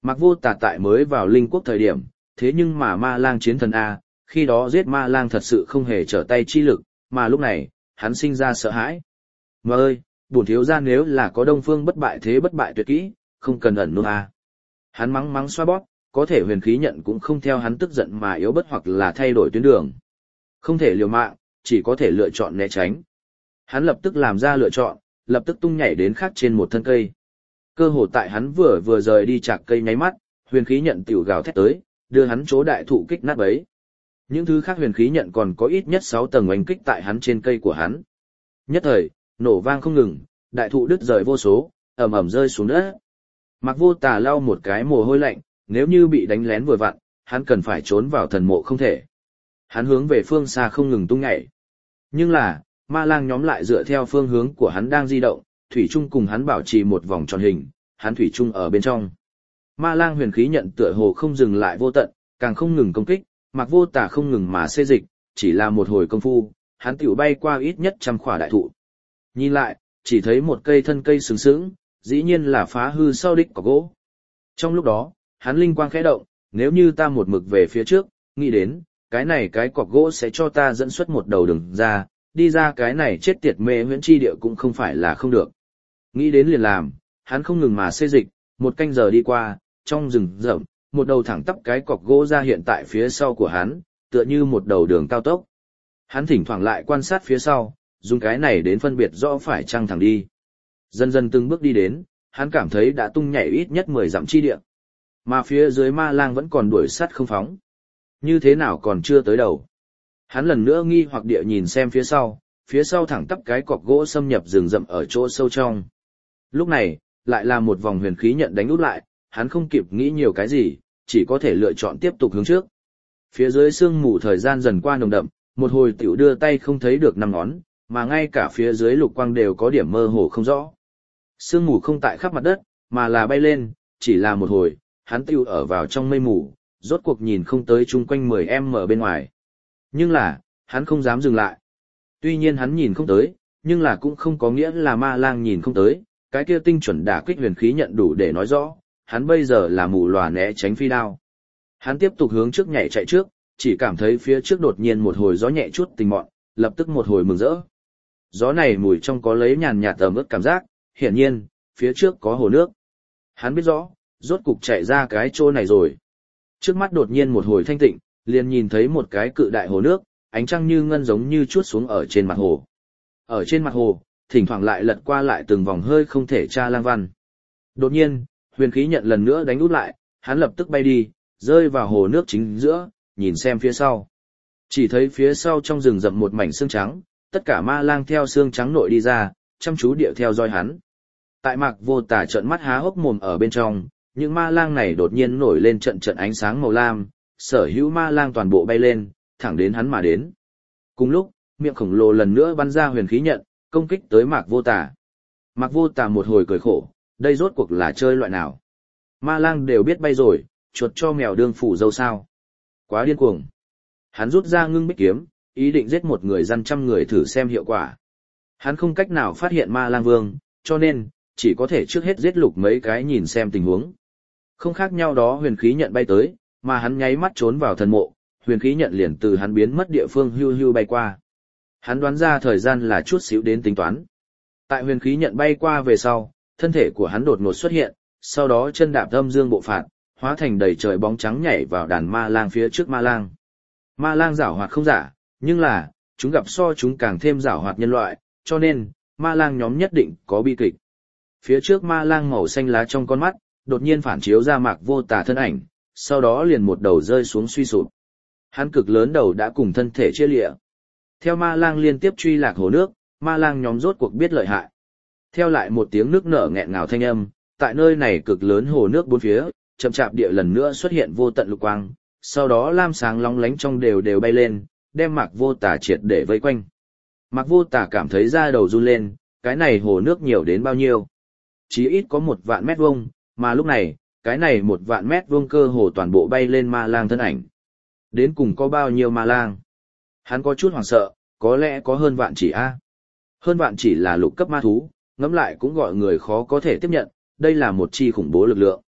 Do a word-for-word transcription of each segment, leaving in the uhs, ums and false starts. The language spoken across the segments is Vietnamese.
Mặc vô tà tại mới vào linh quốc thời điểm, thế nhưng mà ma lang chiến thần A, khi đó giết ma lang thật sự không hề trở tay chi lực, mà lúc này, hắn sinh ra sợ hãi. Mà ơi, bổn thiếu gia nếu là có đông phương bất bại thế bất bại tuyệt kỹ, không cần ẩn nút A. Hắn mắng mắng xoa bóp, có thể huyền khí nhận cũng không theo hắn tức giận mà yếu bất hoặc là thay đổi tuyến đường. Không thể liều mạng, chỉ có thể lựa chọn né tránh. Hắn lập tức làm ra lựa chọn, lập tức tung nhảy đến khác trên một thân cây. Cơ hồ tại hắn vừa vừa rời đi chạc cây nháy mắt, huyền khí nhận tiểu gào thét tới, đưa hắn chỗ đại thụ kích nát bấy. Những thứ khác huyền khí nhận còn có ít nhất sáu tầng oanh kích tại hắn trên cây của hắn. Nhất thời, nổ vang không ngừng, đại thụ đứt rời vô số, ầm ầm rơi xuống đất. Mặc vô tà lau một cái mồ hôi lạnh, nếu như bị đánh lén vừa vặn, hắn cần phải trốn vào thần mộ không thể. Hắn hướng về phương xa không ngừng tung nhảy. Nhưng là, ma lang nhóm lại dựa theo phương hướng của hắn đang di động, thủy chung cùng hắn bảo trì một vòng tròn hình, hắn thủy chung ở bên trong. Ma lang huyền khí nhận tựa hồ không dừng lại vô tận, càng không ngừng công kích, mặc vô tà không ngừng mà xê dịch, chỉ là một hồi công phu, hắn tiểu bay qua ít nhất trăm khỏa đại thụ. Nhìn lại, chỉ thấy một cây thân cây sừng sững, dĩ nhiên là phá hư sau đích của gỗ. Trong lúc đó, hắn linh quang khẽ động, nếu như ta một mực về phía trước, nghĩ đến, cái này cái cọc gỗ sẽ cho ta dẫn xuất một đầu đường ra, đi ra cái này chết tiệt mê huyễn chi địa cũng không phải là không được. Nghĩ đến liền làm, hắn không ngừng mà xê dịch, một canh giờ đi qua, trong rừng rậm, một đầu thẳng tắp cái cọc gỗ ra hiện tại phía sau của hắn, tựa như một đầu đường cao tốc. Hắn thỉnh thoảng lại quan sát phía sau, dùng cái này đến phân biệt rõ phải chăng thẳng đi. Dần dần từng bước đi đến, hắn cảm thấy đã tung nhảy ít nhất mười dặm chi địa. Mà phía dưới ma lang vẫn còn đuổi sát không phóng. Như thế nào còn chưa tới đầu. Hắn lần nữa nghi hoặc địa nhìn xem phía sau, phía sau thẳng tắp cái cọc gỗ xâm nhập rừng rậm ở chỗ sâu trong. Lúc này, lại là một vòng huyền khí nhận đánh út lại, hắn không kịp nghĩ nhiều cái gì, chỉ có thể lựa chọn tiếp tục hướng trước. Phía dưới sương mù thời gian dần qua nồng đậm, một hồi tiểu đưa tay không thấy được năm ngón, mà ngay cả phía dưới lục quang đều có điểm mơ hồ không rõ. Sương mù không tại khắp mặt đất, mà là bay lên, chỉ là một hồi, hắn tiêu ở vào trong mây mù, rốt cuộc nhìn không tới chung quanh mười em ở bên ngoài. Nhưng là, hắn không dám dừng lại. Tuy nhiên hắn nhìn không tới, nhưng là cũng không có nghĩa là ma lang nhìn không tới, cái kia tinh chuẩn đả kích huyền khí nhận đủ để nói rõ, hắn bây giờ là mù lòa né tránh phi đao. Hắn tiếp tục hướng trước nhảy chạy trước, chỉ cảm thấy phía trước đột nhiên một hồi gió nhẹ chút tình mọn, lập tức một hồi mừng rỡ. Gió này mùi trong có lấy nhàn nhạt ẩm ướt cảm giác, hiển nhiên, phía trước có hồ nước. Hắn biết rõ, rốt cục chạy ra cái chỗ này rồi. Trước mắt đột nhiên một hồi thanh tịnh, liền nhìn thấy một cái cự đại hồ nước, ánh trăng như ngân giống như chuốt xuống ở trên mặt hồ. Ở trên mặt hồ, thỉnh thoảng lại lật qua lại từng vòng hơi không thể tra lang văn. Đột nhiên, huyền khí nhận lần nữa đánh út lại, hắn lập tức bay đi, rơi vào hồ nước chính giữa, nhìn xem phía sau. Chỉ thấy phía sau trong rừng rậm một mảnh xương trắng, tất cả ma lang theo xương trắng nội đi ra, chăm chú điệu theo dõi hắn. Tại Mạc Vô Tà trợn mắt há hốc mồm ở bên trong, những ma lang này đột nhiên nổi lên trận trận ánh sáng màu lam, sở hữu ma lang toàn bộ bay lên, thẳng đến hắn mà đến. Cùng lúc, miệng khổng lồ lần nữa bắn ra huyền khí nhận, công kích tới Mạc Vô Tà. Mạc Vô Tà một hồi cười khổ, đây rốt cuộc là chơi loại nào? Ma lang đều biết bay rồi, chuột cho mèo đương phủ dâu sao? Quá điên cuồng. Hắn rút ra ngưng bích kiếm, ý định giết một người dân trăm người thử xem hiệu quả. Hắn không cách nào phát hiện ma lang vương, cho nên, chỉ có thể trước hết giết lục mấy cái nhìn xem tình huống. Không khác nhau đó huyền khí nhận bay tới, mà hắn nháy mắt trốn vào thần mộ, huyền khí nhận liền từ hắn biến mất địa phương hưu hưu bay qua. Hắn đoán ra thời gian là chút xíu đến tính toán. Tại huyền khí nhận bay qua về sau, thân thể của hắn đột ngột xuất hiện, sau đó chân đạp âm dương bộ phạt, hóa thành đầy trời bóng trắng nhảy vào đàn ma lang phía trước ma lang. Ma lang giảo hoạt không giả, nhưng là, chúng gặp so chúng càng thêm giảo hoạt nhân loại, cho nên, ma lang nhóm nhất định có bi kịch. Phía trước ma lang màu xanh lá trong con mắt, đột nhiên phản chiếu ra Mạc Vô Tà thân ảnh, sau đó liền một đầu rơi xuống suy sụp. Hắn cực lớn đầu đã cùng thân thể chia lịa. Theo ma lang liên tiếp truy lạc hồ nước, ma lang nhóm rốt cuộc biết lợi hại. Theo lại một tiếng nước nở nghẹn ngào thanh âm, tại nơi này cực lớn hồ nước bốn phía, chậm chạp địa lần nữa xuất hiện vô tận lục quang, sau đó lam sáng long lánh trong đều đều bay lên, đem Mạc Vô Tà triệt để vây quanh. Mạc Vô Tà cảm thấy da đầu run lên, cái này hồ nước nhiều đến bao nhiêu? Chí ít có một vạn mét vuông, mà lúc này, cái này một vạn mét vuông cơ hồ toàn bộ bay lên ma lang thân ảnh. Đến cùng có bao nhiêu ma lang? Hắn có chút hoảng sợ, có lẽ có hơn vạn chỉ a. Hơn vạn chỉ là lục cấp ma thú, ngẫm lại cũng gọi người khó có thể tiếp nhận, đây là một chi khủng bố lực lượng.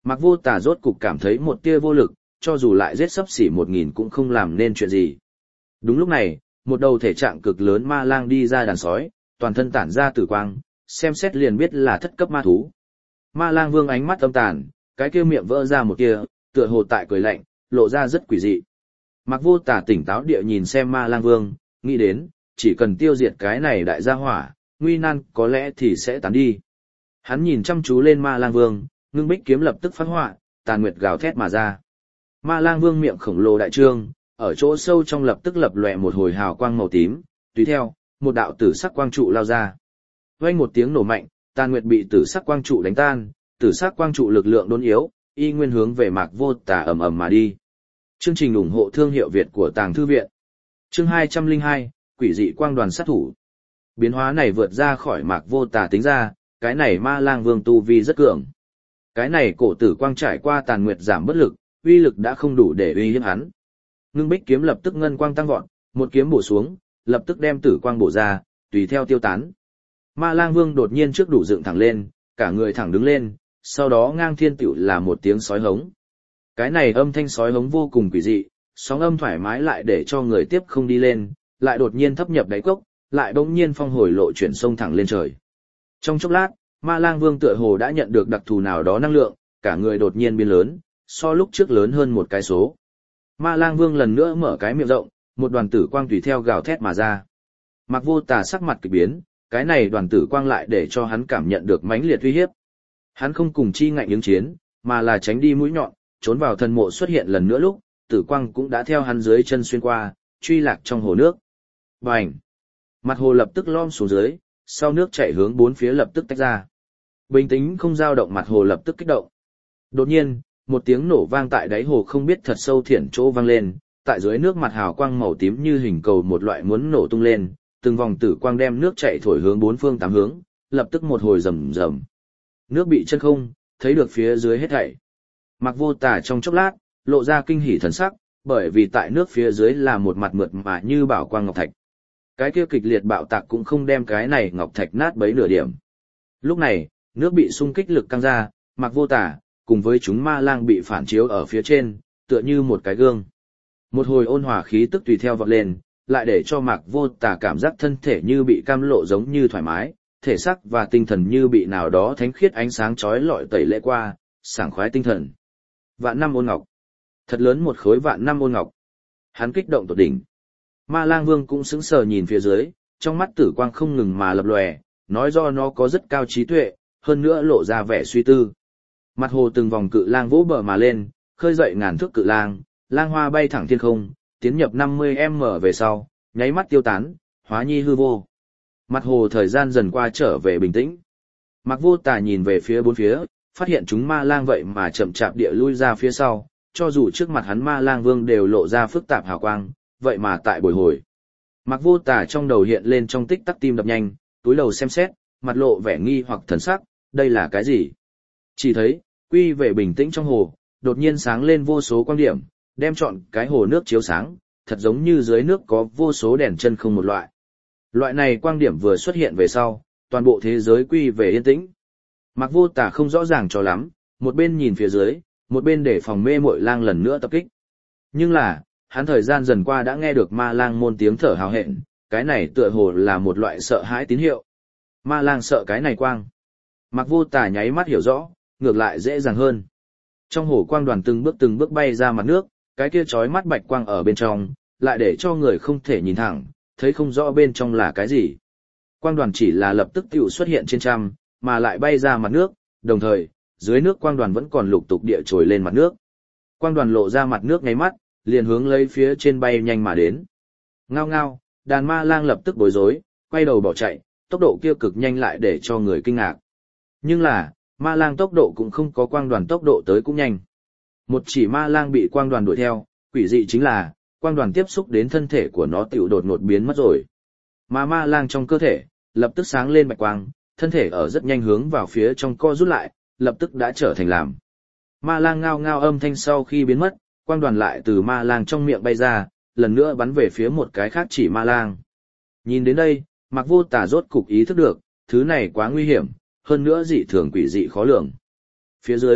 Mạc Vô Tà rốt cục cảm thấy một tia vô lực, cho dù lại giết sấp xỉ một nghìn cũng không làm nên chuyện gì. Đúng lúc này, một đầu thể trạng cực lớn ma lang đi ra đàn sói, toàn thân tản ra tử quang, xem xét liền biết là thất cấp ma thú. Ma lang vương ánh mắt âm tàn, cái kia miệng vỡ ra một kia, tựa hồ tại cười lạnh, lộ ra rất quỷ dị. Mạc Vô Tà tỉnh táo địa nhìn xem ma lang vương, nghĩ đến, chỉ cần tiêu diệt cái này đại gia hỏa, nguy nan có lẽ thì sẽ tán đi. Hắn nhìn chăm chú lên ma lang vương, ngưng bích kiếm lập tức phát họa, tàn nguyệt gào thét mà ra. Ma lang vương miệng khổng lồ đại trương, ở chỗ sâu trong lập tức lập lòe một hồi hào quang màu tím, tùy theo, một đạo tử sắc quang trụ lao ra. Vang một tiếng nổ mạnh, tàn nguyệt bị tử sắc quang trụ đánh tan, tử sắc quang trụ lực lượng đốn yếu, y nguyên hướng về Mạc Vô Tà ầm ầm mà đi. Chương trình ủng hộ thương hiệu Việt của Tàng Thư viện. Chương hai trăm lẻ hai, Quỷ dị quang đoàn sát thủ. Biến hóa này vượt ra khỏi Mạc Vô Tà tính ra, cái này ma lang vương tu vi rất cường. Cái này cổ tử quang trải qua tàn nguyệt giảm bất lực, uy lực đã không đủ để uy hiếp hắn. Ngưng bích kiếm lập tức ngân quang tăng vọt, một kiếm bổ xuống, lập tức đem tử quang bổ ra, tùy theo tiêu tán. Ma lang vương đột nhiên trước đủ dựng thẳng lên, cả người thẳng đứng lên, sau đó ngang thiên tựu là một tiếng sói hống. Cái này âm thanh sói hống vô cùng quỷ dị, sóng âm thoải mái lại để cho người tiếp không đi lên, lại đột nhiên thấp nhập đáy cốc, lại bỗng nhiên phong hồi lộ chuyển sông thẳng lên trời. Trong chốc lát, ma lang vương tựa hồ đã nhận được đặc thù nào đó năng lượng, cả người đột nhiên biến lớn, so lúc trước lớn hơn một cái số. Ma lang vương lần nữa mở cái miệng rộng, một đoàn tử quang tùy theo gào thét mà ra. Mạc Vô Tà sắc mặt kỳ biến, cái này đoàn tử quang lại để cho hắn cảm nhận được mãnh liệt uy hiếp. Hắn không cùng chi ngạnh ứng chiến, mà là tránh đi mũi nhọn, trốn vào thần mộ xuất hiện lần nữa lúc, tử quang cũng đã theo hắn dưới chân xuyên qua, truy lạc trong hồ nước. Bành! Mặt hồ lập tức lom xuống dưới, sau nước chảy hướng bốn phía lập tức tách ra. Bình tĩnh không dao động mặt hồ lập tức kích động. Đột nhiên, một tiếng nổ vang tại đáy hồ không biết thật sâu thiển chỗ vang lên, tại dưới nước mặt hào quang màu tím như hình cầu một loại muốn nổ tung lên, từng vòng tử quang đem nước chảy thổi hướng bốn phương tám hướng, lập tức một hồi rầm rầm. Nước bị chân không, thấy được phía dưới hết thảy. Mạc Vô Tà trong chốc lát, lộ ra kinh hỉ thần sắc, bởi vì tại nước phía dưới là một mặt mượt mà như bảo quang ngọc thạch. Cái kia kịch liệt bạo tạc cũng không đem cái này ngọc thạch nát bấy nửa điểm. Lúc này, nước bị xung kích lực căng ra, Mạc Vô Tà cùng với chúng ma lang bị phản chiếu ở phía trên, tựa như một cái gương. Một hồi ôn hòa khí tức tùy theo vọt lên, lại để cho Mạc Vô Tà cảm giác thân thể như bị cam lộ giống như thoải mái, thể xác và tinh thần như bị nào đó thánh khiết ánh sáng chói lọi tẩy lễ qua, sảng khoái tinh thần. Vạn năm ôn ngọc. Thật lớn một khối vạn năm ôn ngọc. Hắn kích động tột đỉnh. Ma lang vương cũng sững sờ nhìn phía dưới, trong mắt tử quang không ngừng mà lập lòe, nói do nó có rất cao trí tuệ, hơn nữa lộ ra vẻ suy tư. Mặt hồ từng vòng cự lang vỗ bờ mà lên, khơi dậy ngàn thước cự lang, lang hoa bay thẳng thiên không, tiến nhập năm mươi mét về sau, nháy mắt tiêu tán, hóa nhi hư vô. Mặt hồ thời gian dần qua trở về bình tĩnh. Mạc Vô Tà nhìn về phía bốn phía, phát hiện chúng ma lang vậy mà chậm chạp địa lui ra phía sau, cho dù trước mặt hắn ma lang vương đều lộ ra phức tạp hào quang, vậy mà tại bồi hồi. Mạc Vô Tà trong đầu hiện lên trong tích tắc tim đập nhanh, túi đầu xem xét, mặt lộ vẻ nghi hoặc thần sắc, đây là cái gì? Chỉ thấy, quy về bình tĩnh trong hồ, đột nhiên sáng lên vô số quang điểm, đem trọn cái hồ nước chiếu sáng, thật giống như dưới nước có vô số đèn chân không một loại. Loại này quang điểm vừa xuất hiện về sau, toàn bộ thế giới quy về yên tĩnh. Mạc Vô Tà không rõ ràng cho lắm, một bên nhìn phía dưới, một bên để phòng mê muội lang lần nữa tập kích. Nhưng là, hắn thời gian dần qua đã nghe được ma lang môn tiếng thở hào hẹn, cái này tựa hồ là một loại sợ hãi tín hiệu. Ma lang sợ cái này quang. Mạc Vô Tà nháy mắt hiểu rõ, ngược lại dễ dàng hơn. Trong hồ quang đoàn từng bước từng bước bay ra mặt nước, cái kia chói mắt bạch quang ở bên trong, lại để cho người không thể nhìn thẳng, thấy không rõ bên trong là cái gì. Quang đoàn chỉ là lập tức tiểu xuất hiện trên trăm, mà lại bay ra mặt nước, đồng thời, dưới nước quang đoàn vẫn còn lục tục địa trồi lên mặt nước. Quang đoàn lộ ra mặt nước ngay mắt, liền hướng lấy phía trên bay nhanh mà đến. Ngao ngao, đàn ma lang lập tức bối rối, quay đầu bỏ chạy, tốc độ kia cực nhanh lại để cho người kinh ngạc. Nhưng là, ma lang tốc độ cũng không có quang đoàn tốc độ tới cũng nhanh. Một chỉ ma lang bị quang đoàn đuổi theo, quỷ dị chính là, quang đoàn tiếp xúc đến thân thể của nó tiểu đột ngột biến mất rồi. Mà ma lang trong cơ thể, lập tức sáng lên bạch quang, thân thể ở rất nhanh hướng vào phía trong co rút lại, lập tức đã trở thành làm. Ma lang ngao ngao âm thanh sau khi biến mất, quang đoàn lại từ ma lang trong miệng bay ra, lần nữa bắn về phía một cái khác chỉ ma lang. Nhìn đến đây, Mạc Vô Tà rốt cục ý thức được, thứ này quá nguy hiểm, hơn nữa dị thường quỷ dị khó lường. Phía dưới,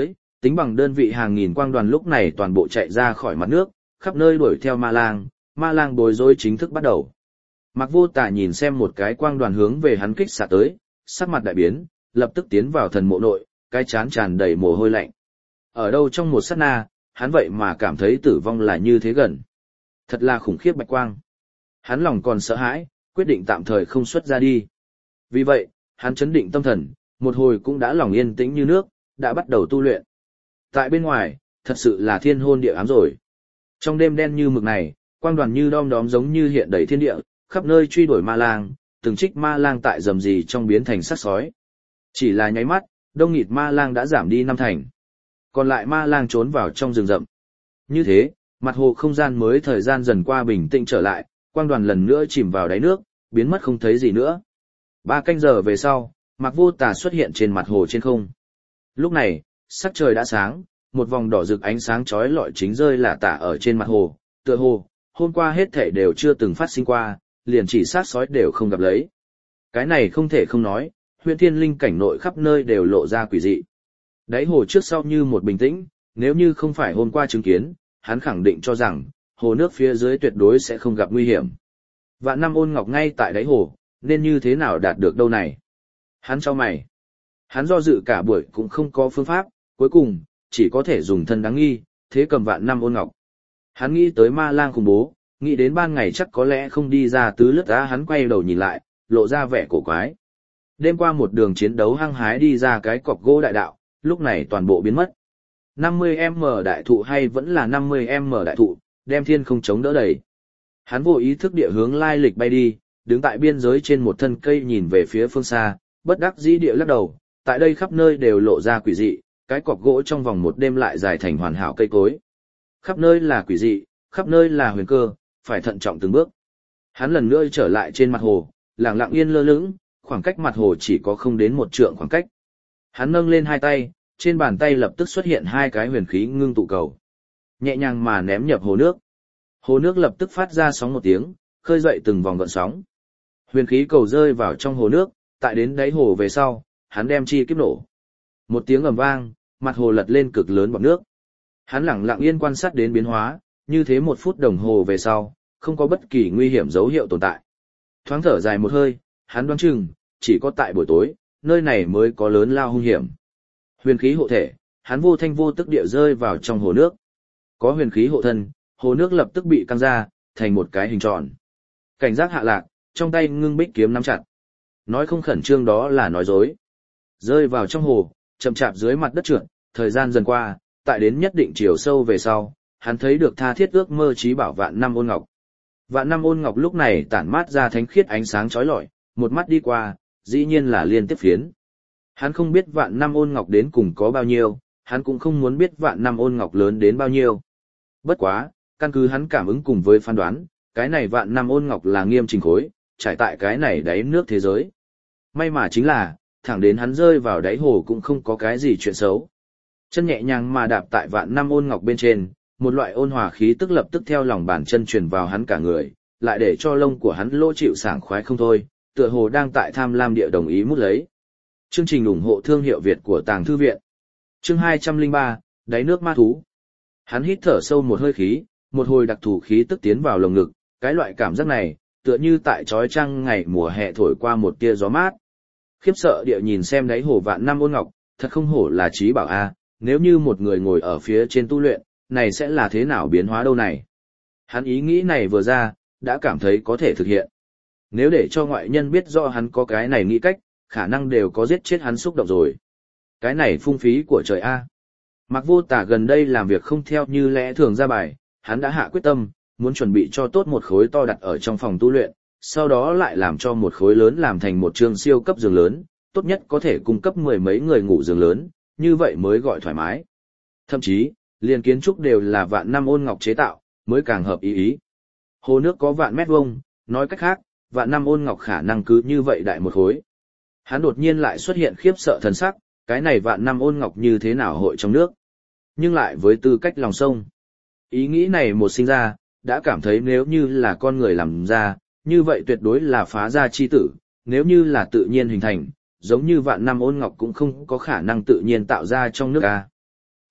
Tính bằng đơn vị hàng nghìn quang đoàn lúc này toàn bộ chạy ra khỏi mặt nước, khắp nơi đuổi theo ma lang, ma lang bối rối chính thức bắt đầu. Mạc Vô Tà nhìn xem một cái quang đoàn hướng về hắn kích xạ tới, sắc mặt đại biến, lập tức tiến vào thần mộ nội, cái chán tràn đầy mồ hôi lạnh. Ở đâu trong một sát na, hắn vậy mà cảm thấy tử vong là như thế gần. Thật là khủng khiếp bạch quang. Hắn lòng còn sợ hãi, quyết định tạm thời không xuất ra đi. Vì vậy, hắn chấn định tâm thần, một hồi cũng đã lòng yên tĩnh như nước, đã bắt đầu tu luyện. Tại bên ngoài, thật sự là thiên hôn địa ám rồi. Trong đêm đen như mực này, quang đoàn như đom đóm giống như hiện đầy thiên địa, khắp nơi truy đuổi ma lang, từng trích ma lang tại rầm rì trong biến thành sát sói. Chỉ là nháy mắt, đông nghịt ma lang đã giảm đi năm thành. Còn lại ma lang trốn vào trong rừng rậm. Như thế, mặt hồ không gian mới thời gian dần qua bình tĩnh trở lại, quang đoàn lần nữa chìm vào đáy nước, biến mất không thấy gì nữa. Ba canh giờ về sau, Mạc Vô Tà xuất hiện trên mặt hồ trên không. Lúc này, sắc trời đã sáng, một vòng đỏ rực ánh sáng chói lọi chính rơi lả tả ở trên mặt hồ, tựa hồ, hôm qua hết thảy đều chưa từng phát sinh qua, liền chỉ sát sói đều không gặp lấy. Cái này không thể không nói, huyện thiên linh cảnh nội khắp nơi đều lộ ra quỷ dị. Đáy hồ trước sau như một bình tĩnh, nếu như không phải hôm qua chứng kiến, hắn khẳng định cho rằng, hồ nước phía dưới tuyệt đối sẽ không gặp nguy hiểm. Vạn năm ôn ngọc ngay tại đáy hồ, nên như thế nào đạt được đâu này? Hắn cho mày. Hắn do dự cả buổi cũng không có phương pháp, cuối cùng, chỉ có thể dùng thân đáng nghi, thế cầm vạn năm ôn ngọc. Hắn nghĩ tới ma lang khủng bố, nghĩ đến ban ngày chắc có lẽ không đi ra tứ lướt á, hắn quay đầu nhìn lại, lộ ra vẻ cổ quái. Đêm qua một đường chiến đấu hăng hái đi ra cái cọc gỗ đại đạo, lúc này toàn bộ biến mất. năm mươi mét đại thụ hay vẫn là năm mươi mét đại thụ, đem thiên không chống đỡ đầy. Hắn vô ý thức địa hướng lai lịch bay đi, đứng tại biên giới trên một thân cây nhìn về phía phương xa, bất đắc dĩ địa lắc đầu, tại đây khắp nơi đều lộ ra quỷ dị, cái cọc gỗ trong vòng một đêm lại dài thành hoàn hảo cây cối. Khắp nơi là quỷ dị, khắp nơi là huyền cơ, phải thận trọng từng bước. Hắn lần nữa trở lại trên mặt hồ, lặng lặng yên lơ lửng, khoảng cách mặt hồ chỉ có không đến một trượng khoảng cách. Hắn nâng lên hai tay, trên bàn tay lập tức xuất hiện hai cái huyền khí ngưng tụ cầu. Nhẹ nhàng mà ném nhập hồ nước. Hồ nước lập tức phát ra sóng một tiếng, khơi dậy từng vòng gợn sóng. Huyền khí cầu rơi vào trong hồ nước, tại đến đáy hồ về sau, hắn đem chi kiếp nổ. Một tiếng ầm vang, mặt hồ lật lên cực lớn bọt nước. Hắn lặng lặng yên quan sát đến biến hóa, như thế một phút đồng hồ về sau, không có bất kỳ nguy hiểm dấu hiệu tồn tại. Thoáng thở dài một hơi, hắn đoán chừng, chỉ có tại buổi tối, nơi này mới có lớn lao hung hiểm. Huyền khí hộ thể, hắn vô thanh vô tức địa rơi vào trong hồ nước. Có huyền khí hộ thân, hồ nước lập tức bị căng ra, thành một cái hình tròn. Cảnh giác hạ lạc, trong tay ngưng bích kiếm nắm chặt. Nói không khẩn trương đó là nói dối. Rơi vào trong hồ, chậm chạp dưới mặt đất trượt, thời gian dần qua, tại đến nhất định chiều sâu về sau, hắn thấy được tha thiết ước mơ trí bảo vạn năm ôn ngọc. Vạn năm ôn ngọc lúc này tản mát ra thánh khiết ánh sáng chói lọi, một mắt đi qua, dĩ nhiên là liên tiếp phiến. Hắn không biết vạn năm ôn ngọc đến cùng có bao nhiêu, hắn cũng không muốn biết vạn năm ôn ngọc lớn đến bao nhiêu. Bất quá, căn cứ hắn cảm ứng cùng với phán đoán, cái này vạn năm ôn ngọc là nghiêm trình khối, trải tại cái này đáy nước thế giới. May mà chính là, thẳng đến hắn rơi vào đáy hồ cũng không có cái gì chuyện xấu. Chân nhẹ nhàng mà đạp tại vạn năm ôn ngọc bên trên, một loại ôn hòa khí tức lập tức theo lòng bàn chân truyền vào hắn cả người, lại để cho lông của hắn lỗ chịu sảng khoái không thôi, tựa hồ đang tại tham lam địa đồng ý mút lấy. Chương trình ủng hộ thương hiệu Việt của Tàng Thư Viện. Chương hai trăm lẻ ba, đáy nước ma thú. Hắn hít thở sâu một hơi khí, một hồi đặc thù khí tức tiến vào lồng ngực, cái loại cảm giác này, tựa như tại trói trăng ngày mùa hè thổi qua một tia gió mát. Khiếp sợ địa nhìn xem đáy hồ vạn năm ôn ngọc, thật không hổ là trí bảo a, nếu như một người ngồi ở phía trên tu luyện, này sẽ là thế nào biến hóa đâu này. Hắn ý nghĩ này vừa ra, đã cảm thấy có thể thực hiện. Nếu để cho ngoại nhân biết rõ hắn có cái này nghĩ cách, khả năng đều có giết chết hắn xúc động rồi. Cái này phung phí của trời a. Mạc Vô Tà gần đây làm việc không theo như lẽ thường ra bài, hắn đã hạ quyết tâm, muốn chuẩn bị cho tốt một khối to đặt ở trong phòng tu luyện, sau đó lại làm cho một khối lớn làm thành một trường siêu cấp giường lớn, tốt nhất có thể cung cấp mười mấy người ngủ giường lớn, như vậy mới gọi thoải mái. Thậm chí, liền kiến trúc đều là vạn năm ôn ngọc chế tạo, mới càng hợp ý ý. Hồ nước có vạn mét vuông, nói cách khác, vạn năm ôn ngọc khả năng cứ như vậy đại một khối. Hắn đột nhiên lại xuất hiện khiếp sợ thần sắc, cái này vạn năm ôn ngọc như thế nào hội trong nước. Nhưng lại với tư cách lòng sông. Ý nghĩ này một sinh ra, đã cảm thấy nếu như là con người làm ra, như vậy tuyệt đối là phá ra chi tử, nếu như là tự nhiên hình thành, giống như vạn năm ôn ngọc cũng không có khả năng tự nhiên tạo ra trong nước a.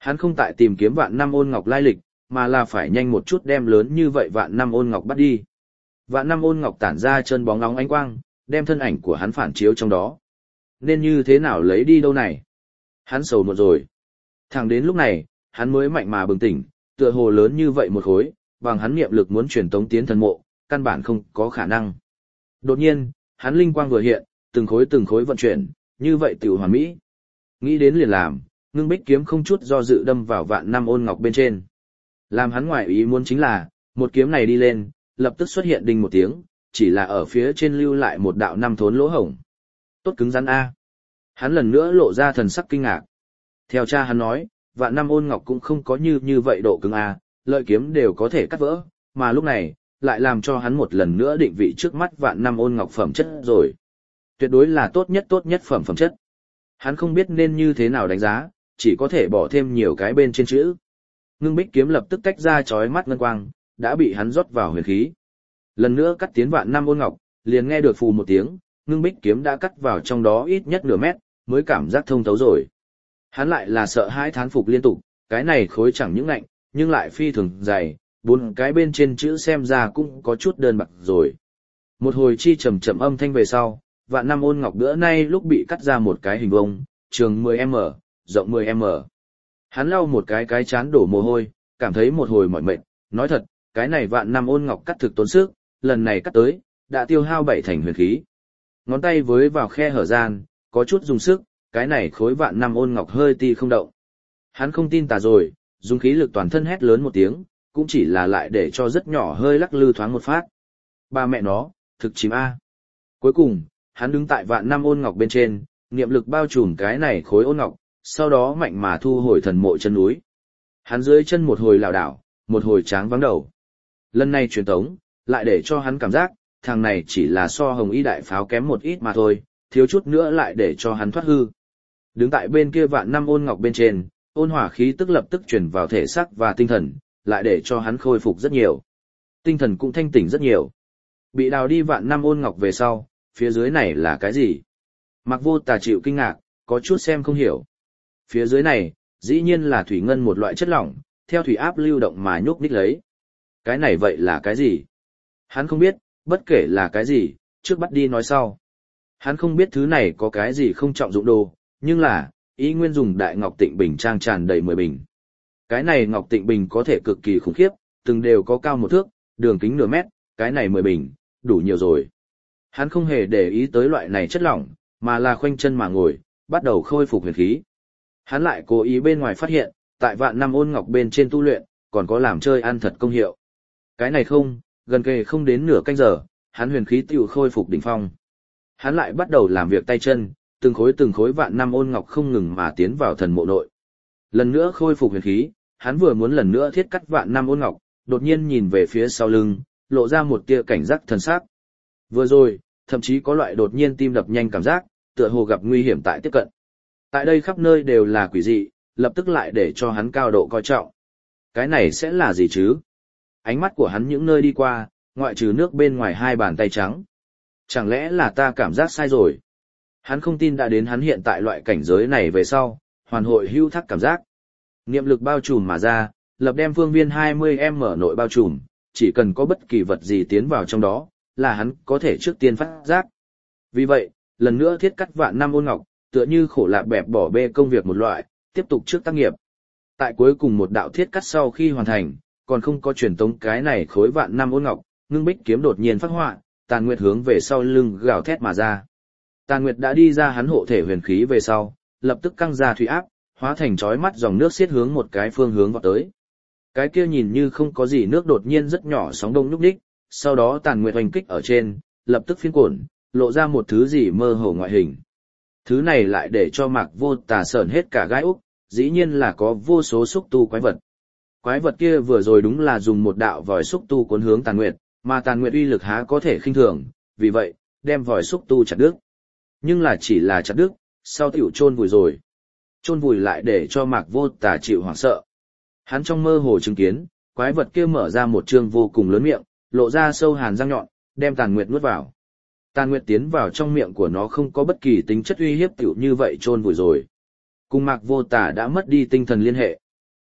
Hắn không tại tìm kiếm vạn năm ôn ngọc lai lịch, mà là phải nhanh một chút đem lớn như vậy vạn năm ôn ngọc bắt đi. Vạn năm ôn ngọc tản ra chân bóng nóng ánh quang, đem thân ảnh của hắn phản chiếu trong đó. Nên như thế nào lấy đi đâu này? Hắn sầu một rồi. Thẳng đến lúc này, hắn mới mạnh mà bừng tỉnh, tựa hồ lớn như vậy một khối, bằng hắn niệm lực muốn truyền tống tiến thần mộ, căn bản không có khả năng. Đột nhiên, hắn linh quang vừa hiện, từng khối từng khối vận chuyển, như vậy tiểu hoàn mỹ. Nghĩ đến liền làm, ngưng bích kiếm không chút do dự đâm vào vạn năm ôn ngọc bên trên. Làm hắn ngoại ý muốn chính là, một kiếm này đi lên, lập tức xuất hiện đinh một tiếng, chỉ là ở phía trên lưu lại một đạo năm thốn lỗ hổng. Tốt cứng rắn A. Hắn lần nữa lộ ra thần sắc kinh ngạc. Theo cha hắn nói, vạn năm ôn ngọc cũng không có như như vậy độ cứng A, lợi kiếm đều có thể cắt vỡ, mà lúc này, lại làm cho hắn một lần nữa định vị trước mắt vạn năm ôn ngọc phẩm chất rồi. Tuyệt đối là tốt nhất tốt nhất phẩm phẩm chất. Hắn không biết nên như thế nào đánh giá, chỉ có thể bỏ thêm nhiều cái bên trên chữ. Ngưng bích kiếm lập tức tách ra chói mắt ngân quang, đã bị hắn rót vào huyền khí. Lần nữa cắt tiến vạn năm ôn ngọc, liền nghe được phù một tiếng, ngưng bích kiếm đã cắt vào trong đó ít nhất nửa mét, mới cảm giác thông thấu rồi. Hắn lại là sợ hãi thán phục liên tục, cái này khối chẳng những lạnh, nhưng lại phi thường dày, bốn cái bên trên chữ xem ra cũng có chút đơn bạc rồi. Một hồi chi trầm trầm âm thanh về sau, vạn năm ôn ngọc bữa nay lúc bị cắt ra một cái hình vuông, trường mười xăng ti mét, rộng mười xăng ti mét. Hắn lau một cái cái chán đổ mồ hôi, cảm thấy một hồi mỏi mệt, nói thật, cái này vạn năm ôn ngọc cắt thực tốn sức, lần này cắt tới, đã tiêu hao bảy thành huyền khí. Ngón tay với vào khe hở gian, có chút dùng sức, cái này khối vạn năm ôn ngọc hơi ti không động. Hắn không tin tà rồi, dùng khí lực toàn thân hét lớn một tiếng, cũng chỉ là lại để cho rất nhỏ hơi lắc lư thoáng một phát. Ba mẹ nó, thực chìm A. Cuối cùng, hắn đứng tại vạn năm ôn ngọc bên trên, niệm lực bao trùm cái này khối ôn ngọc, sau đó mạnh mà thu hồi thần mộ chân núi. Hắn dưới chân một hồi lảo đảo, một hồi tráng vắng đầu. Lần này truyền tống, lại để cho hắn cảm giác, thằng này chỉ là so hồng y đại pháo kém một ít mà thôi, thiếu chút nữa lại để cho hắn thoát hư. Đứng tại bên kia vạn năm ôn ngọc bên trên, ôn hỏa khí tức lập tức chuyển vào thể xác và tinh thần, lại để cho hắn khôi phục rất nhiều. Tinh thần cũng thanh tỉnh rất nhiều. Bị đào đi vạn năm ôn ngọc về sau, phía dưới này là cái gì? Mặc Vô Tà chịu kinh ngạc, có chút xem không hiểu. Phía dưới này, dĩ nhiên là thủy ngân một loại chất lỏng, theo thủy áp lưu động mà nhúc nhích lấy. Cái này vậy là cái gì? Hắn không biết, bất kể là cái gì, trước bắt đi nói sau. Hắn không biết thứ này có cái gì không trọng dụng đồ, nhưng là, ý nguyên dùng đại ngọc tịnh bình trang tràn đầy mười bình. Cái này ngọc tịnh bình có thể cực kỳ khủng khiếp, từng đều có cao một thước, đường kính nửa mét, cái này mười bình, đủ nhiều rồi. Hắn không hề để ý tới loại này chất lỏng, mà là khoanh chân mà ngồi, bắt đầu khôi phục huyền khí. Hắn lại cố ý bên ngoài phát hiện, tại vạn năm ôn ngọc bên trên tu luyện, còn có làm chơi ăn thật công hiệu. Cái này không, gần kề không đến nửa canh giờ, hắn huyền khí tiểu khôi phục đỉnh phong. Hắn lại bắt đầu làm việc tay chân, từng khối từng khối vạn năm ôn ngọc không ngừng mà tiến vào thần mộ nội. Lần nữa khôi phục huyền khí, hắn vừa muốn lần nữa thiết cắt vạn năm ôn ngọc, đột nhiên nhìn về phía sau lưng, lộ ra một tia cảnh giác thần sắc. Vừa rồi, thậm chí có loại đột nhiên tim đập nhanh cảm giác, tựa hồ gặp nguy hiểm tại tiếp cận. Tại đây khắp nơi đều là quỷ dị, lập tức lại để cho hắn cao độ coi trọng. Cái này sẽ là gì chứ? Ánh mắt của hắn những nơi đi qua, ngoại trừ nước bên ngoài hai bàn tay trắng. Chẳng lẽ là ta cảm giác sai rồi? Hắn không tin đã đến hắn hiện tại loại cảnh giới này về sau, hoàn hội hưu thắc cảm giác. Niệm lực bao trùm mà ra, lập đem phương viên hai mươi mét nội bao trùm, chỉ cần có bất kỳ vật gì tiến vào trong đó, là hắn có thể trước tiên phát giác. Vì vậy, lần nữa thiết cắt vạn năm ôn ngọc, tựa như khổ lạc bẹp bỏ bê công việc một loại, tiếp tục trước tác nghiệp. Tại cuối cùng một đạo thiết cắt sau khi hoàn thành, còn không có truyền tống cái này khối vạn năm ôn ngọc, ngưng bích kiếm đột nhiên phát họa, Tàn Nguyệt hướng về sau lưng gào thét mà ra. Tàn Nguyệt đã đi ra hắn hộ thể huyền khí về sau, lập tức căng ra thủy áp, hóa thành chói mắt dòng nước xiết hướng một cái phương hướng vọt tới. Cái kia nhìn như không có gì nước đột nhiên rất nhỏ sóng đông nhúc nhích, sau đó Tàn Nguyệt hoành kích ở trên, lập tức phiên cuộn, lộ ra một thứ gì mơ hồ ngoại hình. Thứ này lại để cho Mạc Vô Tà sởn hết cả gai úc, dĩ nhiên là có vô số xúc tu quái vật. Quái vật kia vừa rồi đúng là dùng một đạo vòi xúc tu cuốn hướng Tàn Nguyệt, mà Tàn Nguyệt uy lực há có thể khinh thường, vì vậy, đem vòi xúc tu chặt đứt. Nhưng là chỉ là chặt đứt, sau tiểu chôn vùi rồi. Chôn vùi lại để cho Mạc Vô Tà chịu hoảng sợ. Hắn trong mơ hồ chứng kiến, quái vật kia mở ra một trương vô cùng lớn miệng, lộ ra sâu hàn răng nhọn, đem Tàn Nguyệt nuốt vào. Tàn Nguyệt tiến vào trong miệng của nó không có bất kỳ tính chất uy hiếp tiểu như vậy chôn vùi rồi. Cùng Mạc Vô Tà đã mất đi tinh thần liên hệ.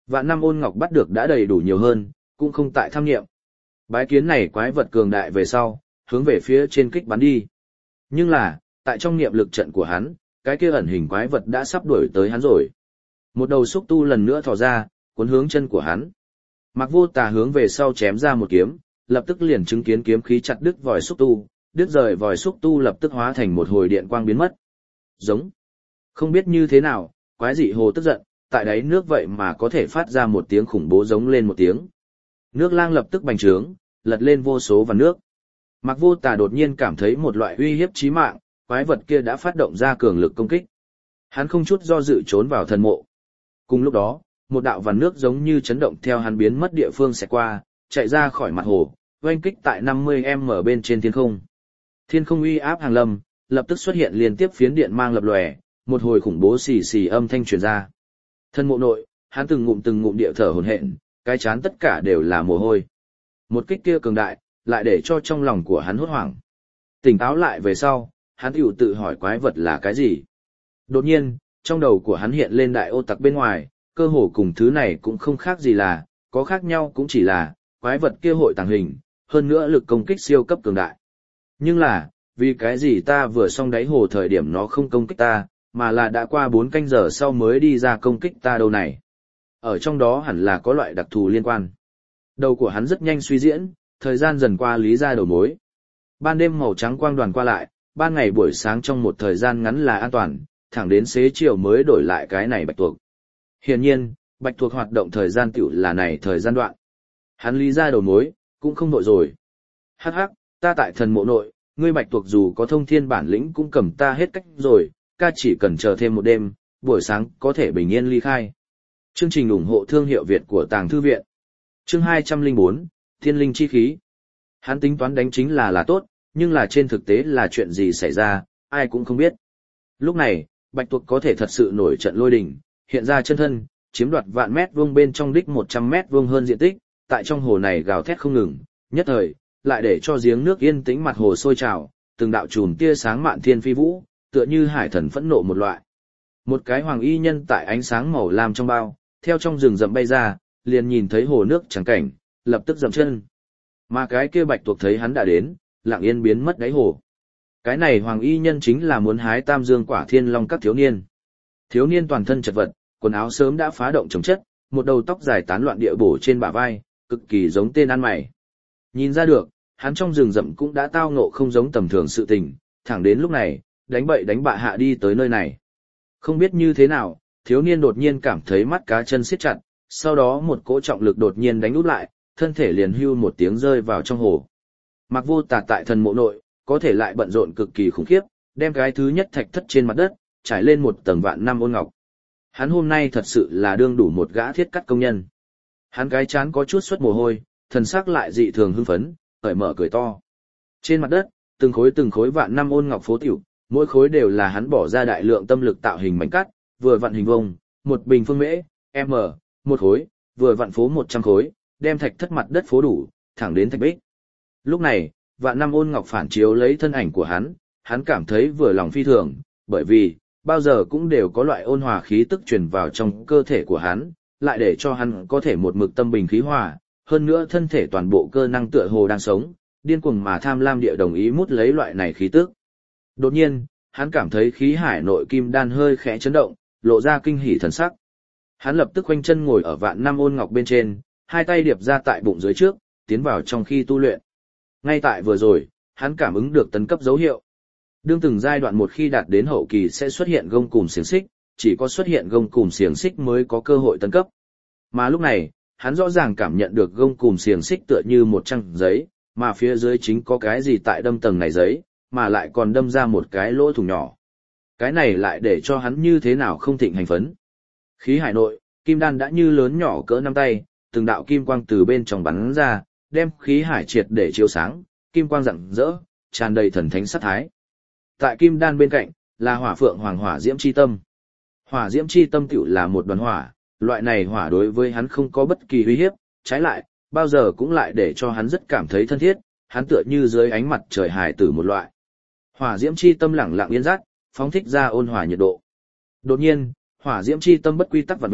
Vạn năm ôn ngọc bắt được đã đầy đủ nhiều hơn, cũng không tại tham nghiệm. Bái kiến này quái vật cường đại về sau, hướng về phía trên kích bắn đi. Nhưng là, tại trong niệm lực trận của hắn, cái kia ẩn hình quái vật đã sắp đuổi tới hắn rồi. Một đầu xúc tu lần nữa thò ra, cuốn hướng chân của hắn. Mạc Vô Tà hướng về sau chém ra một kiếm, lập tức liền chứng kiến kiếm khí chặt đứt vòi xúc tu, đứt rời vòi xúc tu lập tức hóa thành một hồi điện quang biến mất. Giống. Không biết như thế nào, quái dị hồ tức giận, tại đáy nước vậy mà có thể phát ra một tiếng khủng bố giống lên một tiếng. Nước lang lập tức bành trướng, lật lên vô số vằn nước. Mạc Vô Tà đột nhiên cảm thấy một loại uy hiếp chí mạng, quái vật kia đã phát động ra cường lực công kích. Hắn không chút do dự trốn vào thần mộ. Cùng lúc đó, một đạo vằn nước giống như chấn động theo hắn biến mất địa phương sẽ qua, chạy ra khỏi mặt hồ, oanh kích tại năm mươi mét bên trên thiên không. Thiên không uy áp hàng lâm, lập tức xuất hiện liên tiếp phiến điện mang lập lòe, một hồi khủng bố xì xì âm thanh truyền ra. Thân mộ nội, hắn từng ngụm từng ngụm địa thở hổn hển, cái chán tất cả đều là mồ hôi. Một kích kia cường đại, lại để cho trong lòng của hắn hốt hoảng. Tỉnh táo lại về sau, hắn hữu tự hỏi quái vật là cái gì. Đột nhiên, trong đầu của hắn hiện lên đại ô tặc bên ngoài, cơ hồ cùng thứ này cũng không khác gì là, có khác nhau cũng chỉ là, quái vật kia hội tàng hình, hơn nữa lực công kích siêu cấp cường đại. Nhưng là, vì cái gì ta vừa xong đáy hồ thời điểm nó không công kích ta, mà là đã qua bốn canh giờ sau mới đi ra công kích ta đâu này. Ở trong đó hẳn là có loại đặc thù liên quan. Đầu của hắn rất nhanh suy diễn, thời gian dần qua lý ra đầu mối. Ban đêm màu trắng quang đoàn qua lại, ban ngày buổi sáng trong một thời gian ngắn là an toàn, thẳng đến xế chiều mới đổi lại cái này bạch tuộc. Hiển nhiên, bạch tuộc hoạt động thời gian tiểu là này thời gian đoạn. Hắn lý ra đầu mối, cũng không nội rồi. Hắc hắc, ta tại thần mộ nội, ngươi bạch tuộc dù có thông thiên bản lĩnh cũng cầm ta hết cách rồi, ca chỉ cần chờ thêm một đêm, buổi sáng có thể bình yên ly khai. Chương trình ủng hộ thương hiệu Việt của Tàng Thư Viện. Chương hai trăm lẻ bốn, Thiên Linh Chi Khí. Hắn tính toán đánh chính là là tốt, nhưng là trên thực tế là chuyện gì xảy ra, ai cũng không biết. Lúc này, bạch tuộc có thể thật sự nổi trận lôi đình, hiện ra chân thân, chiếm đoạt vạn mét vuông bên trong đích một trăm mét vuông hơn diện tích, tại trong hồ này gào thét không ngừng, nhất thời, lại để cho giếng nước yên tĩnh mặt hồ sôi trào, từng đạo chùm tia sáng mạn thiên phi vũ, tựa như hải thần phẫn nộ một loại. Một cái hoàng y nhân tại ánh sáng màu lam trong bao, theo trong rừng rậm bay ra, liền nhìn thấy hồ nước trắng cảnh, lập tức dậm chân. Mà cái kia bạch tuộc thấy hắn đã đến, lặng yên biến mất đáy hồ. Cái này hoàng y nhân chính là muốn hái tam dương quả thiên long các thiếu niên. Thiếu niên toàn thân chật vật, quần áo sớm đã phá động chồng chất, một đầu tóc dài tán loạn địa bổ trên bả vai, cực kỳ giống tên ăn mày. Nhìn ra được, hắn trong rừng rậm cũng đã tao ngộ không giống tầm thường sự tình, thẳng đến lúc này, đánh bậy đánh bạ hạ đi tới nơi này. Không biết như thế nào, thiếu niên đột nhiên cảm thấy mắt cá chân siết chặt, sau đó một cỗ trọng lực đột nhiên đánh úp lại, thân thể liền hưu một tiếng rơi vào trong hồ. Mạc Vô Tà tại thần mộ nội, có thể lại bận rộn cực kỳ khủng khiếp, đem cái thứ nhất thạch thất trên mặt đất, trải lên một tầng vạn năm ôn ngọc. Hắn hôm nay thật sự là đương đủ một gã thiết cắt công nhân. Hắn cái chán có chút xuất mồ hôi, thần sắc lại dị thường hưng phấn, cởi mở cười to. Trên mặt đất, từng khối từng khối vạn năm ôn ngọc phố tiểu, mỗi khối đều là hắn bỏ ra đại lượng tâm lực tạo hình mảnh cắt, vừa vặn hình vuông, một bình phương mễ, m, một khối, vừa vặn phố một trăm khối, đem thạch thất mặt đất phố đủ, thẳng đến thạch bích. Lúc này, vạn năm ôn ngọc phản chiếu lấy thân ảnh của hắn, hắn cảm thấy vừa lòng phi thường, bởi vì, bao giờ cũng đều có loại ôn hòa khí tức truyền vào trong cơ thể của hắn, lại để cho hắn có thể một mực tâm bình khí hòa, hơn nữa thân thể toàn bộ cơ năng tựa hồ đang sống, điên cuồng mà tham lam địa đồng ý mút lấy loại này khí tức. Đột nhiên, hắn cảm thấy khí hải nội kim đan hơi khẽ chấn động, lộ ra kinh hỉ thần sắc. Hắn lập tức khoanh chân ngồi ở vạn năm ôn ngọc bên trên, hai tay điệp ra tại bụng dưới trước, tiến vào trong khi tu luyện. Ngay tại vừa rồi, hắn cảm ứng được tấn cấp dấu hiệu. Đương từng giai đoạn một khi đạt đến hậu kỳ sẽ xuất hiện gông cùm xiềng xích, chỉ có xuất hiện gông cùm xiềng xích mới có cơ hội tấn cấp. Mà lúc này, hắn rõ ràng cảm nhận được gông cùm xiềng xích tựa như một trang giấy, mà phía dưới chính có cái gì tại đâm tầng này giấy, mà lại còn đâm ra một cái lỗ thủng nhỏ. Cái này lại để cho hắn như thế nào không thịnh hành phấn. Khí hải nội, kim đan đã như lớn nhỏ cỡ nắm tay, từng đạo kim quang từ bên trong bắn ra, đem khí hải triệt để chiếu sáng, kim quang rạng rỡ, tràn đầy thần thánh sát thái. Tại kim đan bên cạnh, là hỏa phượng hoàng hỏa diễm chi tâm. Hỏa diễm chi tâm tựu là một đoàn hỏa, loại này hỏa đối với hắn không có bất kỳ uy hiếp, trái lại, bao giờ cũng lại để cho hắn rất cảm thấy thân thiết, hắn tựa như dưới ánh mặt trời hài tử một loại. Hỏa diễm chi tâm lẳng lặng yên dắt, phóng thích ra ôn hòa nhiệt độ. Đột nhiên, hỏa diễm chi tâm bất quy tắc vặn mèo,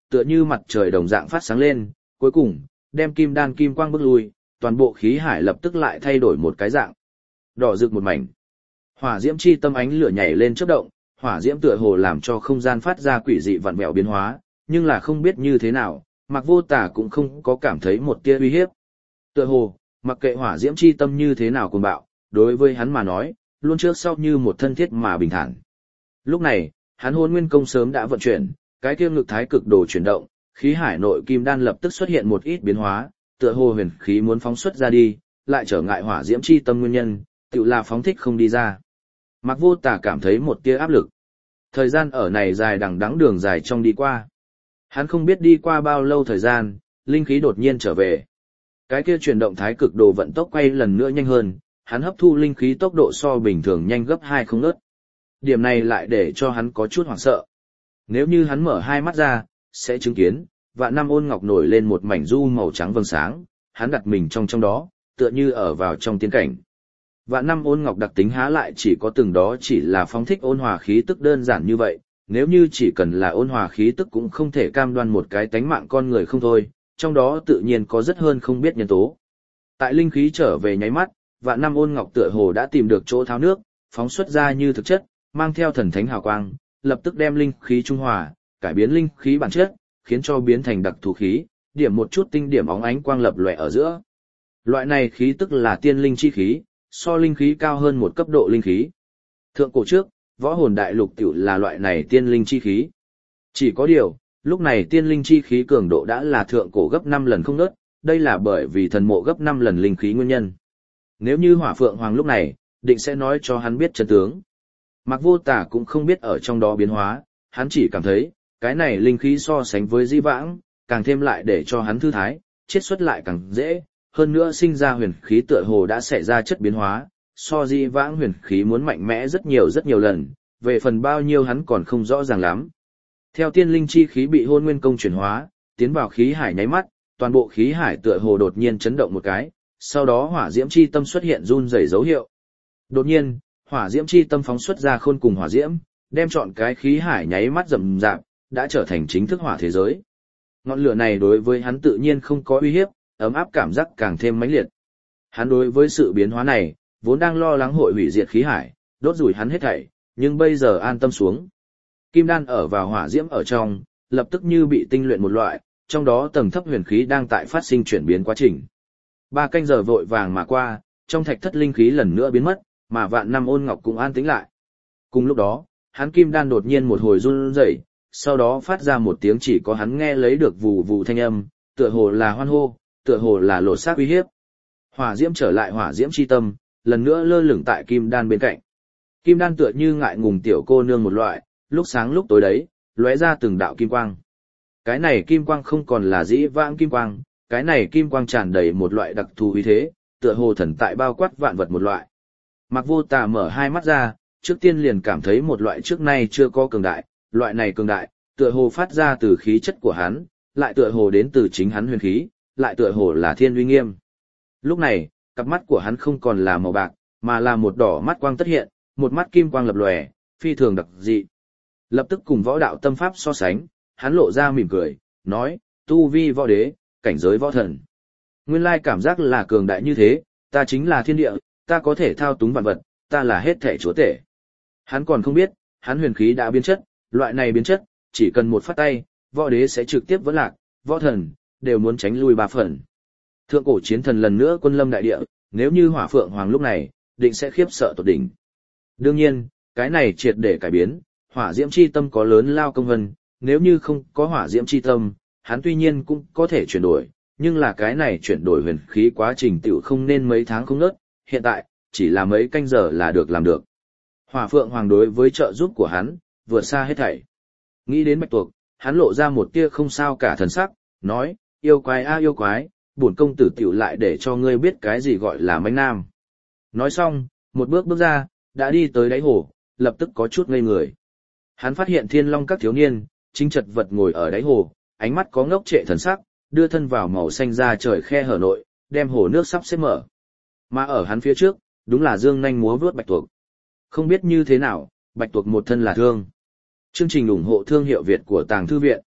tựa như mặt trời đồng dạng phát sáng lên, cuối cùng, đem kim đan kim quang bước lui, toàn bộ khí hải lập tức lại thay đổi một cái dạng. Đỏ rực một mảnh. Hỏa diễm chi tâm ánh lửa nhảy lên chớp động, hỏa diễm tựa hồ làm cho không gian phát ra quỷ dị vặn vẹo biến hóa, nhưng là không biết như thế nào, Mạc Vô Tà cũng không có cảm thấy một tia uy hiếp. Tựa hồ, mặc kệ hỏa diễm chi tâm như thế nào cuồng bạo, đối với hắn mà nói, luôn trước sau như một thân thiết mà bình thản. Lúc này, hắn Hôn Nguyên công sớm đã vận chuyển, cái kia ngực thái cực đồ chuyển động, khí hải nội kim đan lập tức xuất hiện một ít biến hóa, tựa hồ huyền khí muốn phóng xuất ra đi, lại trở ngại hỏa diễm chi tâm nguyên nhân, tự là phóng thích không đi ra. Mạc Vô Tà cảm thấy một tia áp lực. Thời gian ở này dài đằng đẵng đường dài trong đi qua. Hắn không biết đi qua bao lâu thời gian, linh khí đột nhiên trở về. Cái kia chuyển động thái cực đồ vận tốc quay lần nữa nhanh hơn, hắn hấp thu linh khí tốc độ so bình thường nhanh gấp hai không ngớt. Điểm này lại để cho hắn có chút hoảng sợ. Nếu như hắn mở hai mắt ra, sẽ chứng kiến, vạn năm ôn ngọc nổi lên một mảnh du màu trắng vầng sáng, hắn đặt mình trong trong đó, tựa như ở vào trong tiên cảnh. Vạn năm ôn ngọc đặc tính há lại chỉ có từng đó chỉ là phóng thích ôn hòa khí tức đơn giản như vậy, nếu như chỉ cần là ôn hòa khí tức cũng không thể cam đoan một cái tánh mạng con người không thôi, trong đó tự nhiên có rất hơn không biết nhân tố. Tại linh khí trở về nháy mắt, vạn năm ôn ngọc tựa hồ đã tìm được chỗ tháo nước, phóng xuất ra như thực chất, mang theo thần thánh hào quang, lập tức đem linh khí trung hòa, cải biến linh khí bản chất, khiến cho biến thành đặc thù khí, điểm một chút tinh điểm óng ánh quang lập lòe ở giữa. Loại này khí tức là tiên linh chi khí, so linh khí cao hơn một cấp độ linh khí. Thượng cổ trước, võ hồn đại lục tiểu là loại này tiên linh chi khí. Chỉ có điều, lúc này tiên linh chi khí cường độ đã là thượng cổ gấp năm lần không ngớt, đây là bởi vì thần mộ gấp năm lần linh khí nguyên nhân. Nếu như Hỏa Phượng Hoàng lúc này, định sẽ nói cho hắn biết chân tướng. Mạc Vô Tà cũng không biết ở trong đó biến hóa, hắn chỉ cảm thấy, cái này linh khí so sánh với di vãng, càng thêm lại để cho hắn thư thái, chiết xuất lại càng dễ, hơn nữa sinh ra huyền khí tựa hồ đã xảy ra chất biến hóa, so di vãng huyền khí muốn mạnh mẽ rất nhiều rất nhiều lần, về phần bao nhiêu hắn còn không rõ ràng lắm. Theo tiên linh chi khí bị Hôn Nguyên công chuyển hóa, tiến vào khí hải nháy mắt, toàn bộ khí hải tựa hồ đột nhiên chấn động một cái, sau đó hỏa diễm chi tâm xuất hiện run rẩy dấu hiệu. Đột nhiên, hỏa diễm chi tâm phóng xuất ra khôn cùng hỏa diễm, đem trọn cái khí hải nháy mắt rầm rạp, đã trở thành chính thức hỏa thế giới. Ngọn lửa này đối với hắn tự nhiên không có uy hiếp, ấm áp cảm giác càng thêm mãnh liệt. Hắn đối với sự biến hóa này, vốn đang lo lắng hội hủy diệt khí hải, đốt rủi hắn hết thảy, nhưng bây giờ an tâm xuống. Kim đan ở vào hỏa diễm ở trong, lập tức như bị tinh luyện một loại, trong đó tầng thấp huyền khí đang tại phát sinh chuyển biến quá trình. Ba canh giờ vội vàng mà qua, trong thạch thất linh khí lần nữa biến mất, mà vạn năm ôn ngọc cũng an tĩnh lại. Cùng lúc đó, hắn kim đan đột nhiên một hồi run rẩy, sau đó phát ra một tiếng chỉ có hắn nghe lấy được vù vù thanh âm, tựa hồ là hoan hô, tựa hồ là lột xác uy hiếp. Hỏa diễm trở lại hỏa diễm chi tâm, lần nữa lơ lửng tại kim đan bên cạnh. Kim đan tựa như ngại ngùng tiểu cô nương một loại, lúc sáng lúc tối đấy, lóe ra từng đạo kim quang. Cái này kim quang không còn là dĩ vãng kim quang, cái này kim quang tràn đầy một loại đặc thù uy thế, tựa hồ thần tại bao quát vạn vật một loại. Mạc Vô Tà mở hai mắt ra, trước tiên liền cảm thấy một loại trước nay chưa có cường đại, loại này cường đại, tựa hồ phát ra từ khí chất của hắn, lại tựa hồ đến từ chính hắn huyền khí, lại tựa hồ là thiên uy nghiêm. Lúc này, cặp mắt của hắn không còn là màu bạc, mà là một đỏ mắt quang tất hiện, một mắt kim quang lập lòe, phi thường đặc dị. Lập tức cùng võ đạo tâm pháp so sánh, hắn lộ ra mỉm cười, nói, tu vi võ đế, cảnh giới võ thần. Nguyên lai cảm giác là cường đại như thế, ta chính là thiên địa, ta có thể thao túng vạn vật, ta là hết thể chúa tể. Hắn còn không biết, hắn huyền khí đã biến chất, loại này biến chất, chỉ cần một phát tay, võ đế sẽ trực tiếp vỡ lạc, võ thần, đều muốn tránh lui ba phần. Thượng cổ chiến thần lần nữa quân lâm đại địa, nếu như Hỏa Phượng Hoàng lúc này, định sẽ khiếp sợ tột đỉnh. Đương nhiên, cái này triệt để cải biến, hỏa diễm chi tâm có lớn lao công vân, nếu như không có hỏa diễm chi tâm, hắn tuy nhiên cũng có thể chuyển đổi, nhưng là cái này chuyển đổi huyền khí quá trình tiểu không nên mấy tháng không nớt, hiện tại, chỉ là mấy canh giờ là được làm được. Hỏa Phượng Hoàng đối với trợ giúp của hắn, vượt xa hết thảy. Nghĩ đến Bạch Tuộc, hắn lộ ra một tia không sao cả thần sắc, nói, yêu quái a yêu quái, bổn công tử tiểu lại để cho ngươi biết cái gì gọi là mãnh nam. Nói xong, một bước bước ra, đã đi tới đáy hồ, lập tức có chút ngây người. Hắn phát hiện Thiên Long các thiếu niên, chính chật vật ngồi ở đáy hồ, ánh mắt có ngốc trệ thần sắc, đưa thân vào màu xanh ra trời khe hở nội, đem hồ nước sắp xếp mở. Mà ở hắn phía trước, đúng là dương nhanh múa vướt Bạch Tuộc. Không biết như thế nào, Bạch Tuộc một thân là thương. Chương trình ủng hộ thương hiệu Việt của Tàng Thư Viện.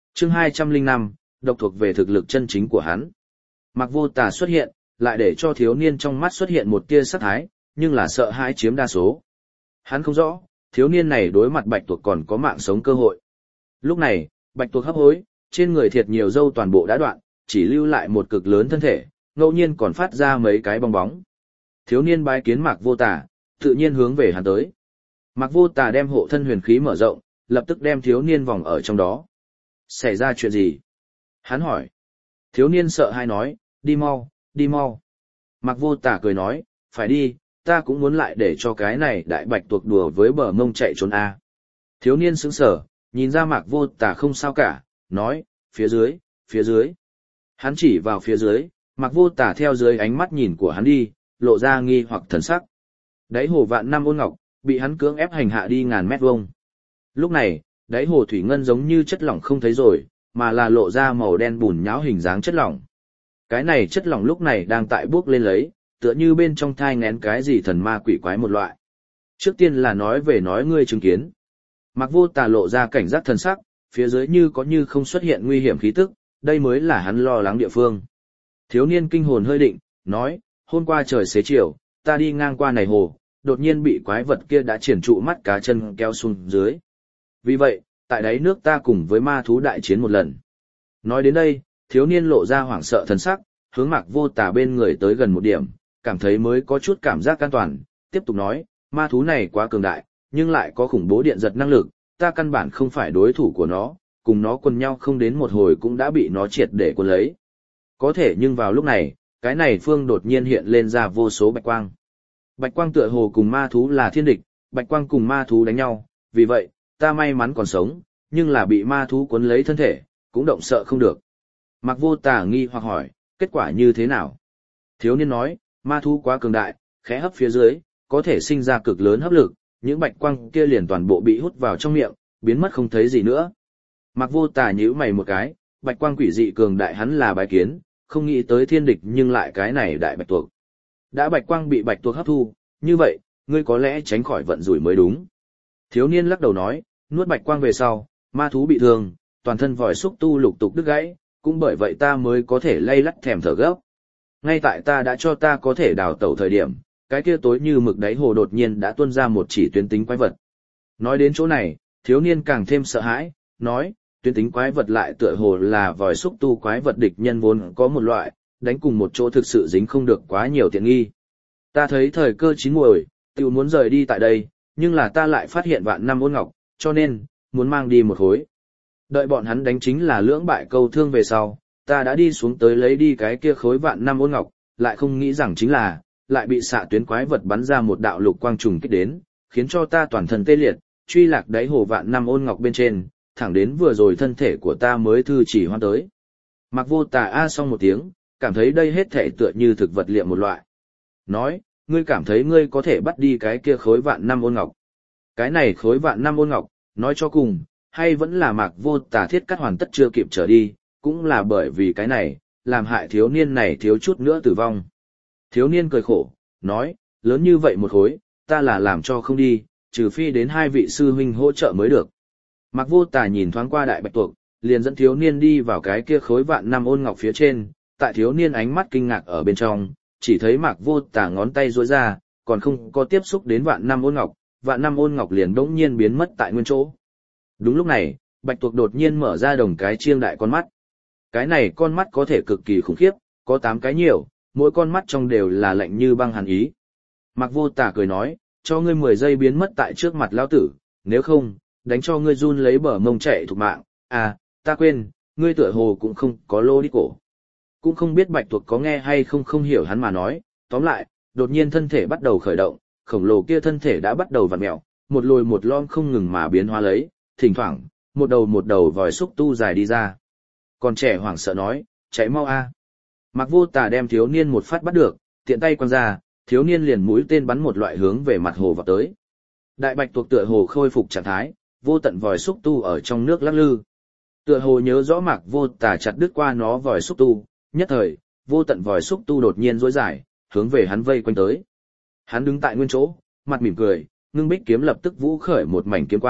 Chương hai trăm lẻ năm, độc thuộc về thực lực chân chính của hắn. Mạc Vô Tà xuất hiện, lại để cho thiếu niên trong mắt xuất hiện một tia sát thái, nhưng là sợ hãi chiếm đa số. Hắn không rõ, thiếu niên này đối mặt bạch tuộc còn có mạng sống cơ hội. Lúc này, bạch tuộc hấp hối, trên người thiệt nhiều râu toàn bộ đã đoạn, chỉ lưu lại một cực lớn thân thể, ngẫu nhiên còn phát ra mấy cái bong bóng. Thiếu niên bái kiến Mạc Vô Tà, tự nhiên hướng về hắn tới. Mạc Vô Tà đem hộ thân huyền khí mở rộng, lập tức đem thiếu niên vòng ở trong đó. Xảy ra chuyện gì? Hắn hỏi. Thiếu niên sợ hãi nói, đi mau, đi mau. Mạc Vô Tà cười nói, phải đi, ta cũng muốn lại để cho cái này đại bạch tuộc đùa với bờ mông chạy trốn a. Thiếu niên sững sờ, nhìn ra Mạc Vô Tà không sao cả, nói, phía dưới, phía dưới. Hắn chỉ vào phía dưới, Mạc Vô Tà theo dưới ánh mắt nhìn của hắn đi, lộ ra nghi hoặc thần sắc. Đáy hồ vạn năm ôn ngọc, bị hắn cưỡng ép hành hạ đi ngàn mét vuông. Lúc này, đáy hồ thủy ngân giống như chất lỏng không thấy rồi, mà là lộ ra màu đen bùn nhão hình dáng chất lỏng. Cái này chất lỏng lúc này đang tại bước lên lấy, tựa như bên trong thai ngén cái gì thần ma quỷ quái một loại. Trước tiên là nói về nói ngươi chứng kiến. Mạc Vô Tà lộ ra cảnh giác thần sắc, phía dưới như có như không xuất hiện nguy hiểm khí tức, đây mới là hắn lo lắng địa phương. Thiếu niên kinh hồn hơi định, nói, hôm qua trời xế chiều, ta đi ngang qua này hồ, đột nhiên bị quái vật kia đã triển trụ mắt cá chân kéo xuống dưới. Vì vậy, tại đáy nước ta cùng với ma thú đại chiến một lần. Nói đến đây, thiếu niên lộ ra hoảng sợ thần sắc, hướng Mạc Vô Tà bên người tới gần một điểm, cảm thấy mới có chút cảm giác an toàn, tiếp tục nói, ma thú này quá cường đại, nhưng lại có khủng bố điện giật năng lực, ta căn bản không phải đối thủ của nó, cùng nó quần nhau không đến một hồi cũng đã bị nó triệt để cuốn lấy. Có thể nhưng vào lúc này, cái này phương đột nhiên hiện lên ra vô số bạch quang. Bạch quang tựa hồ cùng ma thú là thiên địch, bạch quang cùng ma thú đánh nhau, vì vậy, ta may mắn còn sống, nhưng là bị ma thú cuốn lấy thân thể, cũng động sợ không được. Mạc Vô Tà nghi hoặc hỏi, kết quả như thế nào? Thiếu niên nói, ma thú quá cường đại, khẽ hấp phía dưới, có thể sinh ra cực lớn hấp lực, những bạch quang kia liền toàn bộ bị hút vào trong miệng, biến mất không thấy gì nữa. Mạc Vô Tà nhíu mày một cái, bạch quang quỷ dị cường đại hắn là bái kiến, không nghĩ tới thiên địch nhưng lại cái này đại bạch tuộc. Đã bạch quang bị bạch tuộc hấp thu, như vậy, ngươi có lẽ tránh khỏi vận rủi mới đúng. Thiếu niên lắc đầu nói, nuốt bạch quang về sau, ma thú bị thương, toàn thân vòi xúc tu lục tục đứt gãy, cũng bởi vậy ta mới có thể lay lắt thèm thở gấp. Ngay tại ta đã cho ta có thể đào tẩu thời điểm, cái kia tối như mực đáy hồ đột nhiên đã tuôn ra một chỉ tuyến tính quái vật. Nói đến chỗ này, thiếu niên càng thêm sợ hãi, nói, tuyến tính quái vật lại tựa hồ là vòi xúc tu quái vật địch nhân vốn có một loại, đánh cùng một chỗ thực sự dính không được quá nhiều tiện nghi. Ta thấy thời cơ chín muồi, tự muốn rời đi tại đây, nhưng là ta lại phát hiện vạn năm ôn ngọc, cho nên, muốn mang đi một khối. Đợi bọn hắn đánh chính là lưỡng bại câu thương về sau, ta đã đi xuống tới lấy đi cái kia khối vạn năm ôn ngọc, lại không nghĩ rằng chính là, lại bị xạ tuyến quái vật bắn ra một đạo lục quang trùng kích đến, khiến cho ta toàn thân tê liệt, truy lạc đáy hồ vạn năm ôn ngọc bên trên, thẳng đến vừa rồi thân thể của ta mới thư chỉ hoan tới. Mạc Vô Tà a xong một tiếng, cảm thấy đây hết thể tựa như thực vật liệu một loại. Nói, ngươi cảm thấy ngươi có thể bắt đi cái kia khối vạn năm ôn ngọc. Cái này khối vạn năm ôn ngọc, nói cho cùng, hay vẫn là Mạc Vô Tà thiết cắt hoàn tất chưa kịp trở đi, cũng là bởi vì cái này, làm hại thiếu niên này thiếu chút nữa tử vong. Thiếu niên cười khổ, nói, lớn như vậy một khối, ta là làm cho không đi, trừ phi đến hai vị sư huynh hỗ trợ mới được. Mạc Vô Tà nhìn thoáng qua đại bạch tuộc, liền dẫn thiếu niên đi vào cái kia khối vạn năm ôn ngọc phía trên, tại thiếu niên ánh mắt kinh ngạc ở bên trong, chỉ thấy Mạc Vô Tà ngón tay duỗi ra, còn không có tiếp xúc đến vạn năm ôn ngọc, vạn năm ôn ngọc liền bỗng nhiên biến mất tại nguyên chỗ. Đúng lúc này, bạch tuộc đột nhiên mở ra đồng cái chiêng đại con mắt. Cái này con mắt có thể cực kỳ khủng khiếp, có tám cái nhiều, mỗi con mắt trong đều là lạnh như băng hàn ý. Mạc Vô Tà cười nói, cho ngươi mười giây biến mất tại trước mặt lão tử, nếu không, đánh cho ngươi run lấy bờ mông chạy thục mạng. À, ta quên, ngươi tựa hồ cũng không có lô đi cổ. Cũng không biết bạch tuộc có nghe hay không không hiểu hắn mà nói, tóm lại, đột nhiên thân thể bắt đầu khởi động, khổng lồ kia thân thể đã bắt đầu vặn mèo, một lồi một lom không ngừng mà biến hóa lấy, thỉnh thoảng, một đầu một đầu vòi xúc tu dài đi ra. Còn trẻ hoảng sợ nói, chạy mau a. Mạc Vô Tà đem thiếu niên một phát bắt được, tiện tay quăng ra, thiếu niên liền mũi tên bắn một loại hướng về mặt hồ vào tới. Đại bạch tuộc tựa hồ khôi phục trạng thái, vô tận vòi xúc tu ở trong nước lắc lư. Tựa hồ nhớ rõ Mạc Vô Tà chặt đứt qua nó vòi xúc tu, nhất thời, vô tận vòi xúc tu đột nhiên rối dài, hướng về hắn vây quanh tới. Hắn đứng tại nguyên chỗ, mặt mỉm cười, ngưng bích kiếm lập tức vũ khởi một mảnh kiếm quang,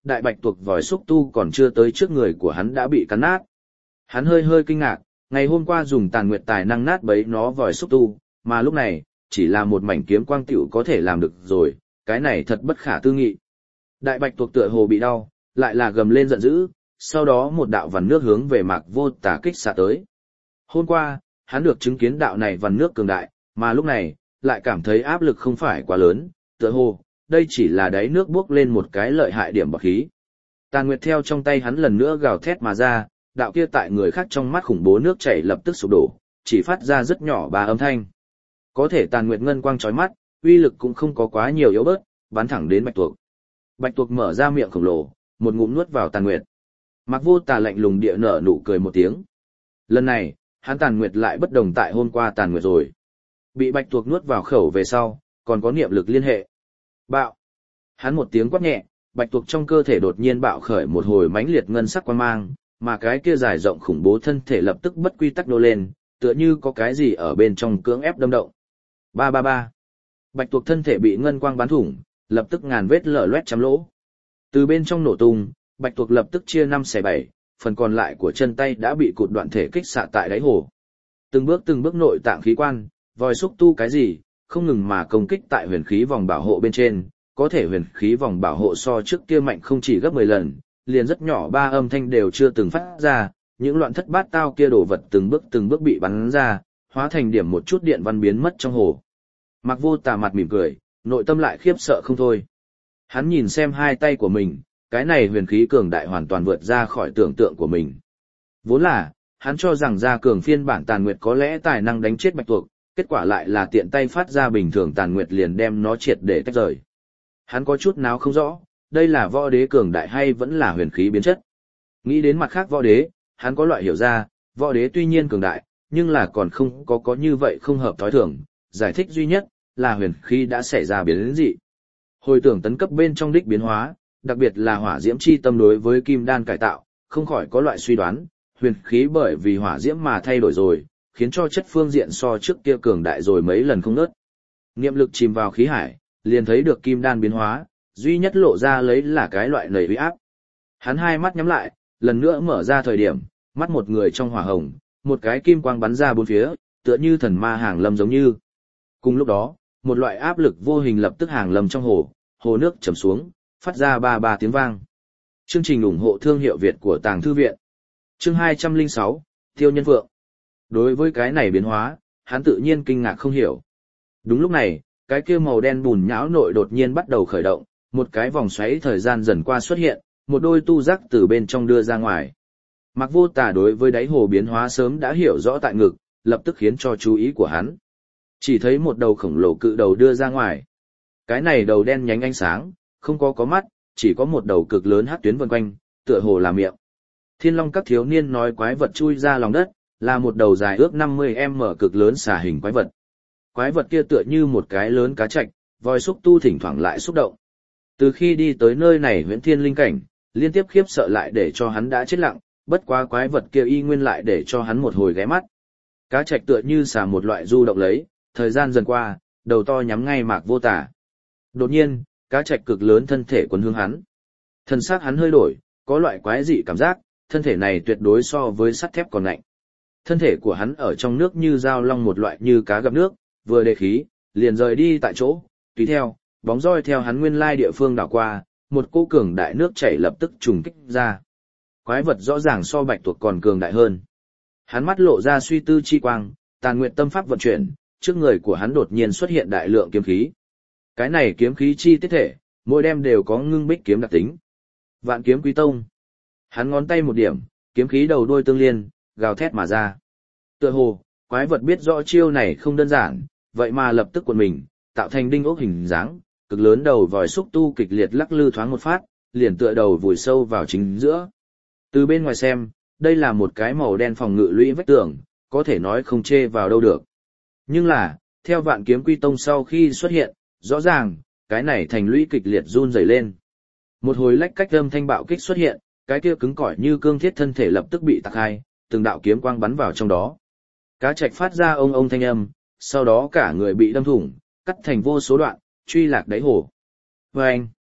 đại bạch tuộc vòi xúc tu còn chưa tới trước người của hắn đã bị cắn nát. Hắn hơi hơi kinh ngạc, ngày hôm qua dùng tàn nguyệt tài năng nát bấy nó vòi xúc tu, mà lúc này, chỉ là một mảnh kiếm quang tiểu có thể làm được rồi, cái này thật bất khả tư nghị. Đại bạch tuộc tựa hồ bị đau, lại là gầm lên giận dữ, sau đó một đạo vằn nước hướng về Mạc Vô Tà kích xạ tới. Hôm qua, hắn được chứng kiến đạo này vằn nước cường đại, mà lúc này, lại cảm thấy áp lực không phải quá lớn, tựa hồ, đây chỉ là đáy nước bước lên một cái lợi hại điểm bạc khí. Tàn Nguyệt theo trong tay hắn lần nữa gào thét mà ra, đạo kia tại người khác trong mắt khủng bố nước chảy lập tức sụp đổ, chỉ phát ra rất nhỏ ba âm thanh. Có thể Tàn Nguyệt ngân quang chói mắt, uy lực cũng không có quá nhiều yếu bớt, bắn thẳng đến bạch tuộc. Bạch tuộc mở ra miệng khổng lồ, một ngụm nuốt vào Tàn Nguyệt. Mạc Vô Tà lạnh lùng địa nở nụ cười một tiếng. Lần này, hắn Tàn Nguyệt lại bất đồng tại hôm qua Tàn Nguyệt rồi. Bị bạch tuộc nuốt vào khẩu về sau, còn có niệm lực liên hệ. Bạo. Hắn một tiếng quát nhẹ, bạch tuộc trong cơ thể đột nhiên bạo khởi một hồi mãnh liệt ngân sắc quang mang, mà cái kia dài rộng khủng bố thân thể lập tức bất quy tắc nô lên, tựa như có cái gì ở bên trong cưỡng ép đâm động. Ba ba ba. Bạch tuộc thân thể bị ngân quang bắn thủng, lập tức ngàn vết lở loét trăm lỗ. Từ bên trong nổ tung, bạch tuộc lập tức chia năm xẻ bảy, phần còn lại của chân tay đã bị cụt đoạn thể kích xạ tại đáy hồ. Từng bước từng bước nội tạng khí quan, vòi xúc tu cái gì, không ngừng mà công kích tại huyền khí vòng bảo hộ bên trên, có thể huyền khí vòng bảo hộ so trước kia mạnh không chỉ gấp mười lần, liền rất nhỏ ba âm thanh đều chưa từng phát ra, những loạn thất bát tao kia đổ vật từng bước từng bước bị bắn ra, hóa thành điểm một chút điện văn biến mất trong hồ. Mạc Vô Tà mặt mỉm cười, nội tâm lại khiếp sợ không thôi. Hắn nhìn xem hai tay của mình, cái này huyền khí cường đại hoàn toàn vượt ra khỏi tưởng tượng của mình. Vốn là, hắn cho rằng gia cường phiên bản Tàn Nguyệt có lẽ tài năng đánh chết bạch tuộc, kết quả lại là tiện tay phát ra bình thường Tàn Nguyệt liền đem nó triệt để tách rời. Hắn có chút nào không rõ, đây là võ đế cường đại hay vẫn là huyền khí biến chất. Nghĩ đến mặt khác võ đế, hắn có loại hiểu ra, võ đế tuy nhiên cường đại, nhưng là còn không có có như vậy không hợp thói thường, giải thích duy nhất là huyền khí đã xảy ra biến dị. Hồi tưởng tấn cấp bên trong đích biến hóa, đặc biệt là hỏa diễm chi tâm đối với kim đan cải tạo, không khỏi có loại suy đoán, huyền khí bởi vì hỏa diễm mà thay đổi rồi, khiến cho chất phương diện so trước kia cường đại rồi mấy lần không ngớt. Niệm lực chìm vào khí hải, liền thấy được kim đan biến hóa, duy nhất lộ ra lấy là cái loại nầy uy áp. Hắn hai mắt nhắm lại, lần nữa mở ra thời điểm, mắt một người trong hỏa hồng, một cái kim quang bắn ra bốn phía, tựa như thần ma hàng lâm giống như. Cùng lúc đó, một loại áp lực vô hình lập tức hàng lâm trong hồ, hồ nước trầm xuống, phát ra ba ba tiếng vang. Chương trình ủng hộ thương hiệu Việt của Tàng Thư Viện. Chương hai trăm lẻ sáu, Tiêu Nhân Phượng. Đối với cái này biến hóa, hắn tự nhiên kinh ngạc không hiểu. Đúng lúc này, cái kia màu đen bùn nhão nội đột nhiên bắt đầu khởi động, một cái vòng xoáy thời gian dần qua xuất hiện, một đôi tu giác từ bên trong đưa ra ngoài. Mạc Vô Tà đối với đáy hồ biến hóa sớm đã hiểu rõ tại ngực, lập tức khiến cho chú ý của hắn. Chỉ thấy một đầu khổng lồ cự đầu đưa ra ngoài. Cái này đầu đen nhánh ánh sáng, không có có mắt, chỉ có một đầu cực lớn hắc tuyến vần quanh, tựa hồ là miệng. Thiên Long các thiếu niên nói quái vật chui ra lòng đất, là một đầu dài ước năm mươi mét cực lớn xà hình quái vật. Quái vật kia tựa như một cái lớn cá trạch, vòi xúc tu thỉnh thoảng lại xúc động. Từ khi đi tới nơi này huyễn thiên linh cảnh, liên tiếp khiếp sợ lại để cho hắn đã chết lặng, bất quá quái vật kia y nguyên lại để cho hắn một hồi ghé mắt. Cá trạch tựa như xà một loại du động lấy, thời gian dần qua, đầu to nhắm ngay Mạc Vô Tà. Đột nhiên, cá trạch cực lớn thân thể quấn hướng hắn. Thân xác hắn hơi đổi, có loại quái dị cảm giác, thân thể này tuyệt đối so với sắt thép còn lạnh. Thân thể của hắn ở trong nước như dao long một loại như cá gặp nước, vừa đề khí, liền rời đi tại chỗ, tùy theo, bóng roi theo hắn nguyên lai địa phương đảo qua, một cỗ cường đại nước chảy lập tức trùng kích ra. Quái vật rõ ràng so bạch tuộc còn cường đại hơn. Hắn mắt lộ ra suy tư chi quang, tàn nguyện tâm pháp vận chuyển, trước người của hắn đột nhiên xuất hiện đại lượng kiếm khí. Cái này kiếm khí chi tiết thể, mỗi đem đều có ngưng bích kiếm đặc tính. Vạn kiếm quý tông. Hắn ngón tay một điểm, kiếm khí đầu đuôi tương liên, gào thét mà ra. Tựa hồ, quái vật biết rõ chiêu này không đơn giản, vậy mà lập tức cuộn mình, tạo thành đinh ốc hình dáng, cực lớn đầu vòi xúc tu kịch liệt lắc lư thoáng một phát, liền tựa đầu vùi sâu vào chính giữa. Từ bên ngoài xem, đây là một cái màu đen phòng ngự lũy vách tường, có thể nói không chê vào đâu được. Nhưng là, theo vạn kiếm quy tông sau khi xuất hiện, rõ ràng, cái này thành lũy kịch liệt run rẩy lên. Một hồi lách cách âm thanh bạo kích xuất hiện, cái kia cứng cỏi như cương thiết thân thể lập tức bị tạc hai, từng đạo kiếm quang bắn vào trong đó. Cá trạch phát ra ông ông thanh âm, sau đó cả người bị đâm thủng, cắt thành vô số đoạn, truy lạc đáy hồ. Vâng!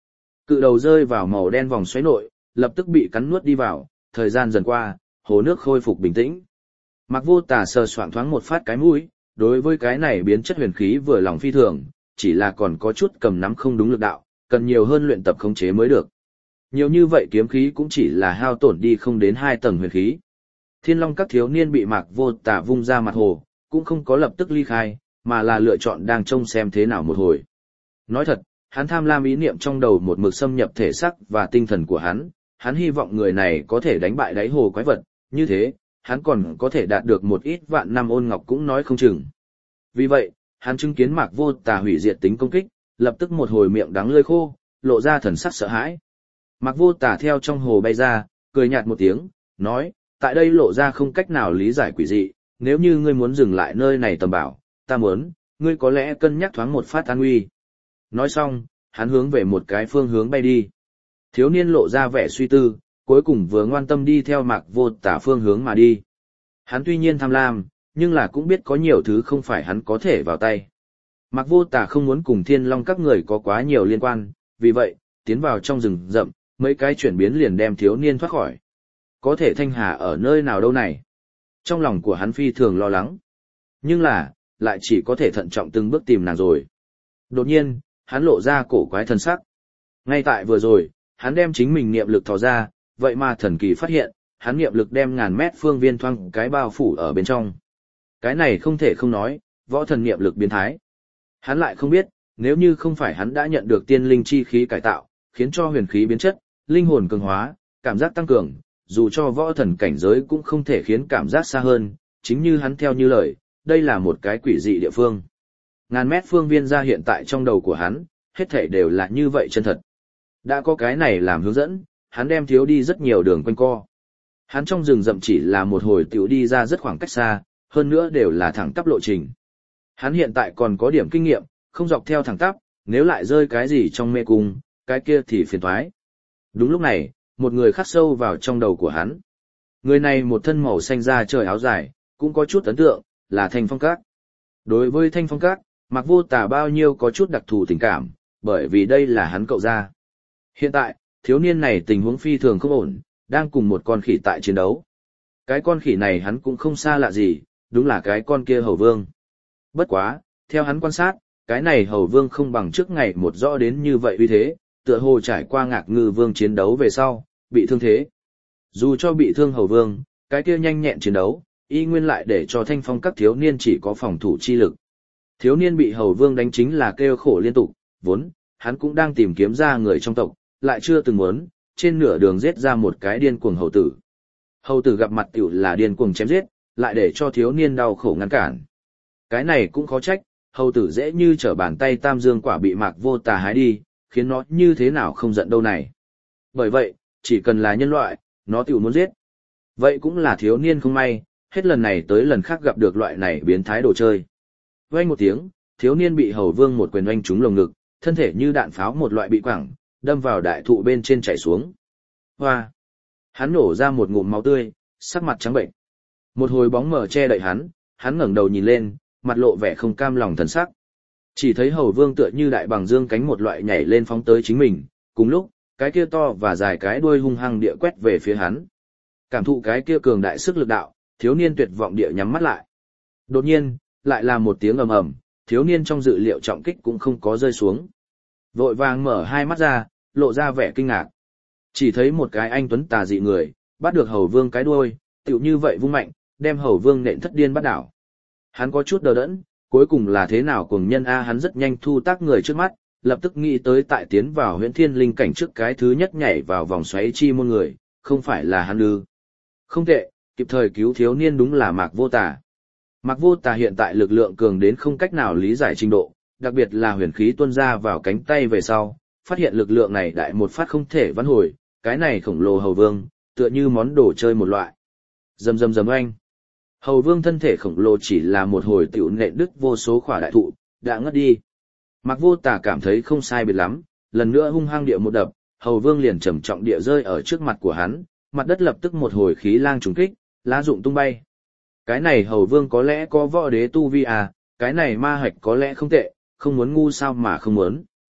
Cự đầu rơi vào màu đen vòng xoáy nội, lập tức bị cắn nuốt đi vào, thời gian dần qua, hồ nước khôi phục bình tĩnh. Mạc Vô Tà sờ soạng thoáng một phát cái mũi, đối với cái này biến chất huyền khí vừa lòng phi thường, chỉ là còn có chút cầm nắm không đúng lực đạo, cần nhiều hơn luyện tập khống chế mới được. Nhiều như vậy kiếm khí cũng chỉ là hao tổn đi không đến hai tầng huyền khí. Thiên Long các thiếu niên bị Mạc Vô Tà vung ra mặt hồ, cũng không có lập tức ly khai, mà là lựa chọn đang trông xem thế nào một hồi. Nói thật, hắn tham lam ý niệm trong đầu một mực xâm nhập thể xác và tinh thần của hắn, hắn hy vọng người này có thể đánh bại đáy hồ quái vật, như thế, hắn còn có thể đạt được một ít vạn năm ôn ngọc cũng nói không chừng. Vì vậy, hắn chứng kiến Mạc Vô Tà hủy diệt tính công kích, lập tức một hồi miệng đắng lưỡi khô, lộ ra thần sắc sợ hãi. Mạc Vô Tà theo trong hồ bay ra, cười nhạt một tiếng, nói, tại đây lộ ra không cách nào lý giải quỷ dị, nếu như ngươi muốn dừng lại nơi này tầm bảo, ta muốn, ngươi có lẽ cân nhắc thoáng một phát an nguy. Nói xong, hắn hướng về một cái phương hướng bay đi. Thiếu niên lộ ra vẻ suy tư, cuối cùng vừa ngoan tâm đi theo Mạc Vô Tà phương hướng mà đi. Hắn tuy nhiên tham lam, nhưng là cũng biết có nhiều thứ không phải hắn có thể vào tay. Mạc Vô Tà không muốn cùng Thiên Long các người có quá nhiều liên quan, vì vậy, tiến vào trong rừng rậm, mấy cái chuyển biến liền đem thiếu niên thoát khỏi. Có thể Thanh Hà ở nơi nào đâu này? Trong lòng của hắn phi thường lo lắng. Nhưng là, lại chỉ có thể thận trọng từng bước tìm nàng rồi. Đột nhiên, hắn lộ ra cổ quái thần sắc. Ngay tại vừa rồi, hắn đem chính mình niệm lực thò ra, vậy mà thần kỳ phát hiện, hắn niệm lực đem ngàn mét phương viên thoang cái bao phủ ở bên trong. Cái này không thể không nói, võ thần niệm lực biến thái. Hắn lại không biết, nếu như không phải hắn đã nhận được tiên linh chi khí cải tạo, khiến cho huyền khí biến chất, linh hồn cường hóa, cảm giác tăng cường, dù cho võ thần cảnh giới cũng không thể khiến cảm giác xa hơn, chính như hắn theo như lời, đây là một cái quỷ dị địa phương. Ngàn mét phương viên ra hiện tại trong đầu của hắn, hết thảy đều là như vậy chân thật. Đã có cái này làm hướng dẫn, hắn đem thiếu đi rất nhiều đường quanh co. Hắn trong rừng rậm chỉ là một hồi tiểu đi ra rất khoảng cách xa, hơn nữa đều là thẳng tắp lộ trình. Hắn hiện tại còn có điểm kinh nghiệm, không dọc theo thẳng tắp, nếu lại rơi cái gì trong mê cung, cái kia thì phiền toái. Đúng lúc này, một người khắc sâu vào trong đầu của hắn. Người này một thân màu xanh da trời áo dài, cũng có chút ấn tượng, là Thanh Phong Các. Đối với Thanh Phong Các, Mạc Vô Tà bao nhiêu có chút đặc thù tình cảm, bởi vì đây là hắn cậu gia. Hiện tại, thiếu niên này tình huống phi thường không ổn, đang cùng một con khỉ tại chiến đấu. Cái con khỉ này hắn cũng không xa lạ gì, đúng là cái con kia hầu vương. Bất quá, theo hắn quan sát, cái này hầu vương không bằng trước ngày một rõ đến như vậy uy thế, tựa hồ trải qua ngạc ngư vương chiến đấu về sau, bị thương thế. Dù cho bị thương hầu vương, cái kia nhanh nhẹn chiến đấu, y nguyên lại để cho Thanh Phong Các thiếu niên chỉ có phòng thủ chi lực. Thiếu niên bị hầu vương đánh chính là kêu khổ liên tục, vốn, hắn cũng đang tìm kiếm ra người trong tộc, lại chưa từng muốn, trên nửa đường giết ra một cái điên cuồng hầu tử. Hầu tử gặp mặt tiểu là điên cuồng chém giết, lại để cho thiếu niên đau khổ ngăn cản. Cái này cũng khó trách, hầu tử dễ như trở bàn tay tam dương quả bị Mạc Vô Tà hái đi, khiến nó như thế nào không giận đâu này. Bởi vậy, chỉ cần là nhân loại, nó tiểu muốn giết. Vậy cũng là thiếu niên không may, hết lần này tới lần khác gặp được loại này biến thái đồ chơi. Vang một tiếng, thiếu niên bị hầu vương một quyền oanh trúng lồng ngực, thân thể như đạn pháo một loại bị quẳng, đâm vào đại thụ bên trên chảy xuống. Hoa! Hắn nổ ra một ngụm máu tươi, sắc mặt trắng bệnh. Một hồi bóng mờ che đậy hắn, hắn ngẩng đầu nhìn lên, mặt lộ vẻ không cam lòng thần sắc. Chỉ thấy hầu vương tựa như đại bằng dương cánh một loại nhảy lên phóng tới chính mình, cùng lúc, cái kia to và dài cái đuôi hung hăng địa quét về phía hắn. Cảm thụ cái kia cường đại sức lực đạo, thiếu niên tuyệt vọng địa nhắm mắt lại. Đột nhiên, lại là một tiếng ầm ầm, thiếu niên trong dự liệu trọng kích cũng không có rơi xuống. Vội vàng mở hai mắt ra, lộ ra vẻ kinh ngạc. Chỉ thấy một cái anh tuấn tà dị người, bắt được hầu vương cái đuôi, tựu như vậy vung mạnh, đem hầu vương nện thất điên bắt đảo. Hắn có chút đờ đẫn, cuối cùng là thế nào cuồng nhân a hắn rất nhanh thu tác người trước mắt, lập tức nghĩ tới tại tiến vào huyễn thiên linh cảnh trước cái thứ nhất nhảy vào vòng xoáy chi môn người, không phải là hắn ư. Không tệ, kịp thời cứu thiếu niên đúng là Mạc Vô Tà. Mạc Vô Tà hiện tại lực lượng cường đến không cách nào lý giải trình độ, đặc biệt là huyền khí tuôn ra vào cánh tay về sau, phát hiện lực lượng này đại một phát không thể vãn hồi, cái này khổng lồ hầu vương, tựa như món đồ chơi một loại. Rầm rầm rầm oanh. Hầu vương thân thể khổng lồ chỉ là một hồi tiểu nện đứt vô số khỏa đại thụ, đã ngất đi. Mạc Vô Tà cảm thấy không sai biệt lắm, lần nữa hung hăng địa một đập, hầu vương liền trầm trọng địa rơi ở trước mặt của hắn, mặt đất lập tức một hồi khí lang trùng kích, lá rụng tung bay. Cái này hầu vương có lẽ có võ đế tu vi à, cái này ma hạch có lẽ không tệ, không muốn ngu sao mà không muốn.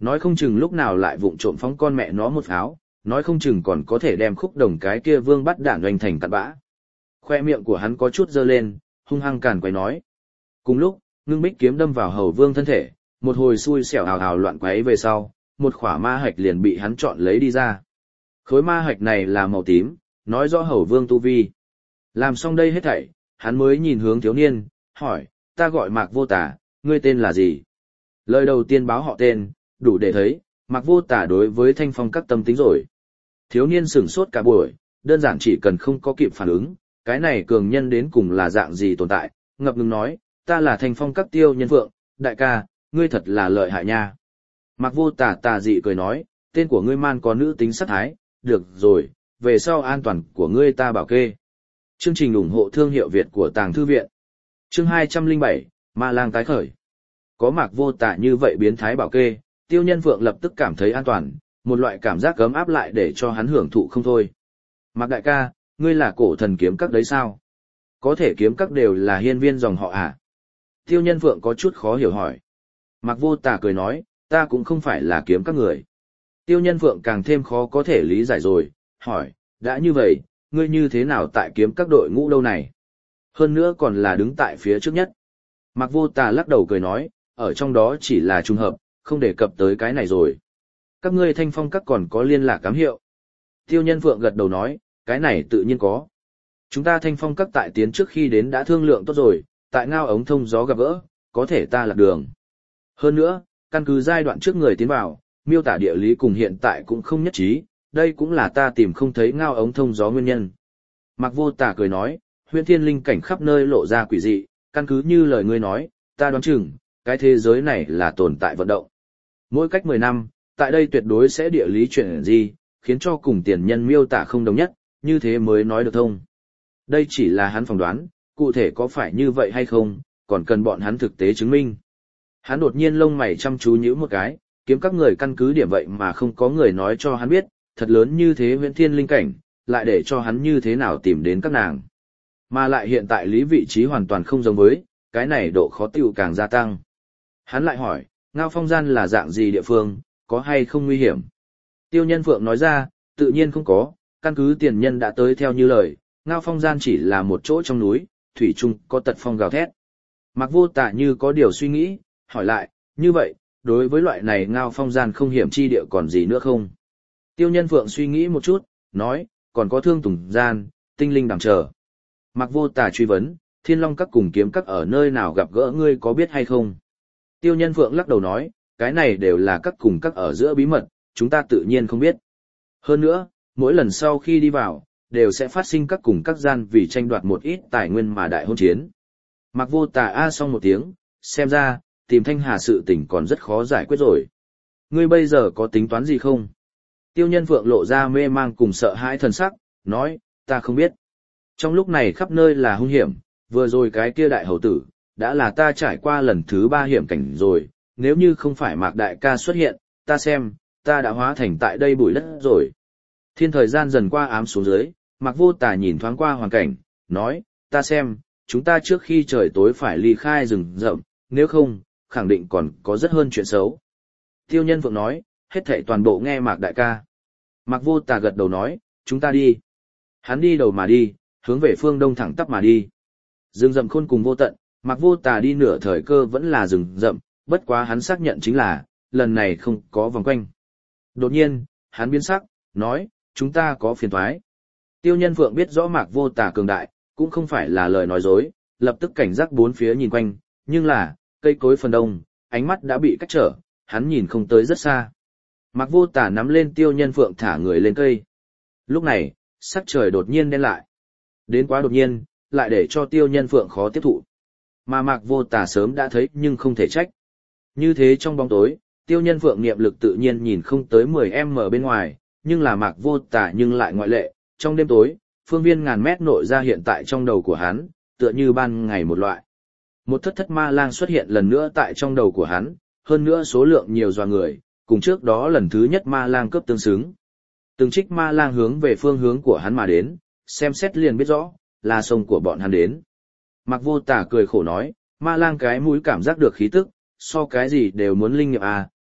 Nói không chừng lúc nào lại vụng trộm phóng con mẹ nó một pháo, nói không chừng còn có thể đem khúc đồng cái kia vương bắt đản oanh thành cặn bã. Khoe miệng của hắn có chút dơ lên, hung hăng càn quấy nói. Cùng lúc, ngưng bích kiếm đâm vào hầu vương thân thể, một hồi xui xẻo hào hào loạn quấy về sau, một khỏa ma hạch liền bị hắn chọn lấy đi ra. Khối ma hạch này là màu tím, nói rõ hầu vương tu vi. Làm xong đây hết thảy, hắn mới nhìn hướng thiếu niên, hỏi, ta gọi Mạc Vô Tả, ngươi tên là gì? Lời đầu tiên báo họ tên, đủ để thấy, Mạc Vô Tả đối với Thanh Phong các tâm tính rồi. Thiếu niên sửng sốt cả buổi, đơn giản chỉ cần không có kịp phản ứng, cái này cường nhân đến cùng là dạng gì tồn tại, ngập ngừng nói, ta là Thanh Phong các Tiêu Nhân Phượng, đại ca, ngươi thật là lợi hại nha. Mạc Vô Tả tà dị cười nói, tên của ngươi man có nữ tính sắc thái, được rồi, về sau an toàn của ngươi ta bảo kê. Chương trình ủng hộ thương hiệu Việt của Tàng Thư Viện. Chương hai trăm lẻ bảy, Ma Lang tái khởi. Có Mạc Vô Tả như vậy biến thái bảo kê, Tiêu Nhân Phượng lập tức cảm thấy an toàn, một loại cảm giác ấm áp lại để cho hắn hưởng thụ không thôi. Mạc đại ca, ngươi là cổ thần kiếm các đấy sao? Có thể kiếm các đều là hiên viên dòng họ à? Tiêu Nhân Phượng có chút khó hiểu hỏi. Mạc Vô Tả cười nói, ta cũng không phải là kiếm các người. Tiêu Nhân Phượng càng thêm khó có thể lý giải rồi, hỏi, đã như vậy, ngươi như thế nào tại kiếm các đội ngũ đâu này? Hơn nữa còn là đứng tại phía trước nhất. Mạc Vô Tả lắc đầu cười nói, ở trong đó chỉ là trùng hợp, không đề cập tới cái này rồi. Các ngươi Thanh Phong các còn có liên lạc cám hiệu. Tiêu Nhân Phượng gật đầu nói, cái này tự nhiên có. Chúng ta Thanh Phong các tại tiến trước khi đến đã thương lượng tốt rồi, tại ngao ống thông gió gặp gỡ, có thể ta lạc đường. Hơn nữa, căn cứ giai đoạn trước người tiến vào, miêu tả địa lý cùng hiện tại cũng không nhất trí, đây cũng là ta tìm không thấy ngao ống thông gió nguyên nhân. Mạc Vô Tả cười nói, huyễn thiên linh cảnh khắp nơi lộ ra quỷ dị, căn cứ như lời ngươi nói, ta đoán chừng, cái thế giới này là tồn tại vận động. Mỗi cách mười năm, tại đây tuyệt đối sẽ địa lý chuyển gì, khiến cho cùng tiền nhân miêu tả không đồng nhất, như thế mới nói được thông. Đây chỉ là hắn phỏng đoán, cụ thể có phải như vậy hay không, còn cần bọn hắn thực tế chứng minh. Hắn đột nhiên lông mày chăm chú nhíu một cái, kiếm các người căn cứ điểm vậy mà không có người nói cho hắn biết, thật lớn như thế huyễn thiên linh cảnh, lại để cho hắn như thế nào tìm đến các nàng. Mà lại hiện tại lý vị trí hoàn toàn không giống với, cái này độ khó tiêu càng gia tăng. Hắn lại hỏi, Ngao Phong Gian là dạng gì địa phương, có hay không nguy hiểm? Tiêu Nhân Phượng nói ra, tự nhiên không có, căn cứ tiền nhân đã tới theo như lời, Ngao Phong Gian chỉ là một chỗ trong núi, thủy chung có tật phong gào thét. Mạc Vô Tả như có điều suy nghĩ, hỏi lại, như vậy, đối với loại này Ngao Phong Gian không hiểm chi địa còn gì nữa không? Tiêu Nhân Phượng suy nghĩ một chút, nói, còn có Thương Tùng Gian, Tinh Linh đằng chờ. Mạc Vô Tả truy vấn, Thiên Long các cùng kiếm các ở nơi nào gặp gỡ ngươi có biết hay không? Tiêu Nhân Phượng lắc đầu nói, cái này đều là các cùng các ở giữa bí mật, chúng ta tự nhiên không biết. Hơn nữa, mỗi lần sau khi đi vào, đều sẽ phát sinh các cùng các gian vì tranh đoạt một ít tài nguyên mà đại hôn chiến. Mạc Vô Tả a xong một tiếng, xem ra, tìm Thanh Hà sự tình còn rất khó giải quyết rồi. Ngươi bây giờ có tính toán gì không? Tiêu Nhân Phượng lộ ra mê mang cùng sợ hãi thần sắc, nói, ta không biết. Trong lúc này khắp nơi là hung hiểm, vừa rồi cái kia đại hầu tử, đã là ta trải qua lần thứ ba hiểm cảnh rồi, nếu như không phải Mạc đại ca xuất hiện, ta xem, ta đã hóa thành tại đây bụi đất rồi. Thiên thời gian dần qua ám xuống dưới, Mạc Vô Tả nhìn thoáng qua hoàn cảnh, nói, ta xem, chúng ta trước khi trời tối phải ly khai rừng rậm, nếu không, khẳng định còn có rất hơn chuyện xấu. Tiêu Nhân Phượng nói, hết thảy toàn bộ nghe Mạc đại ca. Mạc Vô Tả gật đầu nói, chúng ta đi. Hắn đi đầu mà đi, hướng về phương đông thẳng tắp mà đi. Rừng rậm khôn cùng vô tận, Mạc Vô Tả đi nửa thời cơ vẫn là rừng rậm, bất quá hắn xác nhận chính là, lần này không có vòng quanh. Đột nhiên, hắn biến sắc, nói, chúng ta có phiền toái. Tiêu Nhân Phượng biết rõ Mạc Vô Tả cường đại, cũng không phải là lời nói dối, lập tức cảnh giác bốn phía nhìn quanh, nhưng là, cây cối phần đông, ánh mắt đã bị cách trở, hắn nhìn không tới rất xa. Mạc Vô Tả nắm lên Tiêu Nhân Phượng thả người lên cây. Lúc này, sắc trời đột nhiên đen lại. Đến quá đột nhiên, lại để cho Tiêu Nhân Phượng khó tiếp thụ. Mà Mạc Vô Tả sớm đã thấy nhưng không thể trách. Như thế trong bóng tối, Tiêu Nhân Phượng niệm lực tự nhiên nhìn không tới mười em em bên ngoài, nhưng là Mạc Vô Tả nhưng lại ngoại lệ, trong đêm tối, phương viên ngàn mét nội ra hiện tại trong đầu của hắn, tựa như ban ngày một loại. Một thất thất ma lang xuất hiện lần nữa tại trong đầu của hắn, hơn nữa số lượng nhiều dọa người, cùng trước đó lần thứ nhất ma lang cấp tương xứng. Từng trích ma lang hướng về phương hướng của hắn mà đến, xem xét liền biết rõ, là sông của bọn hắn đến. Mạc Vô Tả cười khổ nói, ma lang cái mũi cảm giác được khí tức, so cái gì đều muốn linh nghiệm à,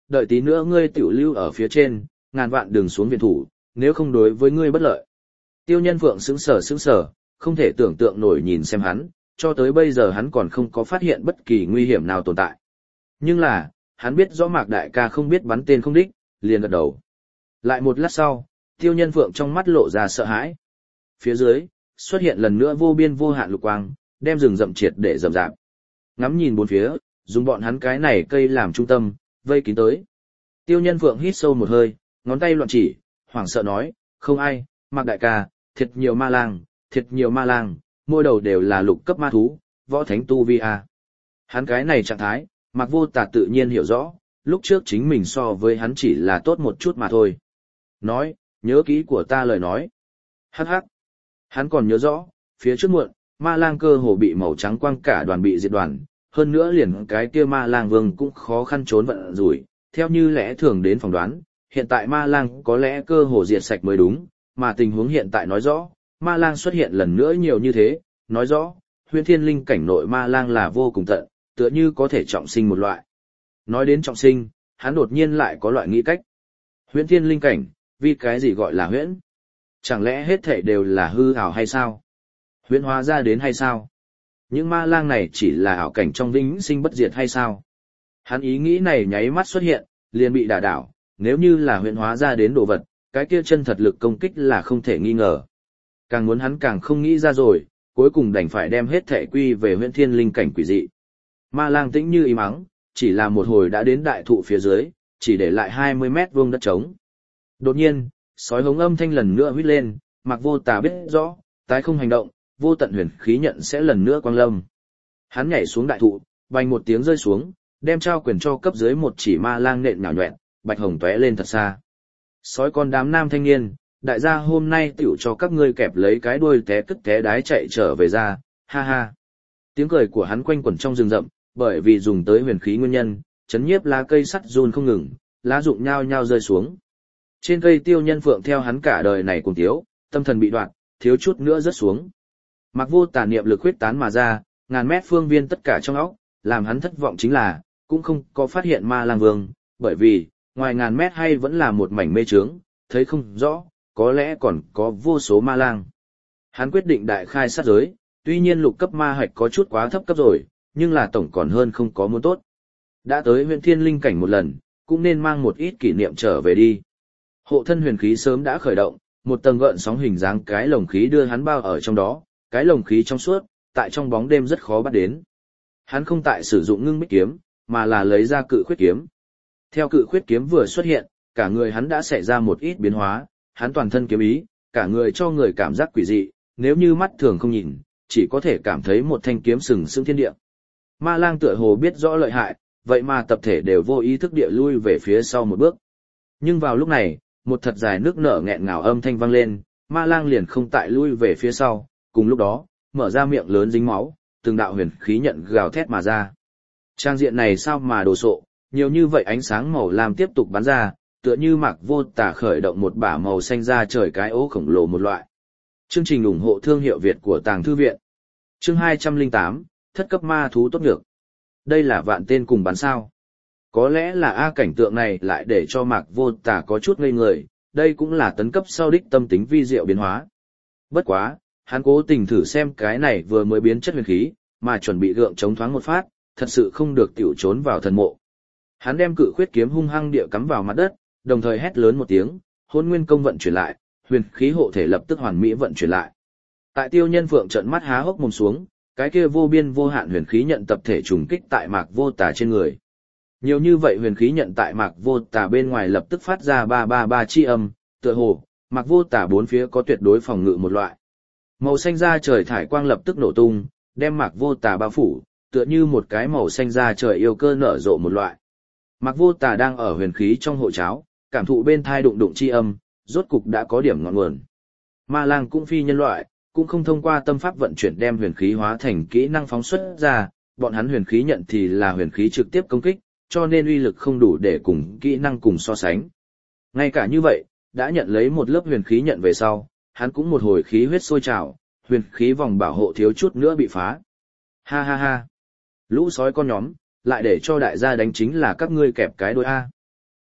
đợi tí nữa ngươi tiểu lưu ở phía trên, ngàn vạn đường xuống viện thủ, nếu không đối với ngươi bất lợi. Tiêu Nhân Phượng sững sờ sững sờ, không thể tưởng tượng nổi nhìn xem hắn, cho tới bây giờ hắn còn không có phát hiện bất kỳ nguy hiểm nào tồn tại. Nhưng là, hắn biết rõ Mạc Đại ca không biết bắn tên không đích, liền gật đầu. Lại một lát sau, Tiêu Nhân Phượng trong mắt lộ ra sợ hãi. Phía dưới, xuất hiện lần nữa vô biên vô hạn lục quang, đem rừng rậm triệt để rậm rạp. Ngắm nhìn bốn phía, dùng bọn hắn cái này cây làm trung tâm, vây kín tới. Tiêu Nhân Phượng hít sâu một hơi, ngón tay loạn chỉ, hoảng sợ nói, không ai, Mạc Đại ca, thiệt nhiều ma lang, thiệt nhiều ma lang, mỗi đầu đều là lục cấp ma thú, võ thánh tu vi a. Hắn cái này trạng thái, Mạc Vô Tà tự nhiên hiểu rõ, lúc trước chính mình so với hắn chỉ là tốt một chút mà thôi. Nói, nhớ kỹ của ta lời nói. Hắc hắc. Hắn còn nhớ rõ, phía trước muộn, ma lang cơ hồ bị màu trắng quang cả đoàn bị diệt đoàn, hơn nữa liền cái kia ma lang vương cũng khó khăn trốn vận rủi, theo như lẽ thường đến phỏng đoán, hiện tại ma lang có lẽ cơ hồ diệt sạch mới đúng, mà tình huống hiện tại nói rõ, ma lang xuất hiện lần nữa nhiều như thế, nói rõ, Huyền Thiên Linh cảnh nội ma lang là vô cùng tận, tựa như có thể trọng sinh một loại. Nói đến trọng sinh, hắn đột nhiên lại có loại nghĩ cách. Huyền Thiên Linh cảnh, vì cái gì gọi là huyễn? Chẳng lẽ hết thể đều là hư ảo hay sao? Huyễn hóa ra đến hay sao? Những ma lang này chỉ là ảo cảnh trong vĩnh sinh bất diệt hay sao? Hắn ý nghĩ này nháy mắt xuất hiện, liền bị đả đảo, nếu như là huyễn hóa ra đến đồ vật, cái kia chân thật lực công kích là không thể nghi ngờ. Càng muốn hắn càng không nghĩ ra rồi, cuối cùng đành phải đem hết thể quy về Huyền Thiên Linh cảnh quỷ dị. Ma lang tĩnh như im ắng, chỉ là một hồi đã đến đại thụ phía dưới, chỉ để lại hai mươi mét vuông đất trống. Đột nhiên, sói hống âm thanh lần nữa huýt lên, Mạc Vô Tà biết rõ, tái không hành động, vô tận huyền khí nhận sẽ lần nữa quang lâm. Hắn nhảy xuống đại thụ, bành một tiếng rơi xuống, đem trao quyền cho cấp dưới một chỉ ma lang nện nhào nhoẹn, bạch hồng tóe lên thật xa. Sói con đám nam thanh niên, đại gia hôm nay tiểu cho các ngươi kẹp lấy cái đuôi té cất té đái chạy trở về ra, ha ha. Tiếng cười của hắn quanh quẩn trong rừng rậm, bởi vì dùng tới huyền khí nguyên nhân, chấn nhiếp lá cây sắt run không ngừng, lá rụng nhao nhao rơi xuống. Trên cây Tiêu Nhân Phượng theo hắn cả đời này cùng tiếu, tâm thần bị đoạn, thiếu chút nữa rớt xuống. Mạc Vô Tà niệm lực huyết tán mà ra, ngàn mét phương viên tất cả trong óc, làm hắn thất vọng chính là, cũng không có phát hiện ma lang vương, bởi vì, ngoài ngàn mét hay vẫn là một mảnh mê trướng, thấy không rõ, có lẽ còn có vô số ma lang. Hắn quyết định đại khai sát giới, tuy nhiên lục cấp ma hạch có chút quá thấp cấp rồi, nhưng là tổng còn hơn không có muốn tốt. Đã tới Huyền Thiên Linh cảnh một lần, cũng nên mang một ít kỷ niệm trở về đi. Hộ thân huyền khí sớm đã khởi động, một tầng gợn sóng hình dáng cái lồng khí đưa hắn bao ở trong đó, cái lồng khí trong suốt, tại trong bóng đêm rất khó bắt đến. Hắn không tại sử dụng ngưng bích kiếm, mà là lấy ra cự khuyết kiếm. Theo cự khuyết kiếm vừa xuất hiện, cả người hắn đã xảy ra một ít biến hóa, hắn toàn thân kiếm ý, cả người cho người cảm giác quỷ dị, nếu như mắt thường không nhìn, chỉ có thể cảm thấy một thanh kiếm sừng sững thiên địa. Ma lang tựa hồ biết rõ lợi hại, vậy mà tập thể đều vô ý thức địa lui về phía sau một bước. Nhưng vào lúc này, một thật dài nước nở nghẹn ngào âm thanh vang lên, ma lang liền không tại lui về phía sau, cùng lúc đó, mở ra miệng lớn dính máu, từng đạo huyền khí nhận gào thét mà ra. Trang diện này sao mà đồ sộ, nhiều như vậy ánh sáng màu lam tiếp tục bắn ra, tựa như Mạc Vô Tà khởi động một bả màu xanh ra trời cái ố khổng lồ một loại. Chương trình ủng hộ thương hiệu Việt của Tàng Thư Viện. Chương hai trăm lẻ tám, thất cấp ma thú tốt nhược. Đây là vạn tên cùng bắn sao. Có lẽ là A cảnh tượng này lại để cho Mạc Vô Tà có chút ngây người, đây cũng là tấn cấp sau đích tâm tính vi diệu biến hóa. Bất quá, hắn cố tình thử xem cái này vừa mới biến chất huyền khí, mà chuẩn bị gượng chống thoáng một phát, thật sự không được tiểu trốn vào thần mộ. Hắn đem cự khuyết kiếm hung hăng địa cắm vào mặt đất, đồng thời hét lớn một tiếng, hôn nguyên công vận chuyển lại, huyền khí hộ thể lập tức hoàn mỹ vận chuyển lại. Tại Tiêu Nhân Phượng trợn mắt há hốc mồm xuống, cái kia vô biên vô hạn huyền khí nhận tập thể trùng kích tại Mạc Vô Tà trên người. Nhiều như vậy huyền khí nhận tại Mạc Vô Tà bên ngoài lập tức phát ra ba ba ba chi âm, tựa hồ, Mạc Vô Tà bốn phía có tuyệt đối phòng ngự một loại. Màu xanh da trời thải quang lập tức nổ tung, đem Mạc Vô Tà bao phủ, tựa như một cái màu xanh da trời yêu cơ nở rộ một loại. Mạc Vô Tà đang ở huyền khí trong hộ cháo, cảm thụ bên thai đụng đụng chi âm, rốt cục đã có điểm ngọn nguồn. Ma lang cũng phi nhân loại, cũng không thông qua tâm pháp vận chuyển đem huyền khí hóa thành kỹ năng phóng xuất ra, bọn hắn huyền khí nhận thì là huyền khí trực tiếp công kích, cho nên uy lực không đủ để cùng kỹ năng cùng so sánh. Ngay cả như vậy, đã nhận lấy một lớp huyền khí nhận về sau, hắn cũng một hồi khí huyết sôi trào, huyền khí vòng bảo hộ thiếu chút nữa bị phá. Ha ha ha. Lũ sói con nhóm, lại để cho đại gia đánh chính là các ngươi kẹp cái đôi A.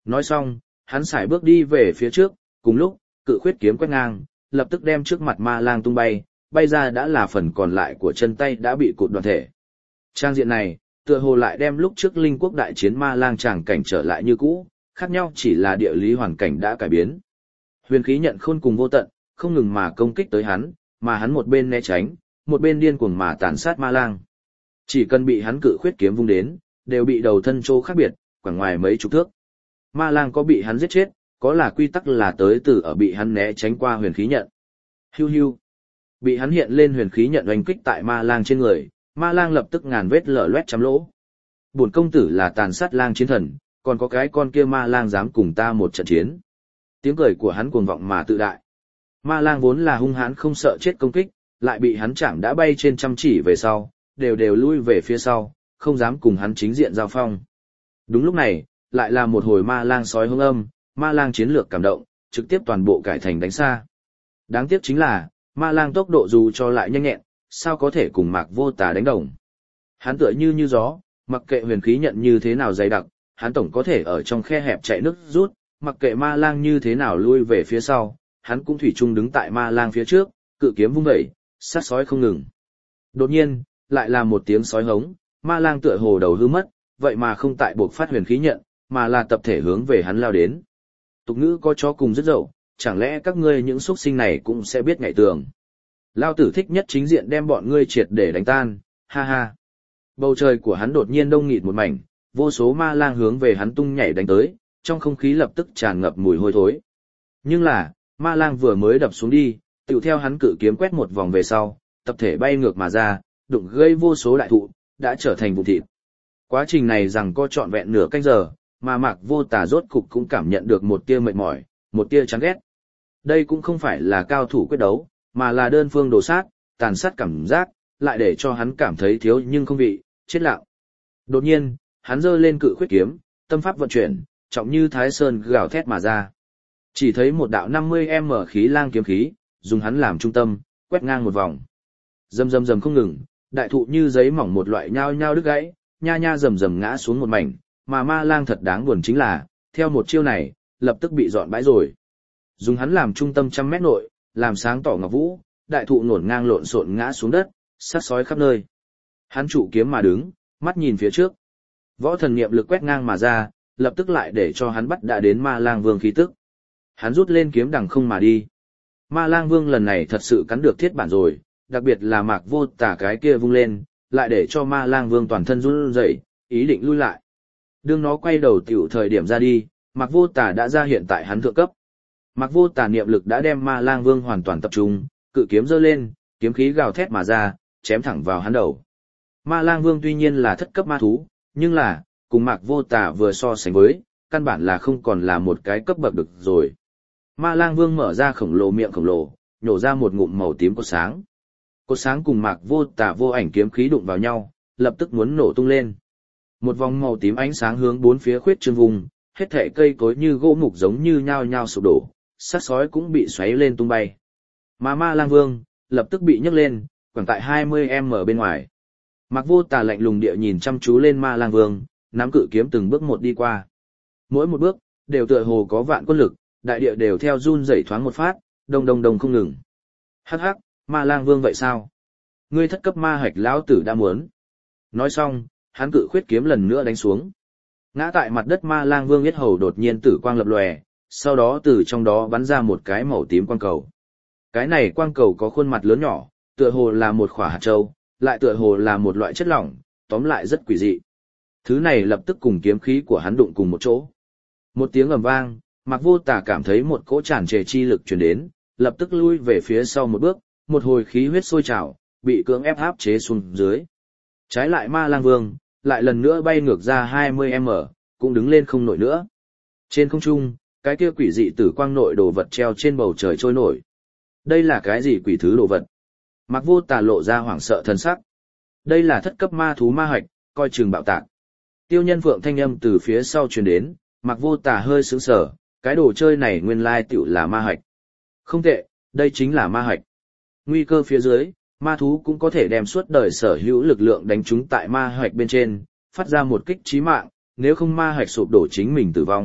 Nói xong, hắn sải bước đi về phía trước, cùng lúc, cự khuyết kiếm quét ngang, lập tức đem trước mặt ma lang tung bay, bay ra đã là phần còn lại của chân tay đã bị cụt đoàn thể. Trang diện này, tựa hồ lại đem lúc trước linh quốc đại chiến ma lang tràng cảnh trở lại như cũ, khác nhau chỉ là địa lý hoàn cảnh đã cải biến. Huyền khí nhận khôn cùng vô tận, không ngừng mà công kích tới hắn, mà hắn một bên né tránh, một bên điên cuồng mà tàn sát ma lang. Chỉ cần bị hắn cự khuyết kiếm vung đến, đều bị đầu thân chỗ khác biệt, khoảng ngoài mấy chục thước. Ma lang có bị hắn giết chết, có là quy tắc là tới từ ở bị hắn né tránh qua huyền khí nhận. Hiu hiu. Bị hắn hiện lên huyền khí nhận oanh kích tại ma lang trên người, ma lang lập tức ngàn vết lở loét trăm lỗ. Bổn công tử là tàn sát lang chiến thần, còn có cái con kia ma lang dám cùng ta một trận chiến. Tiếng cười của hắn cuồng vọng mà tự đại. Ma lang vốn là hung hãn không sợ chết công kích, lại bị hắn chạm đã bay trên trăm chỉ về sau, đều đều lui về phía sau, không dám cùng hắn chính diện giao phong. Đúng lúc này, lại là một hồi ma lang sói hung âm, ma lang chiến lược cảm động, trực tiếp toàn bộ cải thành đánh xa. Đáng tiếc chính là, ma lang tốc độ dù cho lại nhanh nhẹn, sao có thể cùng Mạc Vô Tà đánh đồng. Hắn tựa như như gió, mặc kệ huyền khí nhận như thế nào dày đặc, hắn tổng có thể ở trong khe hẹp chạy nước rút, mặc kệ ma lang như thế nào lui về phía sau, hắn cũng thủy chung đứng tại ma lang phía trước, cự kiếm vung vẩy, sát sói không ngừng. Đột nhiên, lại là một tiếng sói hống, ma lang tựa hồ đầu hư mất, vậy mà không tại buộc phát huyền khí nhận, mà là tập thể hướng về hắn lao đến. Tục ngữ có chó cùng rất dậu, chẳng lẽ các ngươi những xuất sinh này cũng sẽ biết ngại tường. Lao tử thích nhất chính diện đem bọn ngươi triệt để đánh tan, ha ha. Bầu trời của hắn đột nhiên đông nghịt một mảnh, vô số ma lang hướng về hắn tung nhảy đánh tới, trong không khí lập tức tràn ngập mùi hôi thối. Nhưng là, ma lang vừa mới đập xuống đi, tựu theo hắn cự kiếm quét một vòng về sau, tập thể bay ngược mà ra, đụng gây vô số đại thụ, đã trở thành vụn thịt. Quá trình này rằng có trọn vẹn nửa canh giờ, mà Mạc Vô Tà rốt cục cũng cảm nhận được một tia mệt mỏi, một tia chán ghét. Đây cũng không phải là cao thủ quyết đấu, mà là đơn phương đồ sát, tàn sát cảm giác, lại để cho hắn cảm thấy thiếu nhưng không vị, chết lặng. Đột nhiên, hắn giơ lên cự khuyết kiếm, tâm pháp vận chuyển, trọng như Thái Sơn gào thét mà ra. Chỉ thấy một đạo năm mươi em em khí lang kiếm khí, dùng hắn làm trung tâm, quét ngang một vòng. Rầm rầm rầm không ngừng, đại thụ như giấy mỏng một loại nhao nhao đứt gãy, nha nha rầm rầm ngã xuống một mảnh, mà ma lang thật đáng buồn chính là, theo một chiêu này, lập tức bị dọn bãi rồi. Dùng hắn làm trung tâm trăm mét nội, làm sáng tỏ ngọc vũ, đại thụ nổn ngang lộn xộn ngã xuống đất, sát sói khắp nơi. Hắn trụ kiếm mà đứng, mắt nhìn phía trước. Võ thần niệm lực quét ngang mà ra, lập tức lại để cho hắn bắt đã đến ma lang vương khí tức. Hắn rút lên kiếm đằng không mà đi. Ma lang vương lần này thật sự cắn được thiết bản rồi, đặc biệt là Mạc Vô Tà cái kia vung lên, lại để cho ma lang vương toàn thân run rẩy, ý định lui lại. Đương nó quay đầu tiểu thời điểm ra đi, Mạc Vô Tà đã ra hiện tại hắn thượng cấp. Mạc Vô Tà niệm lực đã đem ma lang vương hoàn toàn tập trung, cự kiếm giơ lên, kiếm khí gào thét mà ra, chém thẳng vào hắn đầu. Ma lang vương tuy nhiên là thất cấp ma thú, nhưng là, cùng Mạc Vô Tà vừa so sánh với, căn bản là không còn là một cái cấp bậc được rồi. Ma lang vương mở ra khổng lồ miệng khổng lồ, nhổ ra một ngụm màu tím cột sáng. Cột sáng cùng Mạc Vô Tà vô ảnh kiếm khí đụng vào nhau, lập tức muốn nổ tung lên. Một vòng màu tím ánh sáng hướng bốn phía khuyết trương vùng, hết thảy cây cối như gỗ mục giống như nhao nhao sụp đổ, sát sói cũng bị xoáy lên tung bay. Mà ma lang vương, lập tức bị nhấc lên, khoảng tại hai mươi em em bên ngoài. Mạc Vô Tà lạnh lùng địa nhìn chăm chú lên ma lang vương, nắm cự kiếm từng bước một đi qua. Mỗi một bước, đều tựa hồ có vạn quân lực, đại địa đều theo run rẩy thoáng một phát, đồng đồng đồng không ngừng. Hắc hắc, ma lang vương vậy sao? Ngươi thất cấp ma hạch lão tử đã muốn. Nói xong, hắn cự khuyết kiếm lần nữa đánh xuống. Ngã tại mặt đất ma lang vương yết hầu đột nhiên tử quang lập lòe, sau đó từ trong đó bắn ra một cái màu tím quang cầu. Cái này quang cầu có khuôn mặt lớn nhỏ, tựa hồ là một quả hạt châu, lại tựa hồ là một loại chất lỏng, tóm lại rất quỷ dị. Thứ này lập tức cùng kiếm khí của hắn đụng cùng một chỗ. Một tiếng ầm vang, Mạc Vô Tà cảm thấy một cỗ tràn trề chi lực truyền đến, lập tức lui về phía sau một bước, một hồi khí huyết sôi trào, bị cưỡng ép áp chế xuống dưới. Trái lại ma lang vương, lại lần nữa bay ngược ra hai mươi em em, cũng đứng lên không nổi nữa. Trên không trung, cái kia quỷ dị tử quang nội đồ vật treo trên bầu trời trôi nổi. Đây là cái gì quỷ thứ đồ vật? Mạc Vô Tà lộ ra hoảng sợ thần sắc. Đây là thất cấp ma thú ma hạch, coi chừng bạo tạc. Tiêu Nhân Phượng thanh âm từ phía sau truyền đến, Mạc Vô Tà hơi sững sờ, cái đồ chơi này nguyên lai tựu là ma hạch. Không tệ, đây chính là ma hạch. Nguy cơ phía dưới, ma thú cũng có thể đem suốt đời sở hữu lực lượng đánh trúng tại ma hạch bên trên, phát ra một kích chí mạng, nếu không ma hạch sụp đổ chính mình tử vong,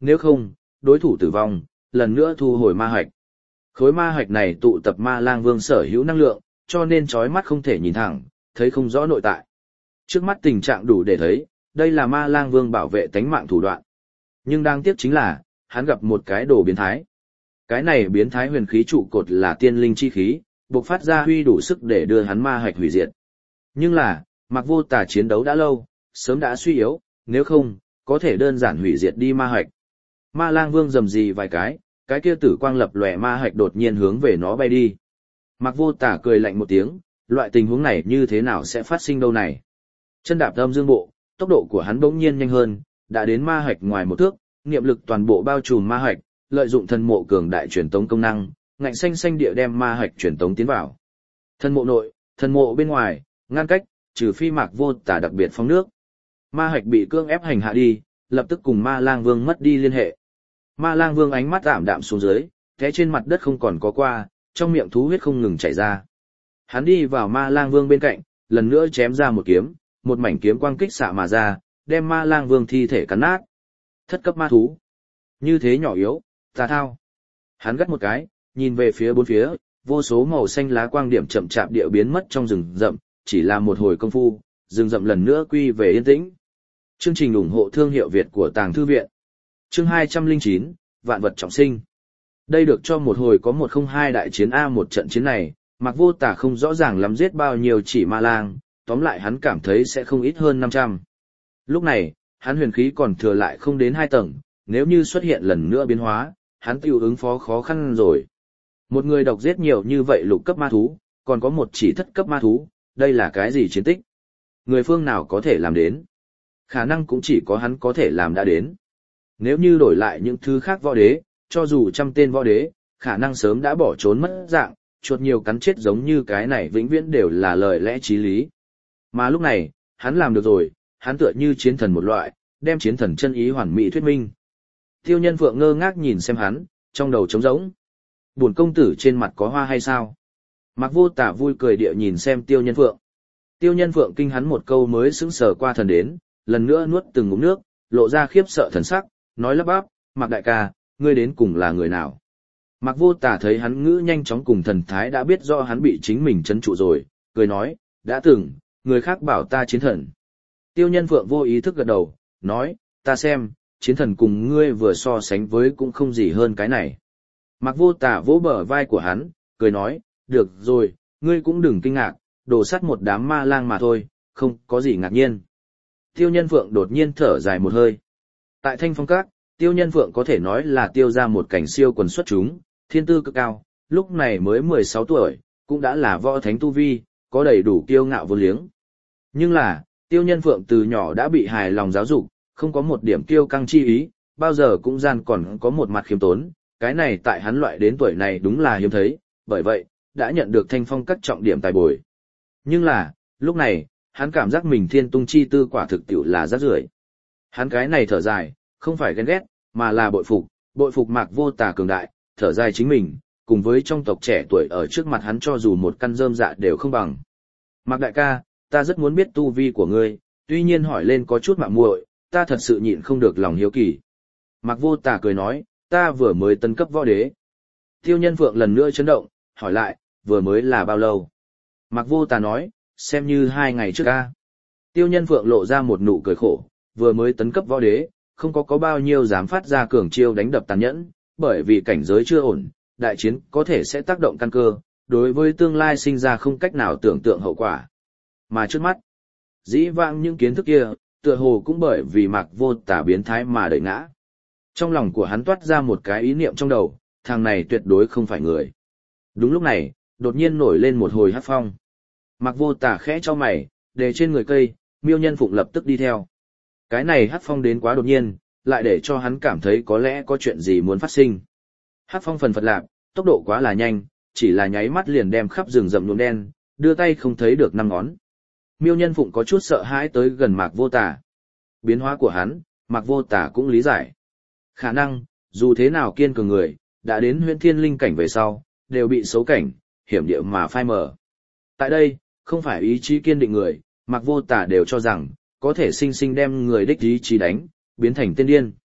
nếu không, đối thủ tử vong, lần nữa thu hồi ma hạch. Khối ma hạch này tụ tập ma lang vương sở hữu năng lượng, cho nên chói mắt không thể nhìn thẳng, thấy không rõ nội tại. Trước mắt tình trạng đủ để thấy, đây là ma lang vương bảo vệ tánh mạng thủ đoạn. Nhưng đáng tiếc chính là, hắn gặp một cái đồ biến thái. Cái này biến thái huyền khí trụ cột là tiên linh chi khí, bộc phát ra huy đủ sức để đưa hắn ma hạch hủy diệt. Nhưng là, Mạc Vô Tà chiến đấu đã lâu, sớm đã suy yếu, nếu không, có thể đơn giản hủy diệt đi ma hạch. Ma lang vương rầm rì vài cái, cái kia tử quang lập lòe ma hạch đột nhiên hướng về nó bay đi. Mạc Vô Tà cười lạnh một tiếng, loại tình huống này như thế nào sẽ phát sinh đâu này. Chân đạp âm dương bộ, tốc độ của hắn bỗng nhiên nhanh hơn, đã đến ma hạch ngoài một thước, niệm lực toàn bộ bao trùm ma hạch, lợi dụng thần mộ cường đại truyền tống công năng, ngạnh xanh xanh địa đem ma hạch truyền tống tiến vào. Thần mộ nội, thần mộ bên ngoài, ngăn cách, trừ phi Mạc Vô Tà đặc biệt phóng nước. Ma hạch bị cưỡng ép hành hạ đi, lập tức cùng Ma Lang Vương mất đi liên hệ. Ma Lang Vương ánh mắt ảm đạm xuống dưới, té trên mặt đất không còn có qua, trong miệng thú huyết không ngừng chảy ra. Hắn đi vào Ma Lang Vương bên cạnh, lần nữa chém ra một kiếm, một mảnh kiếm quang kích xạ mà ra, đem Ma Lang Vương thi thể cắn nát. Thất cấp ma thú. Như thế nhỏ yếu, tà thao. Hắn gắt một cái, nhìn về phía bốn phía, vô số màu xanh lá quang điểm chậm chạp địa biến mất trong rừng rậm, chỉ là một hồi công phu, rừng rậm lần nữa quy về yên tĩnh. Chương trình ủng hộ thương hiệu Việt của Tàng Thư Viện. Chương hai trăm lẻ chín, Vạn vật trọng sinh. Đây được cho một hồi có một không hai đại chiến A một trận chiến này, Mạc Vô Tà không rõ ràng lắm giết bao nhiêu chỉ ma lang, tóm lại hắn cảm thấy sẽ không ít hơn năm trăm. Lúc này, hắn huyền khí còn thừa lại không đến hai tầng, nếu như xuất hiện lần nữa biến hóa, hắn tiêu ứng phó khó khăn rồi. Một người độc giết nhiều như vậy lục cấp ma thú, còn có một chỉ thất cấp ma thú, đây là cái gì chiến tích? Người phương nào có thể làm đến? Khả năng cũng chỉ có hắn có thể làm đã đến. Nếu như đổi lại những thứ khác võ đế, cho dù trăm tên võ đế, khả năng sớm đã bỏ trốn mất dạng, chuột nhiều cắn chết giống như cái này vĩnh viễn đều là lời lẽ chí lý. Mà lúc này, hắn làm được rồi, hắn tựa như chiến thần một loại, đem chiến thần chân ý hoàn mỹ thuyết minh. Tiêu Nhân Phượng ngơ ngác nhìn xem hắn, trong đầu trống rỗng. Bổn công tử trên mặt có hoa hay sao? Mạc Vô Tà vui cười địa nhìn xem Tiêu Nhân Phượng. Tiêu Nhân Phượng kinh hắn một câu mới sững sờ qua thần đến, lần nữa nuốt từng ngụm nước, lộ ra khiếp sợ thần sắc, nói lắp bắp, Mạc đại ca, ngươi đến cùng là người nào? Mạc Vô Tà thấy hắn ngữ nhanh chóng cùng thần thái đã biết do hắn bị chính mình trấn trụ rồi, cười nói, đã từng, người khác bảo ta chiến thần. Tiêu Nhân Phượng vô ý thức gật đầu, nói, ta xem, chiến thần cùng ngươi vừa so sánh với cũng không gì hơn cái này. Mạc Vô Tà vỗ bờ vai của hắn, cười nói, được rồi, ngươi cũng đừng kinh ngạc, đổ sắt một đám ma lang mà thôi, không có gì ngạc nhiên. Tiêu Nhân Phượng đột nhiên thở dài một hơi. Tại Thanh Phong Các, Tiêu Nhân Phượng có thể nói là tiêu ra một cảnh siêu quần xuất chúng, thiên tư cực cao, lúc này mới mười sáu tuổi, cũng đã là võ thánh tu vi, có đầy đủ kiêu ngạo vô liếng. Nhưng là, Tiêu Nhân Phượng từ nhỏ đã bị hài lòng giáo dục, không có một điểm kiêu căng chi ý, bao giờ cũng gian còn có một mặt khiêm tốn, cái này tại hắn loại đến tuổi này đúng là hiếm thấy, bởi vậy, đã nhận được Thanh Phong Các trọng điểm tài bồi. Nhưng là, lúc này, hắn cảm giác mình thiên tung chi tư quả thực tiệu là rác rưởi. Hắn cái này thở dài, không phải ghen ghét, mà là bội phục, bội phục Mạc Vô Tà cường đại, thở dài chính mình, cùng với trong tộc trẻ tuổi ở trước mặt hắn cho dù một căn rơm dạ đều không bằng. Mạc đại ca, ta rất muốn biết tu vi của ngươi, tuy nhiên hỏi lên có chút mạo muội, ta thật sự nhịn không được lòng hiếu kỳ. Mạc Vô Tà cười nói, ta vừa mới tấn cấp võ đế. Tiêu Nhân Phượng lần nữa chấn động, hỏi lại, vừa mới là bao lâu? Mạc Vô Tà nói, xem như hai ngày trước ca. Tiêu Nhân Phượng lộ ra một nụ cười khổ, vừa mới tấn cấp võ đế, không có có bao nhiêu dám phát ra cường chiêu đánh đập tàn nhẫn, bởi vì cảnh giới chưa ổn, đại chiến có thể sẽ tác động căn cơ, đối với tương lai sinh ra không cách nào tưởng tượng hậu quả. Mà trước mắt, dĩ vãng những kiến thức kia, tựa hồ cũng bởi vì Mạc Vô Tà biến thái mà đẩy ngã. Trong lòng của hắn toát ra một cái ý niệm trong đầu, thằng này tuyệt đối không phải người. Đúng lúc này, đột nhiên nổi lên một hồi hắc phong. Mạc Vô Tà khẽ cho mày, để trên người cây, Miêu Nhân Phụng lập tức đi theo. Cái này hắc phong đến quá đột nhiên, lại để cho hắn cảm thấy có lẽ có chuyện gì muốn phát sinh. Hắc phong phần phật lạp, tốc độ quá là nhanh, chỉ là nháy mắt liền đem khắp rừng rậm nhuộm đen, đưa tay không thấy được năm ngón. Miêu Nhân Phụng có chút sợ hãi tới gần Mạc Vô Tà. Biến hóa của hắn, Mạc Vô Tà cũng lý giải. Khả năng, dù thế nào kiên cường người, đã đến huyễn thiên linh cảnh về sau, đều bị xấu cảnh, hiểm địa mà phai mờ. Tại đây, không phải ý chí kiên định người, Mạc Vô Tà đều cho rằng, có thể sinh sinh đem người đích ý chí đánh, biến thành tên điên.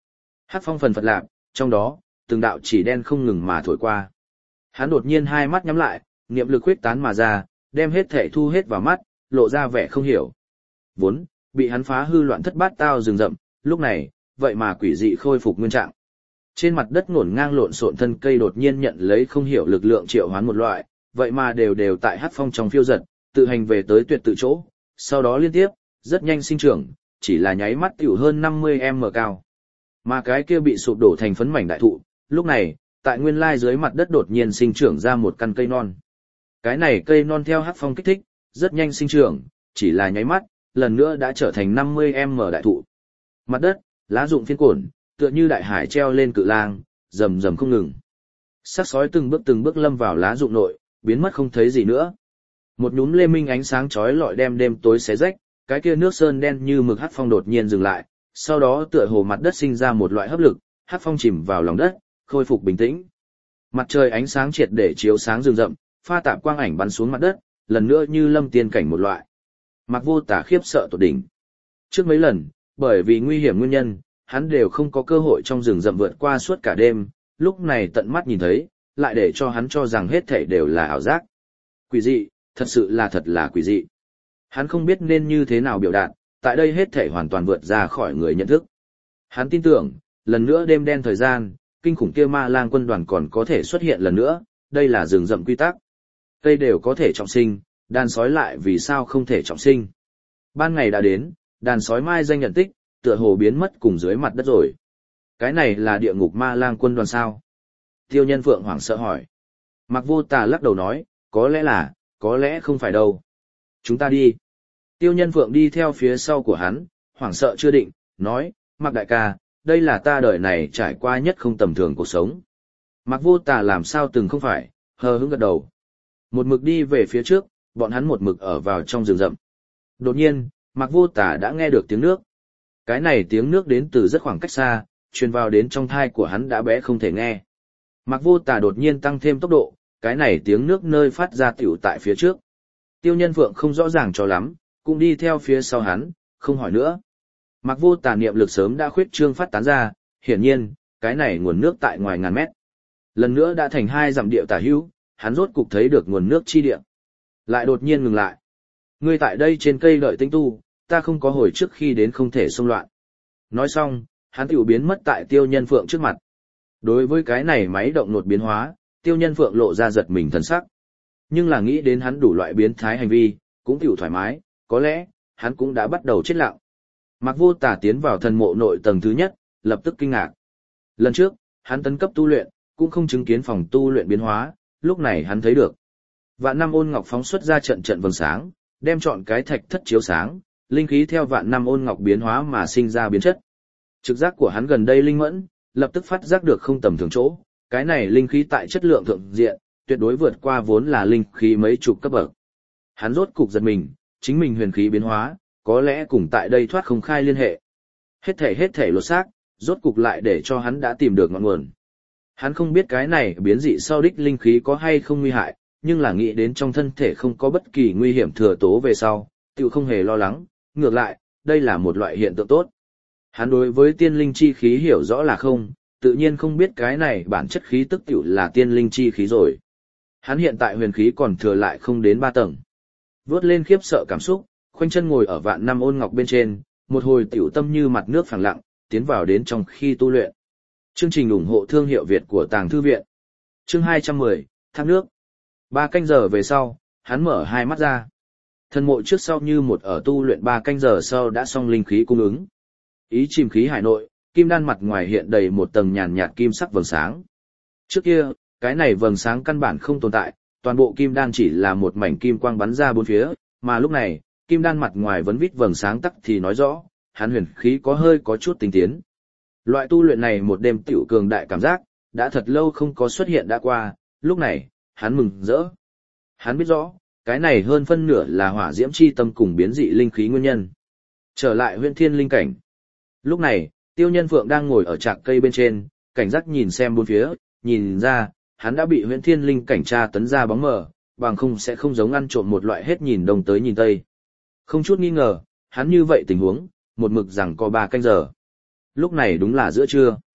Hắc phong phần phật lạp, trong đó, từng đạo chỉ đen không ngừng mà thổi qua. Hắn đột nhiên hai mắt nhắm lại, niệm lực huyết tán mà ra, đem hết thể thu hết vào mắt, lộ ra vẻ không hiểu. Vốn, bị hắn phá hư loạn thất bát tao rừng rậm, lúc này, vậy mà quỷ dị khôi phục nguyên trạng. Trên mặt đất ngổn ngang lộn xộn thân cây đột nhiên nhận lấy không hiểu lực lượng triệu hoán một loại, vậy mà đều đều tại hắc phong trong phiêu giật, tự hành về tới tuyệt tự chỗ, sau đó liên tiếp, rất nhanh sinh trưởng, chỉ là nháy mắt tiểu hơn năm mươi mét cao. Mà cái kia bị sụp đổ thành phấn mảnh đại thụ, lúc này, tại nguyên lai dưới mặt đất đột nhiên sinh trưởng ra một căn cây non. Cái này cây non theo hắc phong kích thích, rất nhanh sinh trưởng, chỉ là nháy mắt, lần nữa đã trở thành năm mươi mét đại thụ. Mặt đất, lá rụng phiên cổn, tựa như đại hải treo lên cự lang, rầm rầm không ngừng. Sắc sói từng bước từng bước lâm vào lá rụng nội, biến mất không thấy gì nữa. Một nhúm lê minh ánh sáng chói lọi đem đêm tối xé rách, cái kia nước sơn đen như mực hắc phong đột nhiên dừng lại, sau đó tựa hồ mặt đất sinh ra một loại hấp lực, hắc phong chìm vào lòng đất, khôi phục bình tĩnh. Mặt trời ánh sáng triệt để chiếu sáng rừng rậm, pha tạp quang ảnh bắn xuống mặt đất, lần nữa như lâm tiên cảnh một loại. Mặc Vô Tả khiếp sợ tột đỉnh. Trước mấy lần, bởi vì nguy hiểm nguyên nhân, hắn đều không có cơ hội trong rừng rậm vượt qua suốt cả đêm, lúc này tận mắt nhìn thấy, lại để cho hắn cho rằng hết thảy đều là ảo giác. Quỷ dị, thật sự là thật là quỷ dị. Hắn không biết nên như thế nào biểu đạt, tại đây hết thảy hoàn toàn vượt ra khỏi người nhận thức. Hắn tin tưởng, lần nữa đêm đen thời gian, kinh khủng kia ma lang quân đoàn còn có thể xuất hiện lần nữa, đây là rừng rậm quy tắc. Cây đều có thể trọng sinh, đàn sói lại vì sao không thể trọng sinh. Ban ngày đã đến, đàn sói mai danh nhận tích, tựa hồ biến mất cùng dưới mặt đất rồi. Cái này là địa ngục ma lang quân đoàn sao? Tiêu Nhân Phượng hoảng sợ hỏi. Mặc Vô Tà lắc đầu nói, có lẽ là, có lẽ không phải đâu. Chúng ta đi. Tiêu Nhân Phượng đi theo phía sau của hắn, hoảng sợ chưa định, nói, Mặc đại ca, đây là ta đời này trải qua nhất không tầm thường cuộc sống. Mặc Vô Tà làm sao từng không phải, hờ hững gật đầu. Một mực đi về phía trước, bọn hắn một mực ở vào trong rừng rậm. Đột nhiên, Mặc Vô Tà đã nghe được tiếng nước. Cái này tiếng nước đến từ rất khoảng cách xa, truyền vào đến trong thai của hắn đã bé không thể nghe. Mặc Vô Tà đột nhiên tăng thêm tốc độ, cái này tiếng nước nơi phát ra tiểu tại phía trước. Tiêu Nhân Phượng không rõ ràng cho lắm, cũng đi theo phía sau hắn, không hỏi nữa. Mặc Vô Tà niệm lực sớm đã khuyết trương phát tán ra, hiển nhiên, cái này nguồn nước tại ngoài ngàn mét. Lần nữa đã thành hai dặm địa tả hữu, hắn rốt cục thấy được nguồn nước chi địa. Lại đột nhiên ngừng lại. Ngươi tại đây trên cây đợi tinh tu, ta không có hồi trước khi đến không thể xông loạn. Nói xong, hắn tiểu biến mất tại Tiêu Nhân Phượng trước mặt. Đối với cái này máy động nột biến hóa, Tiêu Nhân Phượng lộ ra giật mình thần sắc. Nhưng là nghĩ đến hắn đủ loại biến thái hành vi, cũng tiểu thoải mái, có lẽ, hắn cũng đã bắt đầu chết lặng. Mặc Vô Tà tiến vào thần mộ nội tầng thứ nhất, lập tức kinh ngạc. Lần trước, hắn tấn cấp tu luyện, cũng không chứng kiến phòng tu luyện biến hóa, lúc này hắn thấy được. Vạn năm ôn ngọc phóng xuất ra trận trận vầng sáng, đem chọn cái thạch thất chiếu sáng, linh khí theo vạn năm ôn ngọc biến hóa mà sinh ra biến chất. Trực giác của hắn gần đây linh mẫn, lập tức phát giác được không tầm thường chỗ, cái này linh khí tại chất lượng thượng diện, tuyệt đối vượt qua vốn là linh khí mấy chục cấp bậc. Hắn rốt cục giật mình, chính mình huyền khí biến hóa, có lẽ cùng tại đây thoát không khai liên hệ. Hết thể hết thể lột xác, rốt cục lại để cho hắn đã tìm được ngọn nguồn. Hắn không biết cái này biến dị sau đích linh khí có hay không nguy hại, nhưng là nghĩ đến trong thân thể không có bất kỳ nguy hiểm thừa tố về sau, tiểu không hề lo lắng, ngược lại, đây là một loại hiện tượng tốt. Hắn đối với tiên linh chi khí hiểu rõ là không, tự nhiên không biết cái này bản chất khí tức tiểu là tiên linh chi khí rồi. Hắn hiện tại huyền khí còn thừa lại không đến ba tầng. Vớt lên khiếp sợ cảm xúc, khoanh chân ngồi ở vạn năm ôn ngọc bên trên, một hồi tiểu tâm như mặt nước phẳng lặng, tiến vào đến trong khi tu luyện. Chương trình ủng hộ thương hiệu Việt của Tàng Thư Viện. Chương hai trăm mười, thác nước. Ba canh giờ về sau, hắn mở hai mắt ra. Thần mộ trước sau như một ở tu luyện ba canh giờ sau đã xong linh khí cung ứng. Ý chìm khí hải nội, kim đan mặt ngoài hiện đầy một tầng nhàn nhạt kim sắc vầng sáng. Trước kia, cái này vầng sáng căn bản không tồn tại, toàn bộ kim đan chỉ là một mảnh kim quang bắn ra bốn phía, mà lúc này, kim đan mặt ngoài vẫn vít vầng sáng tắc thì nói rõ, hắn huyền khí có hơi có chút tinh tiến. Loại tu luyện này một đêm tiểu cường đại cảm giác, đã thật lâu không có xuất hiện đã qua, lúc này, hắn mừng rỡ. Hắn biết rõ, cái này hơn phân nửa là hỏa diễm chi tâm cùng biến dị linh khí nguyên nhân. Trở lại huyện thiên linh cảnh. Lúc này, Tiêu Nhân Phượng đang ngồi ở trạc cây bên trên, cảnh giác nhìn xem bốn phía, nhìn ra, hắn đã bị huyện thiên linh cảnh tra tấn ra bóng mờ, bằng không sẽ không giống ăn trộm một loại hết nhìn đông tới nhìn tây. Không chút nghi ngờ, hắn như vậy tình huống, một mực rằng có ba canh giờ. Lúc này đúng là giữa trưa.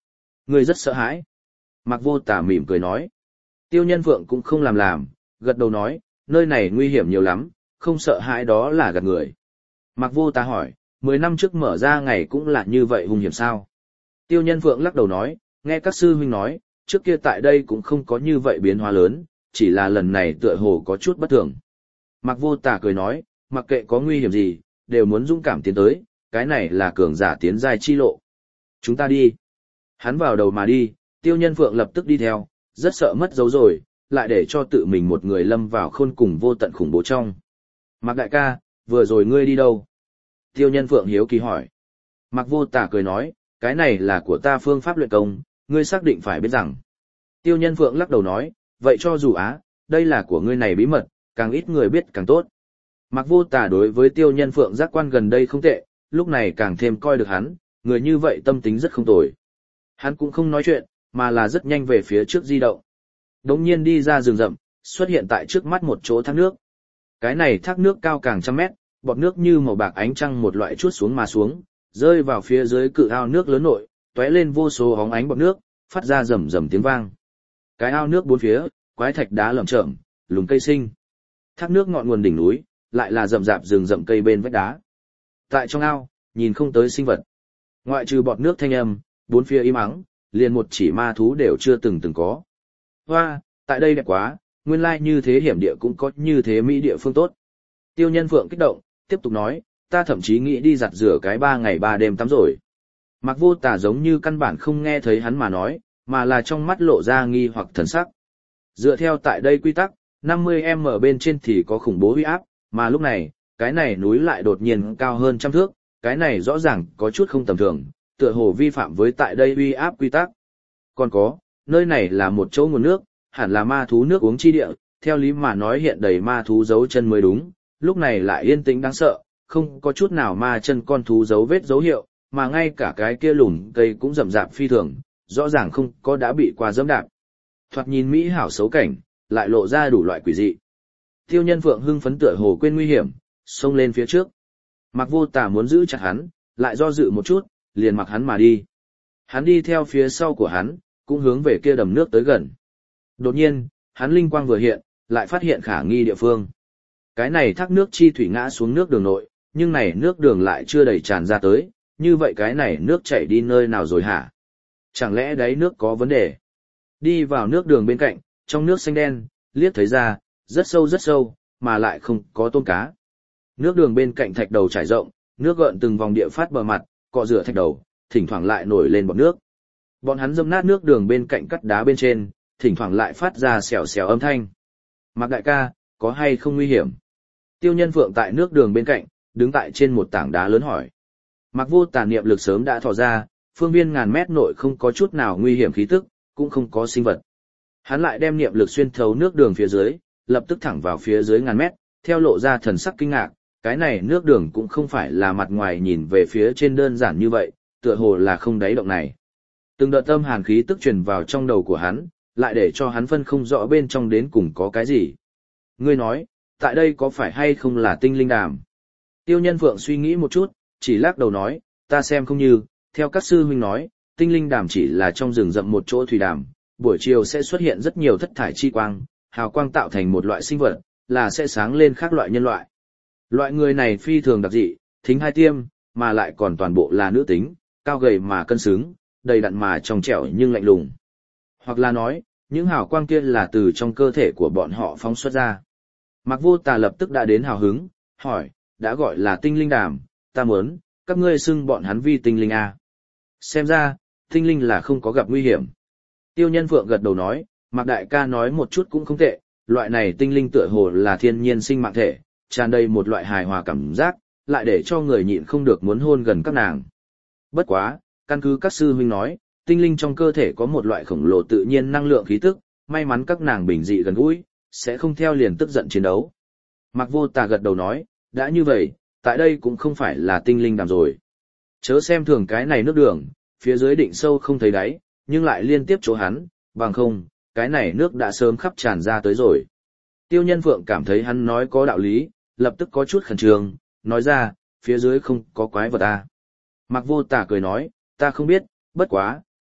Ngươi rất sợ hãi. Mạc Vô Tà mỉm cười nói. Tiêu Nhân Phượng cũng không làm làm, gật đầu nói, nơi này nguy hiểm nhiều lắm, không sợ hãi đó là gạt người. Mạc Vô Tà hỏi, mười năm trước mở ra ngày cũng là như vậy hung hiểm sao? Tiêu Nhân Phượng lắc đầu nói, nghe các sư huynh nói, trước kia tại đây cũng không có như vậy biến hóa lớn, chỉ là lần này tựa hồ có chút bất thường. Mạc Vô Tà cười nói, mặc kệ có nguy hiểm gì, đều muốn dũng cảm tiến tới, cái này là cường giả tiến giai chi lộ. Chúng ta đi. Hắn vào đầu mà đi, Tiêu Nhân Phượng lập tức đi theo, rất sợ mất dấu rồi, lại để cho tự mình một người lâm vào khôn cùng vô tận khủng bố trong. Mạc đại ca, vừa rồi ngươi đi đâu? Tiêu Nhân Phượng hiếu kỳ hỏi. Mạc Vô Tà cười nói, cái này là của ta phương pháp luyện công, ngươi xác định phải biết rằng. Tiêu Nhân Phượng lắc đầu nói, vậy cho dù á, đây là của ngươi này bí mật, càng ít người biết càng tốt. Mạc Vô Tà đối với Tiêu Nhân Phượng giác quan gần đây không tệ, lúc này càng thêm coi được hắn, người như vậy tâm tính rất không tồi. Hắn cũng không nói chuyện, mà là rất nhanh về phía trước di động. Đống nhiên đi ra rừng rậm, xuất hiện tại trước mắt một chỗ thác nước. Cái này thác nước cao càng trăm mét, bọt nước như màu bạc ánh trăng một loại chuốt xuống mà xuống, rơi vào phía dưới cự ao nước lớn nội, tóe lên vô số hóng ánh bọt nước, phát ra rầm rầm tiếng vang. Cái ao nước bốn phía, quái thạch đá lởm chởm, lùm cây sinh. Thác nước ngọn nguồn đỉnh núi, lại là rậm rạp rừng rậm cây bên vách đá. Tại trong ao, nhìn không tới sinh vật. Ngoại trừ bọt nước thanh âm, bốn phía im ắng, liền một chỉ ma thú đều chưa từng từng có. Hoa, tại đây đẹp quá, nguyên lai như thế hiểm địa cũng có như thế mỹ địa phương tốt. Tiêu Nhân Phượng kích động, tiếp tục nói, ta thậm chí nghĩ đi giặt rửa cái ba ngày ba đêm tắm rồi. Mạc Vô Tà giống như căn bản không nghe thấy hắn mà nói, mà là trong mắt lộ ra nghi hoặc thần sắc. Dựa theo tại đây quy tắc, năm mươi em ở bên trên thì có khủng bố uy áp, mà lúc này, cái này núi lại đột nhiên cao hơn trăm thước, cái này rõ ràng có chút không tầm thường, tựa hồ vi phạm với tại đây uy áp quy tắc. Còn có, nơi này là một chỗ nguồn nước, hẳn là ma thú nước uống chi địa, theo lý mà nói hiện đầy ma thú dấu chân mới đúng, lúc này lại yên tĩnh đáng sợ, không có chút nào ma chân con thú dấu vết dấu hiệu, mà ngay cả cái kia lùn cây cũng rậm rạp phi thường, rõ ràng không có đã bị qua dẫm đạp. Thoạt nhìn mỹ hảo xấu cảnh, lại lộ ra đủ loại quỷ dị. Tiêu Nhân Phượng hưng phấn tựa hồ quên nguy hiểm, xông lên phía trước. Mạc Vô Tà muốn giữ chặt hắn, lại do dự một chút, liền mặc hắn mà đi. Hắn đi theo phía sau của hắn, cũng hướng về kia đầm nước tới gần. Đột nhiên, hắn linh quang vừa hiện, lại phát hiện khả nghi địa phương. Cái này thác nước chi thủy ngã xuống nước đường nội, nhưng này nước đường lại chưa đầy tràn ra tới, như vậy cái này nước chảy đi nơi nào rồi hả? Chẳng lẽ đáy nước có vấn đề? Đi vào nước đường bên cạnh, trong nước xanh đen, liếc thấy ra, rất sâu rất sâu, mà lại không có tôm cá. Nước đường bên cạnh thạch đầu trải rộng, nước gợn từng vòng địa phát bờ mặt, cọ rửa thạch đầu, thỉnh thoảng lại nổi lên bọt nước. Bọn hắn dâm nát nước đường bên cạnh cắt đá bên trên, thỉnh thoảng lại phát ra xèo xèo âm thanh. Mạc đại ca, có hay không nguy hiểm? Tiêu Nhân Phượng tại nước đường bên cạnh, đứng tại trên một tảng đá lớn hỏi. Mạc Vô Tà niệm lực sớm đã thò ra, phương viên ngàn mét nội không có chút nào nguy hiểm khí tức, cũng không có sinh vật. Hắn lại đem niệm lực xuyên thấu nước đường phía dưới, lập tức thẳng vào phía dưới ngàn mét, theo lộ ra thần sắc kinh ngạc, cái này nước đường cũng không phải là mặt ngoài nhìn về phía trên đơn giản như vậy, tựa hồ là không đáy động này. Từng đợt tâm hàn khí tức truyền vào trong đầu của hắn, lại để cho hắn phân không rõ bên trong đến cùng có cái gì. Ngươi nói, tại đây có phải hay không là tinh linh đàm? Tiêu Nhân Phượng suy nghĩ một chút, chỉ lắc đầu nói, ta xem không như, theo các sư huynh nói, tinh linh đàm chỉ là trong rừng rậm một chỗ thủy đàm, buổi chiều sẽ xuất hiện rất nhiều thất thải chi quang, hào quang tạo thành một loại sinh vật, là sẽ sáng lên khác loại nhân loại. Loại người này phi thường đặc dị, thính hai tiêm, mà lại còn toàn bộ là nữ tính, cao gầy mà cân xứng, đầy đặn mà trong trẻo nhưng lạnh lùng. Hoặc là nói, những hào quang kia là từ trong cơ thể của bọn họ phóng xuất ra. Mạc Vô Tà lập tức đã đến hào hứng, hỏi, đã gọi là tinh linh đàm, ta muốn, các ngươi xưng bọn hắn vi tinh linh à. Xem ra, tinh linh là không có gặp nguy hiểm. Tiêu Nhân Phượng gật đầu nói, Mạc đại ca nói một chút cũng không tệ, loại này tinh linh tựa hồ là thiên nhiên sinh mạng thể, tràn đầy một loại hài hòa cảm giác, lại để cho người nhịn không được muốn hôn gần các nàng. Bất quá, căn cứ các sư huynh nói, tinh linh trong cơ thể có một loại khổng lồ tự nhiên năng lượng khí tức, may mắn các nàng bình dị gần gũi, sẽ không theo liền tức giận chiến đấu. Mạc Vô Tà gật đầu nói, đã như vậy, tại đây cũng không phải là tinh linh đàm rồi. Chớ xem thường cái này nước đường, phía dưới định sâu không thấy đáy, nhưng lại liên tiếp chỗ hắn, bằng không, cái này nước đã sớm khắp tràn ra tới rồi. Tiêu Nhân Phượng cảm thấy hắn nói có đạo lý, lập tức có chút khẩn trương, nói ra, phía dưới không có quái vật à. Mạc Vô Tà cười nói, ta không biết, bất quá,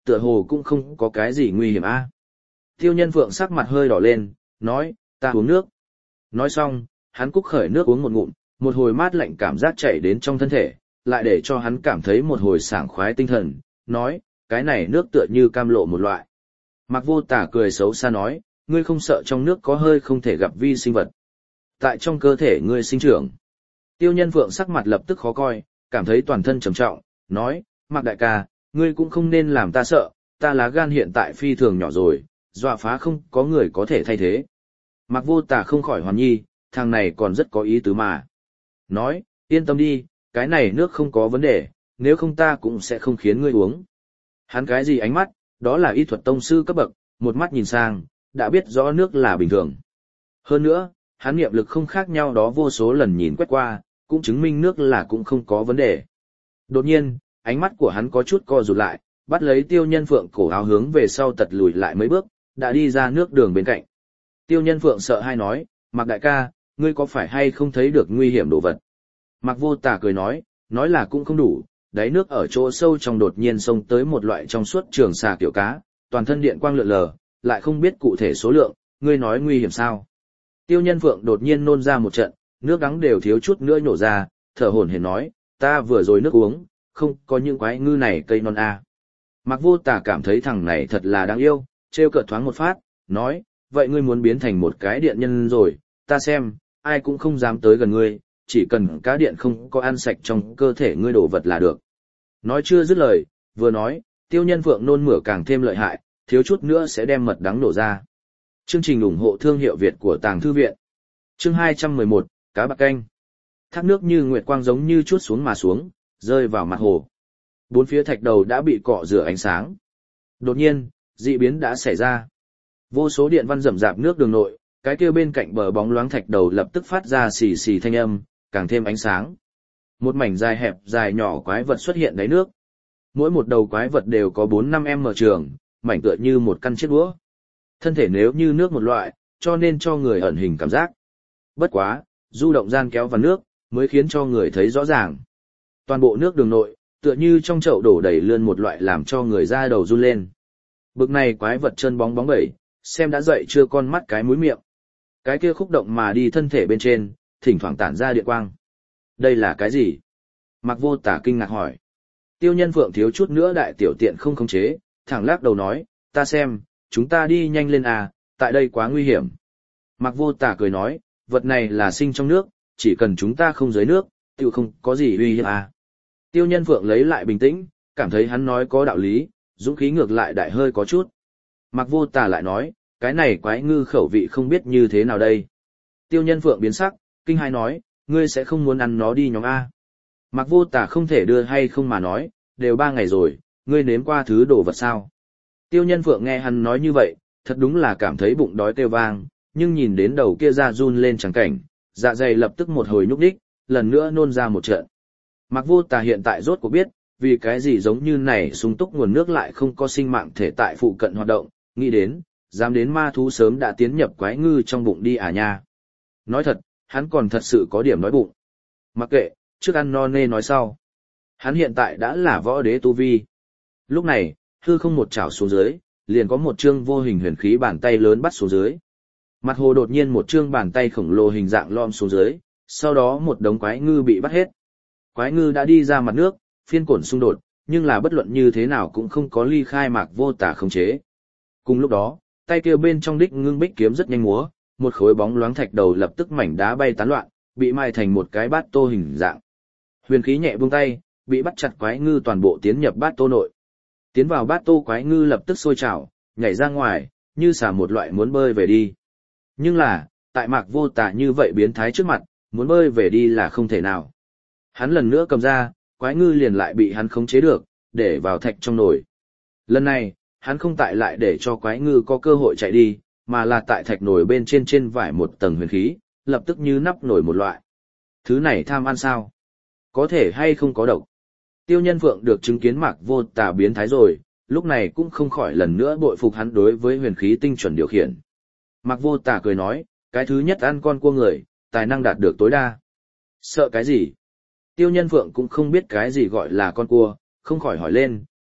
tựa hồ cũng không có cái gì nguy hiểm a. Tiêu Nhân Phượng sắc mặt hơi đỏ lên, nói, ta uống nước. Nói xong, hắn cúc khởi nước uống một ngụm, một hồi mát lạnh cảm giác chảy đến trong thân thể, lại để cho hắn cảm thấy một hồi sảng khoái tinh thần, nói, cái này nước tựa như cam lộ một loại. Mạc Vô Tả cười xấu xa nói, ngươi không sợ trong nước có hơi không thể gặp vi sinh vật. Tại trong cơ thể ngươi sinh trưởng. Tiêu Nhân Phượng sắc mặt lập tức khó coi, cảm thấy toàn thân trầm trọng, nói, Mạc đại ca, ngươi cũng không nên làm ta sợ, ta lá gan hiện tại phi thường nhỏ rồi, dọa phá không có người có thể thay thế. Mạc Vô Tả không khỏi hoàn nhi, thằng này còn rất có ý tứ mà. Nói, yên tâm đi, cái này nước không có vấn đề, nếu không ta cũng sẽ không khiến ngươi uống. Hắn cái gì ánh mắt, đó là y thuật tông sư cấp bậc, một mắt nhìn sang, đã biết rõ nước là bình thường. Hơn nữa, hắn niệm lực không khác nhau đó vô số lần nhìn quét qua, cũng chứng minh nước là cũng không có vấn đề. Đột nhiên, ánh mắt của hắn có chút co rụt lại, bắt lấy Tiêu Nhân Phượng cổ áo hướng về sau tật lùi lại mấy bước, đã đi ra nước đường bên cạnh. Tiêu Nhân Phượng sợ hai nói, Mạc đại ca, ngươi có phải hay không thấy được nguy hiểm đồ vật? Mạc Vô Tả cười nói, nói là cũng không đủ, đáy nước ở chỗ sâu trong đột nhiên xông tới một loại trong suốt trường xà kiểu cá, toàn thân điện quang lượn lờ, lại không biết cụ thể số lượng, ngươi nói nguy hiểm sao? Tiêu Nhân Phượng đột nhiên nôn ra một trận, nước đắng đều thiếu chút nữa nhổ ra, thở hổn hển nói, ta vừa rồi nước uống, không có những quái ngư này cây non a. Mạc Vô Tả cảm thấy thằng này thật là đáng yêu, trêu cợt thoáng một phát, nói, vậy ngươi muốn biến thành một cái điện nhân rồi, ta xem, ai cũng không dám tới gần ngươi, chỉ cần cá điện không có ăn sạch trong cơ thể ngươi đổ vật là được. Nói chưa dứt lời, vừa nói, Tiêu Nhân Phượng nôn mửa càng thêm lợi hại, thiếu chút nữa sẽ đem mật đắng đổ ra. Chương trình ủng hộ thương hiệu Việt của Tàng Thư Viện. Chương hai trăm mười một, cá bạc canh. Thác nước như nguyệt quang giống như chuốt xuống mà xuống, rơi vào mặt hồ. Bốn phía thạch đầu đã bị cọ rửa ánh sáng. Đột nhiên, dị biến đã xảy ra. Vô số điện văn rầm rạp nước đường nội, cái kia bên cạnh bờ bóng loáng thạch đầu lập tức phát ra xì xì thanh âm, càng thêm ánh sáng. Một mảnh dài hẹp dài nhỏ quái vật xuất hiện đáy nước. Mỗi một đầu quái vật đều có bốn năm m trường, mảnh tựa như một căn chiếc đũa. Thân thể nếu như nước một loại, cho nên cho người ẩn hình cảm giác. Bất quá, du động gian kéo vào nước, mới khiến cho người thấy rõ ràng. Toàn bộ nước đường nội, tựa như trong chậu đổ đầy lươn một loại làm cho người da đầu run lên. Bực này quái vật chân bóng bóng bẩy, xem đã dậy chưa con mắt cái mũi miệng. Cái kia khúc động mà đi thân thể bên trên, thỉnh thoảng tản ra điện quang. Đây là cái gì? Mạc Vô Tả kinh ngạc hỏi. Tiêu Nhân Phượng thiếu chút nữa đại tiểu tiện không khống chế, thẳng lắc đầu nói, ta xem, chúng ta đi nhanh lên à, tại đây quá nguy hiểm. Mạc Vô Tả cười nói, vật này là sinh trong nước, chỉ cần chúng ta không dưới nước, tự không có gì uy hiếp à. Tiêu Nhân Phượng lấy lại bình tĩnh, cảm thấy hắn nói có đạo lý, dũng khí ngược lại đại hơi có chút. Mạc Vô Tả lại nói, cái này quái ngư khẩu vị không biết như thế nào đây. Tiêu Nhân Phượng biến sắc, kinh hai nói, ngươi sẽ không muốn ăn nó đi nhóm A. Mạc Vô Tả không thể đưa hay không mà nói, đều ba ngày rồi, ngươi nếm qua thứ đồ vật sao. Tiêu Nhân Phượng nghe hắn nói như vậy, thật đúng là cảm thấy bụng đói kêu vang, nhưng nhìn đến đầu kia ra run lên chẳng cảnh, dạ dày lập tức một hồi nhúc đích, lần nữa nôn ra một trận. Mạc Vô Tả hiện tại rốt cuộc biết, vì cái gì giống như này sung túc nguồn nước lại không có sinh mạng thể tại phụ cận hoạt động, nghĩ đến, dám đến ma thú sớm đã tiến nhập quái ngư trong bụng đi à nha. Nói thật, hắn còn thật sự có điểm nói bụng. Mặc kệ, trước ăn no nê nói sau. Hắn hiện tại đã là võ đế tu vi. Lúc này, hư không một chảo xuống dưới, liền có một chương vô hình huyền khí bàn tay lớn bắt xuống dưới. Mặt hồ đột nhiên một chương bàn tay khổng lồ hình dạng lom xuống dưới, sau đó một đống quái ngư bị bắt hết. Quái ngư đã đi ra mặt nước, phiên cổn xung đột, nhưng là bất luận như thế nào cũng không có ly khai Mạc Vô Tả khống chế. Cùng lúc đó, tay kia bên trong đích ngưng bích kiếm rất nhanh múa, một khối bóng loáng thạch đầu lập tức mảnh đá bay tán loạn, bị mai thành một cái bát tô hình dạng. Huyền khí nhẹ buông tay, bị bắt chặt quái ngư toàn bộ tiến nhập bát tô nội. Tiến vào bát tô quái ngư lập tức sôi trào, nhảy ra ngoài, như xả một loại muốn bơi về đi. Nhưng là, tại Mạc Vô Tả như vậy biến thái trước mặt, muốn bơi về đi là không thể nào. Hắn lần nữa cầm ra, quái ngư liền lại bị hắn khống chế được, để vào thạch trong nồi. Lần này, hắn không tại lại để cho quái ngư có cơ hội chạy đi, mà là tại thạch nồi bên trên trên vải một tầng huyền khí, lập tức như nắp nồi một loại. Thứ này tham ăn sao? Có thể hay không có độc? Tiêu Nhân Phượng được chứng kiến Mạc Vô Tả biến thái rồi, lúc này cũng không khỏi lần nữa bội phục hắn đối với huyền khí tinh chuẩn điều khiển. Mạc Vô Tả cười nói, cái thứ nhất ăn con cua người, tài năng đạt được tối đa. Sợ cái gì? Tiêu Nhân Phượng cũng không biết cái gì gọi là con cua, không khỏi hỏi lên,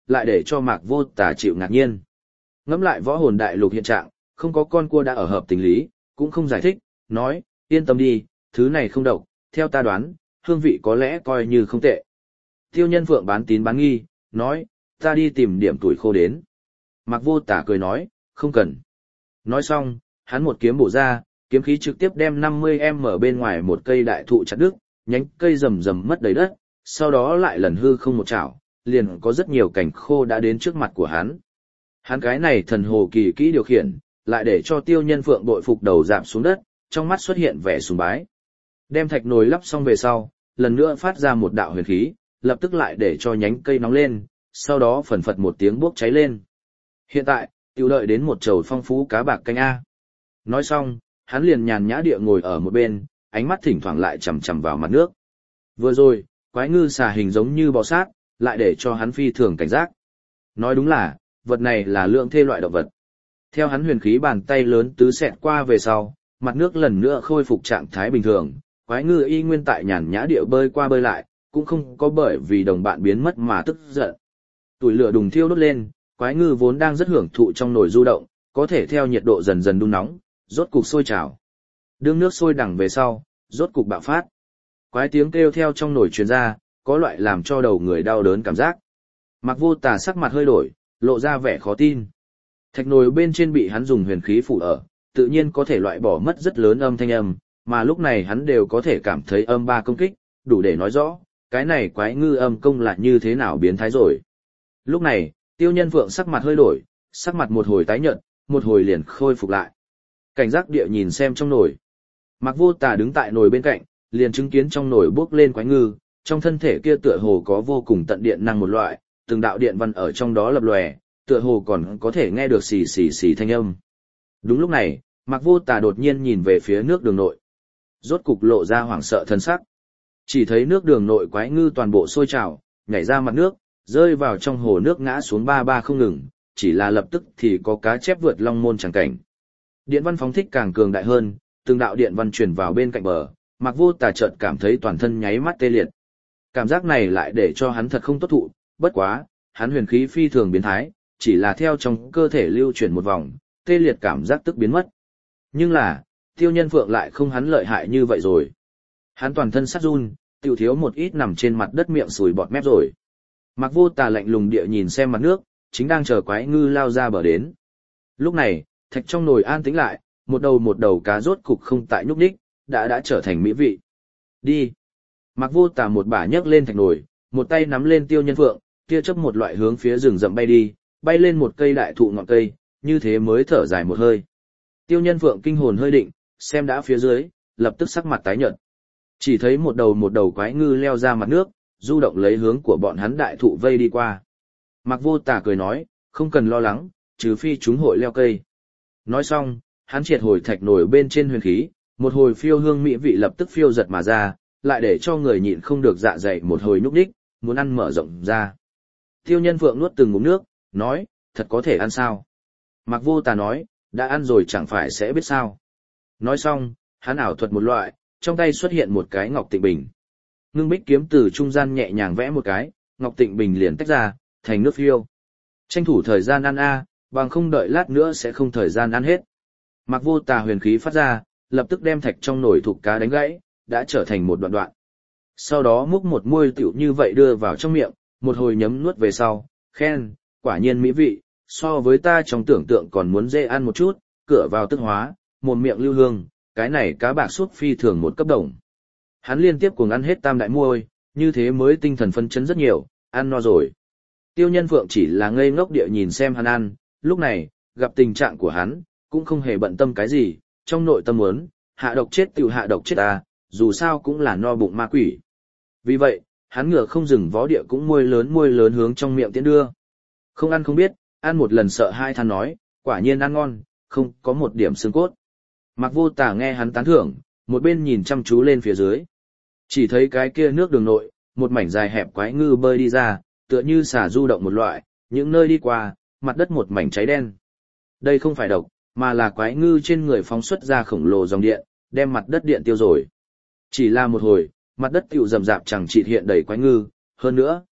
lại để cho Mạc Vô Tà chịu ngạc nhiên. Ngẫm lại võ hồn đại lục hiện trạng, không có con cua đã ở hợp tình lý, cũng không giải thích, nói, yên tâm đi, thứ này không độc, theo ta đoán, hương vị có lẽ coi như không tệ. Tiêu Nhân Phượng bán tín bán nghi, nói, ta đi tìm điểm tuổi khô đến. Mạc Vô Tà cười nói, không cần. Nói xong, hắn một kiếm bổ ra, kiếm khí trực tiếp đem năm mươi em ở bên ngoài một cây đại thụ chặt đứt, nhánh cây rầm rầm mất đầy đất, sau đó lại lần hư không một chảo, liền có rất nhiều cành khô đã đến trước mặt của hắn. Hắn cái này thần hồ kỳ kỹ điều khiển, lại để cho Tiêu Nhân Phượng bội phục đầu rạp xuống đất, trong mắt xuất hiện vẻ sùng bái. Đem thạch nồi lắp xong về sau, lần nữa phát ra một đạo huyền khí, lập tức lại để cho nhánh cây nóng lên, sau đó phần phật một tiếng bốc cháy lên. Hiện tại, tiêu đợi đến một chầu phong phú cá bạc canh A. Nói xong, hắn liền nhàn nhã địa ngồi ở một bên, ánh mắt thỉnh thoảng lại chằm chằm vào mặt nước. Vừa rồi, quái ngư xà hình giống như bò sát, lại để cho hắn phi thường cảnh giác. Nói đúng là, vật này là lượng thê loại động vật. Theo hắn huyền khí bàn tay lớn tứ xẹt qua về sau, mặt nước lần nữa khôi phục trạng thái bình thường, quái ngư y nguyên tại nhàn nhã địa bơi qua bơi lại, cũng không có bởi vì đồng bạn biến mất mà tức giận. Tuổi lửa đùng thiêu đốt lên, quái ngư vốn đang rất hưởng thụ trong nồi du động, có thể theo nhiệt độ dần dần đun nóng, rốt cục sôi trào. Đương nước sôi đằng về sau, rốt cục bạo phát. Quái tiếng kêu theo trong nồi truyền ra, có loại làm cho đầu người đau đớn cảm giác. Mạc Vô Tà sắc mặt hơi đổi, lộ ra vẻ khó tin. Thạch nồi bên trên bị hắn dùng huyền khí phủ ở, tự nhiên có thể loại bỏ mất rất lớn âm thanh âm, mà lúc này hắn đều có thể cảm thấy âm ba công kích, đủ để nói rõ, cái này quái ngư âm công là như thế nào biến thái rồi. Lúc này, Tiêu Nhân Phượng sắc mặt hơi đổi, sắc mặt một hồi tái nhợt, một hồi liền khôi phục lại. Cảnh giác địa nhìn xem trong nồi. Mạc Vô Tà đứng tại nồi bên cạnh, liền chứng kiến trong nồi bốc lên quái ngư, trong thân thể kia tựa hồ có vô cùng tận điện năng một loại, từng đạo điện văn ở trong đó lập lòe, tựa hồ còn có thể nghe được xì xì xì thanh âm. Đúng lúc này, Mạc Vô Tà đột nhiên nhìn về phía nước đường nội. Rốt cục lộ ra hoảng sợ thân sắc. Chỉ thấy nước đường nội quái ngư toàn bộ sôi trào, nhảy ra mặt nước, rơi vào trong hồ nước ngã xuống ba ba không ngừng, chỉ là lập tức thì có cá chép vượt long môn chẳng cảnh. Điện văn phóng thích càng cường đại hơn, từng đạo điện văn truyền vào bên cạnh bờ, Mạc Vô Tà chợt cảm thấy toàn thân nháy mắt tê liệt. Cảm giác này lại để cho hắn thật không tốt thụ, bất quá, hắn huyền khí phi thường biến thái, chỉ là theo trong cơ thể lưu chuyển một vòng, tê liệt cảm giác tức biến mất. Nhưng là, Tiêu Nhân Phượng lại không hắn lợi hại như vậy rồi. Hắn toàn thân sát run, tiểu thiếu một ít nằm trên mặt đất miệng sùi bọt mép rồi. Mạc Vô Tà lạnh lùng địa nhìn xem mặt nước, chính đang chờ quái ngư lao ra bờ đến. Lúc này, thạch trong nồi an tĩnh lại, một đầu một đầu cá rốt cục không tại nhúc nhích, đã đã trở thành mỹ vị. Đi. Mạc Vô Tà một bả nhấc lên thạch nồi, một tay nắm lên Tiêu Nhân Phượng, kia chấp một loại hướng phía rừng rậm bay đi, bay lên một cây đại thụ ngọn cây, như thế mới thở dài một hơi. Tiêu Nhân Phượng kinh hồn hơi định, xem đã phía dưới, lập tức sắc mặt tái nhợt. Chỉ thấy một đầu một đầu quái ngư leo ra mặt nước, du động lấy hướng của bọn hắn đại thụ vây đi qua. Mạc Vô Tà cười nói, không cần lo lắng, trừ phi chúng hội leo cây. Nói xong, hắn triệt hồi thạch nổi bên trên huyền khí, một hồi phiêu hương mỹ vị lập tức phiêu giật mà ra, lại để cho người nhịn không được dạ dày một hồi nhúc nhích, muốn ăn mở rộng ra. Tiêu Nhân Phượng nuốt từng ngụm nước, nói, thật có thể ăn sao? Mạc Vô Tà nói, đã ăn rồi chẳng phải sẽ biết sao. Nói xong, hắn ảo thuật một loại, trong tay xuất hiện một cái ngọc tịnh bình. Ngưng bích kiếm từ trung gian nhẹ nhàng vẽ một cái, ngọc tịnh bình liền tách ra, thành nước phiêu. Tranh thủ thời gian ăn a, bằng không đợi lát nữa sẽ không thời gian ăn hết. Mạc Vô Tà huyền khí phát ra, lập tức đem thạch trong nồi thục cá đánh gãy, đã trở thành một đoạn đoạn. Sau đó múc một muôi tiểu như vậy đưa vào trong miệng, một hồi nhấm nuốt về sau, khen, quả nhiên mỹ vị, so với ta trong tưởng tượng còn muốn dễ ăn một chút, cửa vào tức hóa, một miệng lưu hương, cái này cá bạc súp phi thường một cấp đồng. Hắn liên tiếp cuồng ăn hết tam đại muôi, như thế mới tinh thần phấn chấn rất nhiều, ăn no rồi. Tiêu Nhân Phượng chỉ là ngây ngốc địa nhìn xem hắn ăn, lúc này, gặp tình trạng của hắn, cũng không hề bận tâm cái gì, trong nội tâm muốn, hạ độc chết tiểu hạ độc chết ta, dù sao cũng là no bụng ma quỷ. Vì vậy, hắn ngựa không dừng vó địa cũng môi lớn môi lớn hướng trong miệng tiến đưa. Không ăn không biết, ăn một lần sợ hai than nói, quả nhiên ăn ngon, không có một điểm xương cốt. Mạc Vô Tà nghe hắn tán thưởng, một bên nhìn chăm chú lên phía dưới. Chỉ thấy cái kia nước đường nội, một mảnh dài hẹp quái ngư bơi đi ra, tựa như xà du động một loại, những nơi đi qua, mặt đất một mảnh cháy đen. Đây không phải độc, mà là quái ngư trên người phóng xuất ra khổng lồ dòng điện, đem mặt đất điện tiêu rồi. Chỉ là một hồi, mặt đất tiểu rầm rạp chẳng chịt hiện đầy quái ngư, hơn nữa,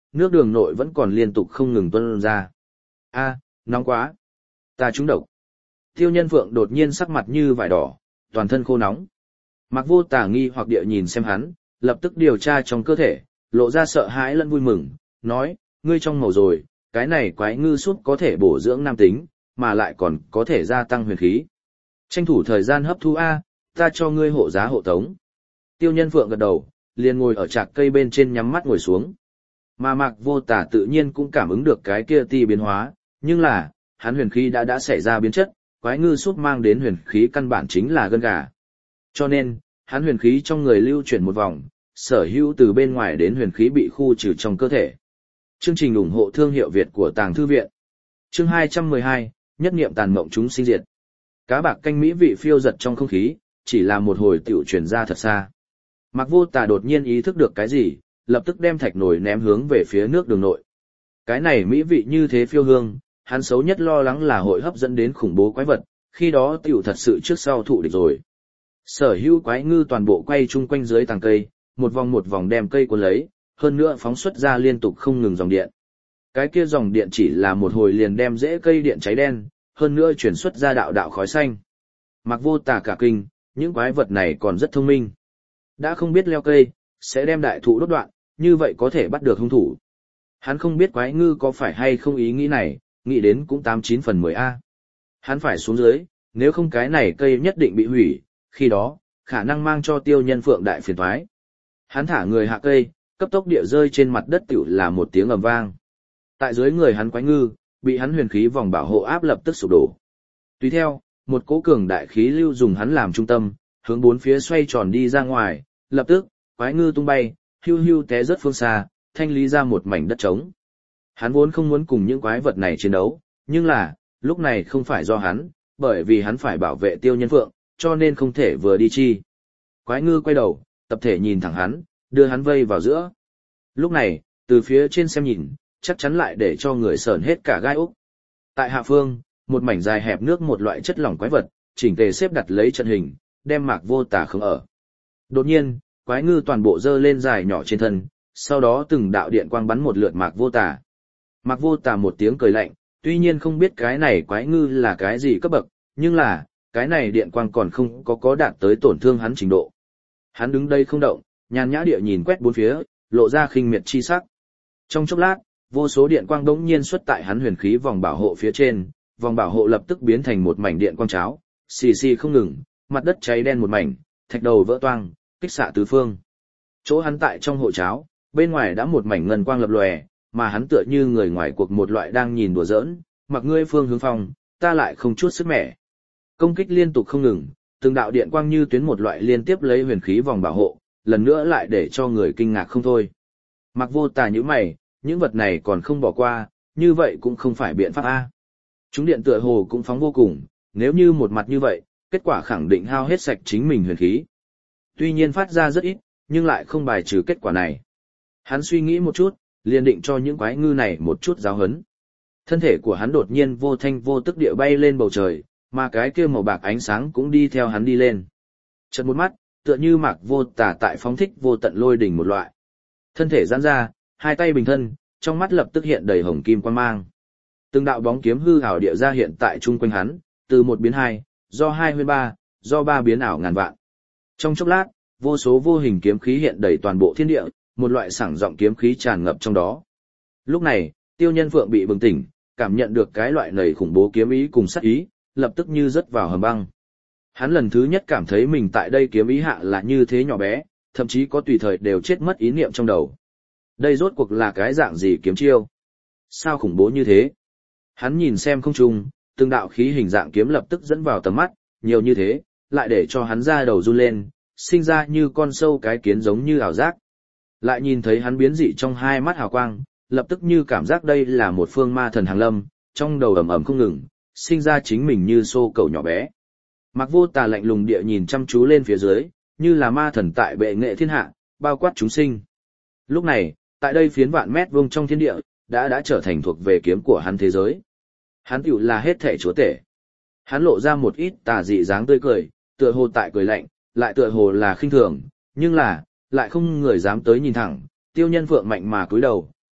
nước đường nội vẫn còn liên tục không ngừng tuôn ra. A, nóng quá. Ta trúng độc. Tiêu Nhân Phượng đột nhiên sắc mặt như vải đỏ, toàn thân khô nóng. Mạc Vô Tà nghi hoặc địa nhìn xem hắn, lập tức điều tra trong cơ thể, lộ ra sợ hãi lẫn vui mừng, nói, ngươi trong màu rồi, cái này quái ngư súp có thể bổ dưỡng nam tính, mà lại còn có thể gia tăng huyền khí. Tranh thủ thời gian hấp thu A, ta cho ngươi hộ giá hộ tống. Tiêu Nhân Phượng gật đầu, liền ngồi ở trạc cây bên trên nhắm mắt ngồi xuống. Mà Mạc Vô Tà tự nhiên cũng cảm ứng được cái kia ti biến hóa, nhưng là, hắn huyền khí đã đã xảy ra biến chất, quái ngư súp mang đến huyền khí căn bản chính là gân gà. Cho nên, hắn huyền khí trong người lưu chuyển một vòng, sở hữu từ bên ngoài đến huyền khí bị khu trừ trong cơ thể. Chương trình ủng hộ thương hiệu Việt của Tàng Thư Viện. Chương hai trăm mười hai, nhất niệm tàn mộng chúng sinh diệt. Cá bạc canh mỹ vị phiêu giật trong không khí, chỉ là một hồi tiểu truyền ra thật xa. Mạc Vô Tà đột nhiên ý thức được cái gì, lập tức đem thạch nồi ném hướng về phía nước đường nội. Cái này mỹ vị như thế phiêu hương, hắn xấu nhất lo lắng là hội hấp dẫn đến khủng bố quái vật, khi đó tiểu thật sự trước sau thụ địch rồi. Sở hữu quái ngư toàn bộ quay chung quanh dưới tàng cây, một vòng một vòng đem cây cuốn lấy, hơn nữa phóng xuất ra liên tục không ngừng dòng điện. Cái kia dòng điện chỉ là một hồi liền đem rễ cây điện cháy đen, hơn nữa chuyển xuất ra đạo đạo khói xanh. Mạc Vô Tà cả kinh, những quái vật này còn rất thông minh. Đã không biết leo cây, sẽ đem đại thụ đốt đoạn, như vậy có thể bắt được hung thủ. Hắn không biết quái ngư có phải hay không ý nghĩ này, nghĩ đến cũng tám chín phần mười A. Hắn phải xuống dưới, nếu không cái này cây nhất định bị hủy, khi đó, khả năng mang cho Tiêu Nhân Phượng đại phiền toái. Hắn thả người hạ cây, cấp tốc địa rơi trên mặt đất tiểu là một tiếng ầm vang. Tại dưới người hắn quái ngư, bị hắn huyền khí vòng bảo hộ áp lập tức sụp đổ. Tùy theo, một cỗ cường đại khí lưu dùng hắn làm trung tâm, hướng bốn phía xoay tròn đi ra ngoài, lập tức, quái ngư tung bay, hưu hưu té rớt phương xa, thanh lý ra một mảnh đất trống. Hắn vốn không muốn cùng những quái vật này chiến đấu, nhưng là, lúc này không phải do hắn, bởi vì hắn phải bảo vệ Tiêu Nhân Phượng, cho nên không thể vừa đi chi. Quái ngư quay đầu, tập thể nhìn thẳng hắn, đưa hắn vây vào giữa. Lúc này, từ phía trên xem nhìn, chắc chắn lại để cho người sởn hết cả gai ốc. Tại hạ phương, một mảnh dài hẹp nước một loại chất lỏng quái vật, chỉnh tề xếp đặt lấy trận hình, đem Mạc Vô Tà không ở. Đột nhiên, quái ngư toàn bộ dơ lên dài nhỏ trên thân, sau đó từng đạo điện quang bắn một lượt Mạc Vô Tà. Mạc Vô Tà một tiếng cười lạnh, tuy nhiên không biết cái này quái ngư là cái gì cấp bậc, nhưng là, cái này điện quang còn không có có đạt tới tổn thương hắn trình độ. Hắn đứng đây không động, nhàn nhã địa nhìn quét bốn phía, lộ ra khinh miệt chi sắc. Trong chốc lát, vô số điện quang đống nhiên xuất tại hắn huyền khí vòng bảo hộ phía trên, vòng bảo hộ lập tức biến thành một mảnh điện quang cháo, xì xì không ngừng, mặt đất cháy đen một mảnh, thạch đầu vỡ toang, kích xạ tứ phương. Chỗ hắn tại trong hộ cháo, bên ngoài đã một mảnh ngân quang lập lòe, mà hắn tựa như người ngoài cuộc một loại đang nhìn đùa giỡn, mặc ngươi phương hướng phòng, ta lại không chút sức mẻ. Công kích liên tục không ngừng, từng đạo điện quang như tuyến một loại liên tiếp lấy huyền khí vòng bảo hộ, lần nữa lại để cho người kinh ngạc không thôi. Mặc Vô Tà như mày, những vật này còn không bỏ qua, như vậy cũng không phải biện pháp A. Chúng điện tựa hồ cũng phóng vô cùng, nếu như một mặt như vậy, kết quả khẳng định hao hết sạch chính mình huyền khí. Tuy nhiên phát ra rất ít, nhưng lại không bài trừ kết quả này. Hắn suy nghĩ một chút, liền định cho những quái ngư này một chút giáo huấn. Thân thể của hắn đột nhiên vô thanh vô tức địa bay lên bầu trời, mà cái kia màu bạc ánh sáng cũng đi theo hắn đi lên. Chợt một mắt, tựa như Mạc Vô Tà tại phóng thích vô tận lôi đỉnh một loại. Thân thể giãn ra, hai tay bình thân, trong mắt lập tức hiện đầy hồng kim quang mang. Từng đạo bóng kiếm hư ảo địa ra hiện tại chung quanh hắn, từ một biến hai, do hai huyên ba, do ba biến ảo ngàn vạn. Trong chốc lát, vô số vô hình kiếm khí hiện đầy toàn bộ thiên địa, một loại sảng giọng kiếm khí tràn ngập trong đó. Lúc này, Tiêu Nhân Phượng bị bừng tỉnh, cảm nhận được cái loại nầy khủng bố kiếm ý cùng sát ý, lập tức như rớt vào hầm băng. Hắn lần thứ nhất cảm thấy mình tại đây kiếm ý hạ là như thế nhỏ bé, thậm chí có tùy thời đều chết mất ý niệm trong đầu. Đây rốt cuộc là cái dạng gì kiếm chiêu? Sao khủng bố như thế? Hắn nhìn xem không trung, từng đạo khí hình dạng kiếm lập tức dẫn vào tầm mắt, nhiều như thế, lại để cho hắn ra đầu run lên, sinh ra như con sâu cái kiến giống như ảo giác. Lại nhìn thấy hắn biến dị trong hai mắt hào quang, lập tức như cảm giác đây là một phương ma thần hàng lâm, trong đầu ầm ầm không ngừng, sinh ra chính mình như xô cầu nhỏ bé. Mạc Vô Tà lạnh lùng địa nhìn chăm chú lên phía dưới, như là ma thần tại bệ nghệ thiên hạ, bao quát chúng sinh. Lúc này, tại đây phiến vạn mét vuông trong thiên địa, đã đã trở thành thuộc về kiếm của hắn thế giới. Hắn tiểu là hết thể chúa tể. Hắn lộ ra một ít tà dị dáng tươi cười, tựa hồ tại cười lạnh, lại tựa hồ là khinh thường, nhưng là, lại không người dám tới nhìn thẳng. Tiêu Nhân Phượng mạnh mà cúi đầu,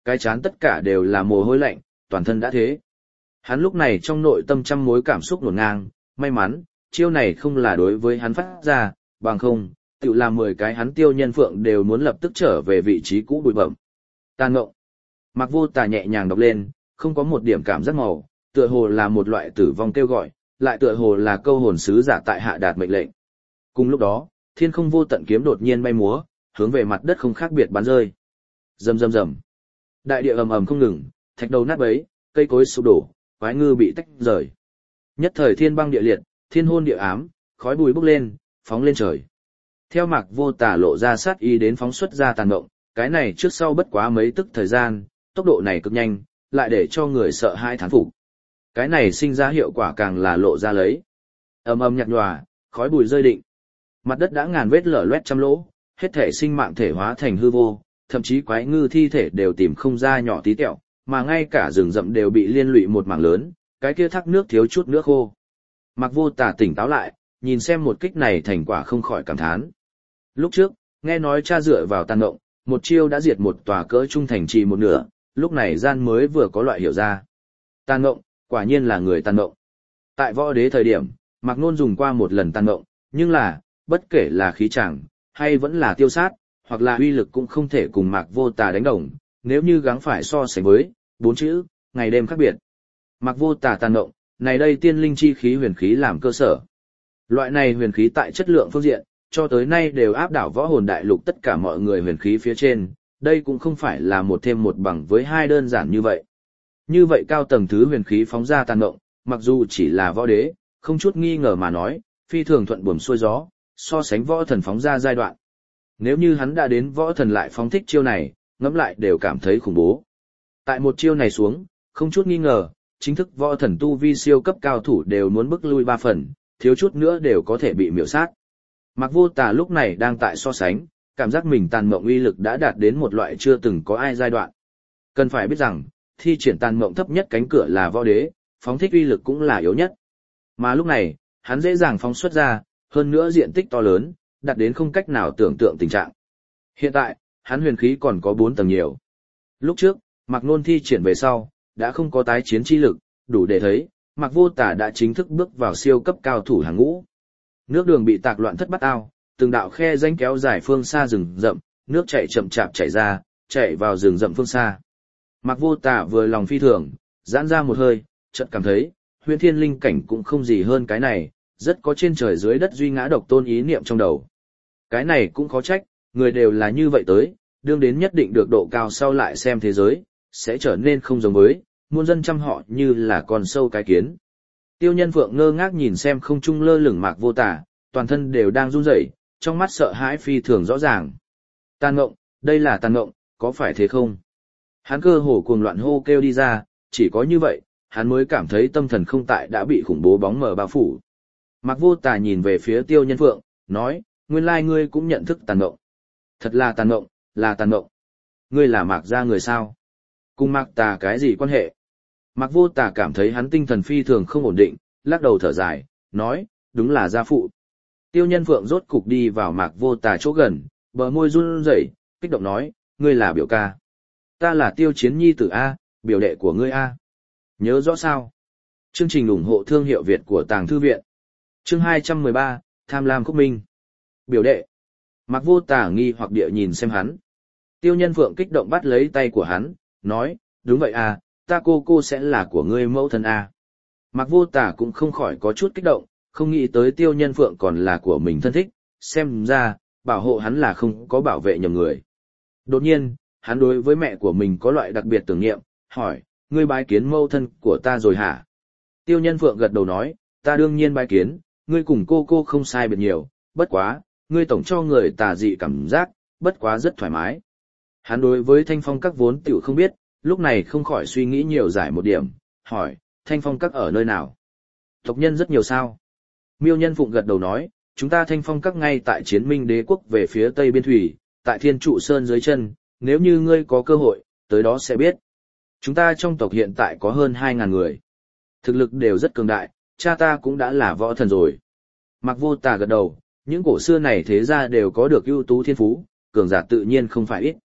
cái chán tất cả đều là mồ hôi lạnh, toàn thân đã thế. Hắn lúc này trong nội tâm trăm mối cảm xúc ngổn ngang, may mắn, chiêu này không là đối với hắn phát ra, bằng không, tự làm mười cái hắn Tiêu Nhân Phượng đều muốn lập tức trở về vị trí cũ bụi bẩm. Tàn ngộng. Mạc Vô Tà nhẹ nhàng đọc lên, không có một điểm cảm giác màu, tựa hồ là một loại tử vong kêu gọi, lại tựa hồ là câu hồn sứ giả tại hạ đạt mệnh lệnh. Cùng lúc đó, thiên không vô tận kiếm đột nhiên bay múa, hướng về mặt đất không khác biệt bắn rơi. Rầm rầm rầm. Đại địa ầm ầm không ngừng, thạch đầu nát bấy, cây cối sụp đổ, quái ngư bị tách rời. Nhất thời thiên băng địa liệt, thiên hôn địa ám, khói bụi bốc lên, phóng lên trời. Theo Mạc Vô Tà lộ ra sát ý đến phóng xuất ra tàn động, cái này trước sau bất quá mấy tức thời gian, tốc độ này cực nhanh, lại để cho người sợ hãi thán phục. Cái này sinh ra hiệu quả càng là lộ ra lấy. Ầm ầm nhạt nhòa, khói bụi rơi định. Mặt đất đã ngàn vết lở loét trăm lỗ, hết thể sinh mạng thể hóa thành hư vô, thậm chí quái ngư thi thể đều tìm không ra nhỏ tí tẹo, mà ngay cả rừng rậm đều bị liên lụy một mảng lớn, cái kia thác nước thiếu chút nước khô. Mạc Vô Tà tỉnh táo lại, nhìn xem một kích này thành quả không khỏi cảm thán. Lúc trước, nghe nói cha dựa vào tàn ngộng, một chiêu đã diệt một tòa cỡ trung thành trì một nửa, lúc này gian mới vừa có loại hiểu ra. Tàn ngộng, quả nhiên là người tàn ngộng. Tại võ đế thời điểm, Mạc Nôn dùng qua một lần tàn ngộng, nhưng là, bất kể là khí chẳng, hay vẫn là tiêu sát, hoặc là uy lực cũng không thể cùng Mạc Vô Tà đánh đồng, nếu như gắng phải so sánh với, bốn chữ, ngày đêm khác biệt. Mạc Vô Tà tàn ngộng, này đây tiên linh chi khí huyền khí làm cơ sở. Loại này huyền khí tại chất lượng phương diện, cho tới nay đều áp đảo võ hồn đại lục tất cả mọi người huyền khí phía trên, đây cũng không phải là một thêm một bằng với hai đơn giản như vậy. Như vậy cao tầng thứ huyền khí phóng ra tàn ngộng, mặc dù chỉ là võ đế, không chút nghi ngờ mà nói, phi thường thuận buồm xuôi gió, so sánh võ thần phóng ra giai đoạn. Nếu như hắn đã đến võ thần lại phóng thích chiêu này, ngẫm lại đều cảm thấy khủng bố. Tại một chiêu này xuống, không chút nghi ngờ, chính thức võ thần tu vi siêu cấp cao thủ đều muốn bức lui ba phần, thiếu chút nữa đều có thể bị miểu sát. Mạc Vô Tà lúc này đang tại so sánh, cảm giác mình tàn mộng uy lực đã đạt đến một loại chưa từng có ai giai đoạn. Cần phải biết rằng, thi triển tàn mộng thấp nhất cánh cửa là võ đế, phóng thích uy lực cũng là yếu nhất. Mà lúc này, hắn dễ dàng phóng xuất ra, hơn nữa diện tích to lớn, đạt đến không cách nào tưởng tượng tình trạng. Hiện tại, hắn huyền khí còn có bốn tầng nhiều. Lúc trước, Mạc Nôn thi triển về sau, đã không có tái chiến chi lực, đủ để thấy, Mạc Vô Tà đã chính thức bước vào siêu cấp cao thủ hàng ngũ. Nước đường bị tạc loạn thất bát ao, từng đạo khe rãnh kéo dài phương xa rừng rậm, nước chảy chậm chạp chảy ra, chảy vào rừng rậm phương xa. Mạc Vô Tà vừa lòng phi thường, giãn ra một hơi, chợt cảm thấy, huyền thiên linh cảnh cũng không gì hơn cái này, rất có trên trời dưới đất duy ngã độc tôn ý niệm trong đầu. Cái này cũng khó trách, người đều là như vậy tới, đương đến nhất định được độ cao sau lại xem thế giới, sẽ trở nên không giống với, muôn dân trăm họ như là con sâu cái kiến. Tiêu Nhân Phượng ngơ ngác nhìn xem không trung lơ lửng Mạc Vô Tà, toàn thân đều đang run rẩy, trong mắt sợ hãi phi thường rõ ràng. Tàn ngộng, đây là tàn ngộng, có phải thế không? Hắn cơ hồ cuồng loạn hô kêu đi ra, chỉ có như vậy, hắn mới cảm thấy tâm thần không tại đã bị khủng bố bóng mờ bao phủ. Mạc Vô Tà nhìn về phía Tiêu Nhân Phượng, nói, nguyên lai ngươi cũng nhận thức tàn ngộng. Thật là tàn ngộng, là tàn ngộng. Ngươi là Mạc gia người sao? Cùng Mạc Tà cái gì quan hệ? Mạc Vô Tà cảm thấy hắn tinh thần phi thường không ổn định, lắc đầu thở dài, nói, đúng là gia phụ. Tiêu Nhân Phượng rốt cục đi vào Mạc Vô Tà chỗ gần, bờ môi run rẩy, kích động nói, ngươi là biểu ca. Ta là Tiêu Chiến Nhi tử A, biểu đệ của ngươi A. Nhớ rõ sao? Chương trình ủng hộ thương hiệu Việt của Tàng Thư Viện. Chương hai trăm mười ba, Tham Lam Khúc Minh. Biểu đệ. Mạc Vô Tà nghi hoặc địa nhìn xem hắn. Tiêu Nhân Phượng kích động bắt lấy tay của hắn, nói, đúng vậy à, ta cô cô sẽ là của ngươi mẫu thân à. Mạc Vô Tà cũng không khỏi có chút kích động, không nghĩ tới Tiêu Nhân Phượng còn là của mình thân thích, xem ra, bảo hộ hắn là không có bảo vệ nhầm người. Đột nhiên, hắn đối với mẹ của mình có loại đặc biệt tưởng niệm, hỏi, ngươi bái kiến mẫu thân của ta rồi hả? Tiêu Nhân Phượng gật đầu nói, ta đương nhiên bái kiến, ngươi cùng cô cô không sai biệt nhiều, bất quá, ngươi tổng cho người tà dị cảm giác, bất quá rất thoải mái. Hắn đối với Thanh Phong Các vốn tiểu không biết, lúc này không khỏi suy nghĩ nhiều giải một điểm, hỏi, Thanh Phong Các ở nơi nào? Tộc nhân rất nhiều sao? Miêu Nhân Phụng gật đầu nói, chúng ta Thanh Phong Các ngay tại Chiến Minh Đế quốc về phía tây biên thủy, tại Thiên Trụ Sơn dưới chân, nếu như ngươi có cơ hội, tới đó sẽ biết. Chúng ta trong tộc hiện tại có hơn hai ngàn người. Thực lực đều rất cường đại, cha ta cũng đã là võ thần rồi. Mạc Vô Tà gật đầu, những cổ xưa này thế ra đều có được ưu tú thiên phú, cường giả tự nhiên không phải ít.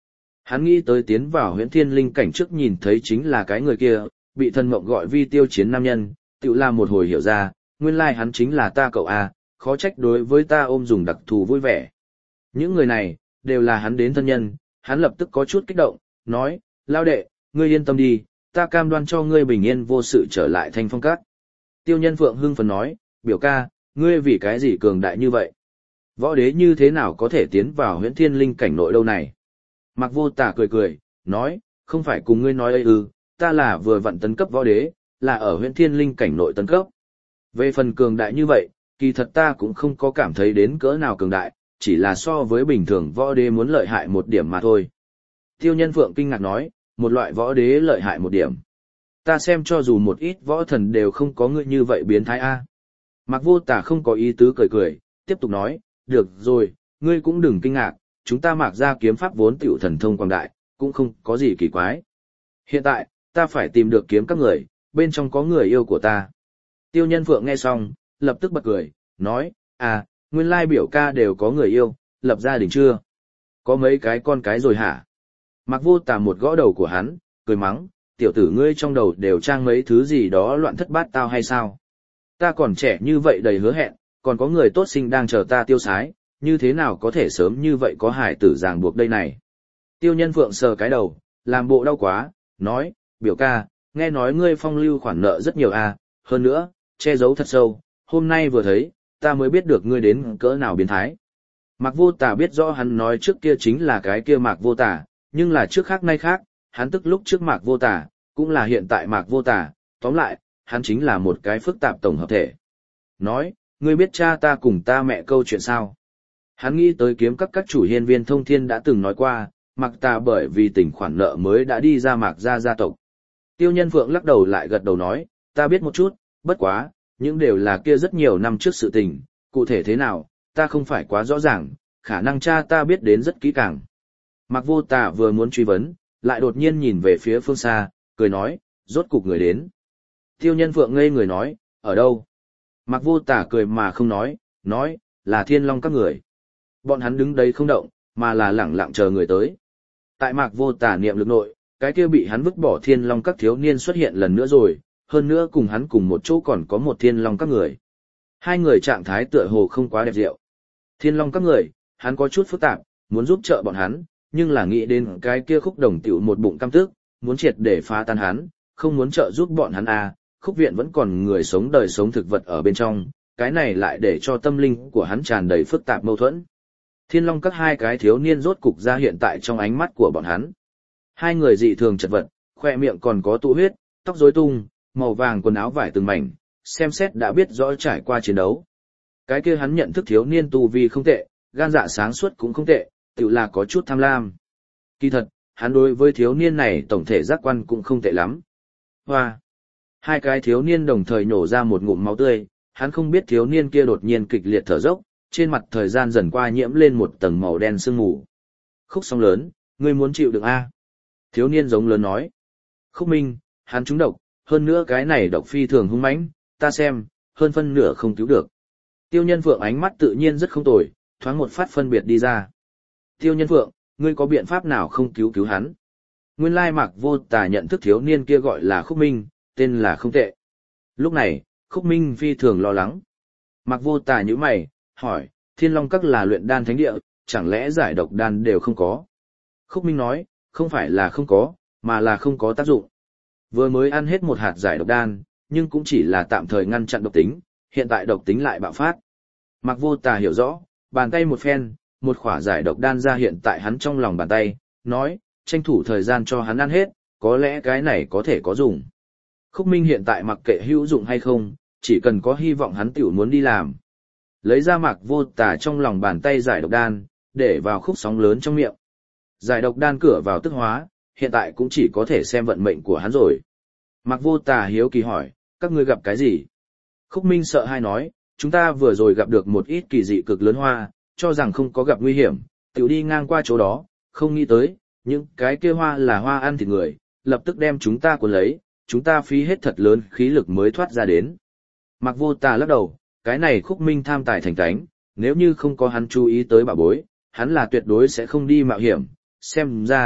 Hắn nghĩ tới tiến vào huyễn thiên linh cảnh trước nhìn thấy chính là cái người kia, bị thần mộng gọi vi tiêu chiến nam nhân, tự làm một hồi hiểu ra, nguyên lai hắn chính là ta cậu a, khó trách đối với ta ôm dùng đặc thù vui vẻ. Những người này, đều là hắn đến thân nhân, hắn lập tức có chút kích động, nói, lao đệ, ngươi yên tâm đi, ta cam đoan cho ngươi bình yên vô sự trở lại Thanh Phong Các. Tiêu Nhân Phượng hưng phấn nói, biểu ca, ngươi vì cái gì cường đại như vậy? Võ đế như thế nào có thể tiến vào huyễn thiên linh cảnh nội đâu này? Mạc Vô Tả cười cười, nói, không phải cùng ngươi nói ấy ư, ta là vừa vặn tấn cấp võ đế, là ở huyễn thiên linh cảnh nội tấn cấp. Về phần cường đại như vậy, kỳ thật ta cũng không có cảm thấy đến cỡ nào cường đại, chỉ là so với bình thường võ đế muốn lợi hại một điểm mà thôi. Tiêu Nhân Phượng kinh ngạc nói, một loại võ đế lợi hại một điểm. Ta xem cho dù một ít võ thần đều không có ngươi như vậy biến thái a. Mạc Vô Tả không có ý tứ cười cười, tiếp tục nói, được rồi, ngươi cũng đừng kinh ngạc, chúng ta Mạc gia kiếm pháp vốn tiểu thần thông quảng đại, cũng không có gì kỳ quái. Hiện tại, ta phải tìm được kiếm các người, bên trong có người yêu của ta. Tiêu Nhân Phượng nghe xong, lập tức bật cười, nói, à, nguyên lai biểu ca đều có người yêu, lập gia đình chưa? Có mấy cái con cái rồi hả? Mạc Vô Tả một gõ đầu của hắn, cười mắng, tiểu tử ngươi trong đầu đều trang mấy thứ gì đó loạn thất bát tao hay sao? Ta còn trẻ như vậy đầy hứa hẹn, còn có người tốt sinh đang chờ ta tiêu sái, như thế nào có thể sớm như vậy có hải tử ràng buộc đây này? Tiêu Nhân Phượng sờ cái đầu, làm bộ đau quá, nói, biểu ca, nghe nói ngươi phong lưu khoản nợ rất nhiều à, hơn nữa, che giấu thật sâu, hôm nay vừa thấy, ta mới biết được ngươi đến cỡ nào biến thái. Mạc Vô Tả biết rõ hắn nói trước kia chính là cái kia Mạc Vô Tả, nhưng là trước khác nay khác, hắn tức lúc trước Mạc Vô Tả, cũng là hiện tại Mạc Vô Tả, tóm lại, hắn chính là một cái phức tạp tổng hợp thể. Nói, ngươi biết cha ta cùng ta mẹ câu chuyện sao? Hắn nghĩ tới kiếm các các chủ hiên viên thông thiên đã từng nói qua, Mạc ta bởi vì tình khoản nợ mới đã đi ra Mạc gia gia tộc. Tiêu Nhân Phượng lắc đầu lại gật đầu nói, ta biết một chút, bất quá, những đều là kia rất nhiều năm trước sự tình, cụ thể thế nào, ta không phải quá rõ ràng, khả năng cha ta biết đến rất kỹ càng. Mạc Vô Tả vừa muốn truy vấn, lại đột nhiên nhìn về phía phương xa, cười nói, rốt cục người đến. Tiêu Nhân Phượng ngây người nói, ở đâu? Mạc Vô Tả cười mà không nói, nói, là Thiên Long các người. Bọn hắn đứng đấy không động, mà là lẳng lặng chờ người tới. Tại Mạc Vô Tả niệm lực nội, cái kia bị hắn vứt bỏ Thiên Long các thiếu niên xuất hiện lần nữa rồi, hơn nữa cùng hắn cùng một chỗ còn có một Thiên Long các người. Hai người trạng thái tựa hồ không quá đẹp diệu. Thiên Long các người, hắn có chút phức tạp, muốn giúp trợ bọn hắn, nhưng là nghĩ đến cái kia Khúc Đồng tiểu một bụng căm tức, muốn triệt để phá tan hắn, không muốn trợ giúp bọn hắn à, Khúc viện vẫn còn người sống đời sống thực vật ở bên trong, cái này lại để cho tâm linh của hắn tràn đầy phức tạp mâu thuẫn. Thiên Long các hai cái thiếu niên rốt cục ra hiện tại trong ánh mắt của bọn hắn. Hai người dị thường chật vật, khoe miệng còn có tụ huyết, tóc rối tung, màu vàng quần áo vải từng mảnh, xem xét đã biết rõ trải qua chiến đấu. Cái kia hắn nhận thức thiếu niên tu vi không tệ, gan dạ sáng suốt cũng không tệ, tự là có chút tham lam. Kỳ thật, hắn đối với thiếu niên này tổng thể giác quan cũng không tệ lắm. Hoa! Hai cái thiếu niên đồng thời nổ ra một ngụm máu tươi, hắn không biết thiếu niên kia đột nhiên kịch liệt thở dốc, trên mặt thời gian dần qua nhiễm lên một tầng màu đen sương mù. Khúc Sóng lớn, ngươi muốn chịu được a? Thiếu niên giống lớn nói. Khúc Minh, hắn trúng độc, hơn nữa cái này độc phi thường hung mãnh, ta xem, hơn phân nửa không cứu được. Tiêu Nhân Phượng ánh mắt tự nhiên rất không tồi, thoáng một phát phân biệt đi ra. Tiêu Nhân Phượng, ngươi có biện pháp nào không cứu cứu hắn? Nguyên lai Mạc Vô Tả nhận thức thiếu niên kia gọi là Khúc Minh, tên là không tệ. Lúc này, Khúc Minh phi thường lo lắng. Mạc Vô Tả nhíu mày, hỏi, Thiên Long các là luyện đan thánh địa, chẳng lẽ giải độc đan đều không có? Khúc Minh nói, không phải là không có, mà là không có tác dụng. Vừa mới ăn hết một hạt giải độc đan, nhưng cũng chỉ là tạm thời ngăn chặn độc tính, hiện tại độc tính lại bạo phát. Mạc Vô Tả hiểu rõ, bàn tay một phen, một khỏa giải độc đan ra hiện tại hắn trong lòng bàn tay, nói, tranh thủ thời gian cho hắn ăn hết, có lẽ cái này có thể có dùng. Khúc Minh hiện tại mặc kệ hữu dụng hay không, chỉ cần có hy vọng hắn tiểu muốn đi làm. Lấy ra Mạc Vô Tả trong lòng bàn tay giải độc đan, để vào Khúc Sóng lớn trong miệng. Giải độc đan cửa vào tức hóa, hiện tại cũng chỉ có thể xem vận mệnh của hắn rồi. Mạc Vô Tả hiếu kỳ hỏi, các ngươi gặp cái gì? Khúc Minh sợ hai nói, chúng ta vừa rồi gặp được một ít kỳ dị cực lớn hoa, cho rằng không có gặp nguy hiểm, tiểu đi ngang qua chỗ đó, không nghĩ tới, những cái kia hoa là hoa ăn thịt người, lập tức đem chúng ta cuốn lấy, chúng ta phí hết thật lớn khí lực mới thoát ra đến. Mạc Vô Tả lắc đầu, cái này Khúc Minh tham tài thành tánh, nếu như không có hắn chú ý tới bảo bối, hắn là tuyệt đối sẽ không đi mạo hiểm, xem ra,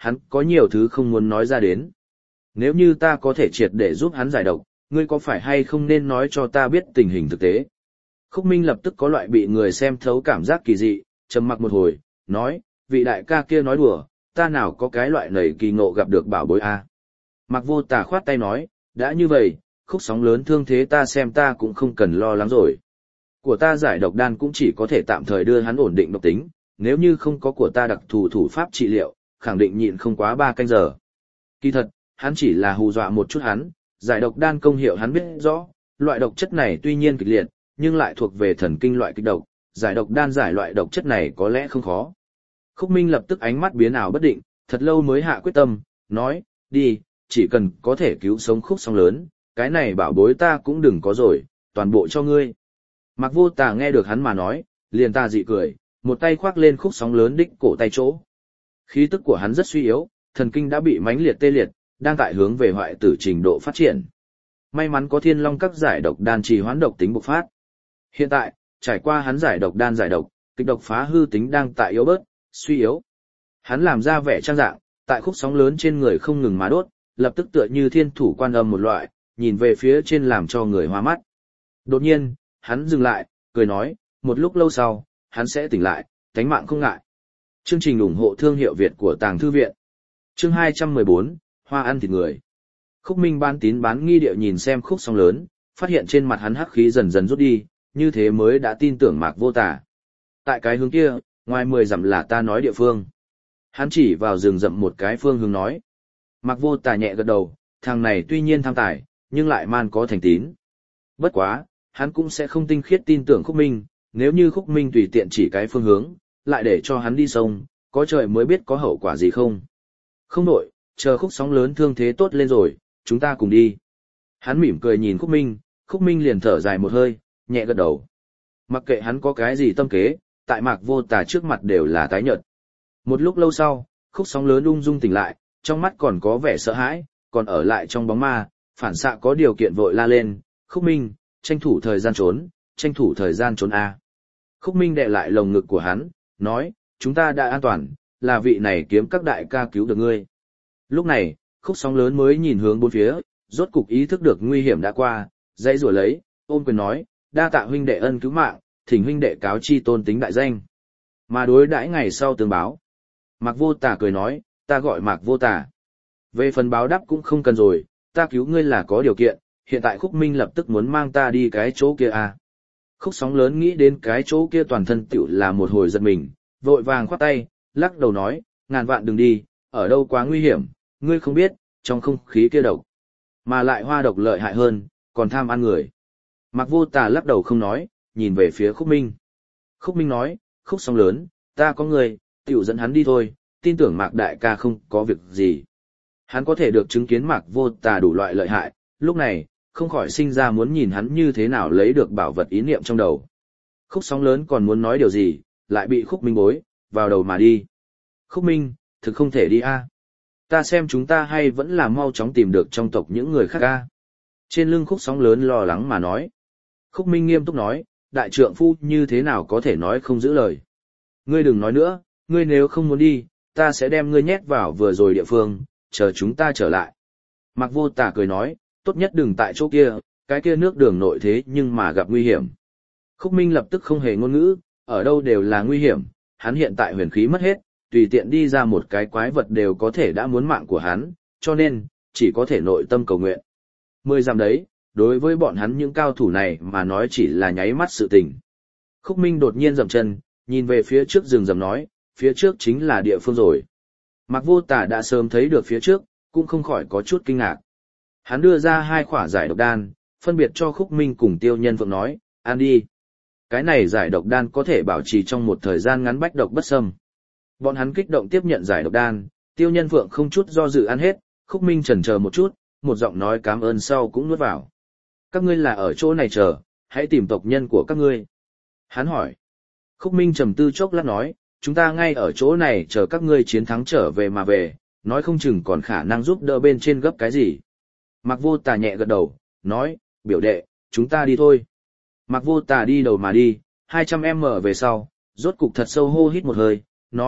hắn có nhiều thứ không muốn nói ra đến. Nếu như ta có thể triệt để giúp hắn giải độc, ngươi có phải hay không nên nói cho ta biết tình hình thực tế? Khúc Minh lập tức có loại bị người xem thấu cảm giác kỳ dị, trầm mặc một hồi, nói, vị đại ca kia nói đùa, ta nào có cái loại nầy kỳ ngộ gặp được bảo bối a. Mạc Vô Tà khoát tay nói, đã như vậy, khúc sóng lớn thương thế ta xem ta cũng không cần lo lắng rồi. Của ta giải độc đan cũng chỉ có thể tạm thời đưa hắn ổn định độc tính, nếu như không có của ta đặc thù thủ pháp trị liệu, khẳng định nhịn không quá ba canh giờ. Kỳ thật, hắn chỉ là hù dọa một chút hắn, giải độc đan công hiệu hắn biết rõ, loại độc chất này tuy nhiên kịch liệt, nhưng lại thuộc về thần kinh loại kịch độc, giải độc đan giải loại độc chất này có lẽ không khó. Khúc Minh lập tức ánh mắt biến ảo bất định, thật lâu mới hạ quyết tâm, nói, đi, chỉ cần có thể cứu sống Khúc Sóng lớn, cái này bảo bối ta cũng đừng có rồi, toàn bộ cho ngươi. Mạc Vô Tà nghe được hắn mà nói, liền ta dị cười, một tay khoác lên Khúc Sóng lớn đích cổ tay chỗ. Khí tức của hắn rất suy yếu, thần kinh đã bị mãnh liệt tê liệt, đang tại hướng về hoại tử trình độ phát triển. May mắn có Thiên Long các giải độc đan trì hoãn độc tính bộc phát. Hiện tại, trải qua hắn giải độc đan giải độc, kịch độc phá hư tính đang tại yếu bớt, suy yếu. Hắn làm ra vẻ trang dạng, tại Khúc Sóng lớn trên người không ngừng mà đốt, lập tức tựa như thiên thủ quan âm một loại, nhìn về phía trên làm cho người hoa mắt. Đột nhiên, hắn dừng lại, cười nói, một lúc lâu sau, hắn sẽ tỉnh lại, tánh mạng không ngại. Chương trình ủng hộ thương hiệu Việt của Tàng Thư Viện. Chương hai trăm mười bốn, Hoa ăn thịt người. Khúc Minh bán tín bán nghi điệu nhìn xem Khúc Sóng lớn, phát hiện trên mặt hắn hắc khí dần dần rút đi, như thế mới đã tin tưởng Mạc Vô Tà. Tại cái hướng kia, ngoài mười dặm là ta nói địa phương. Hắn chỉ vào rừng rậm một cái phương hướng nói. Mạc Vô Tà nhẹ gật đầu, thằng này tuy nhiên tham tài, nhưng lại man có thành tín. Bất quá, hắn cũng sẽ không tinh khiết tin tưởng Khúc Minh, nếu như Khúc Minh tùy tiện chỉ cái phương hướng, lại để cho hắn đi sông, có trời mới biết có hậu quả gì không. Không nổi, chờ Khúc Sóng lớn thương thế tốt lên rồi, chúng ta cùng đi. Hắn mỉm cười nhìn Khúc Minh, Khúc Minh liền thở dài một hơi, nhẹ gật đầu. Mặc kệ hắn có cái gì tâm kế, tại Mạc Vô Tà trước mặt đều là tái nhợt. Một lúc lâu sau, Khúc Sóng lớn ung dung tỉnh lại, trong mắt còn có vẻ sợ hãi, còn ở lại trong bóng ma, phản xạ có điều kiện vội la lên, Khúc Minh, tranh thủ thời gian trốn, tranh thủ thời gian trốn a. Khúc Minh đè lại lồng ngực của hắn, nói, chúng ta đã an toàn, là vị này kiếm các đại ca cứu được ngươi. Lúc này, Khúc Sóng lớn mới nhìn hướng bốn phía, rốt cục ý thức được nguy hiểm đã qua, dãy rủa lấy, ôm quyền nói, đa tạ huynh đệ ân cứu mạng, thỉnh huynh đệ cáo chi tôn tính đại danh. Mà đối đãi ngày sau tương báo. Mạc Vô Tà cười nói, ta gọi Mạc Vô Tà. Về phần báo đáp cũng không cần rồi, ta cứu ngươi là có điều kiện, hiện tại Khúc Minh lập tức muốn mang ta đi cái chỗ kia à. Khúc Sóng lớn nghĩ đến cái chỗ kia toàn thân tiểu là một hồi giật mình, vội vàng khoát tay, lắc đầu nói, ngàn vạn đừng đi, ở đâu quá nguy hiểm, ngươi không biết, trong không khí kia độc. Mà lại hoa độc lợi hại hơn, còn tham ăn người. Mạc Vô Tà lắc đầu không nói, nhìn về phía Khúc Minh. Khúc Minh nói, Khúc Sóng lớn, ta có người, tiểu dẫn hắn đi thôi, tin tưởng Mạc đại ca không có việc gì. Hắn có thể được chứng kiến Mạc Vô Tà đủ loại lợi hại, lúc này, không khỏi sinh ra muốn nhìn hắn như thế nào lấy được bảo vật ý niệm trong đầu. Khúc Sóng lớn còn muốn nói điều gì, lại bị Khúc Minh bối, vào đầu mà đi. Khúc Minh, thực không thể đi a. Ta xem chúng ta hay vẫn là mau chóng tìm được trong tộc những người khác a. Trên lưng Khúc Sóng lớn lo lắng mà nói. Khúc Minh nghiêm túc nói, đại trượng phu như thế nào có thể nói không giữ lời. Ngươi đừng nói nữa, ngươi nếu không muốn đi, ta sẽ đem ngươi nhét vào vừa rồi địa phương, chờ chúng ta trở lại. Mạc Vô Tà cười nói, tốt nhất đừng tại chỗ kia, cái kia nước đường nội thế nhưng mà gặp nguy hiểm. Khúc Minh lập tức không hề ngôn ngữ, ở đâu đều là nguy hiểm, hắn hiện tại huyền khí mất hết, tùy tiện đi ra một cái quái vật đều có thể đã muốn mạng của hắn, cho nên, chỉ có thể nội tâm cầu nguyện. Mười dặm đấy, đối với bọn hắn những cao thủ này mà nói chỉ là nháy mắt sự tình. Khúc Minh đột nhiên dậm chân, nhìn về phía trước rừng rậm nói, phía trước chính là địa phương rồi. Mạc Vô Tà đã sớm thấy được phía trước, cũng không khỏi có chút kinh ngạc. Hắn đưa ra hai khỏa giải độc đan, phân biệt cho Khúc Minh cùng Tiêu Nhân Phượng nói, ăn đi. Cái này giải độc đan có thể bảo trì trong một thời gian ngắn bách độc bất xâm. Bọn hắn kích động tiếp nhận giải độc đan, Tiêu Nhân Phượng không chút do dự ăn hết, Khúc Minh chần chờ một chút, một giọng nói cảm ơn sau cũng nuốt vào. Các ngươi là ở chỗ này chờ, hãy tìm tộc nhân của các ngươi. Hắn hỏi. Khúc Minh trầm tư chốc lát nói, chúng ta ngay ở chỗ này chờ các ngươi chiến thắng trở về mà về, nói không chừng còn khả năng giúp đỡ bên trên gấp cái gì. Mạc Vô Tà nhẹ gật đầu, nói, biểu đệ, chúng ta đi thôi. Mạc Vô Tà đi đầu mà đi, hai trăm em mở về sau, rốt cục thật sâu hô hít một hơi, nói,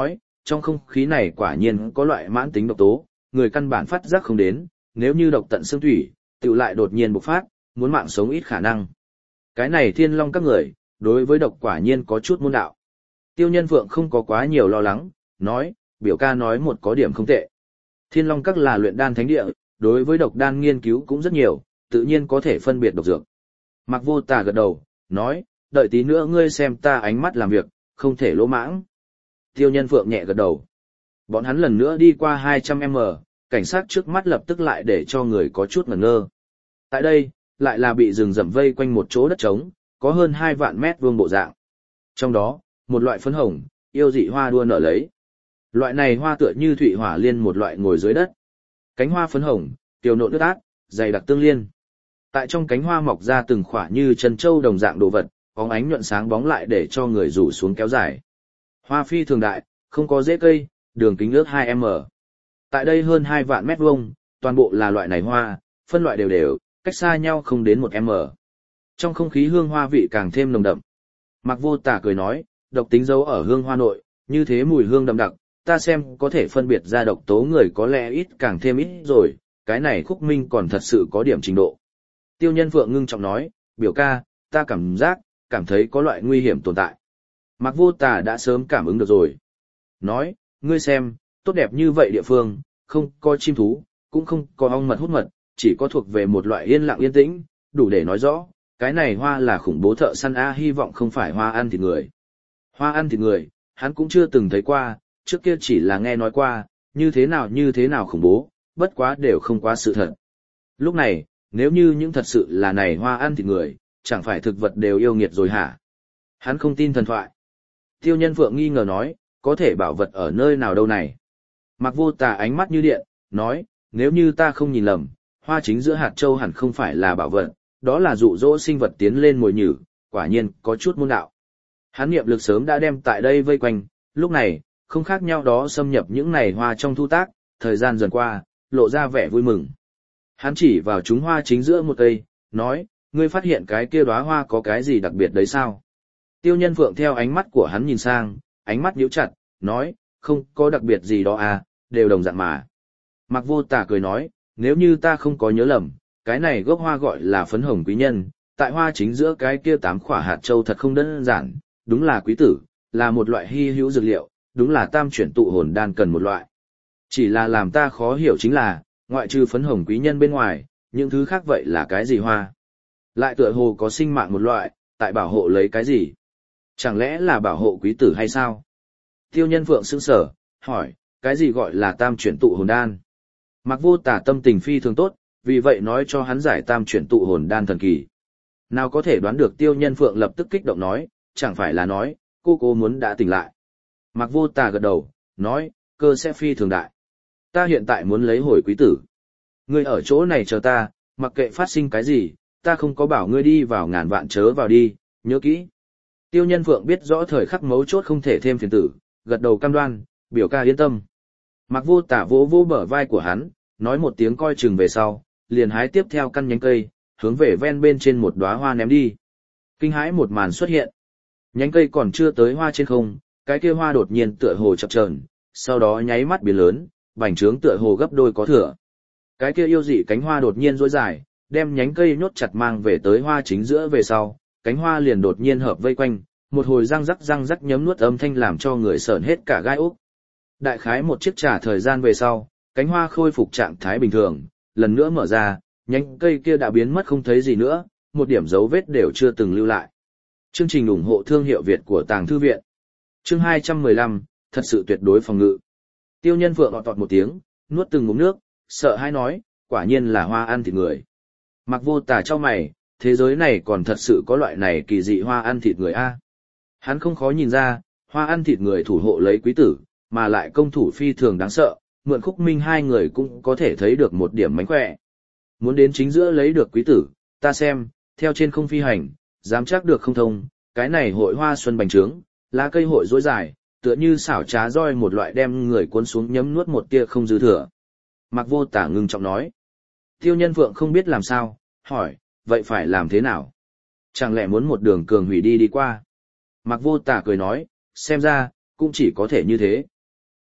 trong không khí này quả nhiên có loại mãn tính độc tố, người căn bản phát giác không đến, nếu như độc tận xương thủy, tự lại đột nhiên bộc phát, muốn mạng sống ít khả năng. Cái này thiên long các người, đối với độc quả nhiên có chút môn đạo. Tiêu Nhân Phượng không có quá nhiều lo lắng, nói, biểu ca nói một có điểm không tệ. Thiên long các là luyện đan thánh địa, đối với độc đan nghiên cứu cũng rất nhiều, tự nhiên có thể phân biệt độc dược. Mạc Vô Tà gật đầu, nói, đợi tí nữa ngươi xem ta ánh mắt làm việc, không thể lỗ mãng. Tiêu Nhân Phượng nhẹ gật đầu. Bọn hắn lần nữa đi qua hai trăm mét, cảnh sát trước mắt lập tức lại để cho người có chút ngẩn ngơ. Tại đây, lại là bị rừng rậm vây quanh một chỗ đất trống, có hơn hai vạn mét vuông bộ dạng. Trong đó, một loại phấn hồng, yêu dị hoa đua nở lấy. Loại này hoa tựa như thụy hỏa liên một loại ngồi dưới đất. Cánh hoa phấn hồng, tiểu nộn nước át, dày đặc tương liên. Tại trong cánh hoa mọc ra từng khỏa như chân châu đồng dạng đồ vật, bóng ánh nhuận sáng bóng lại để cho người rủ xuống kéo dài. Hoa phi thường đại, không có rễ cây, đường kính ước hai mét. Tại đây hơn hai vạn mét vuông, toàn bộ là loại này hoa, phân loại đều đều, cách xa nhau không đến một mét. Trong không khí hương hoa vị càng thêm nồng đậm. Mạc Vô Tà cười nói, độc tính dấu ở hương hoa nội, như thế mùi hương đậm đặc, ta xem có thể phân biệt ra độc tố người có lẽ ít càng thêm ít rồi, cái này Khúc Minh còn thật sự có điểm trình độ. Tiêu Nhân Phượng ngưng trọng nói, biểu ca, ta cảm giác, cảm thấy có loại nguy hiểm tồn tại. Mạc Vô Tà đã sớm cảm ứng được rồi. Nói, ngươi xem, tốt đẹp như vậy địa phương, không có chim thú, cũng không có ong mật hút mật, chỉ có thuộc về một loại yên lặng yên tĩnh, đủ để nói rõ, cái này hoa là khủng bố thợ săn A, hy vọng không phải hoa ăn thịt người. Hoa ăn thịt người, hắn cũng chưa từng thấy qua, trước kia chỉ là nghe nói qua, như thế nào như thế nào khủng bố, bất quá đều không quá sự thật. Lúc này, nếu như những thật sự là này hoa ăn thịt người, chẳng phải thực vật đều yêu nghiệt rồi hả? Hắn không tin thần thoại. Tiêu Nhân Phượng nghi ngờ nói, có thể bảo vật ở nơi nào đâu này? Mạc Vô Tà ánh mắt như điện, nói, nếu như ta không nhìn lầm, hoa chính giữa hạt châu hẳn không phải là bảo vật, đó là dụ dỗ sinh vật tiến lên mồi nhử, quả nhiên có chút môn đạo. Hắn niệm lực sớm đã đem tại đây vây quanh, lúc này, không khác nhau đó xâm nhập những này hoa trong thu tác, thời gian dần qua, lộ ra vẻ vui mừng. Hắn chỉ vào chúng hoa chính giữa một cây, nói, ngươi phát hiện cái kia đóa hoa có cái gì đặc biệt đấy sao? Tiêu Nhân Phượng theo ánh mắt của hắn nhìn sang, ánh mắt nhíu chặt, nói, không có đặc biệt gì đó à, đều đồng dạng mà. Mạc Vô Tà cười nói, nếu như ta không có nhớ lầm, cái này gốc hoa gọi là phấn hồng quý nhân, tại hoa chính giữa cái kia tám khỏa hạt châu thật không đơn giản, đúng là quý tử, là một loại hy hữu dược liệu, đúng là tam chuyển tụ hồn đan cần một loại. Chỉ là làm ta khó hiểu chính là, ngoại trừ phấn hồng quý nhân bên ngoài, những thứ khác vậy là cái gì hoa? Lại tựa hồ có sinh mạng một loại, tại bảo hộ lấy cái gì? Chẳng lẽ là bảo hộ quý tử hay sao? Tiêu Nhân Phượng sững sờ, hỏi, cái gì gọi là tam chuyển tụ hồn đan? Mạc Vô Tà tâm tình phi thường tốt, vì vậy nói cho hắn giải tam chuyển tụ hồn đan thần kỳ. Nào có thể đoán được Tiêu Nhân Phượng lập tức kích động nói, chẳng phải là nói, cô cô muốn đã tỉnh lại. Mạc Vô Tà gật đầu, nói, cơ sẽ phi thường đại. Ta hiện tại muốn lấy hồi quý tử. Ngươi ở chỗ này chờ ta, mặc kệ phát sinh cái gì, ta không có bảo ngươi đi vào ngàn vạn chớ vào đi, nhớ kỹ. Tiêu Nhân Phượng biết rõ thời khắc mấu chốt không thể thêm phiền tử, gật đầu cam đoan, biểu ca yên tâm. Mạc Vô Tà vỗ vỗ bờ vai của hắn, nói một tiếng coi chừng về sau, liền hái tiếp theo căn nhánh cây, hướng về ven bên trên một đóa hoa ném đi. Kinh hãi một màn xuất hiện. Nhánh cây còn chưa tới hoa trên không, cái kia hoa đột nhiên tựa hồ chập chờn, sau đó nháy mắt biến lớn, bành trướng tựa hồ gấp đôi có thừa. Cái kia yêu dị cánh hoa đột nhiên duỗi dài, đem nhánh cây nhốt chặt mang về tới hoa chính giữa về sau, cánh hoa liền đột nhiên hợp vây quanh, một hồi răng rắc răng rắc nhấm nuốt âm thanh làm cho người sởn hết cả gai ốc. Đại khái một chiếc trà thời gian về sau, cánh hoa khôi phục trạng thái bình thường, lần nữa mở ra, nhánh cây kia đã biến mất không thấy gì nữa, một điểm dấu vết đều chưa từng lưu lại. Chương trình ủng hộ thương hiệu Việt của Tàng Thư Viện. Chương hai trăm mười lăm, thật sự tuyệt đối phòng ngự. Tiêu Nhân Phượng ọt ọt một tiếng, nuốt từng ngụm nước, sợ hãi nói, quả nhiên là hoa ăn thịt người. Mạc Vô Tà cho mày, thế giới này còn thật sự có loại này kỳ dị hoa ăn thịt người a. Hắn không khó nhìn ra, hoa ăn thịt người thủ hộ lấy quý tử, mà lại công thủ phi thường đáng sợ, mượn Khúc Minh hai người cũng có thể thấy được một điểm mánh khỏe. Muốn đến chính giữa lấy được quý tử, ta xem, theo trên không phi hành, dám chắc được không thông, cái này hội hoa xuân bành trướng, lá cây hội rối dài, tựa như xảo trá roi một loại đem người cuốn xuống nhấm nuốt một tia không dư thừa. Mạc Vô Tà ngưng trọng nói. Tiêu Nhân Phượng không biết làm sao, hỏi, vậy phải làm thế nào? Chẳng lẽ muốn một đường cường hủy đi đi qua? Mạc Vô Tà cười nói, xem ra, cũng chỉ có thể như thế.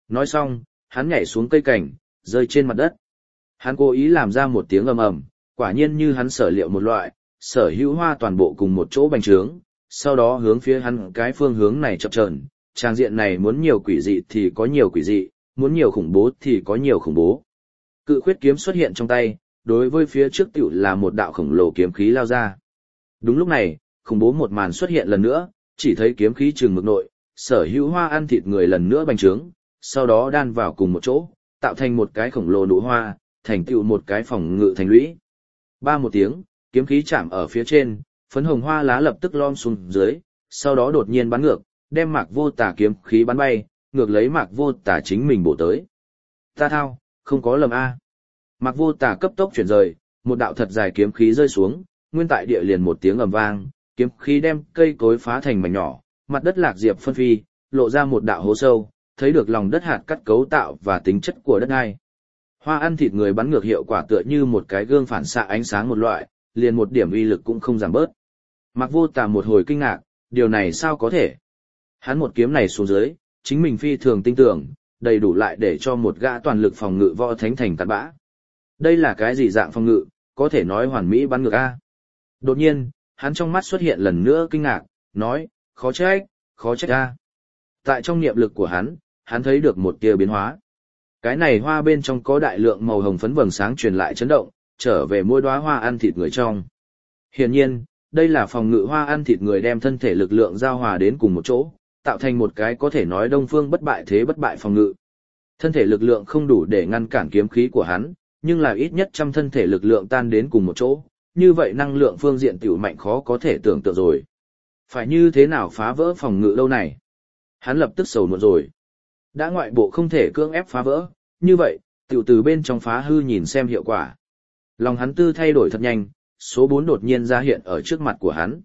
Nói xong, hắn nhảy xuống cây cảnh, rơi trên mặt đất. Hắn cố ý làm ra một tiếng ầm ầm, quả nhiên như hắn sở liệu một loại, sở hữu hoa toàn bộ cùng một chỗ bành trướng, sau đó hướng phía hắn cái phương hướng này chập chờn, trang diện này muốn nhiều quỷ dị thì có nhiều quỷ dị, muốn nhiều khủng bố thì có nhiều khủng bố. Cự khuyết kiếm xuất hiện trong tay, đối với phía trước tiểu là một đạo khổng lồ kiếm khí lao ra. Đúng lúc này, khủng bố một màn xuất hiện lần nữa, chỉ thấy kiếm khí trường mực nội, sở hữu hoa ăn thịt người lần nữa bành trướng, sau đó đan vào cùng một chỗ, tạo thành một cái khổng lồ nụ hoa, thành tựu một cái phòng ngự thành lũy. Ba một tiếng, kiếm khí chạm ở phía trên, phấn hồng hoa lá lập tức lom xuống dưới, sau đó đột nhiên bắn ngược, đem Mạc Vô Tà kiếm khí bắn bay, ngược lấy Mạc Vô Tà chính mình bổ tới. Ta thao, không có lầm a. Mạc Vô Tà cấp tốc chuyển rời, một đạo thật dài kiếm khí rơi xuống, nguyên tại địa liền một tiếng ầm vang, kiếm khí đem cây cối phá thành mảnh nhỏ, mặt đất lạc diệp phân phi, lộ ra một đạo hố sâu, thấy được lòng đất hạt cắt cấu tạo và tính chất của đất đai. Hoa ăn thịt người bắn ngược hiệu quả tựa như một cái gương phản xạ ánh sáng một loại, liền một điểm uy lực cũng không giảm bớt. Mạc Vô Tà một hồi kinh ngạc, điều này sao có thể? Hắn một kiếm này xuống dưới, chính mình phi thường tinh tưởng, đầy đủ lại để cho một gã toàn lực phòng ngự võ thánh thành tạt bã. Đây là cái gì dạng phòng ngự, có thể nói hoàn mỹ bắn ngược a. Đột nhiên, hắn trong mắt xuất hiện lần nữa kinh ngạc, nói, khó trách, khó trách a. Tại trong niệm lực của hắn, hắn thấy được một tia biến hóa. Cái này hoa bên trong có đại lượng màu hồng phấn vầng sáng truyền lại chấn động, trở về mỗi đóa hoa ăn thịt người trong. Hiển nhiên, đây là phòng ngự hoa ăn thịt người đem thân thể lực lượng giao hòa đến cùng một chỗ, tạo thành một cái có thể nói đông phương bất bại thế bất bại phòng ngự. Thân thể lực lượng không đủ để ngăn cản kiếm khí của hắn, nhưng là ít nhất trăm thân thể lực lượng tan đến cùng một chỗ, như vậy năng lượng phương diện tiểu mạnh khó có thể tưởng tượng rồi. Phải như thế nào phá vỡ phòng ngự lâu này? Hắn lập tức sầu muộn rồi. Đã ngoại bộ không thể cưỡng ép phá vỡ, như vậy, tiểu từ bên trong phá hư nhìn xem hiệu quả. Lòng hắn tư thay đổi thật nhanh, số bốn đột nhiên ra hiện ở trước mặt của hắn.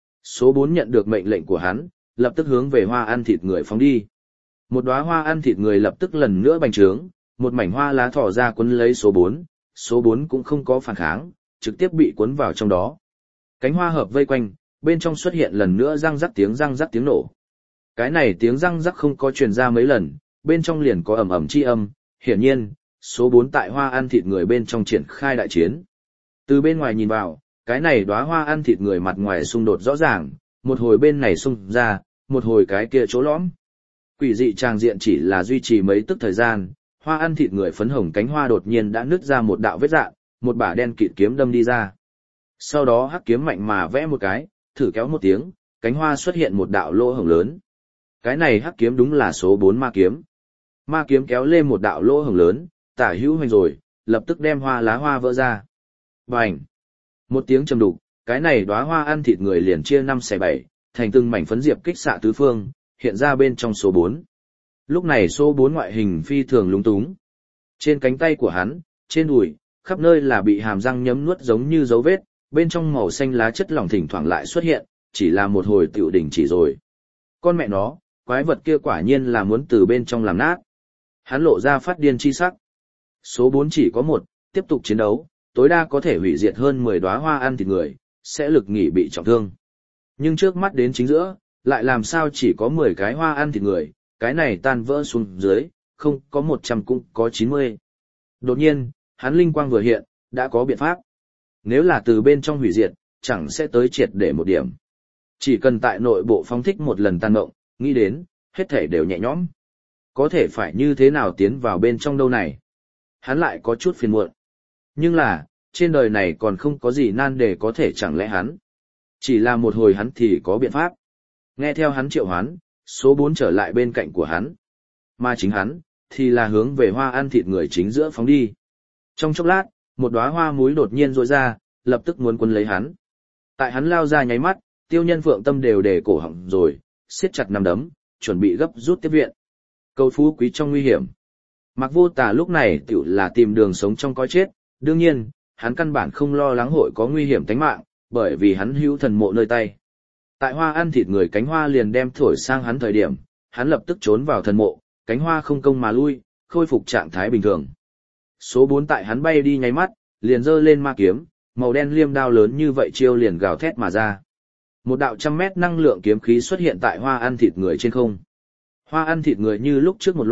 Số bốn nhận được mệnh lệnh của hắn, lập tức hướng về hoa ăn thịt người phóng đi. Một đóa hoa ăn thịt người lập tức lần nữa bành trướng, một mảnh hoa lá thỏ ra quấn lấy số bốn, số bốn cũng không có phản kháng, trực tiếp bị cuốn vào trong đó. Cánh hoa hợp vây quanh, bên trong xuất hiện lần nữa răng rắc tiếng răng rắc tiếng nổ. Cái này tiếng răng rắc không có truyền ra mấy lần, bên trong liền có ầm ầm chi âm, hiển nhiên, số bốn tại hoa ăn thịt người bên trong triển khai đại chiến. Từ bên ngoài nhìn vào, cái này đóa hoa ăn thịt người mặt ngoài xung đột rõ ràng, một hồi bên này xung ra, một hồi cái kia chỗ lõm. Quỷ dị tràng diện chỉ là duy trì mấy tức thời gian, hoa ăn thịt người phấn hồng cánh hoa đột nhiên đã nứt ra một đạo vết rạn, một bả đen kịt kiếm đâm đi ra. Sau đó hắc kiếm mạnh mà vẽ một cái, thử kéo một tiếng, cánh hoa xuất hiện một đạo lỗ hổng lớn. Cái này hắc kiếm đúng là số bốn ma kiếm. Ma kiếm kéo lên một đạo lỗ hổng lớn, tả hữu hoành rồi, lập tức đem hoa lá hoa vỡ ra. Bành! Một tiếng trầm đục, cái này đóa hoa ăn thịt người liền chia năm xẻ bảy, thành từng mảnh phấn diệp kích xạ tứ phương, hiện ra bên trong số bốn. Lúc này số bốn ngoại hình phi thường lúng túng. Trên cánh tay của hắn, trên đùi, khắp nơi là bị hàm răng nhấm nuốt giống như dấu vết, bên trong màu xanh lá chất lỏng thỉnh thoảng lại xuất hiện, chỉ là một hồi tiểu đỉnh chỉ rồi. Con mẹ nó, quái vật kia quả nhiên là muốn từ bên trong làm nát. Hắn lộ ra phát điên chi sắc. Số bốn chỉ có một, tiếp tục chiến đấu, tối đa có thể hủy diệt hơn mười đóa hoa ăn thịt người, sẽ lực nghỉ bị trọng thương. Nhưng trước mắt đến chính giữa, lại làm sao chỉ có mười cái hoa ăn thịt người, cái này tan vỡ xuống dưới, không có một trăm cũng có chín mươi. Đột nhiên, hắn linh quang vừa hiện, đã có biện pháp. Nếu là từ bên trong hủy diệt, chẳng sẽ tới triệt để một điểm. Chỉ cần tại nội bộ phóng thích một lần tan mộng, nghĩ đến, hết thể đều nhẹ nhõm. Có thể phải như thế nào tiến vào bên trong đâu này? Hắn lại có chút phiền muộn. Nhưng là, trên đời này còn không có gì nan đề có thể chẳng lẽ hắn. Chỉ là một hồi hắn thì có biện pháp. Nghe theo hắn triệu hoán, số bốn trở lại bên cạnh của hắn. Mà chính hắn, thì là hướng về hoa ăn thịt người chính giữa phóng đi. Trong chốc lát, một đóa hoa muối đột nhiên rỗi ra, lập tức muốn quấn lấy hắn. Tại hắn lao ra nháy mắt, Tiêu Nhân Phượng tâm đều để cổ họng rồi, siết chặt nắm đấm, chuẩn bị gấp rút tiếp viện. Cầu phú quý trong nguy hiểm. Mạc Vô Tà lúc này tiểu là tìm đường sống trong cõi chết, đương nhiên, hắn căn bản không lo lắng hội có nguy hiểm tính mạng, bởi vì hắn hữu thần mộ nơi tay. Tại hoa ăn thịt người cánh hoa liền đem thổi sang hắn thời điểm, hắn lập tức trốn vào thần mộ, cánh hoa không công mà lui, khôi phục trạng thái bình thường. Số bốn tại hắn bay đi nháy mắt, liền giơ lên ma kiếm, màu đen liêm đao lớn như vậy chiêu liền gào thét mà ra. Một đạo trăm mét năng lượng kiếm khí xuất hiện tại hoa ăn thịt người trên không. Hoa ăn thịt người như lúc trước một loại,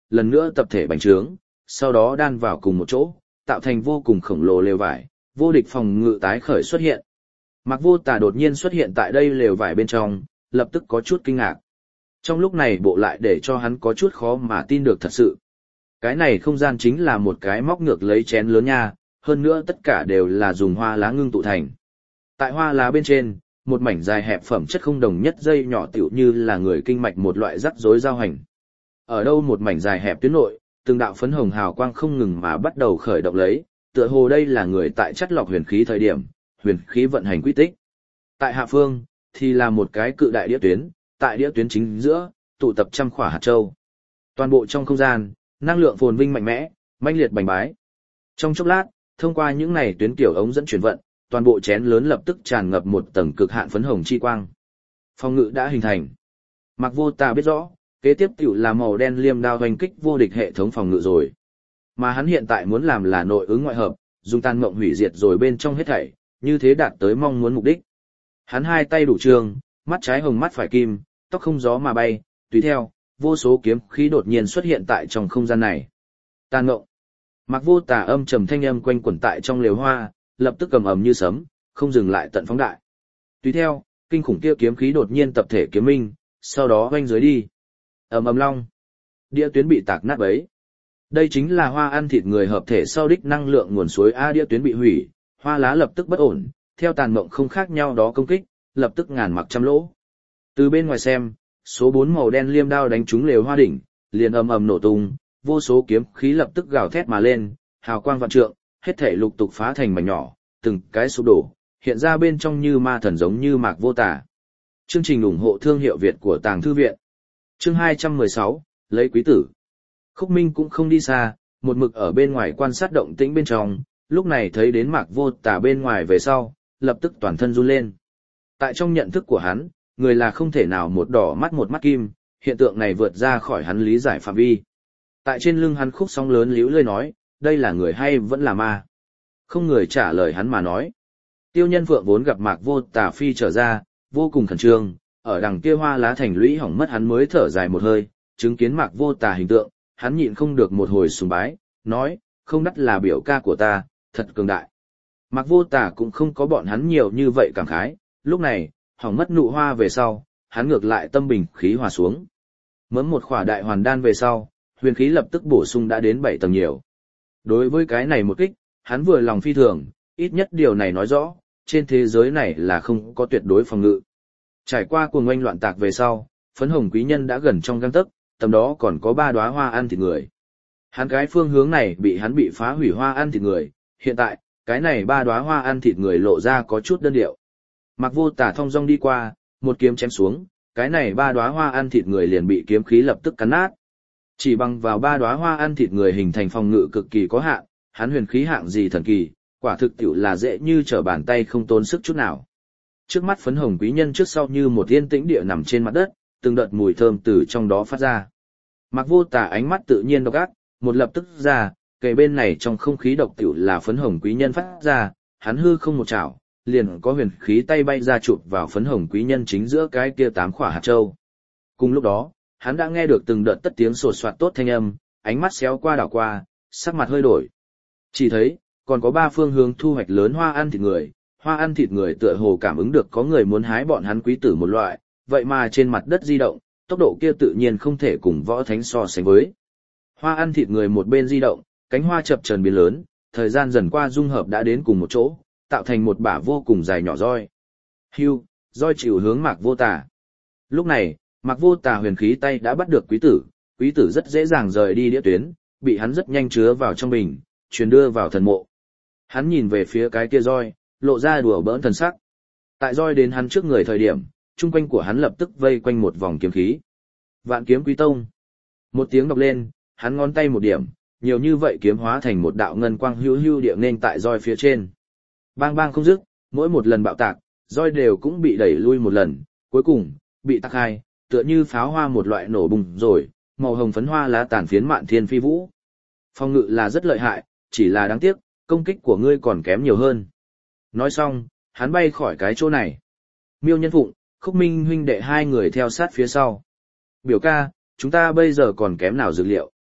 lần nữa tập thể bành trướng, sau đó đan vào cùng một chỗ, tạo thành vô cùng khổng lồ lều vải, vô địch phòng ngự tái khởi xuất hiện. Mạc Vô Tà đột nhiên xuất hiện tại đây lều vải bên trong, lập tức có chút kinh ngạc. Trong lúc này bộ lại để cho hắn có chút khó mà tin được thật sự. Cái này không gian chính là một cái móc ngược lấy chén lớn nha, hơn nữa tất cả đều là dùng hoa lá ngưng tụ thành. Tại hoa lá bên trên, một mảnh dài hẹp phẩm chất không đồng nhất dây nhỏ tiểu như là người kinh mạch một loại rắc rối giao hành. Ở đâu một mảnh dài hẹp tuyến nội, từng đạo phấn hồng hào quang không ngừng mà bắt đầu khởi động lấy, tựa hồ đây là người tại chất lọc huyền khí thời điểm, huyền khí vận hành quy tích. Tại hạ phương, thì là một cái cự đại đĩa tuyến, tại đĩa tuyến chính giữa, tụ tập trăm khỏa hạt châu. Toàn bộ trong không gian, năng lượng phồn vinh mạnh mẽ, mãnh liệt bành bái. Trong chốc lát, thông qua những này tuyến kiểu ống dẫn chuyển vận, toàn bộ chén lớn lập tức tràn ngập một tầng cực hạn phấn hồng chi quang. Phòng ngự đã hình thành. Mạc Vô Tà biết rõ, kế tiếp tiểu là màu đen liêm đao hoành kích vô địch hệ thống phòng ngự rồi. Mà hắn hiện tại muốn làm là nội ứng ngoại hợp, dùng tàn mộng hủy diệt rồi bên trong hết thảy, như thế đạt tới mong muốn mục đích. Hắn hai tay đủ trường, mắt trái hồng mắt phải kim, tóc không gió mà bay, tùy theo, vô số kiếm khí đột nhiên xuất hiện tại trong không gian này. Tàn mộng. Mạc Vô Tà âm trầm thanh âm quanh quẩn tại trong lều hoa, lập tức cầm ầm như sấm, không dừng lại tận phóng đại. Tùy theo, kinh khủng kia kiếm khí đột nhiên tập thể kiếm minh, sau đó vanh dưới đi. Ầm ầm long. Đĩa tuyến bị tạc nát bấy. Đây chính là hoa ăn thịt người hợp thể sau đích năng lượng nguồn suối a, đĩa tuyến bị hủy, hoa lá lập tức bất ổn, theo tàn mộng không khác nhau đó công kích, lập tức ngàn mặc trăm lỗ. Từ bên ngoài xem, số bốn màu đen liêm đao đánh trúng lều hoa đỉnh, liền ầm ầm nổ tung, vô số kiếm khí lập tức gào thét mà lên, hào quang vạn trượng, hết thảy lục tục phá thành mảnh nhỏ, từng cái sụp đổ, hiện ra bên trong như ma thần giống như Mạc Vô Tà. Chương trình ủng hộ thương hiệu Việt của Tàng Thư viện. Chương hai trăm mười sáu, lấy quý tử. Khúc Minh cũng không đi xa, một mực ở bên ngoài quan sát động tĩnh bên trong, lúc này thấy đến Mạc Vô Tà bên ngoài về sau, lập tức toàn thân run lên. Tại trong nhận thức của hắn, người là không thể nào một đỏ mắt một mắt kim, hiện tượng này vượt ra khỏi hắn lý giải phạm vi. Tại trên lưng hắn khúc sóng lớn líu lơi nói, đây là người hay vẫn là ma? Không người trả lời hắn mà nói. Tiêu Nhân Phượng vốn gặp Mạc Vô Tà phi trở ra, vô cùng khẩn trương, ở đằng kia hoa lá thành lũy hỏng mất hắn mới thở dài một hơi, chứng kiến Mạc Vô Tà hình tượng, hắn nhịn không được một hồi sùng bái, nói, không đắt là biểu ca của ta, thật cường đại. Mạc Vô Tà cũng không có bọn hắn nhiều như vậy cảm khái, lúc này, hỏng mất nụ hoa về sau, hắn ngược lại tâm bình khí hòa xuống. Mớm một khỏa đại hoàn đan về sau, huyền khí lập tức bổ sung đã đến bảy tầng nhiều. Đối với cái này một kích, hắn vừa lòng phi thường, ít nhất điều này nói rõ, trên thế giới này là không có tuyệt đối phòng ngự. Trải qua cuồng oanh loạn tạc về sau, phấn hồng quý nhân đã gần trong gang tấc, tầm đó còn có ba đóa hoa ăn thịt người. Hắn cái phương hướng này bị hắn bị phá hủy hoa ăn thịt người, hiện tại, cái này ba đóa hoa ăn thịt người lộ ra có chút đơn điệu. Mạc Vô Tà thong dong đi qua, một kiếm chém xuống, cái này ba đóa hoa ăn thịt người liền bị kiếm khí lập tức cắn nát. Chỉ bằng vào ba đóa hoa ăn thịt người hình thành phòng ngự cực kỳ có hạn, hắn huyền khí hạng gì thần kỳ, quả thực tiểu là dễ như trở bàn tay không tốn sức chút nào. Trước mắt phấn hồng quý nhân trước sau như một yên tĩnh địa nằm trên mặt đất, từng đợt mùi thơm từ trong đó phát ra. Mạc Vô Tà ánh mắt tự nhiên độc ác, một lập tức ra, kề bên này trong không khí độc tiểu là phấn hồng quý nhân phát ra, hắn hư không một chảo, liền có huyền khí tay bay ra chụp vào phấn hồng quý nhân chính giữa cái kia tám khỏa hạt châu. Cùng lúc đó, hắn đã nghe được từng đợt tất tiếng sột soạt tốt thanh âm, ánh mắt xéo qua đảo qua, sắc mặt hơi đổi. Chỉ thấy, còn có ba phương hướng thu hoạch lớn hoa ăn thịt người, hoa ăn thịt người tựa hồ cảm ứng được có người muốn hái bọn hắn quý tử một loại, vậy mà trên mặt đất di động, tốc độ kia tự nhiên không thể cùng võ thánh so sánh với. Hoa ăn thịt người một bên di động, cánh hoa chập chờn biến lớn, thời gian dần qua dung hợp đã đến cùng một chỗ, tạo thành một bả vô cùng dài nhỏ roi. Hưu, roi chịu hướng Mạc Vô Tà. Lúc này, Mạc Vô Tà huyền khí tay đã bắt được quý tử, quý tử rất dễ dàng rời đi đĩa tuyến, bị hắn rất nhanh chứa vào trong bình, truyền đưa vào thần mộ. Hắn nhìn về phía cái kia roi, lộ ra đùa bỡn thần sắc. Tại roi đến hắn trước người thời điểm, chung quanh của hắn lập tức vây quanh một vòng kiếm khí. Vạn kiếm quý tông. Một tiếng đọc lên, hắn ngón tay một điểm, nhiều như vậy kiếm hóa thành một đạo ngân quang hưu hưu địa nên tại roi phía trên. Bang bang không dứt, mỗi một lần bạo tạc, roi đều cũng bị đẩy lui một lần, cuối cùng, bị tạc hai, tựa như pháo hoa một loại nổ bùng rồi, màu hồng phấn hoa lá tàn phiến mạn thiên phi vũ. Phòng ngự là rất lợi hại, chỉ là đáng tiếc, công kích của ngươi còn kém nhiều hơn. Nói xong, hắn bay khỏi cái chỗ này. Miêu Nhân Phụng, Khúc Minh huynh đệ hai người theo sát phía sau. Biểu ca, chúng ta bây giờ còn kém nào dược liệu?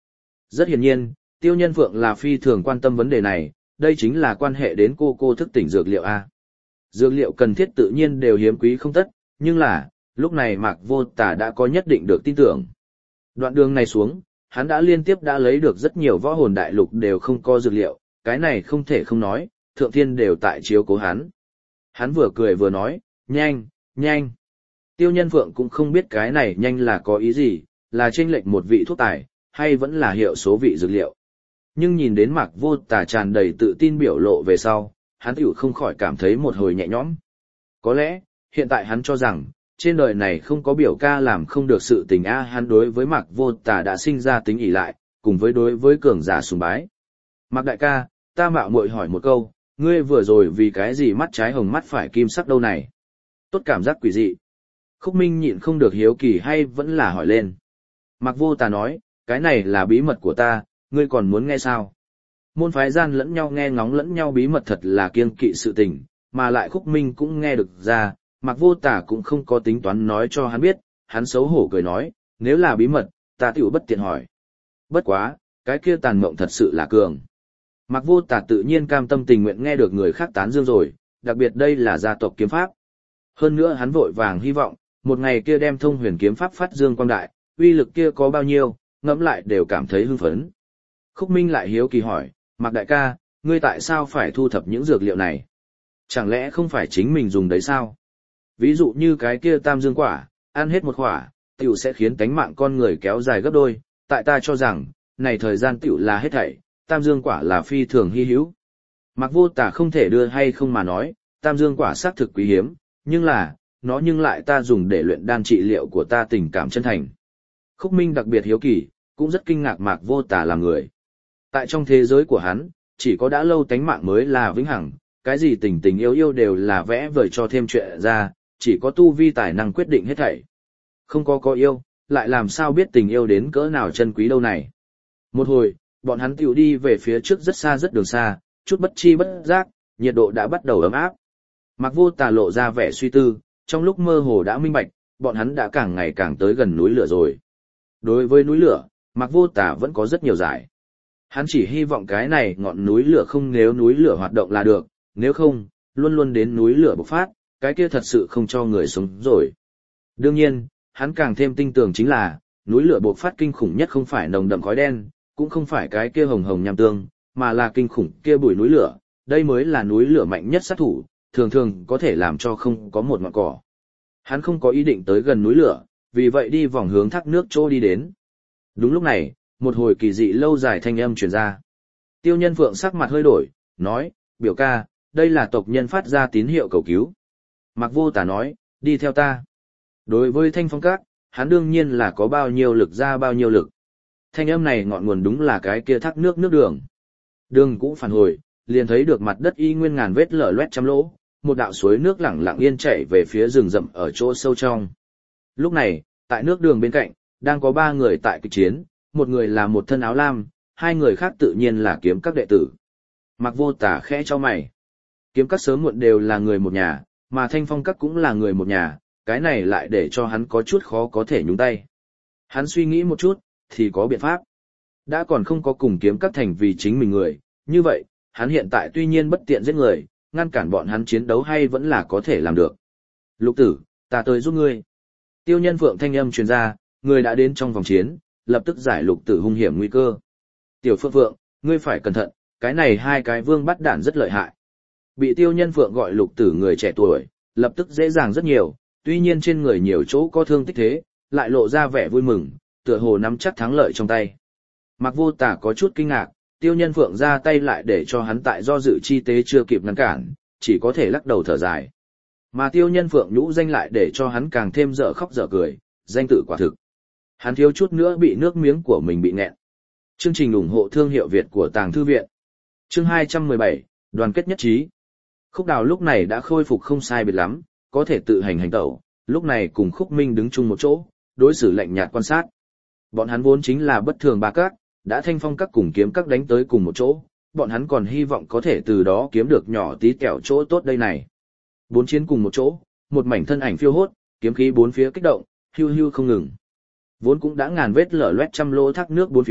Rất hiển nhiên, Tiêu Nhân Phượng là phi thường quan tâm vấn đề này, đây chính là quan hệ đến cô cô thức tỉnh dược liệu A. Dược liệu cần thiết tự nhiên đều hiếm quý không tất, nhưng là, lúc này Mạc Vô Tà đã có nhất định được tin tưởng. Đoạn đường này xuống, hắn đã liên tiếp đã lấy được rất nhiều võ hồn đại lục đều không có dược liệu, cái này không thể không nói, thượng thiên đều tại chiếu cố hắn. Hắn vừa cười vừa nói, nhanh, nhanh. Tiêu Nhân Phượng cũng không biết cái này nhanh là có ý gì, là chênh lệch một vị thuốc tài, hay vẫn là hiệu số vị dược liệu. Nhưng nhìn đến Mạc Vô Tà tràn đầy tự tin biểu lộ về sau, hắn tiểu không khỏi cảm thấy một hồi nhẹ nhõm. Có lẽ, hiện tại hắn cho rằng, trên đời này không có biểu ca làm không được sự tình a. Hắn đối với Mạc Vô Tà đã sinh ra tính ỷ lại, cùng với đối với cường giả sùng bái. Mạc đại ca, ta mạo muội hỏi một câu, ngươi vừa rồi vì cái gì mắt trái hồng mắt phải kim sắc đâu này? Tốt cảm giác quỷ dị. Khúc Minh nhịn không được hiếu kỳ hay vẫn là hỏi lên. Mạc Vô Tà nói, cái này là bí mật của ta, ngươi còn muốn nghe sao? Môn phái gian lẫn nhau nghe ngóng lẫn nhau bí mật thật là kiêng kỵ sự tình, mà lại Khúc Minh cũng nghe được ra, Mạc Vô Tà cũng không có tính toán nói cho hắn biết, hắn xấu hổ cười nói, nếu là bí mật, ta tiểu bất tiện hỏi. Bất quá, cái kia tàn mộng thật sự là cường. Mạc Vô Tà tự nhiên cam tâm tình nguyện nghe được người khác tán dương rồi, đặc biệt đây là gia tộc kiếm pháp. Hơn nữa hắn vội vàng hy vọng, một ngày kia đem thông huyền kiếm pháp phát dương quang đại, uy lực kia có bao nhiêu, ngẫm lại đều cảm thấy hưng phấn. Khúc Minh lại hiếu kỳ hỏi, Mạc đại ca, ngươi tại sao phải thu thập những dược liệu này? Chẳng lẽ không phải chính mình dùng đấy sao? Ví dụ như cái kia tam dương quả, ăn hết một quả, tiểu sẽ khiến tánh mạng con người kéo dài gấp đôi, tại ta cho rằng, này thời gian tiểu là hết thảy, tam dương quả là phi thường hy hữu. Mạc Vô Tà không thể đưa hay không mà nói, tam dương quả xác thực quý hiếm, nhưng là, nó nhưng lại ta dùng để luyện đan trị liệu của ta tình cảm chân thành. Khúc Minh đặc biệt hiếu kỳ, cũng rất kinh ngạc Mạc Vô Tà là người. Tại trong thế giới của hắn, chỉ có đã lâu tánh mạng mới là vĩnh hằng, cái gì tình tình yêu yêu đều là vẽ vời cho thêm chuyện ra, chỉ có tu vi tài năng quyết định hết thảy. Không có có yêu, lại làm sao biết tình yêu đến cỡ nào chân quý đâu này. Một hồi, bọn hắn tiểu đi về phía trước rất xa rất đường xa, chút bất chi bất giác, nhiệt độ đã bắt đầu ấm áp. Mạc Vô Tà lộ ra vẻ suy tư, trong lúc mơ hồ đã minh bạch, bọn hắn đã càng ngày càng tới gần núi lửa rồi. Đối với núi lửa, Mạc Vô Tà vẫn có rất nhiều giải. Hắn chỉ hy vọng cái này ngọn núi lửa không nếu núi lửa hoạt động là được, nếu không, luôn luôn đến núi lửa bộc phát, cái kia thật sự không cho người sống rồi. Đương nhiên, hắn càng thêm tin tưởng chính là, núi lửa bộc phát kinh khủng nhất không phải nồng đậm khói đen, cũng không phải cái kia hồng hồng nham tương, mà là kinh khủng kia bụi núi lửa, đây mới là núi lửa mạnh nhất sát thủ, thường thường có thể làm cho không có một ngọn cỏ. Hắn không có ý định tới gần núi lửa, vì vậy đi vòng hướng thác nước chỗ đi đến. Đúng lúc này, một hồi kỳ dị lâu dài thanh âm truyền ra. Tiêu Nhân Phượng sắc mặt hơi đổi, nói, biểu ca, đây là tộc nhân phát ra tín hiệu cầu cứu. Mạc Vô Tà nói, đi theo ta. Đối với Thanh Phong Các, hắn đương nhiên là có bao nhiêu lực ra bao nhiêu lực. Thanh âm này ngọn nguồn đúng là cái kia thác nước nước đường. Đường cũng phản hồi, liền thấy được mặt đất y nguyên ngàn vết lở loét trăm lỗ, một đạo suối nước lẳng lặng yên chảy về phía rừng rậm ở chỗ sâu trong. Lúc này, tại nước đường bên cạnh, đang có ba người tại kịch chiến, một người là một thân áo lam, hai người khác tự nhiên là kiếm các đệ tử. Mạc Vô Tà khẽ cho mày. Kiếm các sớm muộn đều là người một nhà, mà Thanh Phong các cũng là người một nhà, cái này lại để cho hắn có chút khó có thể nhúng tay. Hắn suy nghĩ một chút, thì có biện pháp. Đã còn không có cùng kiếm các thành vì chính mình người, như vậy, hắn hiện tại tuy nhiên bất tiện giết người, ngăn cản bọn hắn chiến đấu hay vẫn là có thể làm được. Lục tử, ta tới giúp ngươi. Tiêu Nhân Phượng thanh âm truyền ra, người đã đến trong vòng chiến, lập tức giải lục tử hung hiểm nguy cơ. Tiểu Phượng Phượng, ngươi phải cẩn thận, cái này hai cái vương bắt đản rất lợi hại. Bị Tiêu Nhân Phượng gọi lục tử người trẻ tuổi, lập tức dễ dàng rất nhiều, tuy nhiên trên người nhiều chỗ có thương tích thế, lại lộ ra vẻ vui mừng, tựa hồ nắm chắc thắng lợi trong tay. Mạc Vô Tà có chút kinh ngạc, Tiêu Nhân Phượng ra tay lại để cho hắn tại do dự chi tế chưa kịp ngăn cản, chỉ có thể lắc đầu thở dài. Mà Tiêu Nhân Phượng nhũ danh lại để cho hắn càng thêm dở khóc dở cười, danh tự quả thực. Hắn thiếu chút nữa bị nước miếng của mình bị nghẹn. Chương trình ủng hộ thương hiệu Việt của Tàng Thư Viện. Chương hai trăm mười bảy, đoàn kết nhất trí. Khúc Đào lúc này đã khôi phục không sai biệt lắm, có thể tự hành hành tẩu, lúc này cùng Khúc Minh đứng chung một chỗ, đối xử lạnh nhạt quan sát. Bọn hắn vốn chính là bất thường ba các, đã Thanh Phong các cùng kiếm các đánh tới cùng một chỗ, bọn hắn còn hy vọng có thể từ đó kiếm được nhỏ tí kẹo chỗ tốt đây này. Bốn chiến cùng một chỗ, một mảnh thân ảnh phiêu hốt, kiếm khí bốn phía kích động, hưu hưu không ngừng. Vốn cũng đã ngàn vết lở loét trăm lỗ thác nước bốn phía,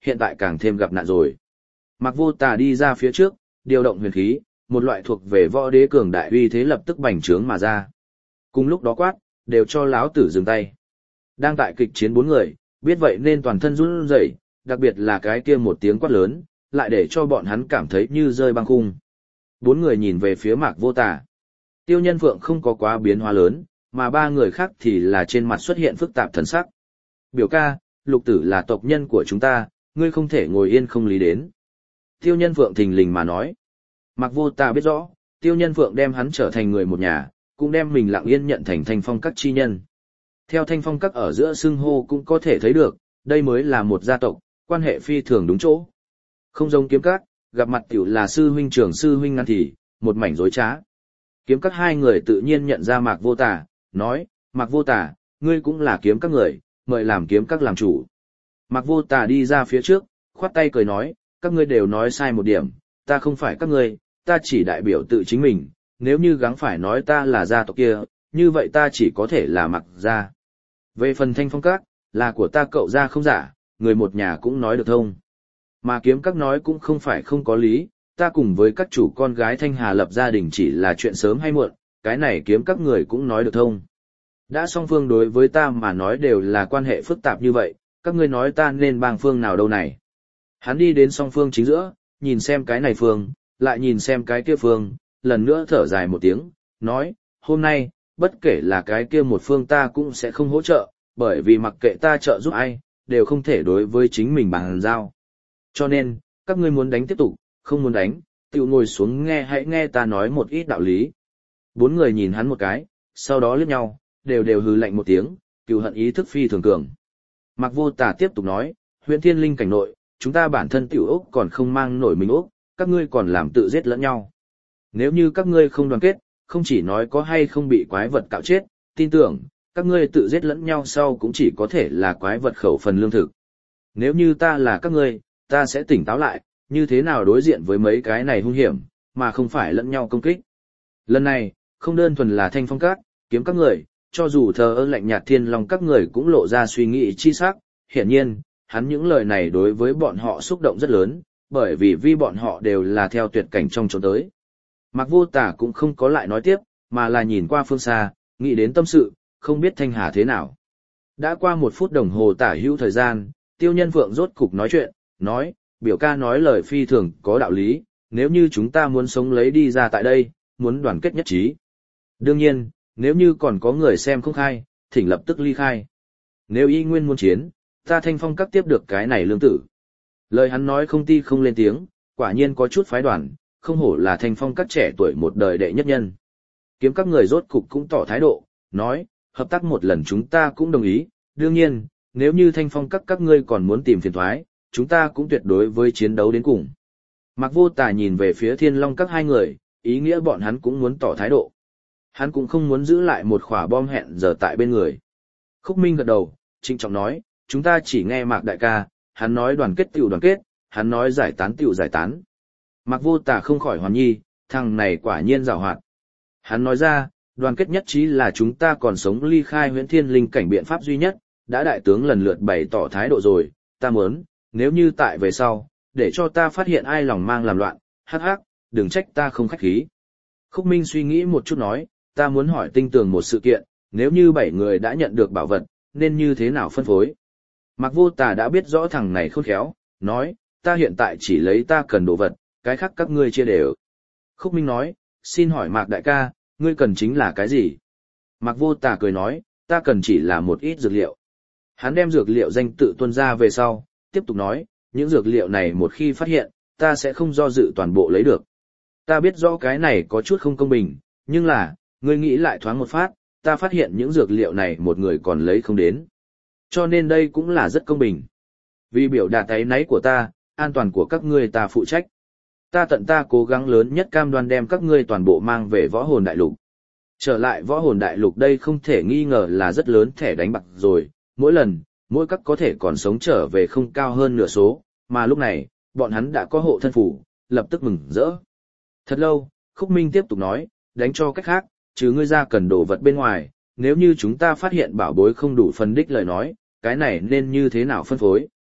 hiện tại càng thêm gặp nạn rồi. Mạc Vô Tà đi ra phía trước, điều động huyền khí, một loại thuộc về võ đế cường đại uy thế lập tức bành trướng mà ra. Cùng lúc đó quát, đều cho lão tử dừng tay. Đang tại kịch chiến bốn người, biết vậy nên toàn thân run rẩy, đặc biệt là cái kia một tiếng quát lớn, lại để cho bọn hắn cảm thấy như rơi băng khung. Bốn người nhìn về phía Mạc Vô Tà. Tiêu Nhân Phượng không có quá biến hóa lớn, mà ba người khác thì là trên mặt xuất hiện phức tạp thần sắc. Biểu ca, Lục Tử là tộc nhân của chúng ta, ngươi không thể ngồi yên không lý đến. Tiêu Nhân Phượng thình lình mà nói. Mạc Vô Tà biết rõ, Tiêu Nhân Phượng đem hắn trở thành người một nhà, cũng đem mình lặng yên nhận thành Thanh Phong Các chi nhân. Theo Thanh Phong Các ở giữa xưng hô cũng có thể thấy được, đây mới là một gia tộc, quan hệ phi thường đúng chỗ. Không giống Kiếm Các, gặp mặt tiểu là sư huynh trưởng sư huynh ngăn thì, một mảnh dối trá. Kiếm Các hai người tự nhiên nhận ra Mạc Vô Tà, nói, Mạc Vô Tà, ngươi cũng là Kiếm Các người, mời làm Kiếm Các làm chủ. Mạc Vô Tà đi ra phía trước, khoát tay cười nói, các ngươi đều nói sai một điểm, ta không phải các ngươi, ta chỉ đại biểu tự chính mình, nếu như gắng phải nói ta là gia tộc kia, như vậy ta chỉ có thể là Mạc gia. Về phần Thanh Phong Các, là của ta cậu gia không giả, người một nhà cũng nói được thông. Mà Kiếm Các nói cũng không phải không có lý, ta cùng với các chủ con gái Thanh Hà lập gia đình chỉ là chuyện sớm hay muộn, cái này Kiếm Các người cũng nói được thông. Đã song phương đối với ta mà nói đều là quan hệ phức tạp như vậy, các ngươi nói ta nên bang phương nào đâu này. Hắn đi đến song phương chính giữa, nhìn xem cái này phương, lại nhìn xem cái kia phương, lần nữa thở dài một tiếng, nói, hôm nay, bất kể là cái kia một phương ta cũng sẽ không hỗ trợ, bởi vì mặc kệ ta trợ giúp ai, đều không thể đối với chính mình bằng giao. Cho nên, các ngươi muốn đánh tiếp tục, không muốn đánh, tự ngồi xuống nghe hãy nghe ta nói một ít đạo lý. Bốn người nhìn hắn một cái, sau đó liếc nhau, đều đều hừ lạnh một tiếng, cừu hận ý thức phi thường cường. Mạc Vô Tà tiếp tục nói, huyện Thiên Linh cảnh nội, chúng ta bản thân tiểu ốc còn không mang nổi mình ốc, các ngươi còn làm tự giết lẫn nhau. Nếu như các ngươi không đoàn kết, không chỉ nói có hay không bị quái vật cạo chết, tin tưởng, các ngươi tự giết lẫn nhau sau cũng chỉ có thể là quái vật khẩu phần lương thực. Nếu như ta là các ngươi, ta sẽ tỉnh táo lại, như thế nào đối diện với mấy cái này hung hiểm, mà không phải lẫn nhau công kích. Lần này, không đơn thuần là Thanh Phong Các, Kiếm các người, cho dù thờ ơ lạnh nhạt Thiên Long các người cũng lộ ra suy nghĩ chi sắc, hiển nhiên, hắn những lời này đối với bọn họ xúc động rất lớn, bởi vì vì bọn họ đều là theo tuyệt cảnh trong trốn tới. Mạc Vô Tà cũng không có lại nói tiếp, mà là nhìn qua phương xa, nghĩ đến tâm sự, không biết Thanh Hà thế nào. Đã qua một phút đồng hồ tả hữu thời gian, Tiêu Nhân Phượng rốt cục nói chuyện, nói, biểu ca nói lời phi thường có đạo lý, nếu như chúng ta muốn sống lấy đi ra tại đây, muốn đoàn kết nhất trí. Đương nhiên, nếu như còn có người xem không khai, thỉnh lập tức ly khai. Nếu y nguyên muốn chiến, ta Thanh Phong Các tiếp được cái này lương tử. Lời hắn nói không ti không lên tiếng, quả nhiên có chút phái đoàn, không hổ là Thanh Phong Các trẻ tuổi một đời đệ nhất nhân. Kiếm các người rốt cục cũng tỏ thái độ, nói, hợp tác một lần chúng ta cũng đồng ý, đương nhiên, nếu như Thanh Phong Các các ngươi còn muốn tìm phiền thoái, chúng ta cũng tuyệt đối với chiến đấu đến cùng. Mạc Vô Tà nhìn về phía Thiên Long Các hai người, ý nghĩa bọn hắn cũng muốn tỏ thái độ. Hắn cũng không muốn giữ lại một khỏa bom hẹn giờ tại bên người. Khúc Minh gật đầu, trịnh trọng nói, chúng ta chỉ nghe Mạc đại ca, hắn nói đoàn kết tiểu đoàn kết, hắn nói giải tán tiểu giải tán. Mạc Vô Tà không khỏi hoàn nhi, thằng này quả nhiên giàu hoạt. Hắn nói ra, đoàn kết nhất trí là chúng ta còn sống ly khai huyễn thiên linh cảnh biện pháp duy nhất, đã đại tướng lần lượt bày tỏ thái độ rồi, ta muốn, nếu như tại về sau, để cho ta phát hiện ai lòng mang làm loạn, hắc hắc, đừng trách ta không khách khí. Khúc Minh suy nghĩ một chút nói, ta muốn hỏi tinh tường một sự kiện, nếu như bảy người đã nhận được bảo vật, nên như thế nào phân phối? Mạc Vô Tà đã biết rõ thằng này khôn khéo, nói, ta hiện tại chỉ lấy ta cần đồ vật, cái khác các ngươi chia đều. Khúc Minh nói, xin hỏi Mạc đại ca, ngươi cần chính là cái gì? Mạc Vô Tà cười nói, ta cần chỉ là một ít dược liệu. Hắn đem dược liệu danh tự tuân ra về sau, tiếp tục nói, những dược liệu này một khi phát hiện, ta sẽ không do dự toàn bộ lấy được. Ta biết rõ cái này có chút không công bình, nhưng là, ngươi nghĩ lại thoáng một phát, ta phát hiện những dược liệu này một người còn lấy không đến. Cho nên đây cũng là rất công bình. Vì biểu đạt áy náy của ta, an toàn của các ngươi ta phụ trách. Ta tận ta cố gắng lớn nhất cam đoan đem các ngươi toàn bộ mang về võ hồn đại lục. Trở lại võ hồn đại lục đây không thể nghi ngờ là rất lớn thẻ đánh bạc rồi, mỗi lần, mỗi các có thể còn sống trở về không cao hơn nửa số, mà lúc này, bọn hắn đã có hộ thân phủ, lập tức mừng rỡ. Thật lâu, Khúc Minh tiếp tục nói, đánh cho cách khác, chứ ngươi ra cần đồ vật bên ngoài, nếu như chúng ta phát hiện bảo bối không đủ phân đích lời nói, cái này nên như thế nào phân phối?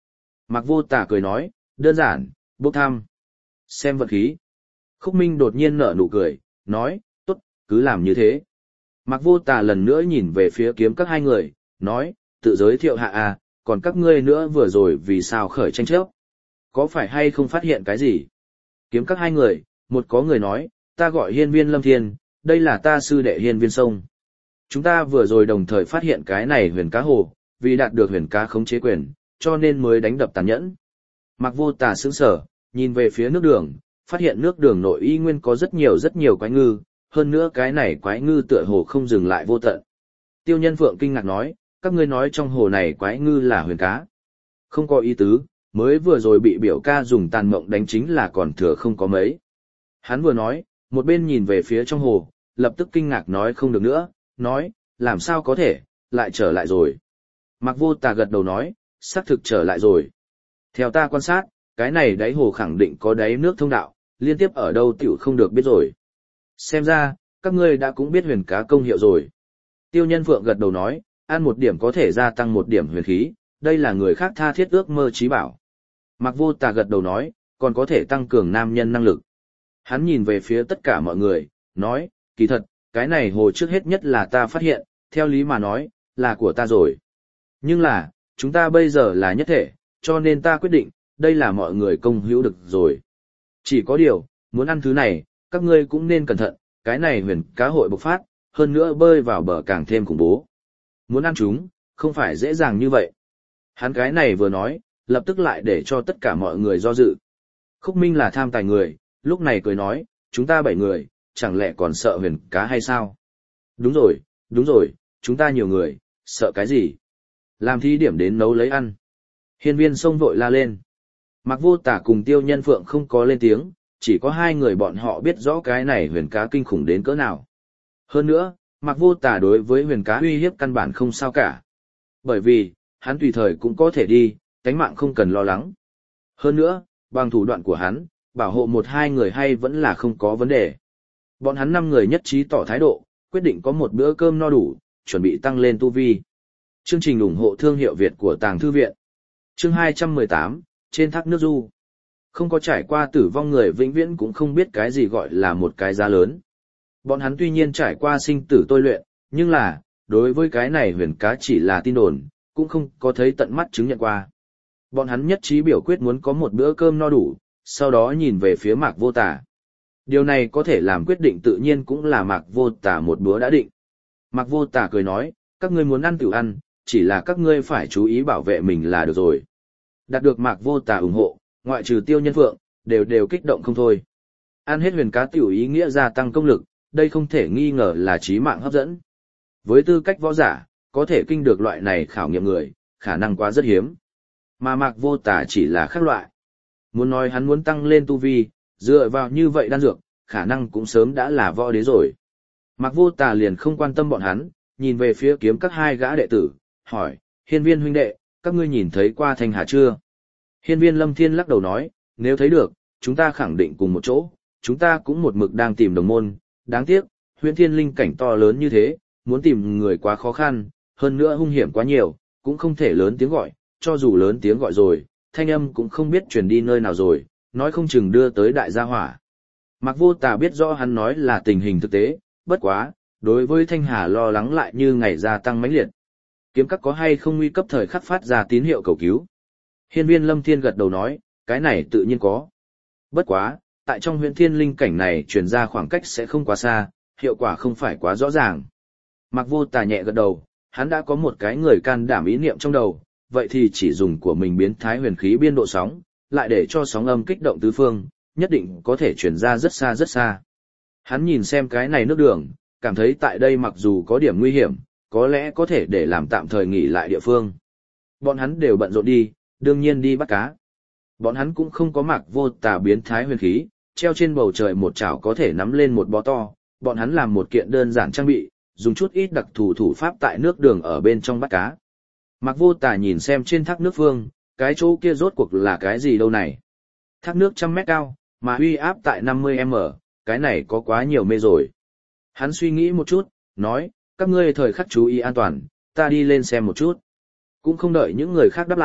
Mạc Vô Tà cười nói, đơn giản, bốc thăm. Xem vật khí. Khúc Minh đột nhiên nở nụ cười, nói, tốt, cứ làm như thế. Mạc Vô Tà lần nữa nhìn về phía kiếm các hai người, nói, tự giới thiệu hạ à, còn các ngươi nữa vừa rồi vì sao khởi tranh chấp? Có phải hay không phát hiện cái gì? Kiếm các hai người, một có người nói, ta gọi Hiên Viên Lâm Thiên, đây là ta sư đệ Hiên Viên Sông. Chúng ta vừa rồi đồng thời phát hiện cái này huyền cá hồ, vì đạt được huyền cá khống chế quyền, cho nên mới đánh đập tàn nhẫn. Mạc Vô Tà sững sờ, nhìn về phía nước đường, phát hiện nước đường nội y nguyên có rất nhiều rất nhiều quái ngư, hơn nữa cái này quái ngư tựa hồ không dừng lại vô tận. Tiêu Nhân Phượng kinh ngạc nói, các ngươi nói trong hồ này quái ngư là huyền cá. Không có ý tứ, mới vừa rồi bị biểu ca dùng tàn mộng đánh chính là còn thừa không có mấy. Hắn vừa nói, một bên nhìn về phía trong hồ, lập tức kinh ngạc nói không được nữa, nói, làm sao có thể, lại trở lại rồi. Mạc Vô Tà gật đầu nói, xác thực trở lại rồi. Theo ta quan sát, cái này đáy hồ khẳng định có đáy nước thông đạo, liên tiếp ở đâu tiểu không được biết rồi. Xem ra, các ngươi đã cũng biết huyền cá công hiệu rồi. Tiêu Nhân Phượng gật đầu nói, ăn một điểm có thể gia tăng một điểm huyền khí, đây là người khác tha thiết ước mơ trí bảo. Mạc Vô Tà gật đầu nói, còn có thể tăng cường nam nhân năng lực. Hắn nhìn về phía tất cả mọi người, nói, kỳ thật, cái này hồ trước hết nhất là ta phát hiện, theo lý mà nói, là của ta rồi. Nhưng là, chúng ta bây giờ là nhất thể, cho nên ta quyết định, đây là mọi người công hữu được rồi. Chỉ có điều, muốn ăn thứ này, các ngươi cũng nên cẩn thận, cái này huyền cá hội bộc phát, hơn nữa bơi vào bờ càng thêm khủng bố. Muốn ăn chúng, không phải dễ dàng như vậy. Hắn cái này vừa nói, lập tức lại để cho tất cả mọi người do dự. Khúc Minh là tham tài người, lúc này cười nói, chúng ta bảy người, chẳng lẽ còn sợ huyền cá hay sao? Đúng rồi, đúng rồi, chúng ta nhiều người, sợ cái gì? Làm thí điểm đến nấu lấy ăn. Hiên Viên Sông vội la lên. Mạc Vô Tà cùng Tiêu Nhân Phượng không có lên tiếng, chỉ có hai người bọn họ biết rõ cái này huyền cá kinh khủng đến cỡ nào. Hơn nữa, Mạc Vô Tà đối với huyền cá uy hiếp căn bản không sao cả. Bởi vì, hắn tùy thời cũng có thể đi, tánh mạng không cần lo lắng. Hơn nữa, bằng thủ đoạn của hắn, bảo hộ một hai người hay vẫn là không có vấn đề. Bọn hắn năm người nhất trí tỏ thái độ, quyết định có một bữa cơm no đủ, chuẩn bị tăng lên tu vi. Chương trình ủng hộ thương hiệu Việt của Tàng Thư Viện. Chương hai trăm mười tám, trên thác nước du. Không có trải qua tử vong người vĩnh viễn cũng không biết cái gì gọi là một cái giá lớn. Bọn hắn tuy nhiên trải qua sinh tử tôi luyện, nhưng là, đối với cái này huyền cá chỉ là tin đồn, cũng không có thấy tận mắt chứng nhận qua. Bọn hắn nhất trí biểu quyết muốn có một bữa cơm no đủ, sau đó nhìn về phía Mạc Vô Tà. Điều này có thể làm quyết định tự nhiên cũng là Mạc Vô Tà một bữa đã định. Mạc Vô Tà cười nói, các ngươi muốn ăn tự ăn, chỉ là các ngươi phải chú ý bảo vệ mình là được rồi. Đạt được Mạc Vô Tà ủng hộ, ngoại trừ Tiêu Nhân Phượng, đều đều kích động không thôi. Ăn hết huyền cá tiểu ý nghĩa gia tăng công lực, đây không thể nghi ngờ là chí mạng hấp dẫn. Với tư cách võ giả, có thể kinh được loại này khảo nghiệm người, khả năng quá rất hiếm. Mà Mạc Vô Tà chỉ là khác loại. Muốn nói hắn muốn tăng lên tu vi, dựa vào như vậy đan dược, khả năng cũng sớm đã là võ đế rồi. Mạc Vô Tà liền không quan tâm bọn hắn, nhìn về phía kiếm các hai gã đệ tử, hỏi, Hiên Viên huynh đệ, các ngươi nhìn thấy qua Thanh Hà chưa? Hiên Viên Lâm Thiên lắc đầu nói, nếu thấy được, chúng ta khẳng định cùng một chỗ, chúng ta cũng một mực đang tìm đồng môn, đáng tiếc, Huyền Thiên linh cảnh to lớn như thế, muốn tìm người quá khó khăn, hơn nữa hung hiểm quá nhiều, cũng không thể lớn tiếng gọi, cho dù lớn tiếng gọi rồi, thanh âm cũng không biết truyền đi nơi nào rồi, nói không chừng đưa tới đại gia hỏa. Mạc Vô Tà biết rõ hắn nói là tình hình thực tế, bất quá, đối với Thanh Hà lo lắng lại như ngày gia tăng mãnh liệt. Kiếm các có hay không nguy cấp thời khắc phát ra tín hiệu cầu cứu? Hiên Viên Lâm Thiên gật đầu nói, cái này tự nhiên có. Bất quá, tại trong Huyền Thiên linh cảnh này truyền ra khoảng cách sẽ không quá xa, hiệu quả không phải quá rõ ràng. Mạc Vô Tà nhẹ gật đầu, hắn đã có một cái người can đảm ý niệm trong đầu, vậy thì chỉ dùng của mình biến thái huyền khí biên độ sóng, lại để cho sóng âm kích động tứ phương, nhất định có thể truyền ra rất xa rất xa. Hắn nhìn xem cái này nước đường, cảm thấy tại đây mặc dù có điểm nguy hiểm, có lẽ có thể để làm tạm thời nghỉ lại địa phương. Bọn hắn đều bận rộn đi, đương nhiên đi bắt cá. Bọn hắn cũng không có Mạc Vô Tà biến thái huyền khí, treo trên bầu trời một chảo có thể nắm lên một bó to, bọn hắn làm một kiện đơn giản trang bị, dùng chút ít đặc thù thủ pháp tại nước đường ở bên trong bắt cá. Mạc Vô Tà nhìn xem trên thác nước phương, cái chỗ kia rốt cuộc là cái gì đâu này. Thác nước trăm mét cao, mà uy áp tại năm mươi mét, cái này có quá nhiều mê rồi. Hắn suy nghĩ một chút, nói, các ngươi thời khắc chú ý an toàn, ta đi lên xem một chút. Cũng không đợi những người khác đáp lại,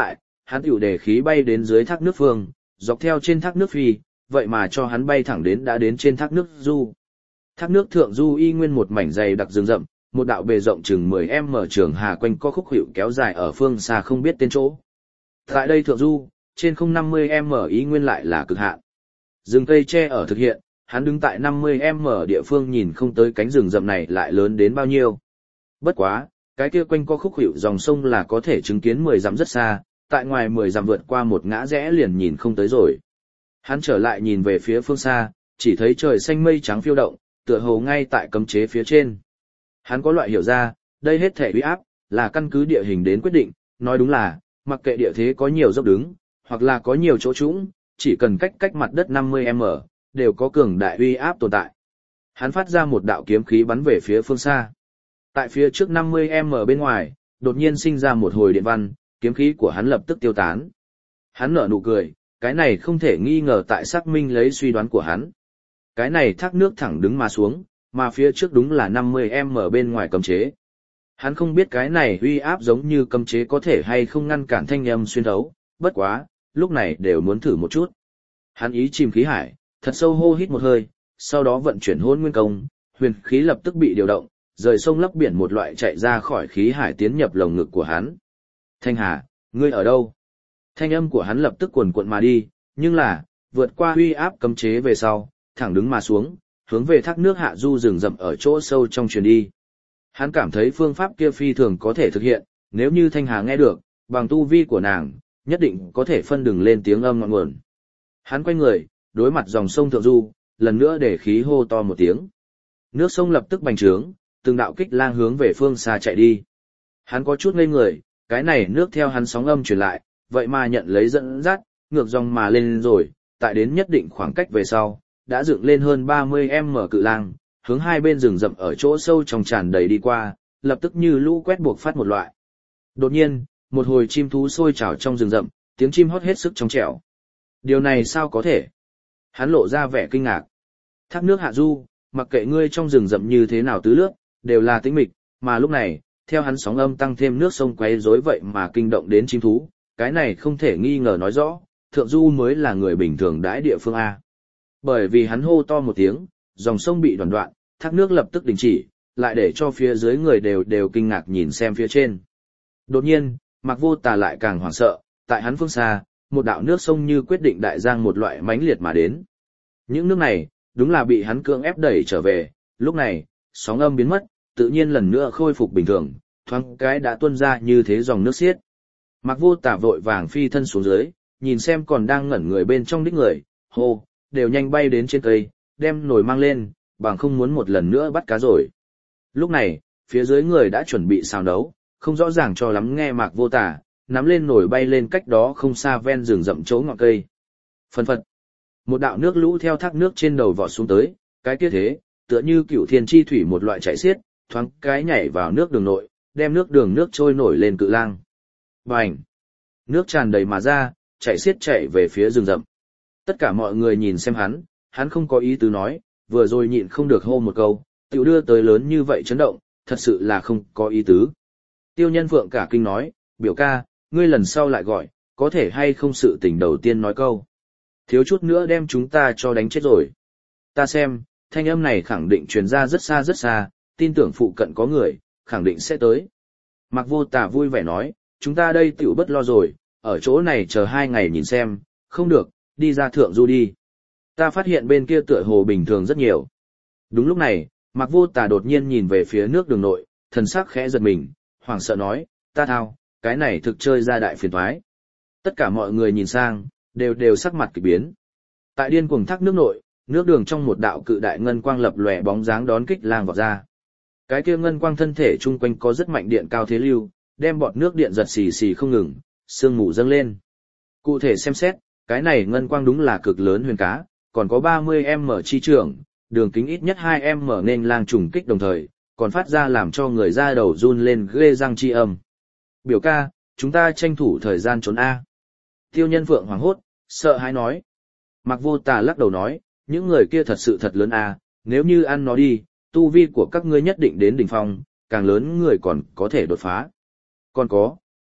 hắn tiểu đề khí bay đến dưới thác nước phương, dọc theo trên thác nước phi, vậy mà cho hắn bay thẳng đến đã đến trên thác nước du. Thác nước thượng du y nguyên một mảnh dày đặc rừng rậm, một đạo bề rộng chừng mười mét trường hà quanh co khúc hiệu kéo dài ở phương xa không biết tên chỗ. Tại đây thượng du, trên không năm mươi mét ý nguyên lại là cực hạn. Rừng cây tre ở thực hiện, hắn đứng tại năm mươi mét địa phương nhìn không tới cánh rừng rậm này lại lớn đến bao nhiêu. Bất quá, cái kia quanh co khúc hiệu dòng sông là có thể chứng kiến mười dặm rất xa, tại ngoài mười dặm vượt qua một ngã rẽ liền nhìn không tới rồi. Hắn trở lại nhìn về phía phương xa, chỉ thấy trời xanh mây trắng phiêu động, tựa hồ ngay tại cấm chế phía trên. Hắn có loại hiểu ra, đây hết thể uy áp, là căn cứ địa hình đến quyết định, nói đúng là, mặc kệ địa thế có nhiều dốc đứng, hoặc là có nhiều chỗ trũng, chỉ cần cách cách mặt đất năm mươi mét, đều có cường đại uy áp tồn tại. Hắn phát ra một đạo kiếm khí bắn về phía phương xa. Tại phía trước năm mươi mét bên ngoài, đột nhiên sinh ra một hồi điện văn, kiếm khí của hắn lập tức tiêu tán. Hắn nở nụ cười, cái này không thể nghi ngờ tại xác minh lấy suy đoán của hắn. Cái này thác nước thẳng đứng mà xuống, mà phía trước đúng là năm mươi mét bên ngoài cấm chế. Hắn không biết cái này uy áp giống như cấm chế có thể hay không ngăn cản thanh âm xuyên thấu, bất quá, lúc này đều muốn thử một chút. Hắn ý chìm khí hải, thật sâu hô hít một hơi, sau đó vận chuyển hôn nguyên công, huyền khí lập tức bị điều động, rời sông lấp biển một loại chạy ra khỏi khí hải tiến nhập lồng ngực của hắn. Thanh Hà, ngươi ở đâu? Thanh âm của hắn lập tức cuồn cuộn mà đi, nhưng là, vượt qua uy áp cấm chế về sau, thẳng đứng mà xuống, hướng về thác nước hạ du rừng rậm ở chỗ sâu trong truyền đi. Hắn cảm thấy phương pháp kia phi thường có thể thực hiện, nếu như Thanh Hà nghe được, bằng tu vi của nàng, nhất định có thể phân đường lên tiếng âm ngọn nguồn. Hắn quay người, đối mặt dòng sông thượng du, lần nữa để khí hô to một tiếng. Nước sông lập tức bành trướng, từng đạo kích lang hướng về phương xa chạy đi. Hắn có chút ngây người, cái này nước theo hắn sóng âm truyền lại, vậy mà nhận lấy dẫn dắt, ngược dòng mà lên rồi, tại đến nhất định khoảng cách về sau, đã dựng lên hơn ba mươi mét cự lang, hướng hai bên rừng rậm ở chỗ sâu trong tràn đầy đi qua, lập tức như lũ quét buộc phát một loại. Đột nhiên, một hồi chim thú sôi trào trong rừng rậm, tiếng chim hót hết sức trong trẻo. Điều này sao có thể? Hắn lộ ra vẻ kinh ngạc. Thác nước hạ du, mặc kệ ngươi trong rừng rậm như thế nào tứ lướt, đều là tĩnh mịch, mà lúc này, theo hắn sóng âm tăng thêm nước sông quấy rối vậy mà kinh động đến chim thú, cái này không thể nghi ngờ nói rõ, thượng du mới là người bình thường đãi địa phương A. Bởi vì hắn hô to một tiếng, dòng sông bị đoạn đoạn, thác nước lập tức đình chỉ, lại để cho phía dưới người đều đều kinh ngạc nhìn xem phía trên. Đột nhiên, Mạc Vô Tà lại càng hoảng sợ, tại hắn phương xa, một đạo nước sông như quyết định đại giang một loại mãnh liệt mà đến. Những nước này, đúng là bị hắn cưỡng ép đẩy trở về, lúc này, sóng âm biến mất, tự nhiên lần nữa khôi phục bình thường, thoáng cái đã tuôn ra như thế dòng nước xiết. Mạc Vô Tà vội vàng phi thân xuống dưới, nhìn xem còn đang ngẩn người bên trong đích người, hô, đều nhanh bay đến trên cây, đem nồi mang lên, bằng không muốn một lần nữa bắt cá rồi. Lúc này, phía dưới người đã chuẩn bị xào đấu, không rõ ràng cho lắm nghe Mạc Vô Tà, nắm lên nồi bay lên cách đó không xa ven rừng rậm chỗ ngọn cây. Phân phật, một đạo nước lũ theo thác nước trên đầu vọt xuống tới, cái kia thế, tựa như cửu thiên chi thủy một loại chảy xiết, thoáng cái nhảy vào nước đường nội, đem nước đường nước trôi nổi lên cự lang. Bành! Nước tràn đầy mà ra, chảy xiết chạy về phía rừng rậm. Tất cả mọi người nhìn xem hắn, hắn không có ý tứ nói, vừa rồi nhịn không được hô một câu, tiểu đưa tới lớn như vậy chấn động, thật sự là không có ý tứ. Tiêu Nhân Phượng cả kinh nói, biểu ca, ngươi lần sau lại gọi, có thể hay không sự tình đầu tiên nói câu. Thiếu chút nữa đem chúng ta cho đánh chết rồi. Ta xem, thanh âm này khẳng định truyền ra rất xa rất xa, tin tưởng phụ cận có người, khẳng định sẽ tới. Mạc Vô Tà vui vẻ nói, chúng ta đây tiểu bất lo rồi, ở chỗ này chờ hai ngày nhìn xem, không được, đi ra thượng du đi. Ta phát hiện bên kia tựa hồ bình thường rất nhiều. Đúng lúc này, Mạc Vô Tà đột nhiên nhìn về phía nước đường nội, thần sắc khẽ giật mình, hoảng sợ nói, ta thao, cái này thực chơi ra đại phiền toái. Tất cả mọi người nhìn sang, đều đều sắc mặt kỳ biến. Tại điên cuồng thác nước nội, nước đường trong một đạo cự đại ngân quang lập lòe bóng dáng đón kích lang vọt ra. Cái kia ngân quang thân thể chung quanh có rất mạnh điện cao thế lưu, đem bọt nước điện giật xì xì không ngừng, sương mù dâng lên. Cụ thể xem xét, cái này ngân quang đúng là cực lớn huyền cá, còn có ba mươi mét chi trường, đường kính ít nhất hai mét nên lang trùng kích đồng thời, còn phát ra làm cho người da đầu run lên ghê răng chi âm. Biểu ca, chúng ta tranh thủ thời gian trốn A. Tiêu Nhân Phượng hoảng hốt, sợ hãi nói. Mạc Vô Tà lắc đầu nói, những người kia thật sự thật lớn A, nếu như ăn nó đi, tu vi của các ngươi nhất định đến đỉnh phong, càng lớn người còn có thể đột phá. Còn có,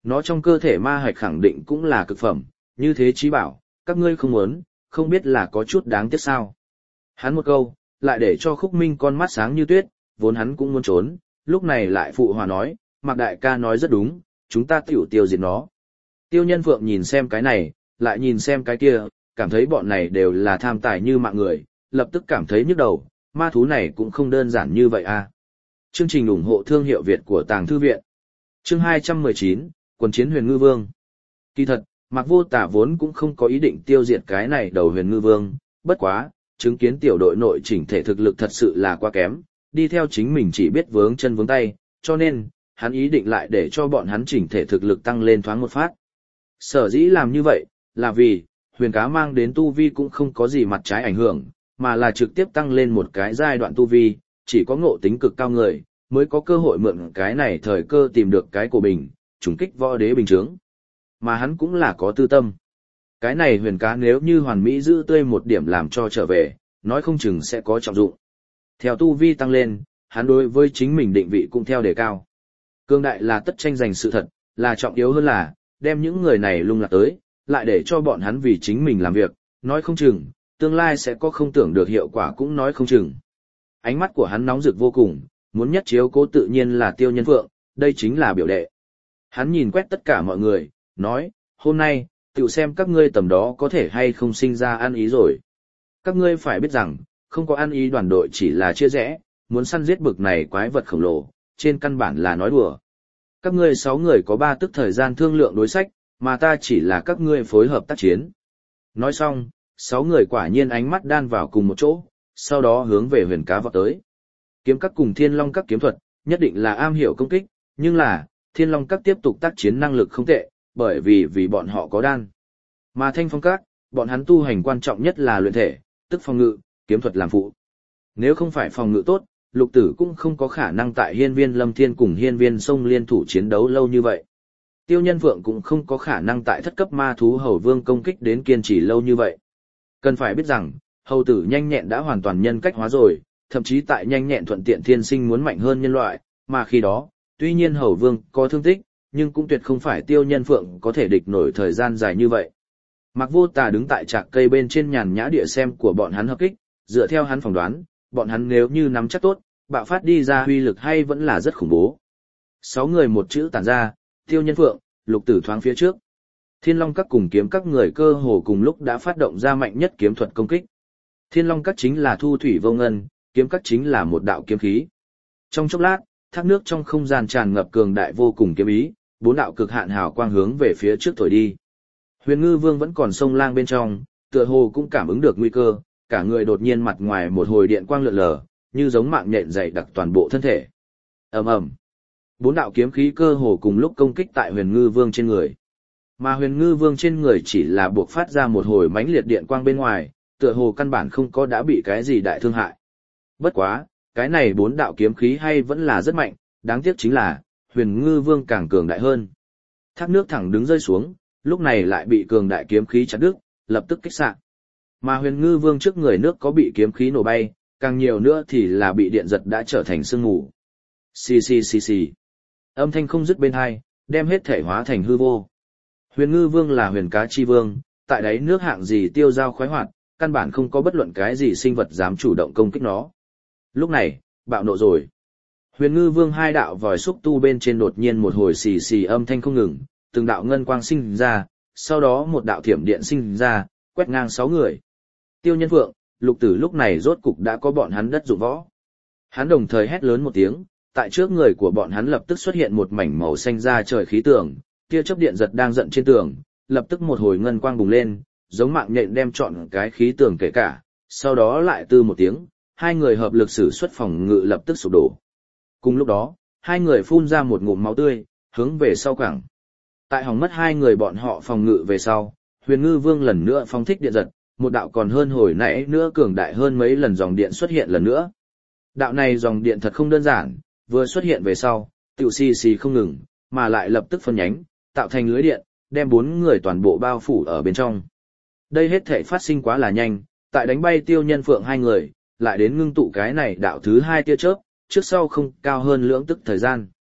Nó trong cơ thể ma hạch khẳng định cũng là cực phẩm, như thế trí bảo, các ngươi không muốn, không biết là có chút đáng tiếc sao. Hắn một câu, lại để cho Khúc Minh con mắt sáng như tuyết, vốn hắn cũng muốn trốn, lúc này lại phụ hòa nói, Mạc đại ca nói rất đúng, chúng ta tiểu tiêu diệt nó. Tiêu Nhân Phượng nhìn xem cái này, lại nhìn xem cái kia, cảm thấy bọn này đều là tham tài như mạng người, lập tức cảm thấy nhức đầu, ma thú này cũng không đơn giản như vậy à. Chương trình ủng hộ thương hiệu Việt của Tàng Thư Viện. Chương hai trăm mười chín, Quần chiến Huyền Ngư Vương. Kỳ thật, Mạc Vô Tả vốn cũng không có ý định tiêu diệt cái này đầu Huyền Ngư Vương, bất quá, chứng kiến tiểu đội nội chỉnh thể thực lực thật sự là quá kém, đi theo chính mình chỉ biết vướng chân vướng tay, cho nên, hắn ý định lại để cho bọn hắn chỉnh thể thực lực tăng lên thoáng một phát. Sở dĩ làm như vậy, là vì, huyền cá mang đến tu vi cũng không có gì mặt trái ảnh hưởng, mà là trực tiếp tăng lên một cái giai đoạn tu vi, chỉ có ngộ tính cực cao người, mới có cơ hội mượn cái này thời cơ tìm được cái của mình, trùng kích võ đế bình chướng. Mà hắn cũng là có tư tâm. Cái này huyền cá nếu như hoàn mỹ giữ tươi một điểm làm cho trở về, nói không chừng sẽ có trọng dụng. Theo tu vi tăng lên, hắn đối với chính mình định vị cũng theo đề cao. Cương đại là tất tranh giành sự thật, là trọng yếu hơn là, đem những người này lung lạc tới, lại để cho bọn hắn vì chính mình làm việc, nói không chừng, tương lai sẽ có không tưởng được hiệu quả cũng nói không chừng. Ánh mắt của hắn nóng rực vô cùng, muốn nhất chiếu cố tự nhiên là Tiêu Nhân Phượng, đây chính là biểu đệ. Hắn nhìn quét tất cả mọi người, nói, hôm nay, tự xem các ngươi tầm đó có thể hay không sinh ra ăn ý rồi. Các ngươi phải biết rằng, không có ăn ý đoàn đội chỉ là chia rẽ, muốn săn giết bực này quái vật khổng lồ, trên căn bản là nói đùa. Các ngươi sáu người có ba tức thời gian thương lượng đối sách, mà ta chỉ là các ngươi phối hợp tác chiến. Nói xong, sáu người quả nhiên ánh mắt đan vào cùng một chỗ, sau đó hướng về huyền cá vọt tới. Kiếm các cùng thiên long các kiếm thuật, nhất định là am hiểu công kích, nhưng là, thiên long các tiếp tục tác chiến năng lực không tệ, bởi vì vì bọn họ có đan. Mà thanh phong các, bọn hắn tu hành quan trọng nhất là luyện thể, tức phòng ngự, kiếm thuật làm phụ. Nếu không phải phòng ngự tốt, lục tử cũng không có khả năng tại hiên viên lâm thiên cùng hiên viên sông liên thủ chiến đấu lâu như vậy. Tiêu Nhân Phượng cũng không có khả năng tại thất cấp ma thú hầu vương công kích đến kiên trì lâu như vậy. Cần phải biết rằng, hầu tử nhanh nhẹn đã hoàn toàn nhân cách hóa rồi, thậm chí tại nhanh nhẹn thuận tiện thiên sinh muốn mạnh hơn nhân loại, mà khi đó, tuy nhiên hầu vương có thương tích, nhưng cũng tuyệt không phải Tiêu Nhân Phượng có thể địch nổi thời gian dài như vậy. Mạc Vô Tà đứng tại trạc cây bên trên nhàn nhã địa xem của bọn hắn hợp kích, dựa theo hắn phỏng đoán, bọn hắn nếu như nắm chắc tốt, bạo phát đi ra huy lực hay vẫn là rất khủng bố. Sáu người một chữ tản ra, Tiêu Nhân Phượng, lục tử thoáng phía trước. Thiên Long các cùng kiếm các người cơ hồ cùng lúc đã phát động ra mạnh nhất kiếm thuật công kích. Thiên Long các chính là thu thủy vô ngân, kiếm các chính là một đạo kiếm khí. Trong chốc lát, thác nước trong không gian tràn ngập cường đại vô cùng kiếm ý, bốn đạo cực hạn hào quang hướng về phía trước thổi đi. Huyền Ngư Vương vẫn còn sông lang bên trong, tựa hồ cũng cảm ứng được nguy cơ, cả người đột nhiên mặt ngoài một hồi điện quang lượn lờ, như giống mạng nhện dày đặc toàn bộ thân thể. Ầm ầm. Bốn đạo kiếm khí cơ hồ cùng lúc công kích tại Huyền Ngư Vương trên người. Mà Huyền Ngư Vương trên người chỉ là buộc phát ra một hồi mãnh liệt điện quang bên ngoài, tựa hồ căn bản không có đã bị cái gì đại thương hại. Bất quá, cái này bốn đạo kiếm khí hay vẫn là rất mạnh, đáng tiếc chính là, Huyền Ngư Vương càng cường đại hơn. Thác nước thẳng đứng rơi xuống, lúc này lại bị cường đại kiếm khí chặt đứt, lập tức kích xạ. Mà Huyền Ngư Vương trước người nước có bị kiếm khí nổ bay, càng nhiều nữa thì là bị điện giật đã trở thành sương mù. Xì xì xì xì. Âm thanh không dứt bên hai, đem hết thể hóa thành hư vô. Huyền Ngư Vương là huyền cá chi vương, tại đáy nước hạng gì tiêu dao khoái hoạt, căn bản không có bất luận cái gì sinh vật dám chủ động công kích nó. Lúc này, bạo nộ rồi. Huyền Ngư Vương hai đạo vòi xúc tu bên trên đột nhiên một hồi xì xì âm thanh không ngừng, từng đạo ngân quang sinh ra, sau đó một đạo thiểm điện sinh ra, quét ngang sáu người. Tiêu Nhân Phượng, lục tử lúc này rốt cục đã có bọn hắn đất dụng võ. Hắn đồng thời hét lớn một tiếng, tại trước người của bọn hắn lập tức xuất hiện một mảnh màu xanh ra trời khí tường, tia chớp điện giật đang giận trên tường, lập tức một hồi ngân quang bùng lên, giống mạng nhện đem trọn cái khí tường kể cả, sau đó lại tư một tiếng, hai người hợp lực sử xuất phòng ngự lập tức sụp đổ. Cùng lúc đó, hai người phun ra một ngụm máu tươi, hướng về sau cảng. Tại hỏng mất hai người bọn họ phòng ngự về sau, Huyền Ngư Vương lần nữa phóng thích điện giật, một đạo còn hơn hồi nãy nữa cường đại hơn mấy lần dòng điện xuất hiện lần nữa. Đạo này dòng điện thật không đơn giản, vừa xuất hiện về sau, tiểu xì xì không ngừng, mà lại lập tức phân nhánh, tạo thành lưới điện, đem bốn người toàn bộ bao phủ ở bên trong. Đây hết thể phát sinh quá là nhanh, tại đánh bay Tiêu Nhân Phượng hai người, lại đến ngưng tụ cái này đạo thứ hai tia chớp, trước sau không cao hơn lưỡng tức thời gian.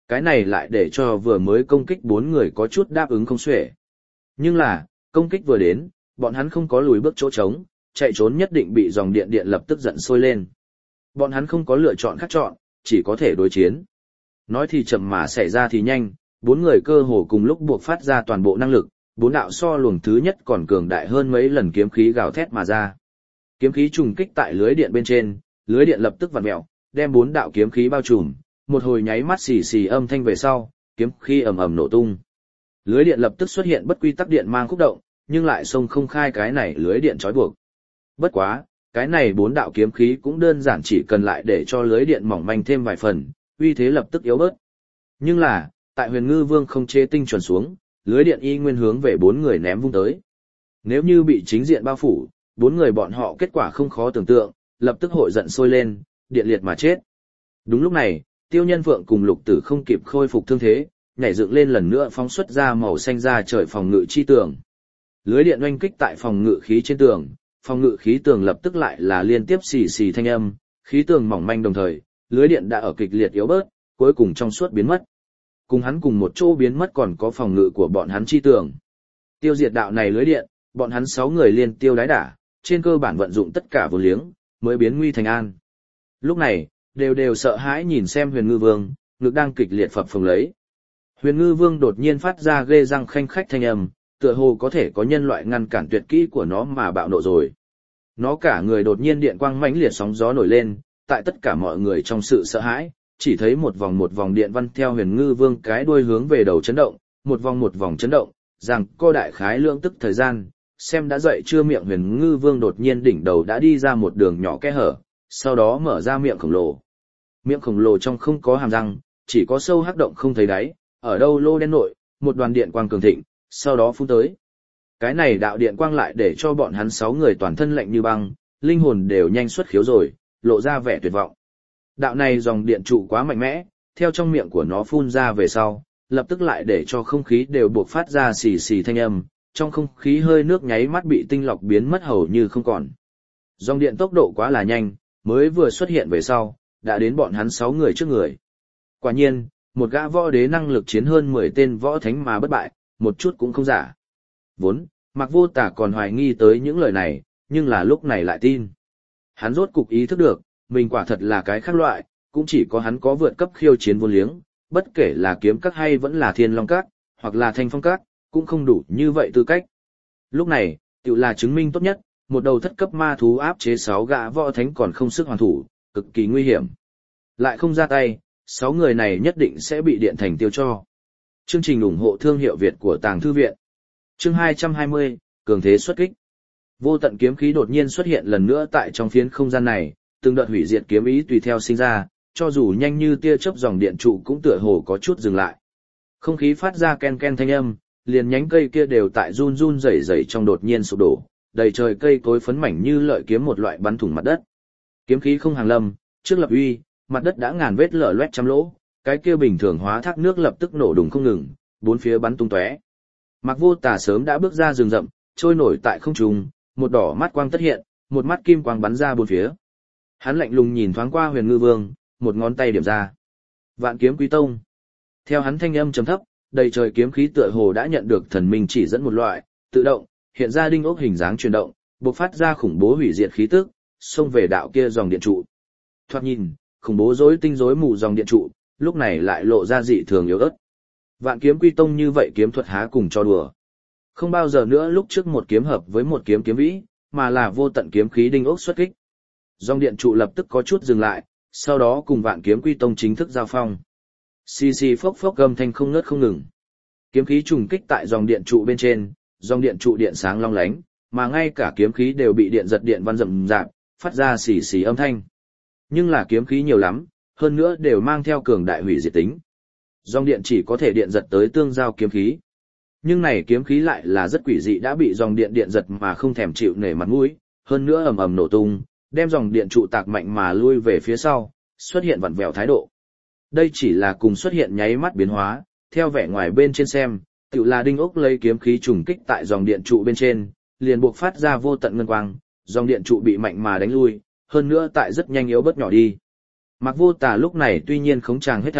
Cái này lại để cho vừa mới công kích bốn người có chút đáp ứng không xuể. Nhưng là, công kích vừa đến, bọn hắn không có lùi bước chỗ trống, chạy trốn nhất định bị dòng điện điện lập tức giận sôi lên. Bọn hắn không có lựa chọn khác chọn, chỉ có thể đối chiến. Nói thì chậm mà xảy ra thì nhanh, bốn người cơ hồ cùng lúc buộc phát ra toàn bộ năng lực, bốn đạo so luồng thứ nhất còn cường đại hơn mấy lần kiếm khí gào thét mà ra. Kiếm khí trùng kích tại lưới điện bên trên, lưới điện lập tức vặn mèo, đem bốn đạo kiếm khí bao trùm, một hồi nháy mắt xì xì âm thanh về sau, kiếm khí ầm ầm nổ tung. Lưới điện lập tức xuất hiện bất quy tắc điện mang khúc động, nhưng lại xông không khai cái này lưới điện trói buộc. Bất quá, cái này bốn đạo kiếm khí cũng đơn giản chỉ cần lại để cho lưới điện mỏng manh thêm vài phần, uy thế lập tức yếu bớt. Nhưng là, tại Huyền Ngư Vương không chế tinh chuẩn xuống, lưới điện y nguyên hướng về bốn người ném vung tới. Nếu như bị chính diện bao phủ, bốn người bọn họ kết quả không khó tưởng tượng, lập tức hội giận sôi lên, điện liệt mà chết. Đúng lúc này, Tiêu Nhân Phượng cùng Lục Tử không kịp khôi phục thương thế, nhảy dựng lên lần nữa phóng xuất ra màu xanh ra trời phòng ngự chi tường. Lưới điện oanh kích tại phòng ngự khí trên tường, phòng ngự khí tường lập tức lại là liên tiếp xì xì thanh âm, khí tường mỏng manh đồng thời, lưới điện đã ở kịch liệt yếu bớt, cuối cùng trong suốt biến mất. Cùng hắn cùng một chỗ biến mất còn có phòng ngự của bọn hắn chi tường. Tiêu diệt đạo này lưới điện, bọn hắn sáu người liên tiêu đái đả, trên cơ bản vận dụng tất cả vô liếng, mới biến nguy thành an. Lúc này, đều đều sợ hãi nhìn xem Huyền Ngư Vương, ngực đang kịch liệt phập phồng lấy. Huyền Ngư Vương đột nhiên phát ra ghê răng khanh khách thanh âm, tựa hồ có thể có nhân loại ngăn cản tuyệt kỹ của nó mà bạo nộ rồi. Nó cả người đột nhiên điện quang mãnh liệt sóng gió nổi lên, tại tất cả mọi người trong sự sợ hãi, chỉ thấy một vòng một vòng điện văn theo Huyền Ngư Vương cái đuôi hướng về đầu chấn động, một vòng một vòng chấn động, rằng co đại khái lượng tức thời gian, xem đã dậy chưa miệng Huyền Ngư Vương đột nhiên đỉnh đầu đã đi ra một đường nhỏ kẽ hở, sau đó mở ra miệng khổng lồ. Miệng khổng lồ trong không có hàm răng, chỉ có sâu hắc động không thấy đáy, ở đâu lô đen nội, một đoàn điện quang cường thịnh, sau đó phun tới. Cái này đạo điện quang lại để cho bọn hắn sáu người toàn thân lạnh như băng, linh hồn đều nhanh xuất khiếu rồi, lộ ra vẻ tuyệt vọng. Đạo này dòng điện trụ quá mạnh mẽ, theo trong miệng của nó phun ra về sau, lập tức lại để cho không khí đều buộc phát ra xì xì thanh âm, trong không khí hơi nước nháy mắt bị tinh lọc biến mất hầu như không còn. Dòng điện tốc độ quá là nhanh, mới vừa xuất hiện về sau, đã đến bọn hắn sáu người trước người. Quả nhiên, một gã võ đế năng lực chiến hơn mười tên võ thánh mà bất bại, một chút cũng không giả. Vốn, Mạc Vô Tả còn hoài nghi tới những lời này, nhưng là lúc này lại tin. Hắn rốt cục ý thức được, mình quả thật là cái khác loại, cũng chỉ có hắn có vượt cấp khiêu chiến vô liếng, bất kể là kiếm các hay vẫn là thiên long các, hoặc là thanh phong các, cũng không đủ như vậy tư cách. Lúc này, tự là chứng minh tốt nhất, một đầu thất cấp ma thú áp chế sáu gã võ thánh còn không sức hoàn thủ, cực kỳ nguy hiểm. Lại không ra tay, sáu người này nhất định sẽ bị điện thành tiêu cho. Chương trình ủng hộ thương hiệu Việt của Tàng Thư Viện. Chương hai trăm hai mươi, Cường thế xuất kích. Vô tận kiếm khí đột nhiên xuất hiện lần nữa tại trong phiến không gian này, từng đợt hủy diệt kiếm ý tùy theo sinh ra, cho dù nhanh như tia chớp dòng điện trụ cũng tựa hồ có chút dừng lại. Không khí phát ra ken ken thanh âm, liền nhánh cây kia đều tại run run rẩy rẩy trong đột nhiên sụp đổ, đầy trời cây cối phấn mảnh như lợi kiếm một loại bắn thủng mặt đất. Kiếm khí không hàng lâm, trước lập uy, mặt đất đã ngàn vết lở loét trăm lỗ, cái kia bình thường hóa thác nước lập tức nổ đùng không ngừng, bốn phía bắn tung tóe. Mạc Vô Tả sớm đã bước ra rừng rậm, trôi nổi tại không trung, một đỏ mắt quang tất hiện, một mắt kim quang bắn ra bốn phía. Hắn lạnh lùng nhìn thoáng qua Huyền Ngư Vương, một ngón tay điểm ra. Vạn Kiếm Quý Tông. Theo hắn thanh âm trầm thấp, đầy trời kiếm khí tựa hồ đã nhận được thần minh chỉ dẫn một loại, tự động hiện ra đinh ốc hình dáng chuyển động, bộc phát ra khủng bố hủy diệt khí tức, xông về đạo kia dòng điện trụ. Thoạt nhìn, khủng bố rối tinh rối mù dòng điện trụ, lúc này lại lộ ra dị thường yếu ớt. Vạn Kiếm Quy Tông như vậy kiếm thuật há cùng cho đùa. Không bao giờ nữa lúc trước một kiếm hợp với một kiếm kiếm vĩ, mà là vô tận kiếm khí đinh ốc xuất kích. Dòng điện trụ lập tức có chút dừng lại, sau đó cùng Vạn Kiếm Quy Tông chính thức giao phong. Xì xì phốc phốc gầm thanh không ngớt không ngừng. Kiếm khí trùng kích tại dòng điện trụ bên trên, dòng điện trụ điện sáng long lánh, mà ngay cả kiếm khí đều bị điện giật điện văn rậm rạp, phát ra xì xì âm thanh. Nhưng là kiếm khí nhiều lắm, hơn nữa đều mang theo cường đại hủy diệt tính. Dòng điện chỉ có thể điện giật tới tương giao kiếm khí. Nhưng này kiếm khí lại là rất quỷ dị đã bị dòng điện điện giật mà không thèm chịu nể mặt mũi, hơn nữa ầm ầm nổ tung, đem dòng điện trụ tạc mạnh mà lui về phía sau, xuất hiện vặn vẹo thái độ. Đây chỉ là cùng xuất hiện nháy mắt biến hóa, theo vẻ ngoài bên trên xem, tự là đinh ốc lấy kiếm khí trùng kích tại dòng điện trụ bên trên, liền buộc phát ra vô tận ngân quang, dòng điện trụ bị mạnh mà đánh lui, hơn nữa tại rất nhanh yếu bớt nhỏ đi. Mạc Vô Tả lúc này tuy nhiên khống tràng hết thảy,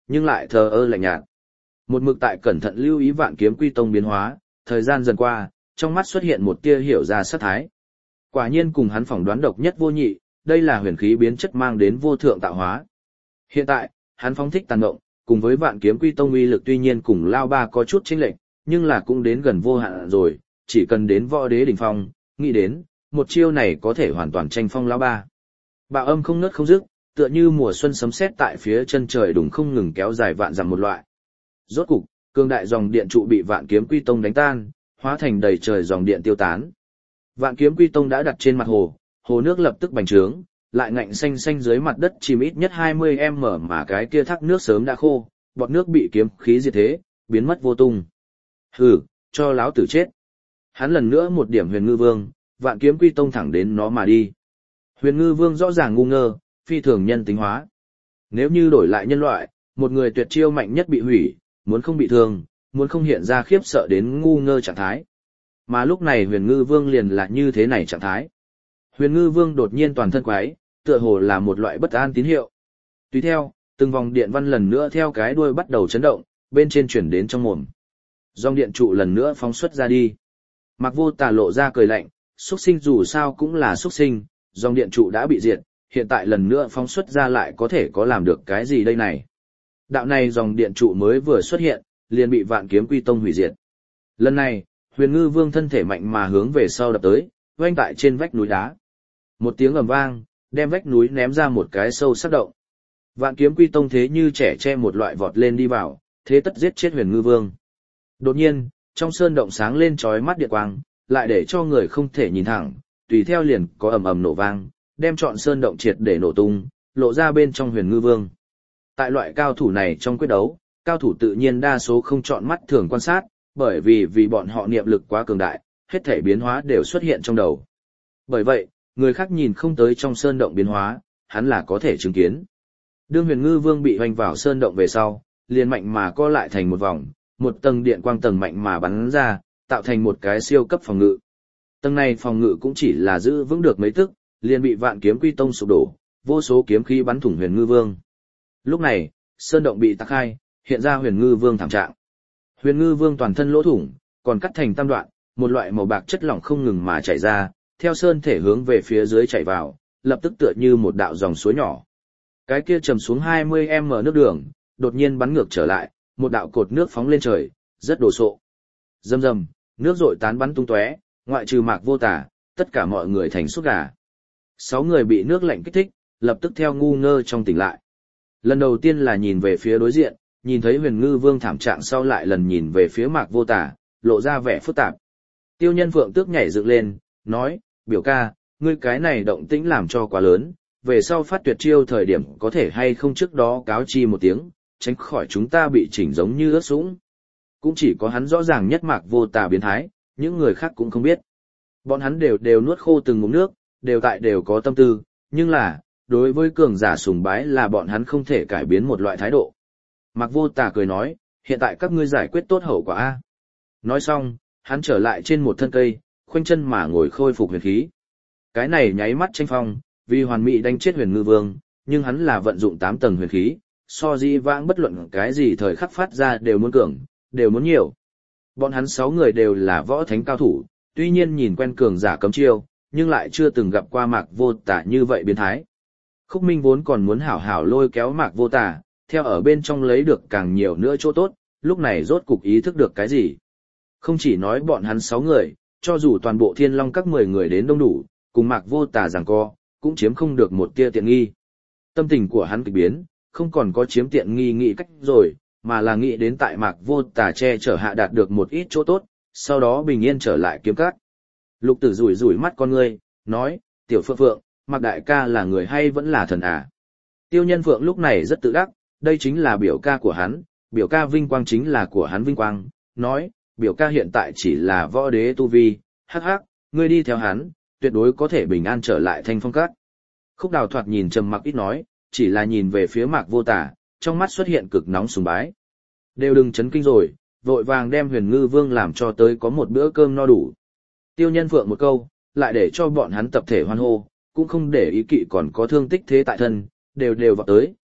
nhưng lại thờ ơ lạnh nhạt. Một mực tại cẩn thận lưu ý Vạn Kiếm Quy Tông biến hóa, thời gian dần qua, trong mắt xuất hiện một tia hiểu ra sát thái. Quả nhiên cùng hắn phỏng đoán độc nhất vô nhị, đây là huyền khí biến chất mang đến vô thượng tạo hóa. Hiện tại, hắn phóng thích tàn động, cùng với Vạn Kiếm Quy Tông uy lực tuy nhiên cùng Lao Ba có chút chênh lệch, nhưng là cũng đến gần vô hạn rồi, chỉ cần đến võ đế đỉnh phong, nghĩ đến, một chiêu này có thể hoàn toàn tranh phong Lao Ba. Bạo âm không ngớt không dứt, tựa như mùa xuân sấm sét tại phía chân trời đùng không ngừng kéo dài vạn dặm một loại. Rốt cục, cường đại dòng điện trụ bị Vạn Kiếm Quy Tông đánh tan, hóa thành đầy trời dòng điện tiêu tán. Vạn Kiếm Quy Tông đã đặt trên mặt hồ, hồ nước lập tức bành trướng, lại ngạnh xanh xanh dưới mặt đất chìm ít nhất hai mươi mét mà cái kia thác nước sớm đã khô, bọt nước bị kiếm khí diệt thế, biến mất vô tung. Hừ, cho láo tử chết. Hắn lần nữa một điểm Huyền Ngư Vương, Vạn Kiếm Quy Tông thẳng đến nó mà đi. Huyền Ngư Vương rõ ràng ngu ngơ, phi thường nhân tính hóa. Nếu như đổi lại nhân loại, một người tuyệt chiêu mạnh nhất bị hủy, muốn không bị thương, muốn không hiện ra khiếp sợ đến ngu ngơ trạng thái. Mà lúc này Huyền Ngư Vương liền là như thế này trạng thái. Huyền Ngư Vương đột nhiên toàn thân quái, tựa hồ là một loại bất an tín hiệu. Tùy theo, từng vòng điện văn lần nữa theo cái đuôi bắt đầu chấn động, bên trên chuyển đến trong mồm. Dòng điện trụ lần nữa phóng xuất ra đi. Mạc Vô Tà lộ ra cười lạnh, xuất sinh dù sao cũng là xuất sinh, dòng điện trụ đã bị diệt, hiện tại lần nữa phóng xuất ra lại có thể có làm được cái gì đây này. Đạo này dòng điện trụ mới vừa xuất hiện, liền bị Vạn Kiếm Quy Tông hủy diệt. Lần này, Huyền Ngư Vương thân thể mạnh mà hướng về sau đập tới, oanh tại trên vách núi đá. Một tiếng ầm vang, đem vách núi ném ra một cái sâu sắc động. Vạn Kiếm Quy Tông thế như trẻ che một loại vọt lên đi vào, thế tất giết chết Huyền Ngư Vương. Đột nhiên, trong sơn động sáng lên chói mắt điện quang, lại để cho người không thể nhìn thẳng, tùy theo liền có ầm ầm nổ vang, đem trọn sơn động triệt để nổ tung, lộ ra bên trong Huyền Ngư Vương. Tại loại cao thủ này trong quyết đấu, cao thủ tự nhiên đa số không chọn mắt thường quan sát, bởi vì vì bọn họ niệm lực quá cường đại, hết thể biến hóa đều xuất hiện trong đầu. Bởi vậy, người khác nhìn không tới trong sơn động biến hóa, hắn là có thể chứng kiến. Đương Huyền Ngư Vương bị hoành vào sơn động về sau, liền mạnh mà co lại thành một vòng, một tầng điện quang tầng mạnh mà bắn ra, tạo thành một cái siêu cấp phòng ngự. Tầng này phòng ngự cũng chỉ là giữ vững được mấy tức, liền bị Vạn Kiếm Quy Tông sụp đổ, vô số kiếm khí bắn thủng Huyền Ngư Vương. Lúc này, sơn động bị tắc khai, hiện ra Huyền Ngư Vương thảm trạng. Huyền Ngư Vương toàn thân lỗ thủng, còn cắt thành tam đoạn, một loại màu bạc chất lỏng không ngừng mà chảy ra, theo sơn thể hướng về phía dưới chảy vào, lập tức tựa như một đạo dòng suối nhỏ. Cái kia trầm xuống hai mươi mét nước đường, đột nhiên bắn ngược trở lại, một đạo cột nước phóng lên trời, rất đồ sộ. Rầm rầm, nước rội tán bắn tung tóe, ngoại trừ Mạc Vô Tà, tất cả mọi người thành sốt gà. Sáu người bị nước lạnh kích thích, lập tức theo ngu ngơ trong tỉnh lại. Lần đầu tiên là nhìn về phía đối diện, nhìn thấy Huyền Ngư Vương thảm trạng sau lại lần nhìn về phía Mạc Vô Tà, lộ ra vẻ phức tạp. Tiêu Nhân Phượng Tước nhảy dựng lên, nói, biểu ca, ngươi cái này động tĩnh làm cho quá lớn, về sau phát tuyệt chiêu thời điểm có thể hay không trước đó cáo chi một tiếng, tránh khỏi chúng ta bị chỉnh giống như ướt sũng. Cũng chỉ có hắn rõ ràng nhất Mạc Vô Tà biến thái, những người khác cũng không biết. Bọn hắn đều đều nuốt khô từng ngụm nước, đều tại đều có tâm tư, nhưng là, đối với cường giả sùng bái là bọn hắn không thể cải biến một loại thái độ. Mạc Vô Tà cười nói, hiện tại các ngươi giải quyết tốt hậu quả a. Nói xong, hắn trở lại trên một thân cây, khoanh chân mà ngồi khôi phục huyền khí. Cái này nháy mắt tranh phong, vì hoàn mỹ đánh chết Huyền Ngư Vương, nhưng hắn là vận dụng tám tầng huyền khí, so di vãng bất luận cái gì thời khắc phát ra đều muốn cường, đều muốn nhiều. Bọn hắn sáu người đều là võ thánh cao thủ, tuy nhiên nhìn quen cường giả cấm chiêu, nhưng lại chưa từng gặp qua Mạc Vô Tà như vậy biến thái. Khúc Minh vốn còn muốn hảo hảo lôi kéo Mạc Vô Tà, theo ở bên trong lấy được càng nhiều nữa chỗ tốt, lúc này rốt cục ý thức được cái gì. Không chỉ nói bọn hắn sáu người, cho dù toàn bộ Thiên Long các mười người đến đông đủ, cùng Mạc Vô Tà giằng co, cũng chiếm không được một tia tiện nghi. Tâm tình của hắn kịch biến, không còn có chiếm tiện nghi nghĩ cách rồi, mà là nghĩ đến tại Mạc Vô Tà che chở hạ đạt được một ít chỗ tốt, sau đó bình yên trở lại kiếm cát. Lục Tử rủi rủi mắt con ngươi, nói, tiểu Phượng Phượng, Mạc đại ca là người hay vẫn là thần à? Tiêu Nhân Phượng lúc này rất tự đắc, đây chính là biểu ca của hắn, biểu ca vinh quang chính là của hắn vinh quang, nói, biểu ca hiện tại chỉ là võ đế tu vi, hắc hắc, ngươi đi theo hắn, tuyệt đối có thể bình an trở lại Thanh Phong Các. Khúc Đào thoạt nhìn trầm mặc ít nói, chỉ là nhìn về phía Mạc Vô Tà, trong mắt xuất hiện cực nóng sùng bái. Đều đừng chấn kinh rồi, vội vàng đem Huyền Ngư Vương làm cho tới có một bữa cơm no đủ. Tiêu Nhân Phượng một câu, lại để cho bọn hắn tập thể hoan hô, cũng không để ý kỵ còn có thương tích thế tại thân, đều đều vào tới,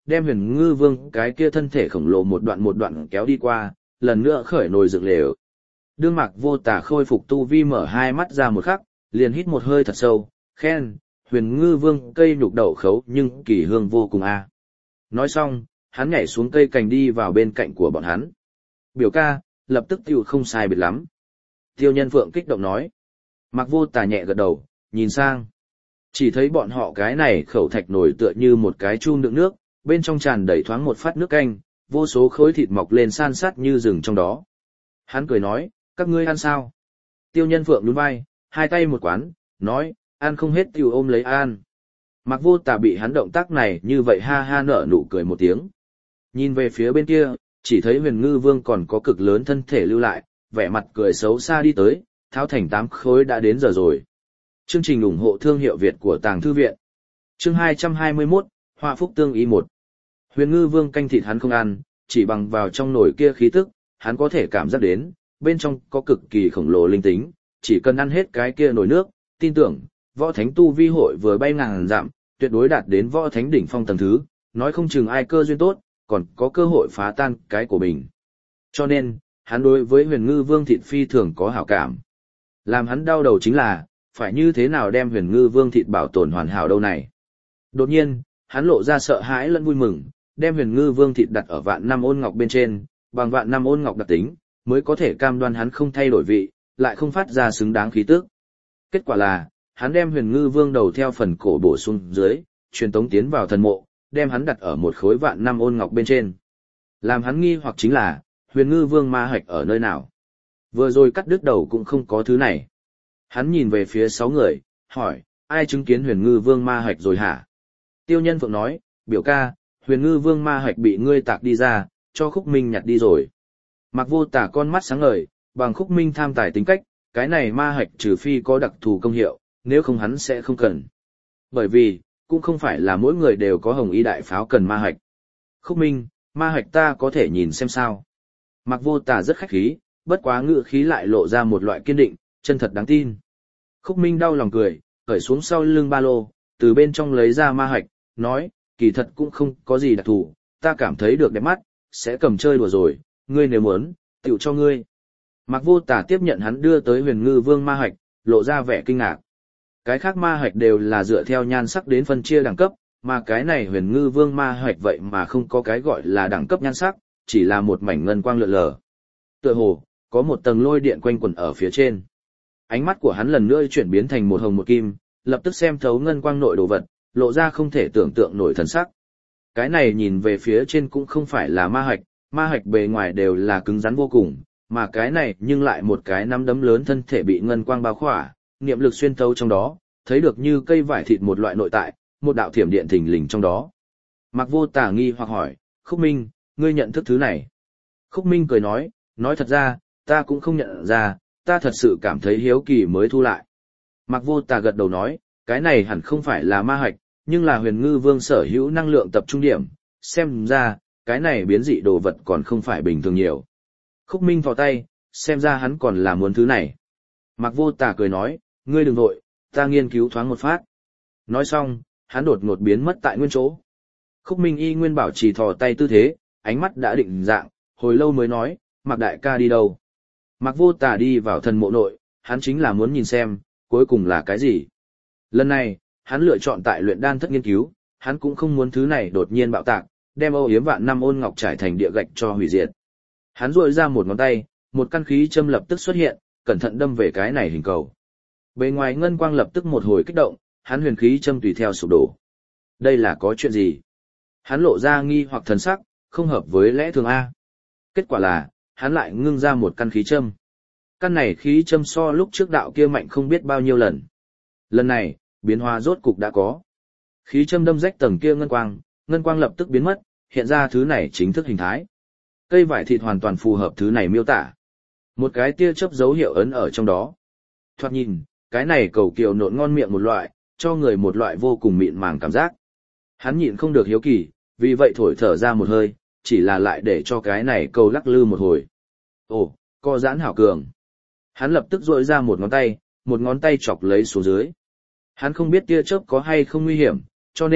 đem huyền ngư vương cái kia thân thể khổng lồ một đoạn một đoạn kéo đi qua, lần nữa khởi nồi dựng lều. Đương Mạc Vô Tà khôi phục tu vi mở hai mắt ra một khắc, liền hít một hơi thật sâu, khen, huyền ngư vương cây nhục đậu khấu nhưng kỳ hương vô cùng a. Nói xong, hắn nhảy xuống cây cành đi vào bên cạnh của bọn hắn. Biểu ca, lập tức tiêu không sai biệt lắm. Tiêu Nhân Phượng kích động nói. Mạc Vô Tà nhẹ gật đầu, nhìn sang. Chỉ thấy bọn họ cái này khẩu thạch nổi tựa như một cái chum đựng nước, bên trong tràn đầy thoáng một phát nước canh, vô số khối thịt mọc lên san sát như rừng trong đó. Hắn cười nói, các ngươi ăn sao? Tiêu Nhân Phượng nhún vai, hai tay một quán, nói, ăn không hết tiêu ôm lấy ăn. Mạc Vô Tà bị hắn động tác này như vậy ha ha nở nụ cười một tiếng. Nhìn về phía bên kia, chỉ thấy huyền ngư vương còn có cực lớn thân thể lưu lại, vẻ mặt cười xấu xa đi tới, tháo thành tám khối đã đến giờ rồi. Chương trình ủng hộ thương hiệu Việt của Tàng Thư Viện. Chương hai trăm hai mươi mốt, Họa Phúc Tương Y một. Huyền ngư vương canh thịt hắn không ăn, chỉ bằng vào trong nồi kia khí tức, hắn có thể cảm giác đến, bên trong có cực kỳ khổng lồ linh tính, chỉ cần ăn hết cái kia nồi nước, tin tưởng, võ thánh tu vi hội vừa bay ngàn dặm, tuyệt đối đạt đến võ thánh đỉnh phong tầng thứ, nói không chừng ai cơ duyên tốt, còn có cơ hội phá tan cái của mình. Cho nên, hắn đối với huyền ngư vương thịt phi thường có hảo cảm. Làm hắn đau đầu chính là, phải như thế nào đem huyền ngư vương thịt bảo tồn hoàn hảo đâu này. Đột nhiên, hắn lộ ra sợ hãi lẫn vui mừng, đem huyền ngư vương thịt đặt ở vạn năm ôn ngọc bên trên, bằng vạn năm ôn ngọc đặc tính, mới có thể cam đoan hắn không thay đổi vị, lại không phát ra xứng đáng khí tức. Kết quả là, hắn đem huyền ngư vương đầu theo phần cổ bổ xuống dưới, truyền tống tiến vào thần mộ, đem hắn đặt ở một khối vạn năm ôn ngọc bên trên. Làm hắn nghi hoặc chính là, huyền ngư vương ma hạch ở nơi nào? Vừa rồi cắt đứt đầu cũng không có thứ này. Hắn nhìn về phía sáu người, hỏi, ai chứng kiến huyền ngư vương ma hạch rồi hả? Tiêu Nhân Phượng nói, biểu ca, huyền ngư vương ma hạch bị ngươi tạc đi ra, cho Khúc Minh nhặt đi rồi. Mạc Vô Tà con mắt sáng ngời, bằng Khúc Minh tham tài tính cách, cái này ma hạch trừ phi có đặc thù công hiệu, nếu không hắn sẽ không cần. Bởi vì, cũng không phải là mỗi người đều có hồng y đại pháo cần ma hạch. Khúc Minh, ma hạch ta có thể nhìn xem sao. Mạc Vô Tà rất khách khí, bất quá ngữ khí lại lộ ra một loại kiên định, chân thật đáng tin. Khúc Minh đau lòng cười, cởi xuống sau lưng ba lô, từ bên trong lấy ra ma hạch, nói, kỳ thật cũng không có gì đặc thù, ta cảm thấy được đẹp mắt, sẽ cầm chơi đùa rồi, ngươi nếu muốn, tựu cho ngươi. Mạc Vô Tà tiếp nhận hắn đưa tới huyền ngư vương ma hạch, lộ ra vẻ kinh ngạc. Cái khác ma hạch đều là dựa theo nhan sắc đến phân chia đẳng cấp, mà cái này huyền ngư vương ma hạch vậy mà không có cái gọi là đẳng cấp nhan sắc, chỉ là một mảnh ngân quang lượn lờ. Tựa hồ, có một tầng lôi điện quanh quẩn ở phía trên. Ánh mắt của hắn lần nữa chuyển biến thành một hồng một kim, lập tức xem thấu ngân quang nội đồ vật, lộ ra không thể tưởng tượng nổi thần sắc. Cái này nhìn về phía trên cũng không phải là ma hạch, ma hạch bề ngoài đều là cứng rắn vô cùng, mà cái này nhưng lại một cái nắm đấm lớn thân thể bị ngân quang bao khỏa, niệm lực xuyên thấu trong đó, thấy được như cây vải thịt một loại nội tại, một đạo thiểm điện thình lình trong đó. Mạc Vô Tà nghi hoặc hỏi, Khúc Minh, ngươi nhận thức thứ này? Khúc Minh cười nói, nói thật ra, ta cũng không nhận ra, ta thật sự cảm thấy hiếu kỳ mới thu lại. Mạc Vô Tà gật đầu nói, cái này hẳn không phải là ma hạch, nhưng là huyền ngư vương sở hữu năng lượng tập trung điểm, xem ra, cái này biến dị đồ vật còn không phải bình thường nhiều. Khúc Minh thò tay, xem ra hắn còn là muốn thứ này. Mạc Vô Tà cười nói, ngươi đừng vội, ta nghiên cứu thoáng một phát. Nói xong, hắn đột ngột biến mất tại nguyên chỗ. Khúc Minh y nguyên bảo trì thò tay tư thế, ánh mắt đã định dạng, hồi lâu mới nói, Mạc đại ca đi đâu? Mạc Vô Tà đi vào thần mộ nội, hắn chính là muốn nhìn xem, cuối cùng là cái gì. Lần này, hắn lựa chọn tại luyện đan thất nghiên cứu, hắn cũng không muốn thứ này đột nhiên bạo tạc, đem âu yếm vạn năm ôn ngọc trải thành địa gạch cho hủy diệt. Hắn duỗi ra một ngón tay, một căn khí châm lập tức xuất hiện, cẩn thận đâm về cái này hình cầu. Bề ngoài ngân quang lập tức một hồi kích động, hắn huyền khí châm tùy theo sụp đổ. Đây là có chuyện gì? Hắn lộ ra nghi hoặc thần sắc, không hợp với lẽ thường A. Kết quả là, hắn lại ngưng ra một căn khí châm. Căn này khí châm so lúc trước đạo kia mạnh không biết bao nhiêu lần. Lần này, biến hóa rốt cục đã có. Khí châm đâm rách tầng kia ngân quang, ngân quang lập tức biến mất, hiện ra thứ này chính thức hình thái. Cây vải thịt hoàn toàn phù hợp thứ này miêu tả. Một cái tia chớp dấu hiệu ấn ở trong đó. Thoạt nhìn, cái này cầu kiều nộn ngon miệng một loại, cho người một loại vô cùng mịn màng cảm giác. Hắn nhịn không được hiếu kỳ, vì vậy thổi thở ra một hơi, chỉ là lại để cho cái này cầu lắc lư một hồi. Ồ, co giãn hảo cường. Hắn lập tức duỗi ra một ngón tay, một ngón tay chọc lấy xuống dưới. Hắn không biết tia chớp có hay không nguy hiểm, cho nên,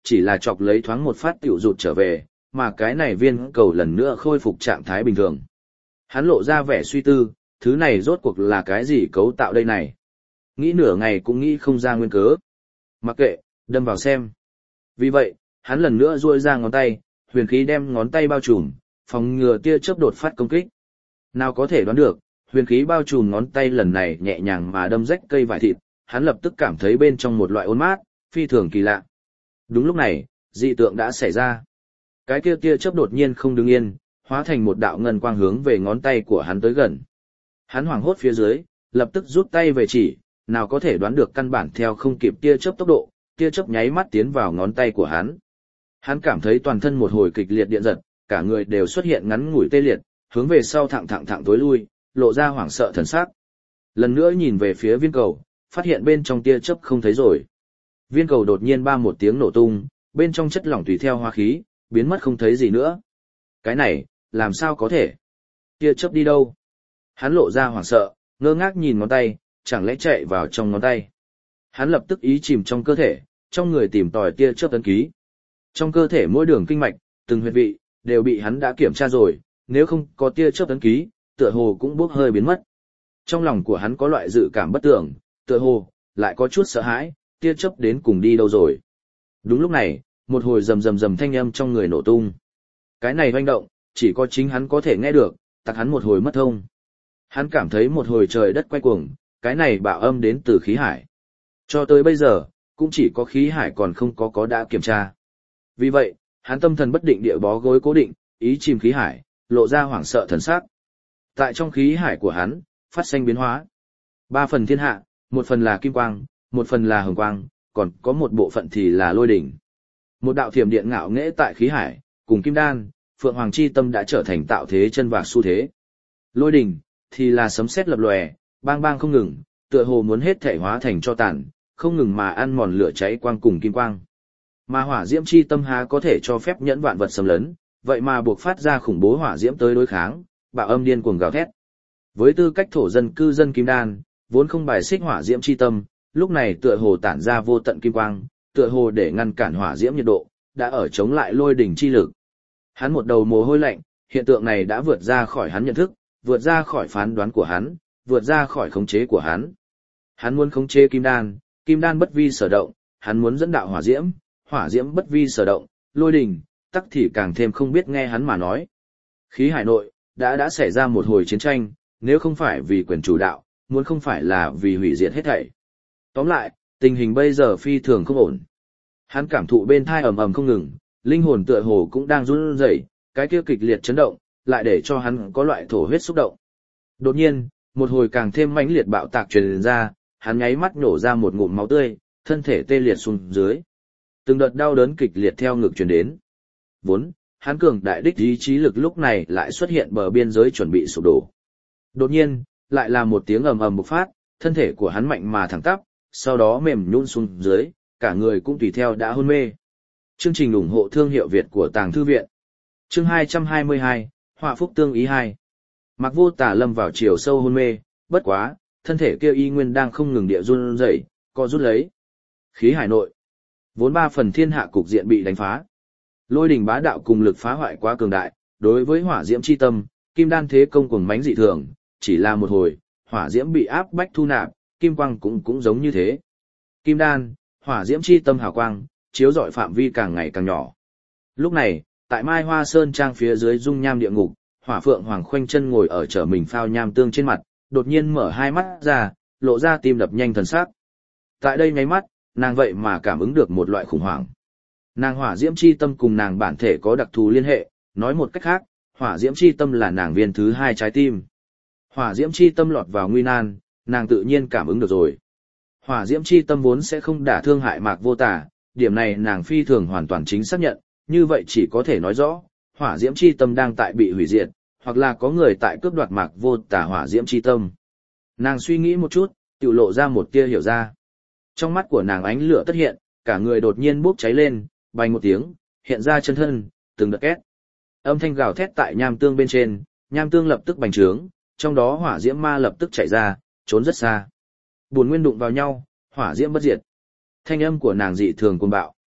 chỉ là chọc lấy thoáng một phát tiểu rụt trở về, mà cái này viên cầu lần nữa khôi phục trạng thái bình thường. Hắn lộ ra vẻ suy tư, thứ này rốt cuộc là cái gì cấu tạo đây này? Nghĩ nửa ngày cũng nghĩ không ra nguyên cớ. Mặc kệ, đâm vào xem. Vì vậy, hắn lần nữa duỗi ra ngón tay, huyền khí đem ngón tay bao trùm, phòng ngừa tia chớp đột phát công kích. Nào có thể đoán được, huyền khí bao trùm ngón tay lần này nhẹ nhàng mà đâm rách cây vải thịt, hắn lập tức cảm thấy bên trong một loại ôn mát, phi thường kỳ lạ. Đúng lúc này, dị tượng đã xảy ra. Cái kia tia chớp đột nhiên không đứng yên, hóa thành một đạo ngân quang hướng về ngón tay của hắn tới gần. Hắn hoảng hốt phía dưới, lập tức rút tay về chỉ, nào có thể đoán được căn bản theo không kịp tia chớp tốc độ, tia chớp nháy mắt tiến vào ngón tay của hắn. Hắn cảm thấy toàn thân một hồi kịch liệt điện giật, cả người đều xuất hiện ngắn ngủi tê liệt, hướng về sau thẳng thẳng thẳng tối lui, lộ ra hoảng sợ thần sắc. Lần nữa nhìn về phía viên cầu, phát hiện bên trong tia chớp không thấy rồi. Viên cầu đột nhiên ba một tiếng nổ tung, bên trong chất lỏng tùy theo hóa khí, biến mất không thấy gì nữa. Cái này, làm sao có thể? Tia chớp đi đâu? Hắn lộ ra hoảng sợ, ngơ ngác nhìn ngón tay, chẳng lẽ chạy vào trong ngón tay. Hắn lập tức ý chìm trong cơ thể, trong người tìm tòi tia chớp ấn ký. Trong cơ thể mỗi đường kinh mạch, từng huyệt vị, đều bị hắn đã kiểm tra rồi, nếu không có tia chớp ấn ký, tựa hồ cũng bốc hơi biến mất. Trong lòng của hắn có loại dự cảm bất tưởng, tựa hồ, lại có chút sợ hãi, tia chớp đến cùng đi đâu rồi. Đúng lúc này, một hồi rầm rầm rầm thanh âm trong người nổ tung. Cái này hoành động, chỉ có chính hắn có thể nghe được, tặc hắn một hồi mất thông. Hắn cảm thấy một hồi trời đất quay cuồng, cái này bạo âm đến từ khí hải. Cho tới bây giờ, cũng chỉ có khí hải còn không có có đã kiểm tra. Vì vậy, hắn tâm thần bất định địa bó gối cố định, ý chìm khí hải, lộ ra hoảng sợ thần sắc. Tại trong khí hải của hắn, phát sinh biến hóa. Ba phần thiên hạ, một phần là kim quang, một phần là hồng quang, còn có một bộ phận thì là lôi đỉnh. Một đạo thiểm điện ngạo nghễ tại khí hải, cùng kim đan, phượng hoàng chi tâm đã trở thành tạo thế chân vạc xu thế. Lôi đỉnh, thì là sấm sét lập lòe, bang bang không ngừng, tựa hồ muốn hết thể hóa thành cho tàn, không ngừng mà ăn mòn lửa cháy quang cùng kim quang. Mà hỏa diễm chi tâm há có thể cho phép nhẫn vạn vật xâm lấn, vậy mà buộc phát ra khủng bố hỏa diễm tới đối kháng, bạo âm điên cuồng gào thét. Với tư cách thổ dân cư dân kim đan, vốn không bài xích hỏa diễm chi tâm, lúc này tựa hồ tản ra vô tận kim quang, tựa hồ để ngăn cản hỏa diễm nhiệt độ, đã ở chống lại lôi đỉnh chi lực. Hắn một đầu mồ hôi lạnh, hiện tượng này đã vượt ra khỏi hắn nhận thức, vượt ra khỏi phán đoán của hắn, vượt ra khỏi khống chế của hắn. Hắn muốn khống chế kim đan, kim đan bất vi sở động, hắn muốn dẫn đạo hỏa diễm, hỏa diễm bất vi sở động, lôi đỉnh, tắc thì càng thêm không biết nghe hắn mà nói. Khí hải nội, đã đã xảy ra một hồi chiến tranh, nếu không phải vì quyền chủ đạo, muốn không phải là vì hủy diệt hết thảy. Tóm lại, tình hình bây giờ phi thường không ổn. Hắn cảm thụ bên thai ầm ầm không ngừng, linh hồn tựa hồ cũng đang run rẩy, cái kia kịch liệt chấn động, lại để cho hắn có loại thổ huyết xúc động. Đột nhiên, một hồi càng thêm mãnh liệt bạo tạc truyền ra, hắn nháy mắt nổ ra một ngụm máu tươi, thân thể tê liệt xuống dưới. Từng đợt đau đớn kịch liệt theo ngực truyền đến. Vốn, hắn cường đại đích ý chí lực lúc này lại xuất hiện bờ biên giới chuẩn bị sụp đổ. Đột nhiên, lại là một tiếng ầm ầm bộc phát, thân thể của hắn mạnh mà thẳng tắp, sau đó mềm nhũn xuống dưới, cả người cũng tùy theo đã hôn mê. Chương trình ủng hộ thương hiệu Việt của Tàng Thư Viện. Chương hai trăm hai mươi hai, Họa Phúc Tương Ý hai. Mạc Vô Tà lâm vào chiều sâu hôn mê, bất quá, thân thể kia y nguyên đang không ngừng địa run rẩy, co rút lấy. Khí hải nội, vốn ba phần thiên hạ cục diện bị đánh phá. Lôi đỉnh bá đạo cùng lực phá hoại quá cường đại, đối với hỏa diễm chi tâm, kim đan thế công cuồng mãnh dị thường, chỉ là một hồi, hỏa diễm bị áp bách thu nạp, kim quang cũng cũng giống như thế. Kim đan, hỏa diễm chi tâm hào quang, chiếu rọi phạm vi càng ngày càng nhỏ. Lúc này, tại Mai Hoa Sơn trang phía dưới dung nham địa ngục, Hỏa Phượng Hoàng khoanh chân ngồi ở trở mình phao nham tương trên mặt, đột nhiên mở hai mắt ra, lộ ra tim đập nhanh thần sắc. Tại đây nháy mắt, nàng vậy mà cảm ứng được một loại khủng hoảng. Nàng hỏa diễm chi tâm cùng nàng bản thể có đặc thù liên hệ, nói một cách khác, hỏa diễm chi tâm là nàng viên thứ hai trái tim. Hỏa diễm chi tâm lọt vào nguy nan, nàng tự nhiên cảm ứng được rồi. Hỏa diễm chi tâm vốn sẽ không đả thương hại Mạc Vô Tà, điểm này nàng phi thường hoàn toàn chính xác nhận, như vậy chỉ có thể nói rõ, hỏa diễm chi tâm đang tại bị hủy diệt, hoặc là có người tại cướp đoạt Mạc Vô Tà hỏa diễm chi tâm. Nàng suy nghĩ một chút, tự lộ ra một tia hiểu ra. Trong mắt của nàng ánh lửa tất hiện, cả người đột nhiên bốc cháy lên, bành một tiếng, hiện ra chân thân, từng đợt két. Âm thanh gào thét tại nham tương bên trên, nham tương lập tức bành trướng, trong đó hỏa diễm ma lập tức chạy ra, trốn rất xa. Buồn nguyên đụng vào nhau, hỏa diễm bất diệt. Thanh âm của nàng dị thường cuồng bạo.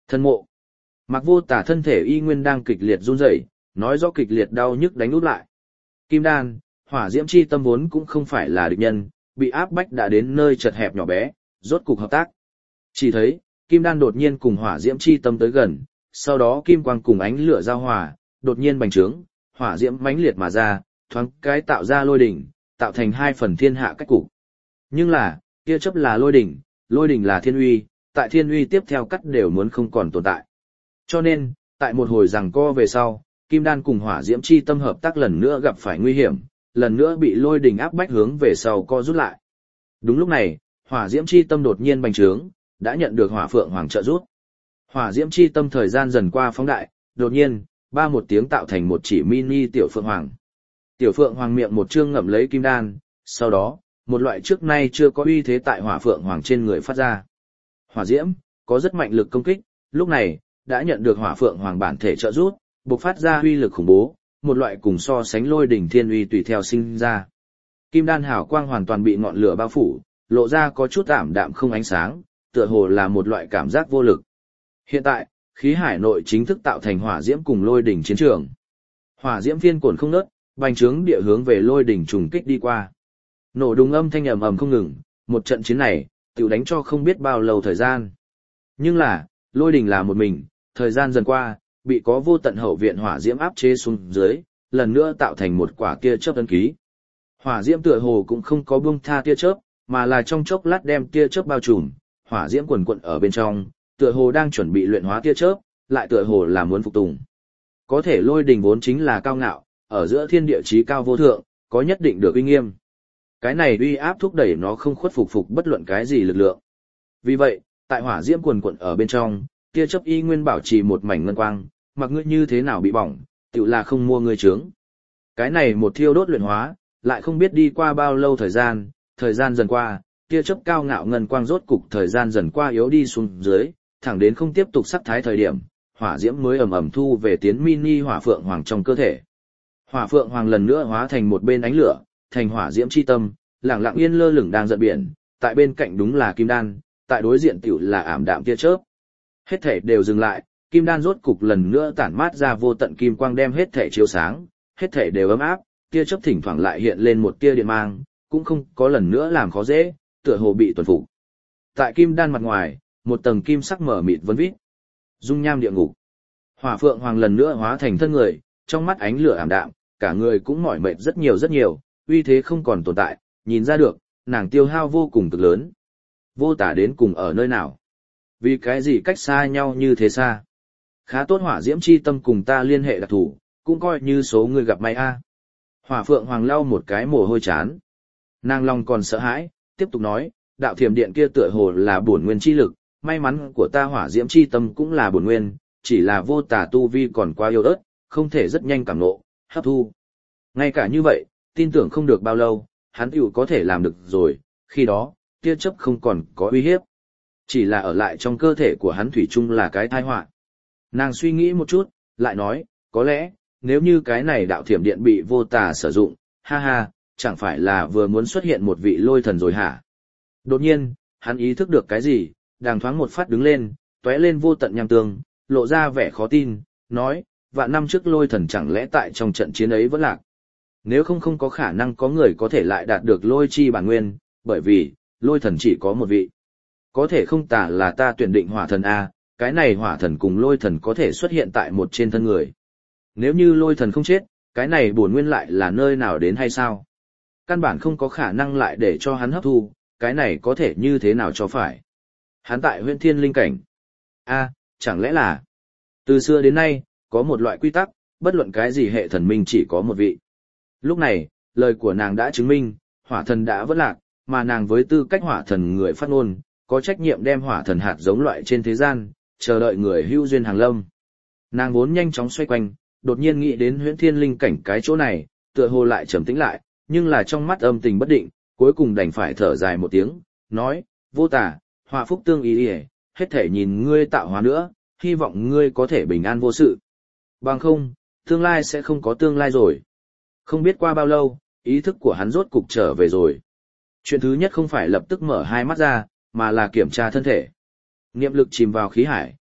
Thân mộ. Mặc Vô Tả thân thể y nguyên đang kịch liệt run rẩy, nói rõ kịch liệt đau nhức đánh út lại. Kim đan, hỏa diễm chi tâm vốn cũng không phải là địch nhân, bị áp bách đã đến nơi chật hẹp nhỏ bé, rốt cục hợp tác. Chỉ thấy, kim đan đột nhiên cùng hỏa diễm chi tâm tới gần, sau đó kim quang cùng ánh lửa giao hòa, đột nhiên bành trướng, hỏa diễm mãnh liệt mà ra, thoáng cái tạo ra lôi đỉnh, tạo thành hai phần thiên hạ cách cục. Nhưng là, kia chấp là lôi đỉnh, lôi đỉnh là thiên uy, tại thiên uy tiếp theo cắt đều muốn không còn tồn tại. Cho nên, tại một hồi giằng co về sau, kim đan cùng hỏa diễm chi tâm hợp tác lần nữa gặp phải nguy hiểm, lần nữa bị lôi đỉnh áp bách hướng về sau co rút lại. Đúng lúc này, hỏa diễm chi tâm đột nhiên bành trướng, đã nhận được hỏa phượng hoàng trợ giúp. Hỏa diễm chi tâm thời gian dần qua phóng đại, đột nhiên, ba một tiếng tạo thành một chỉ mini tiểu phượng hoàng. Tiểu phượng hoàng miệng một chương ngậm lấy kim đan, sau đó, một loại trước nay chưa có uy thế tại hỏa phượng hoàng trên người phát ra. Hỏa diễm, có rất mạnh lực công kích, lúc này, đã nhận được hỏa phượng hoàng bản thể trợ giúp, bộc phát ra uy lực khủng bố, một loại cùng so sánh lôi đỉnh thiên uy tùy theo sinh ra. Kim đan hào quang hoàn toàn bị ngọn lửa bao phủ, lộ ra có chút ảm đạm không ánh sáng, tựa hồ là một loại cảm giác vô lực. Hiện tại, khí hải nội chính thức tạo thành hỏa diễm cùng lôi đỉnh chiến trường. Hỏa diễm phiên cuộn không ngớt, bành trướng địa hướng về lôi đỉnh trùng kích đi qua. Nổ đùng âm thanh ầm ầm không ngừng, một trận chiến này, tiểu đánh cho không biết bao lâu thời gian. Nhưng là, lôi đỉnh là một mình, thời gian dần qua, bị có vô tận hậu viện hỏa diễm áp chế xuống dưới, lần nữa tạo thành một quả tia chớp ấn ký. Hỏa diễm tựa hồ cũng không có buông tha tia chớp, mà là trong chốc lát đem tia chớp bao trùm, hỏa diễm quần quật ở bên trong, tựa hồ đang chuẩn bị luyện hóa tia chớp, lại tựa hồ là muốn phục tùng. Có thể lôi đình vốn chính là cao ngạo, ở giữa thiên địa chí cao vô thượng, có nhất định được uy nghiêm. Cái này uy áp thúc đẩy nó không khuất phục phục bất luận cái gì lực lượng. Vì vậy, tại hỏa diễm quần quật ở bên trong, tia chớp y nguyên bảo trì một mảnh ngân quang, mặc ngươi như thế nào bị bỏng, tự là không mua ngươi trướng. Cái này một thiêu đốt luyện hóa, lại không biết đi qua bao lâu thời gian, thời gian dần qua, tia chớp cao ngạo ngân quang rốt cục thời gian dần qua yếu đi xuống dưới, thẳng đến không tiếp tục sắc thái thời điểm, hỏa diễm mới ầm ầm thu về tiến mini hỏa phượng hoàng trong cơ thể. Hỏa phượng hoàng lần nữa hóa thành một bên ánh lửa, thành hỏa diễm chi tâm, lặng lặng yên lơ lửng đang giận biển, tại bên cạnh đúng là kim đan, tại đối diện tiểu là ảm đạm tia chớp. Hết thể đều dừng lại, kim đan rốt cục lần nữa tản mát ra vô tận kim quang đem hết thể chiếu sáng, hết thể đều ấm áp, tia chớp thỉnh thoảng lại hiện lên một tia điện mang, cũng không có lần nữa làm khó dễ, tựa hồ bị tuần phục. Tại kim đan mặt ngoài, một tầng kim sắc mở mịt vấn vít. Dung nham địa ngục. Hỏa phượng hoàng lần nữa hóa thành thân người, trong mắt ánh lửa ảm đạm, cả người cũng mỏi mệt rất nhiều rất nhiều, uy thế không còn tồn tại, nhìn ra được, nàng tiêu hao vô cùng cực lớn. Vô Tả đến cùng ở nơi nào? Vì cái gì cách xa nhau như thế xa? Khá tốt hỏa diễm chi tâm cùng ta liên hệ đặc thủ, cũng coi như số người gặp may a. Hỏa phượng hoàng lau một cái mồ hôi chán. Nàng lòng còn sợ hãi, tiếp tục nói, đạo thiểm điện kia tựa hồ là bổn nguyên chi lực, may mắn của ta hỏa diễm chi tâm cũng là bổn nguyên, chỉ là Vô Tả tu vi còn quá yếu ớt, không thể rất nhanh cảm ngộ, hấp thu. Ngay cả như vậy, tin tưởng không được bao lâu, hắn tiểu có thể làm được rồi, khi đó, tia chớp không còn có uy hiếp. Chỉ là ở lại trong cơ thể của hắn thủy chung là cái tai họa. Nàng suy nghĩ một chút, lại nói, có lẽ, nếu như cái này đạo thiểm điện bị Vô Tả sử dụng, ha ha, chẳng phải là vừa muốn xuất hiện một vị lôi thần rồi hả? Đột nhiên, hắn ý thức được cái gì, đàng thoáng một phát đứng lên, tóe lên vô tận nham tương, lộ ra vẻ khó tin, nói, vạn năm trước lôi thần chẳng lẽ tại trong trận chiến ấy vẫn lạc. Nếu không không có khả năng có người có thể lại đạt được lôi chi bản nguyên, bởi vì, lôi thần chỉ có một vị. Có thể không tả là ta tuyển định hỏa thần A, cái này hỏa thần cùng lôi thần có thể xuất hiện tại một trên thân người. Nếu như lôi thần không chết, cái này bổn nguyên lại là nơi nào đến hay sao? Căn bản không có khả năng lại để cho hắn hấp thu, cái này có thể như thế nào cho phải? Hắn tại huyện thiên linh cảnh. A, chẳng lẽ là... Từ xưa đến nay, có một loại quy tắc, bất luận cái gì hệ thần minh chỉ có một vị. Lúc này, lời của nàng đã chứng minh, hỏa thần đã vỡ lạc, mà nàng với tư cách hỏa thần người phát ngôn, có trách nhiệm đem hỏa thần hạt giống loại trên thế gian, chờ đợi người hữu duyên hàng lâm. Nàng vốn nhanh chóng xoay quanh, đột nhiên nghĩ đến huyễn thiên linh cảnh cái chỗ này, tựa hồ lại trầm tĩnh lại, nhưng là trong mắt âm tình bất định, cuối cùng đành phải thở dài một tiếng, nói, Vô Tả, hỏa phúc tương ý ý, hết thể nhìn ngươi tạo hóa nữa, hy vọng ngươi có thể bình an vô sự. Bằng không, tương lai sẽ không có tương lai rồi. Không biết qua bao lâu, ý thức của hắn rốt cục trở về rồi. Chuyện thứ nhất không phải lập tức mở hai mắt ra, mà là kiểm tra thân thể. Niệm lực chìm vào khí hải,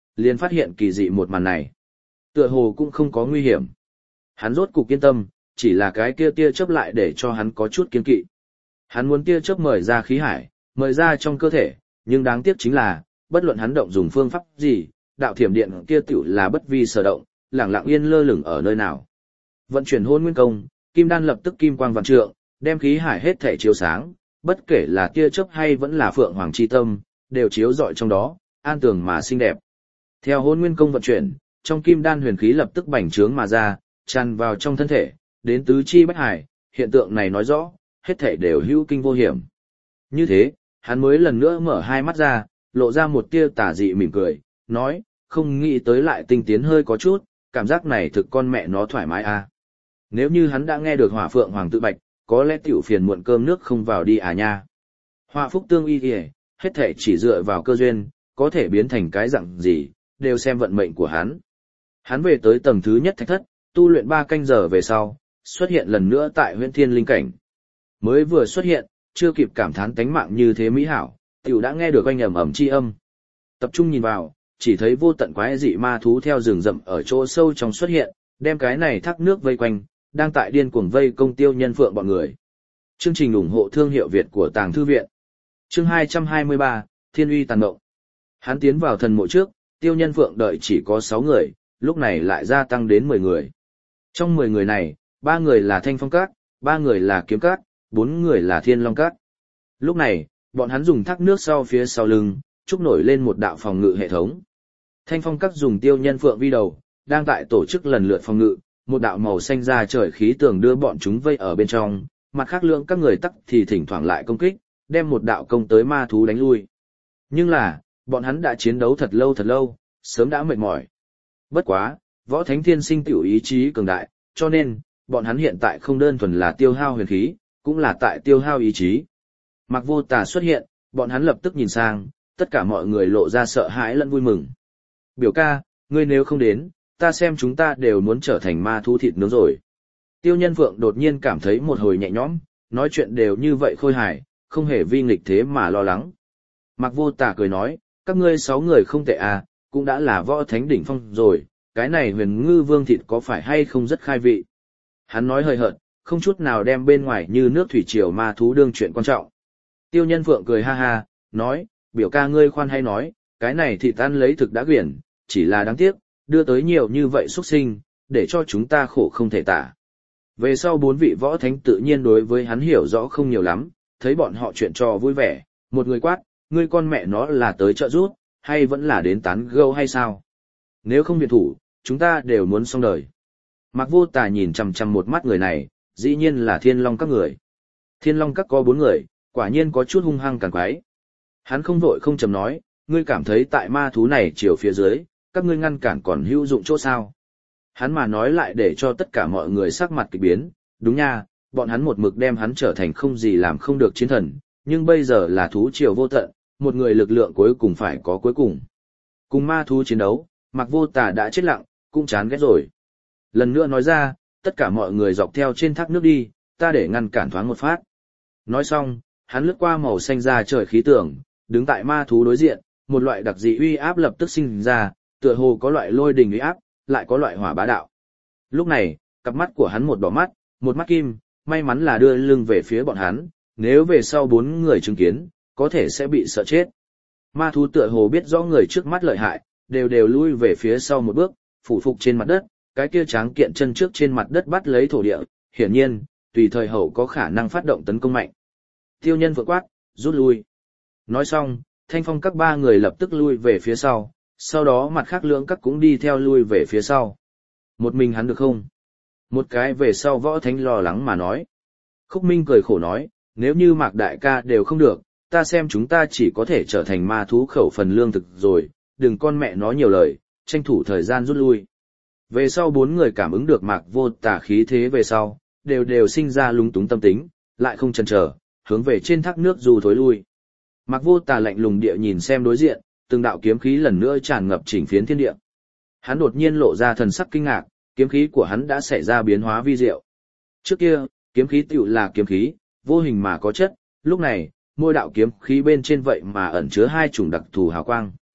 liền phát hiện kỳ dị một màn này. Tựa hồ cũng không có nguy hiểm. Hắn rốt cục yên tâm, chỉ là cái kia tia chớp lại để cho hắn có chút kiên kỵ. Hắn muốn tia chớp mời ra khí hải, mời ra trong cơ thể, nhưng đáng tiếc chính là, bất luận hắn động dùng phương pháp gì, đạo thiểm điện kia tiểu là bất vi sở động, lẳng lặng yên lơ lửng ở nơi nào. Vận chuyển hôn nguyên công, kim đan lập tức kim quang vạn trượng, đem khí hải hết thể chiếu sáng, bất kể là tia chớp hay vẫn là phượng hoàng chi tâm, đều chiếu rọi trong đó, an tường mà xinh đẹp. Theo hôn nguyên công vận chuyển, trong kim đan huyền khí lập tức bành trướng mà ra, tràn vào trong thân thể, đến tứ chi bách hải, hiện tượng này nói rõ, hết thể đều hữu kinh vô hiểm. Như thế, hắn mới lần nữa mở hai mắt ra, lộ ra một tia tà dị mỉm cười, nói, không nghĩ tới lại tinh tiến hơi có chút, cảm giác này thực con mẹ nó thoải mái à. Nếu như hắn đã nghe được hỏa phượng hoàng tự bạch, có lẽ tiểu phiền muộn cơm nước không vào đi à nha. Hỏa phúc tương y kìa, hết thể chỉ dựa vào cơ duyên, có thể biến thành cái dạng gì, đều xem vận mệnh của hắn. Hắn về tới tầng thứ nhất thạch thất, tu luyện ba canh giờ về sau, xuất hiện lần nữa tại huyễn thiên linh cảnh. Mới vừa xuất hiện, chưa kịp cảm thán tánh mạng như thế mỹ hảo, tiểu đã nghe được oanh ầm ầm chi âm. Tập trung nhìn vào, chỉ thấy vô tận quái dị ma thú theo rừng rậm ở chỗ sâu trong xuất hiện, đem cái này thác nước vây quanh, đang tại điên cuồng vây công Tiêu Nhân Phượng bọn người. Chương trình ủng hộ thương hiệu Việt của Tàng Thư Viện. Chương hai trăm hai mươi ba, Thiên uy tàn mộng. Hắn tiến vào thần mộ trước, Tiêu Nhân Phượng đợi chỉ có sáu người, lúc này lại gia tăng đến mười người. Trong mười người này, ba người là Thanh Phong Các, ba người là Kiếm Các, bốn người là Thiên Long Các. Lúc này, bọn hắn dùng thác nước sau phía sau lưng, trúc nổi lên một đạo phòng ngự hệ thống. Thanh Phong Các dùng Tiêu Nhân Phượng vi đầu, đang tại tổ chức lần lượt phòng ngự, một đạo màu xanh ra trời khí tường đưa bọn chúng vây ở bên trong, mặt khác lượng các người tắc thì thỉnh thoảng lại công kích, đem một đạo công tới ma thú đánh lui. Nhưng là, bọn hắn đã chiến đấu thật lâu thật lâu, sớm đã mệt mỏi. Bất quá, võ thánh thiên sinh tiểu ý chí cường đại, cho nên, bọn hắn hiện tại không đơn thuần là tiêu hao huyền khí, cũng là tại tiêu hao ý chí. Mặc Vô Tà xuất hiện, bọn hắn lập tức nhìn sang, tất cả mọi người lộ ra sợ hãi lẫn vui mừng. Biểu ca, ngươi nếu không đến, ta xem chúng ta đều muốn trở thành ma thú thịt nướng rồi. Tiêu Nhân Phượng đột nhiên cảm thấy một hồi nhẹ nhõm, nói chuyện đều như vậy khôi hài, không hề vi nghịch thế mà lo lắng. Mặc Vô Tà cười nói, các ngươi sáu người không tệ à, cũng đã là võ thánh đỉnh phong rồi, cái này huyền ngư vương thịt có phải hay không rất khai vị. Hắn nói hơi hợt, không chút nào đem bên ngoài như nước thủy triều ma thú đương chuyện quan trọng. Tiêu Nhân Phượng cười ha ha, nói, biểu ca ngươi khoan hay nói, cái này thịt ăn lấy thực đã quyển, chỉ là đáng tiếc, đưa tới nhiều như vậy xuất sinh, để cho chúng ta khổ không thể tả. Về sau bốn vị võ thánh tự nhiên đối với hắn hiểu rõ không nhiều lắm, thấy bọn họ chuyện trò vui vẻ, một người quát, ngươi con mẹ nó là tới trợ giúp, hay vẫn là đến tán gẫu hay sao? Nếu không viện thủ, chúng ta đều muốn xong đời. Mạc Vô Tà nhìn chằm chằm một mắt người này, dĩ nhiên là Thiên Long Các người. Thiên Long Các có bốn người, quả nhiên có chút hung hăng càng quái. Hắn không vội không chầm nói, ngươi cảm thấy tại ma thú này chiều phía dưới, các ngươi ngăn cản còn hữu dụng chỗ sao? Hắn mà nói lại để cho tất cả mọi người sắc mặt kịch biến, đúng nha, bọn hắn một mực đem hắn trở thành không gì làm không được chiến thần, nhưng bây giờ là thú triều vô tận, một người lực lượng cuối cùng phải có cuối cùng. Cùng ma thú chiến đấu, Mạc Vô Tà đã chết lặng, cũng chán ghét rồi. Lần nữa nói ra, tất cả mọi người dọc theo trên thác nước đi, ta để ngăn cản thoáng một phát. Nói xong, hắn lướt qua màu xanh ra trời khí tường, đứng tại ma thú đối diện, một loại đặc dị uy áp lập tức sinh ra, tựa hồ có loại lôi đình uy áp, lại có loại hỏa bá đạo. Lúc này, cặp mắt của hắn một đỏ mắt, một mắt kim, may mắn là đưa lưng về phía bọn hắn, nếu về sau bốn người chứng kiến, có thể sẽ bị sợ chết. Ma thú tựa hồ biết rõ người trước mắt lợi hại, đều đều lui về phía sau một bước, phủ phục trên mặt đất, cái kia tráng kiện chân trước trên mặt đất bắt lấy thổ địa, hiển nhiên, tùy thời hậu có khả năng phát động tấn công mạnh. Tiêu Nhân vội quát, rút lui. Nói xong, Thanh Phong Các ba người lập tức lui về phía sau, sau đó mặt khác lưỡng các cũng đi theo lui về phía sau. Một mình hắn được không? Một cái về sau võ thánh lo lắng mà nói. Khúc Minh cười khổ nói, nếu như Mạc đại ca đều không được, ta xem chúng ta chỉ có thể trở thành ma thú khẩu phần lương thực rồi, đừng con mẹ nói nhiều lời, tranh thủ thời gian rút lui. Về sau bốn người cảm ứng được Mạc Vô Tà khí thế về sau, đều đều sinh ra lúng túng tâm tính, lại không chần chờ, hướng về trên thác nước dù thối lui. Mạc Vô Tà lạnh lùng địa nhìn xem đối diện, từng đạo kiếm khí lần nữa tràn ngập chỉnh phiến thiên địa. Hắn đột nhiên lộ ra thần sắc kinh ngạc, kiếm khí của hắn đã xảy ra biến hóa vi diệu. Trước kia, kiếm khí tựu là kiếm khí, vô hình mà có chất, lúc này, mỗi đạo kiếm khí bên trên vậy mà ẩn chứa hai chủng đặc thù hào quang.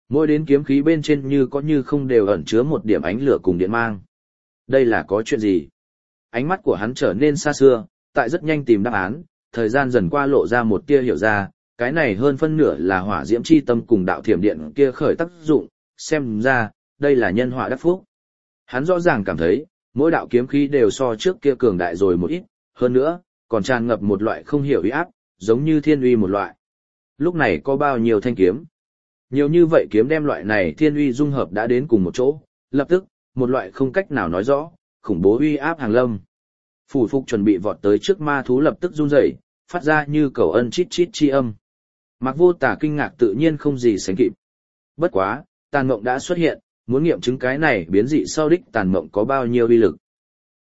Mỗi đến kiếm khí bên trên như có như không đều ẩn chứa một điểm ánh lửa cùng điện mang. Đây là có chuyện gì? Ánh mắt của hắn trở nên xa xưa, tại rất nhanh tìm đáp án, thời gian dần qua lộ ra một tia hiểu ra, cái này hơn phân nửa là hỏa diễm chi tâm cùng đạo thiểm điện kia khởi tác dụng, xem ra, đây là nhân họa đắc phúc. Hắn rõ ràng cảm thấy, mỗi đạo kiếm khí đều so trước kia cường đại rồi một ít, hơn nữa, còn tràn ngập một loại không hiểu uy áp, giống như thiên uy một loại. Lúc này có bao nhiêu thanh kiếm? Nhiều như vậy kiếm đem loại này thiên uy dung hợp đã đến cùng một chỗ, lập tức, một loại không cách nào nói rõ, khủng bố uy áp hàng lâm. Phủ phục chuẩn bị vọt tới trước ma thú lập tức run rẩy, phát ra như cầu ân chít chít chi âm. Mạc Vô Tà kinh ngạc tự nhiên không gì sánh kịp. Bất quá, tàn mộng đã xuất hiện, muốn nghiệm chứng cái này biến dị sau đích tàn mộng có bao nhiêu uy lực.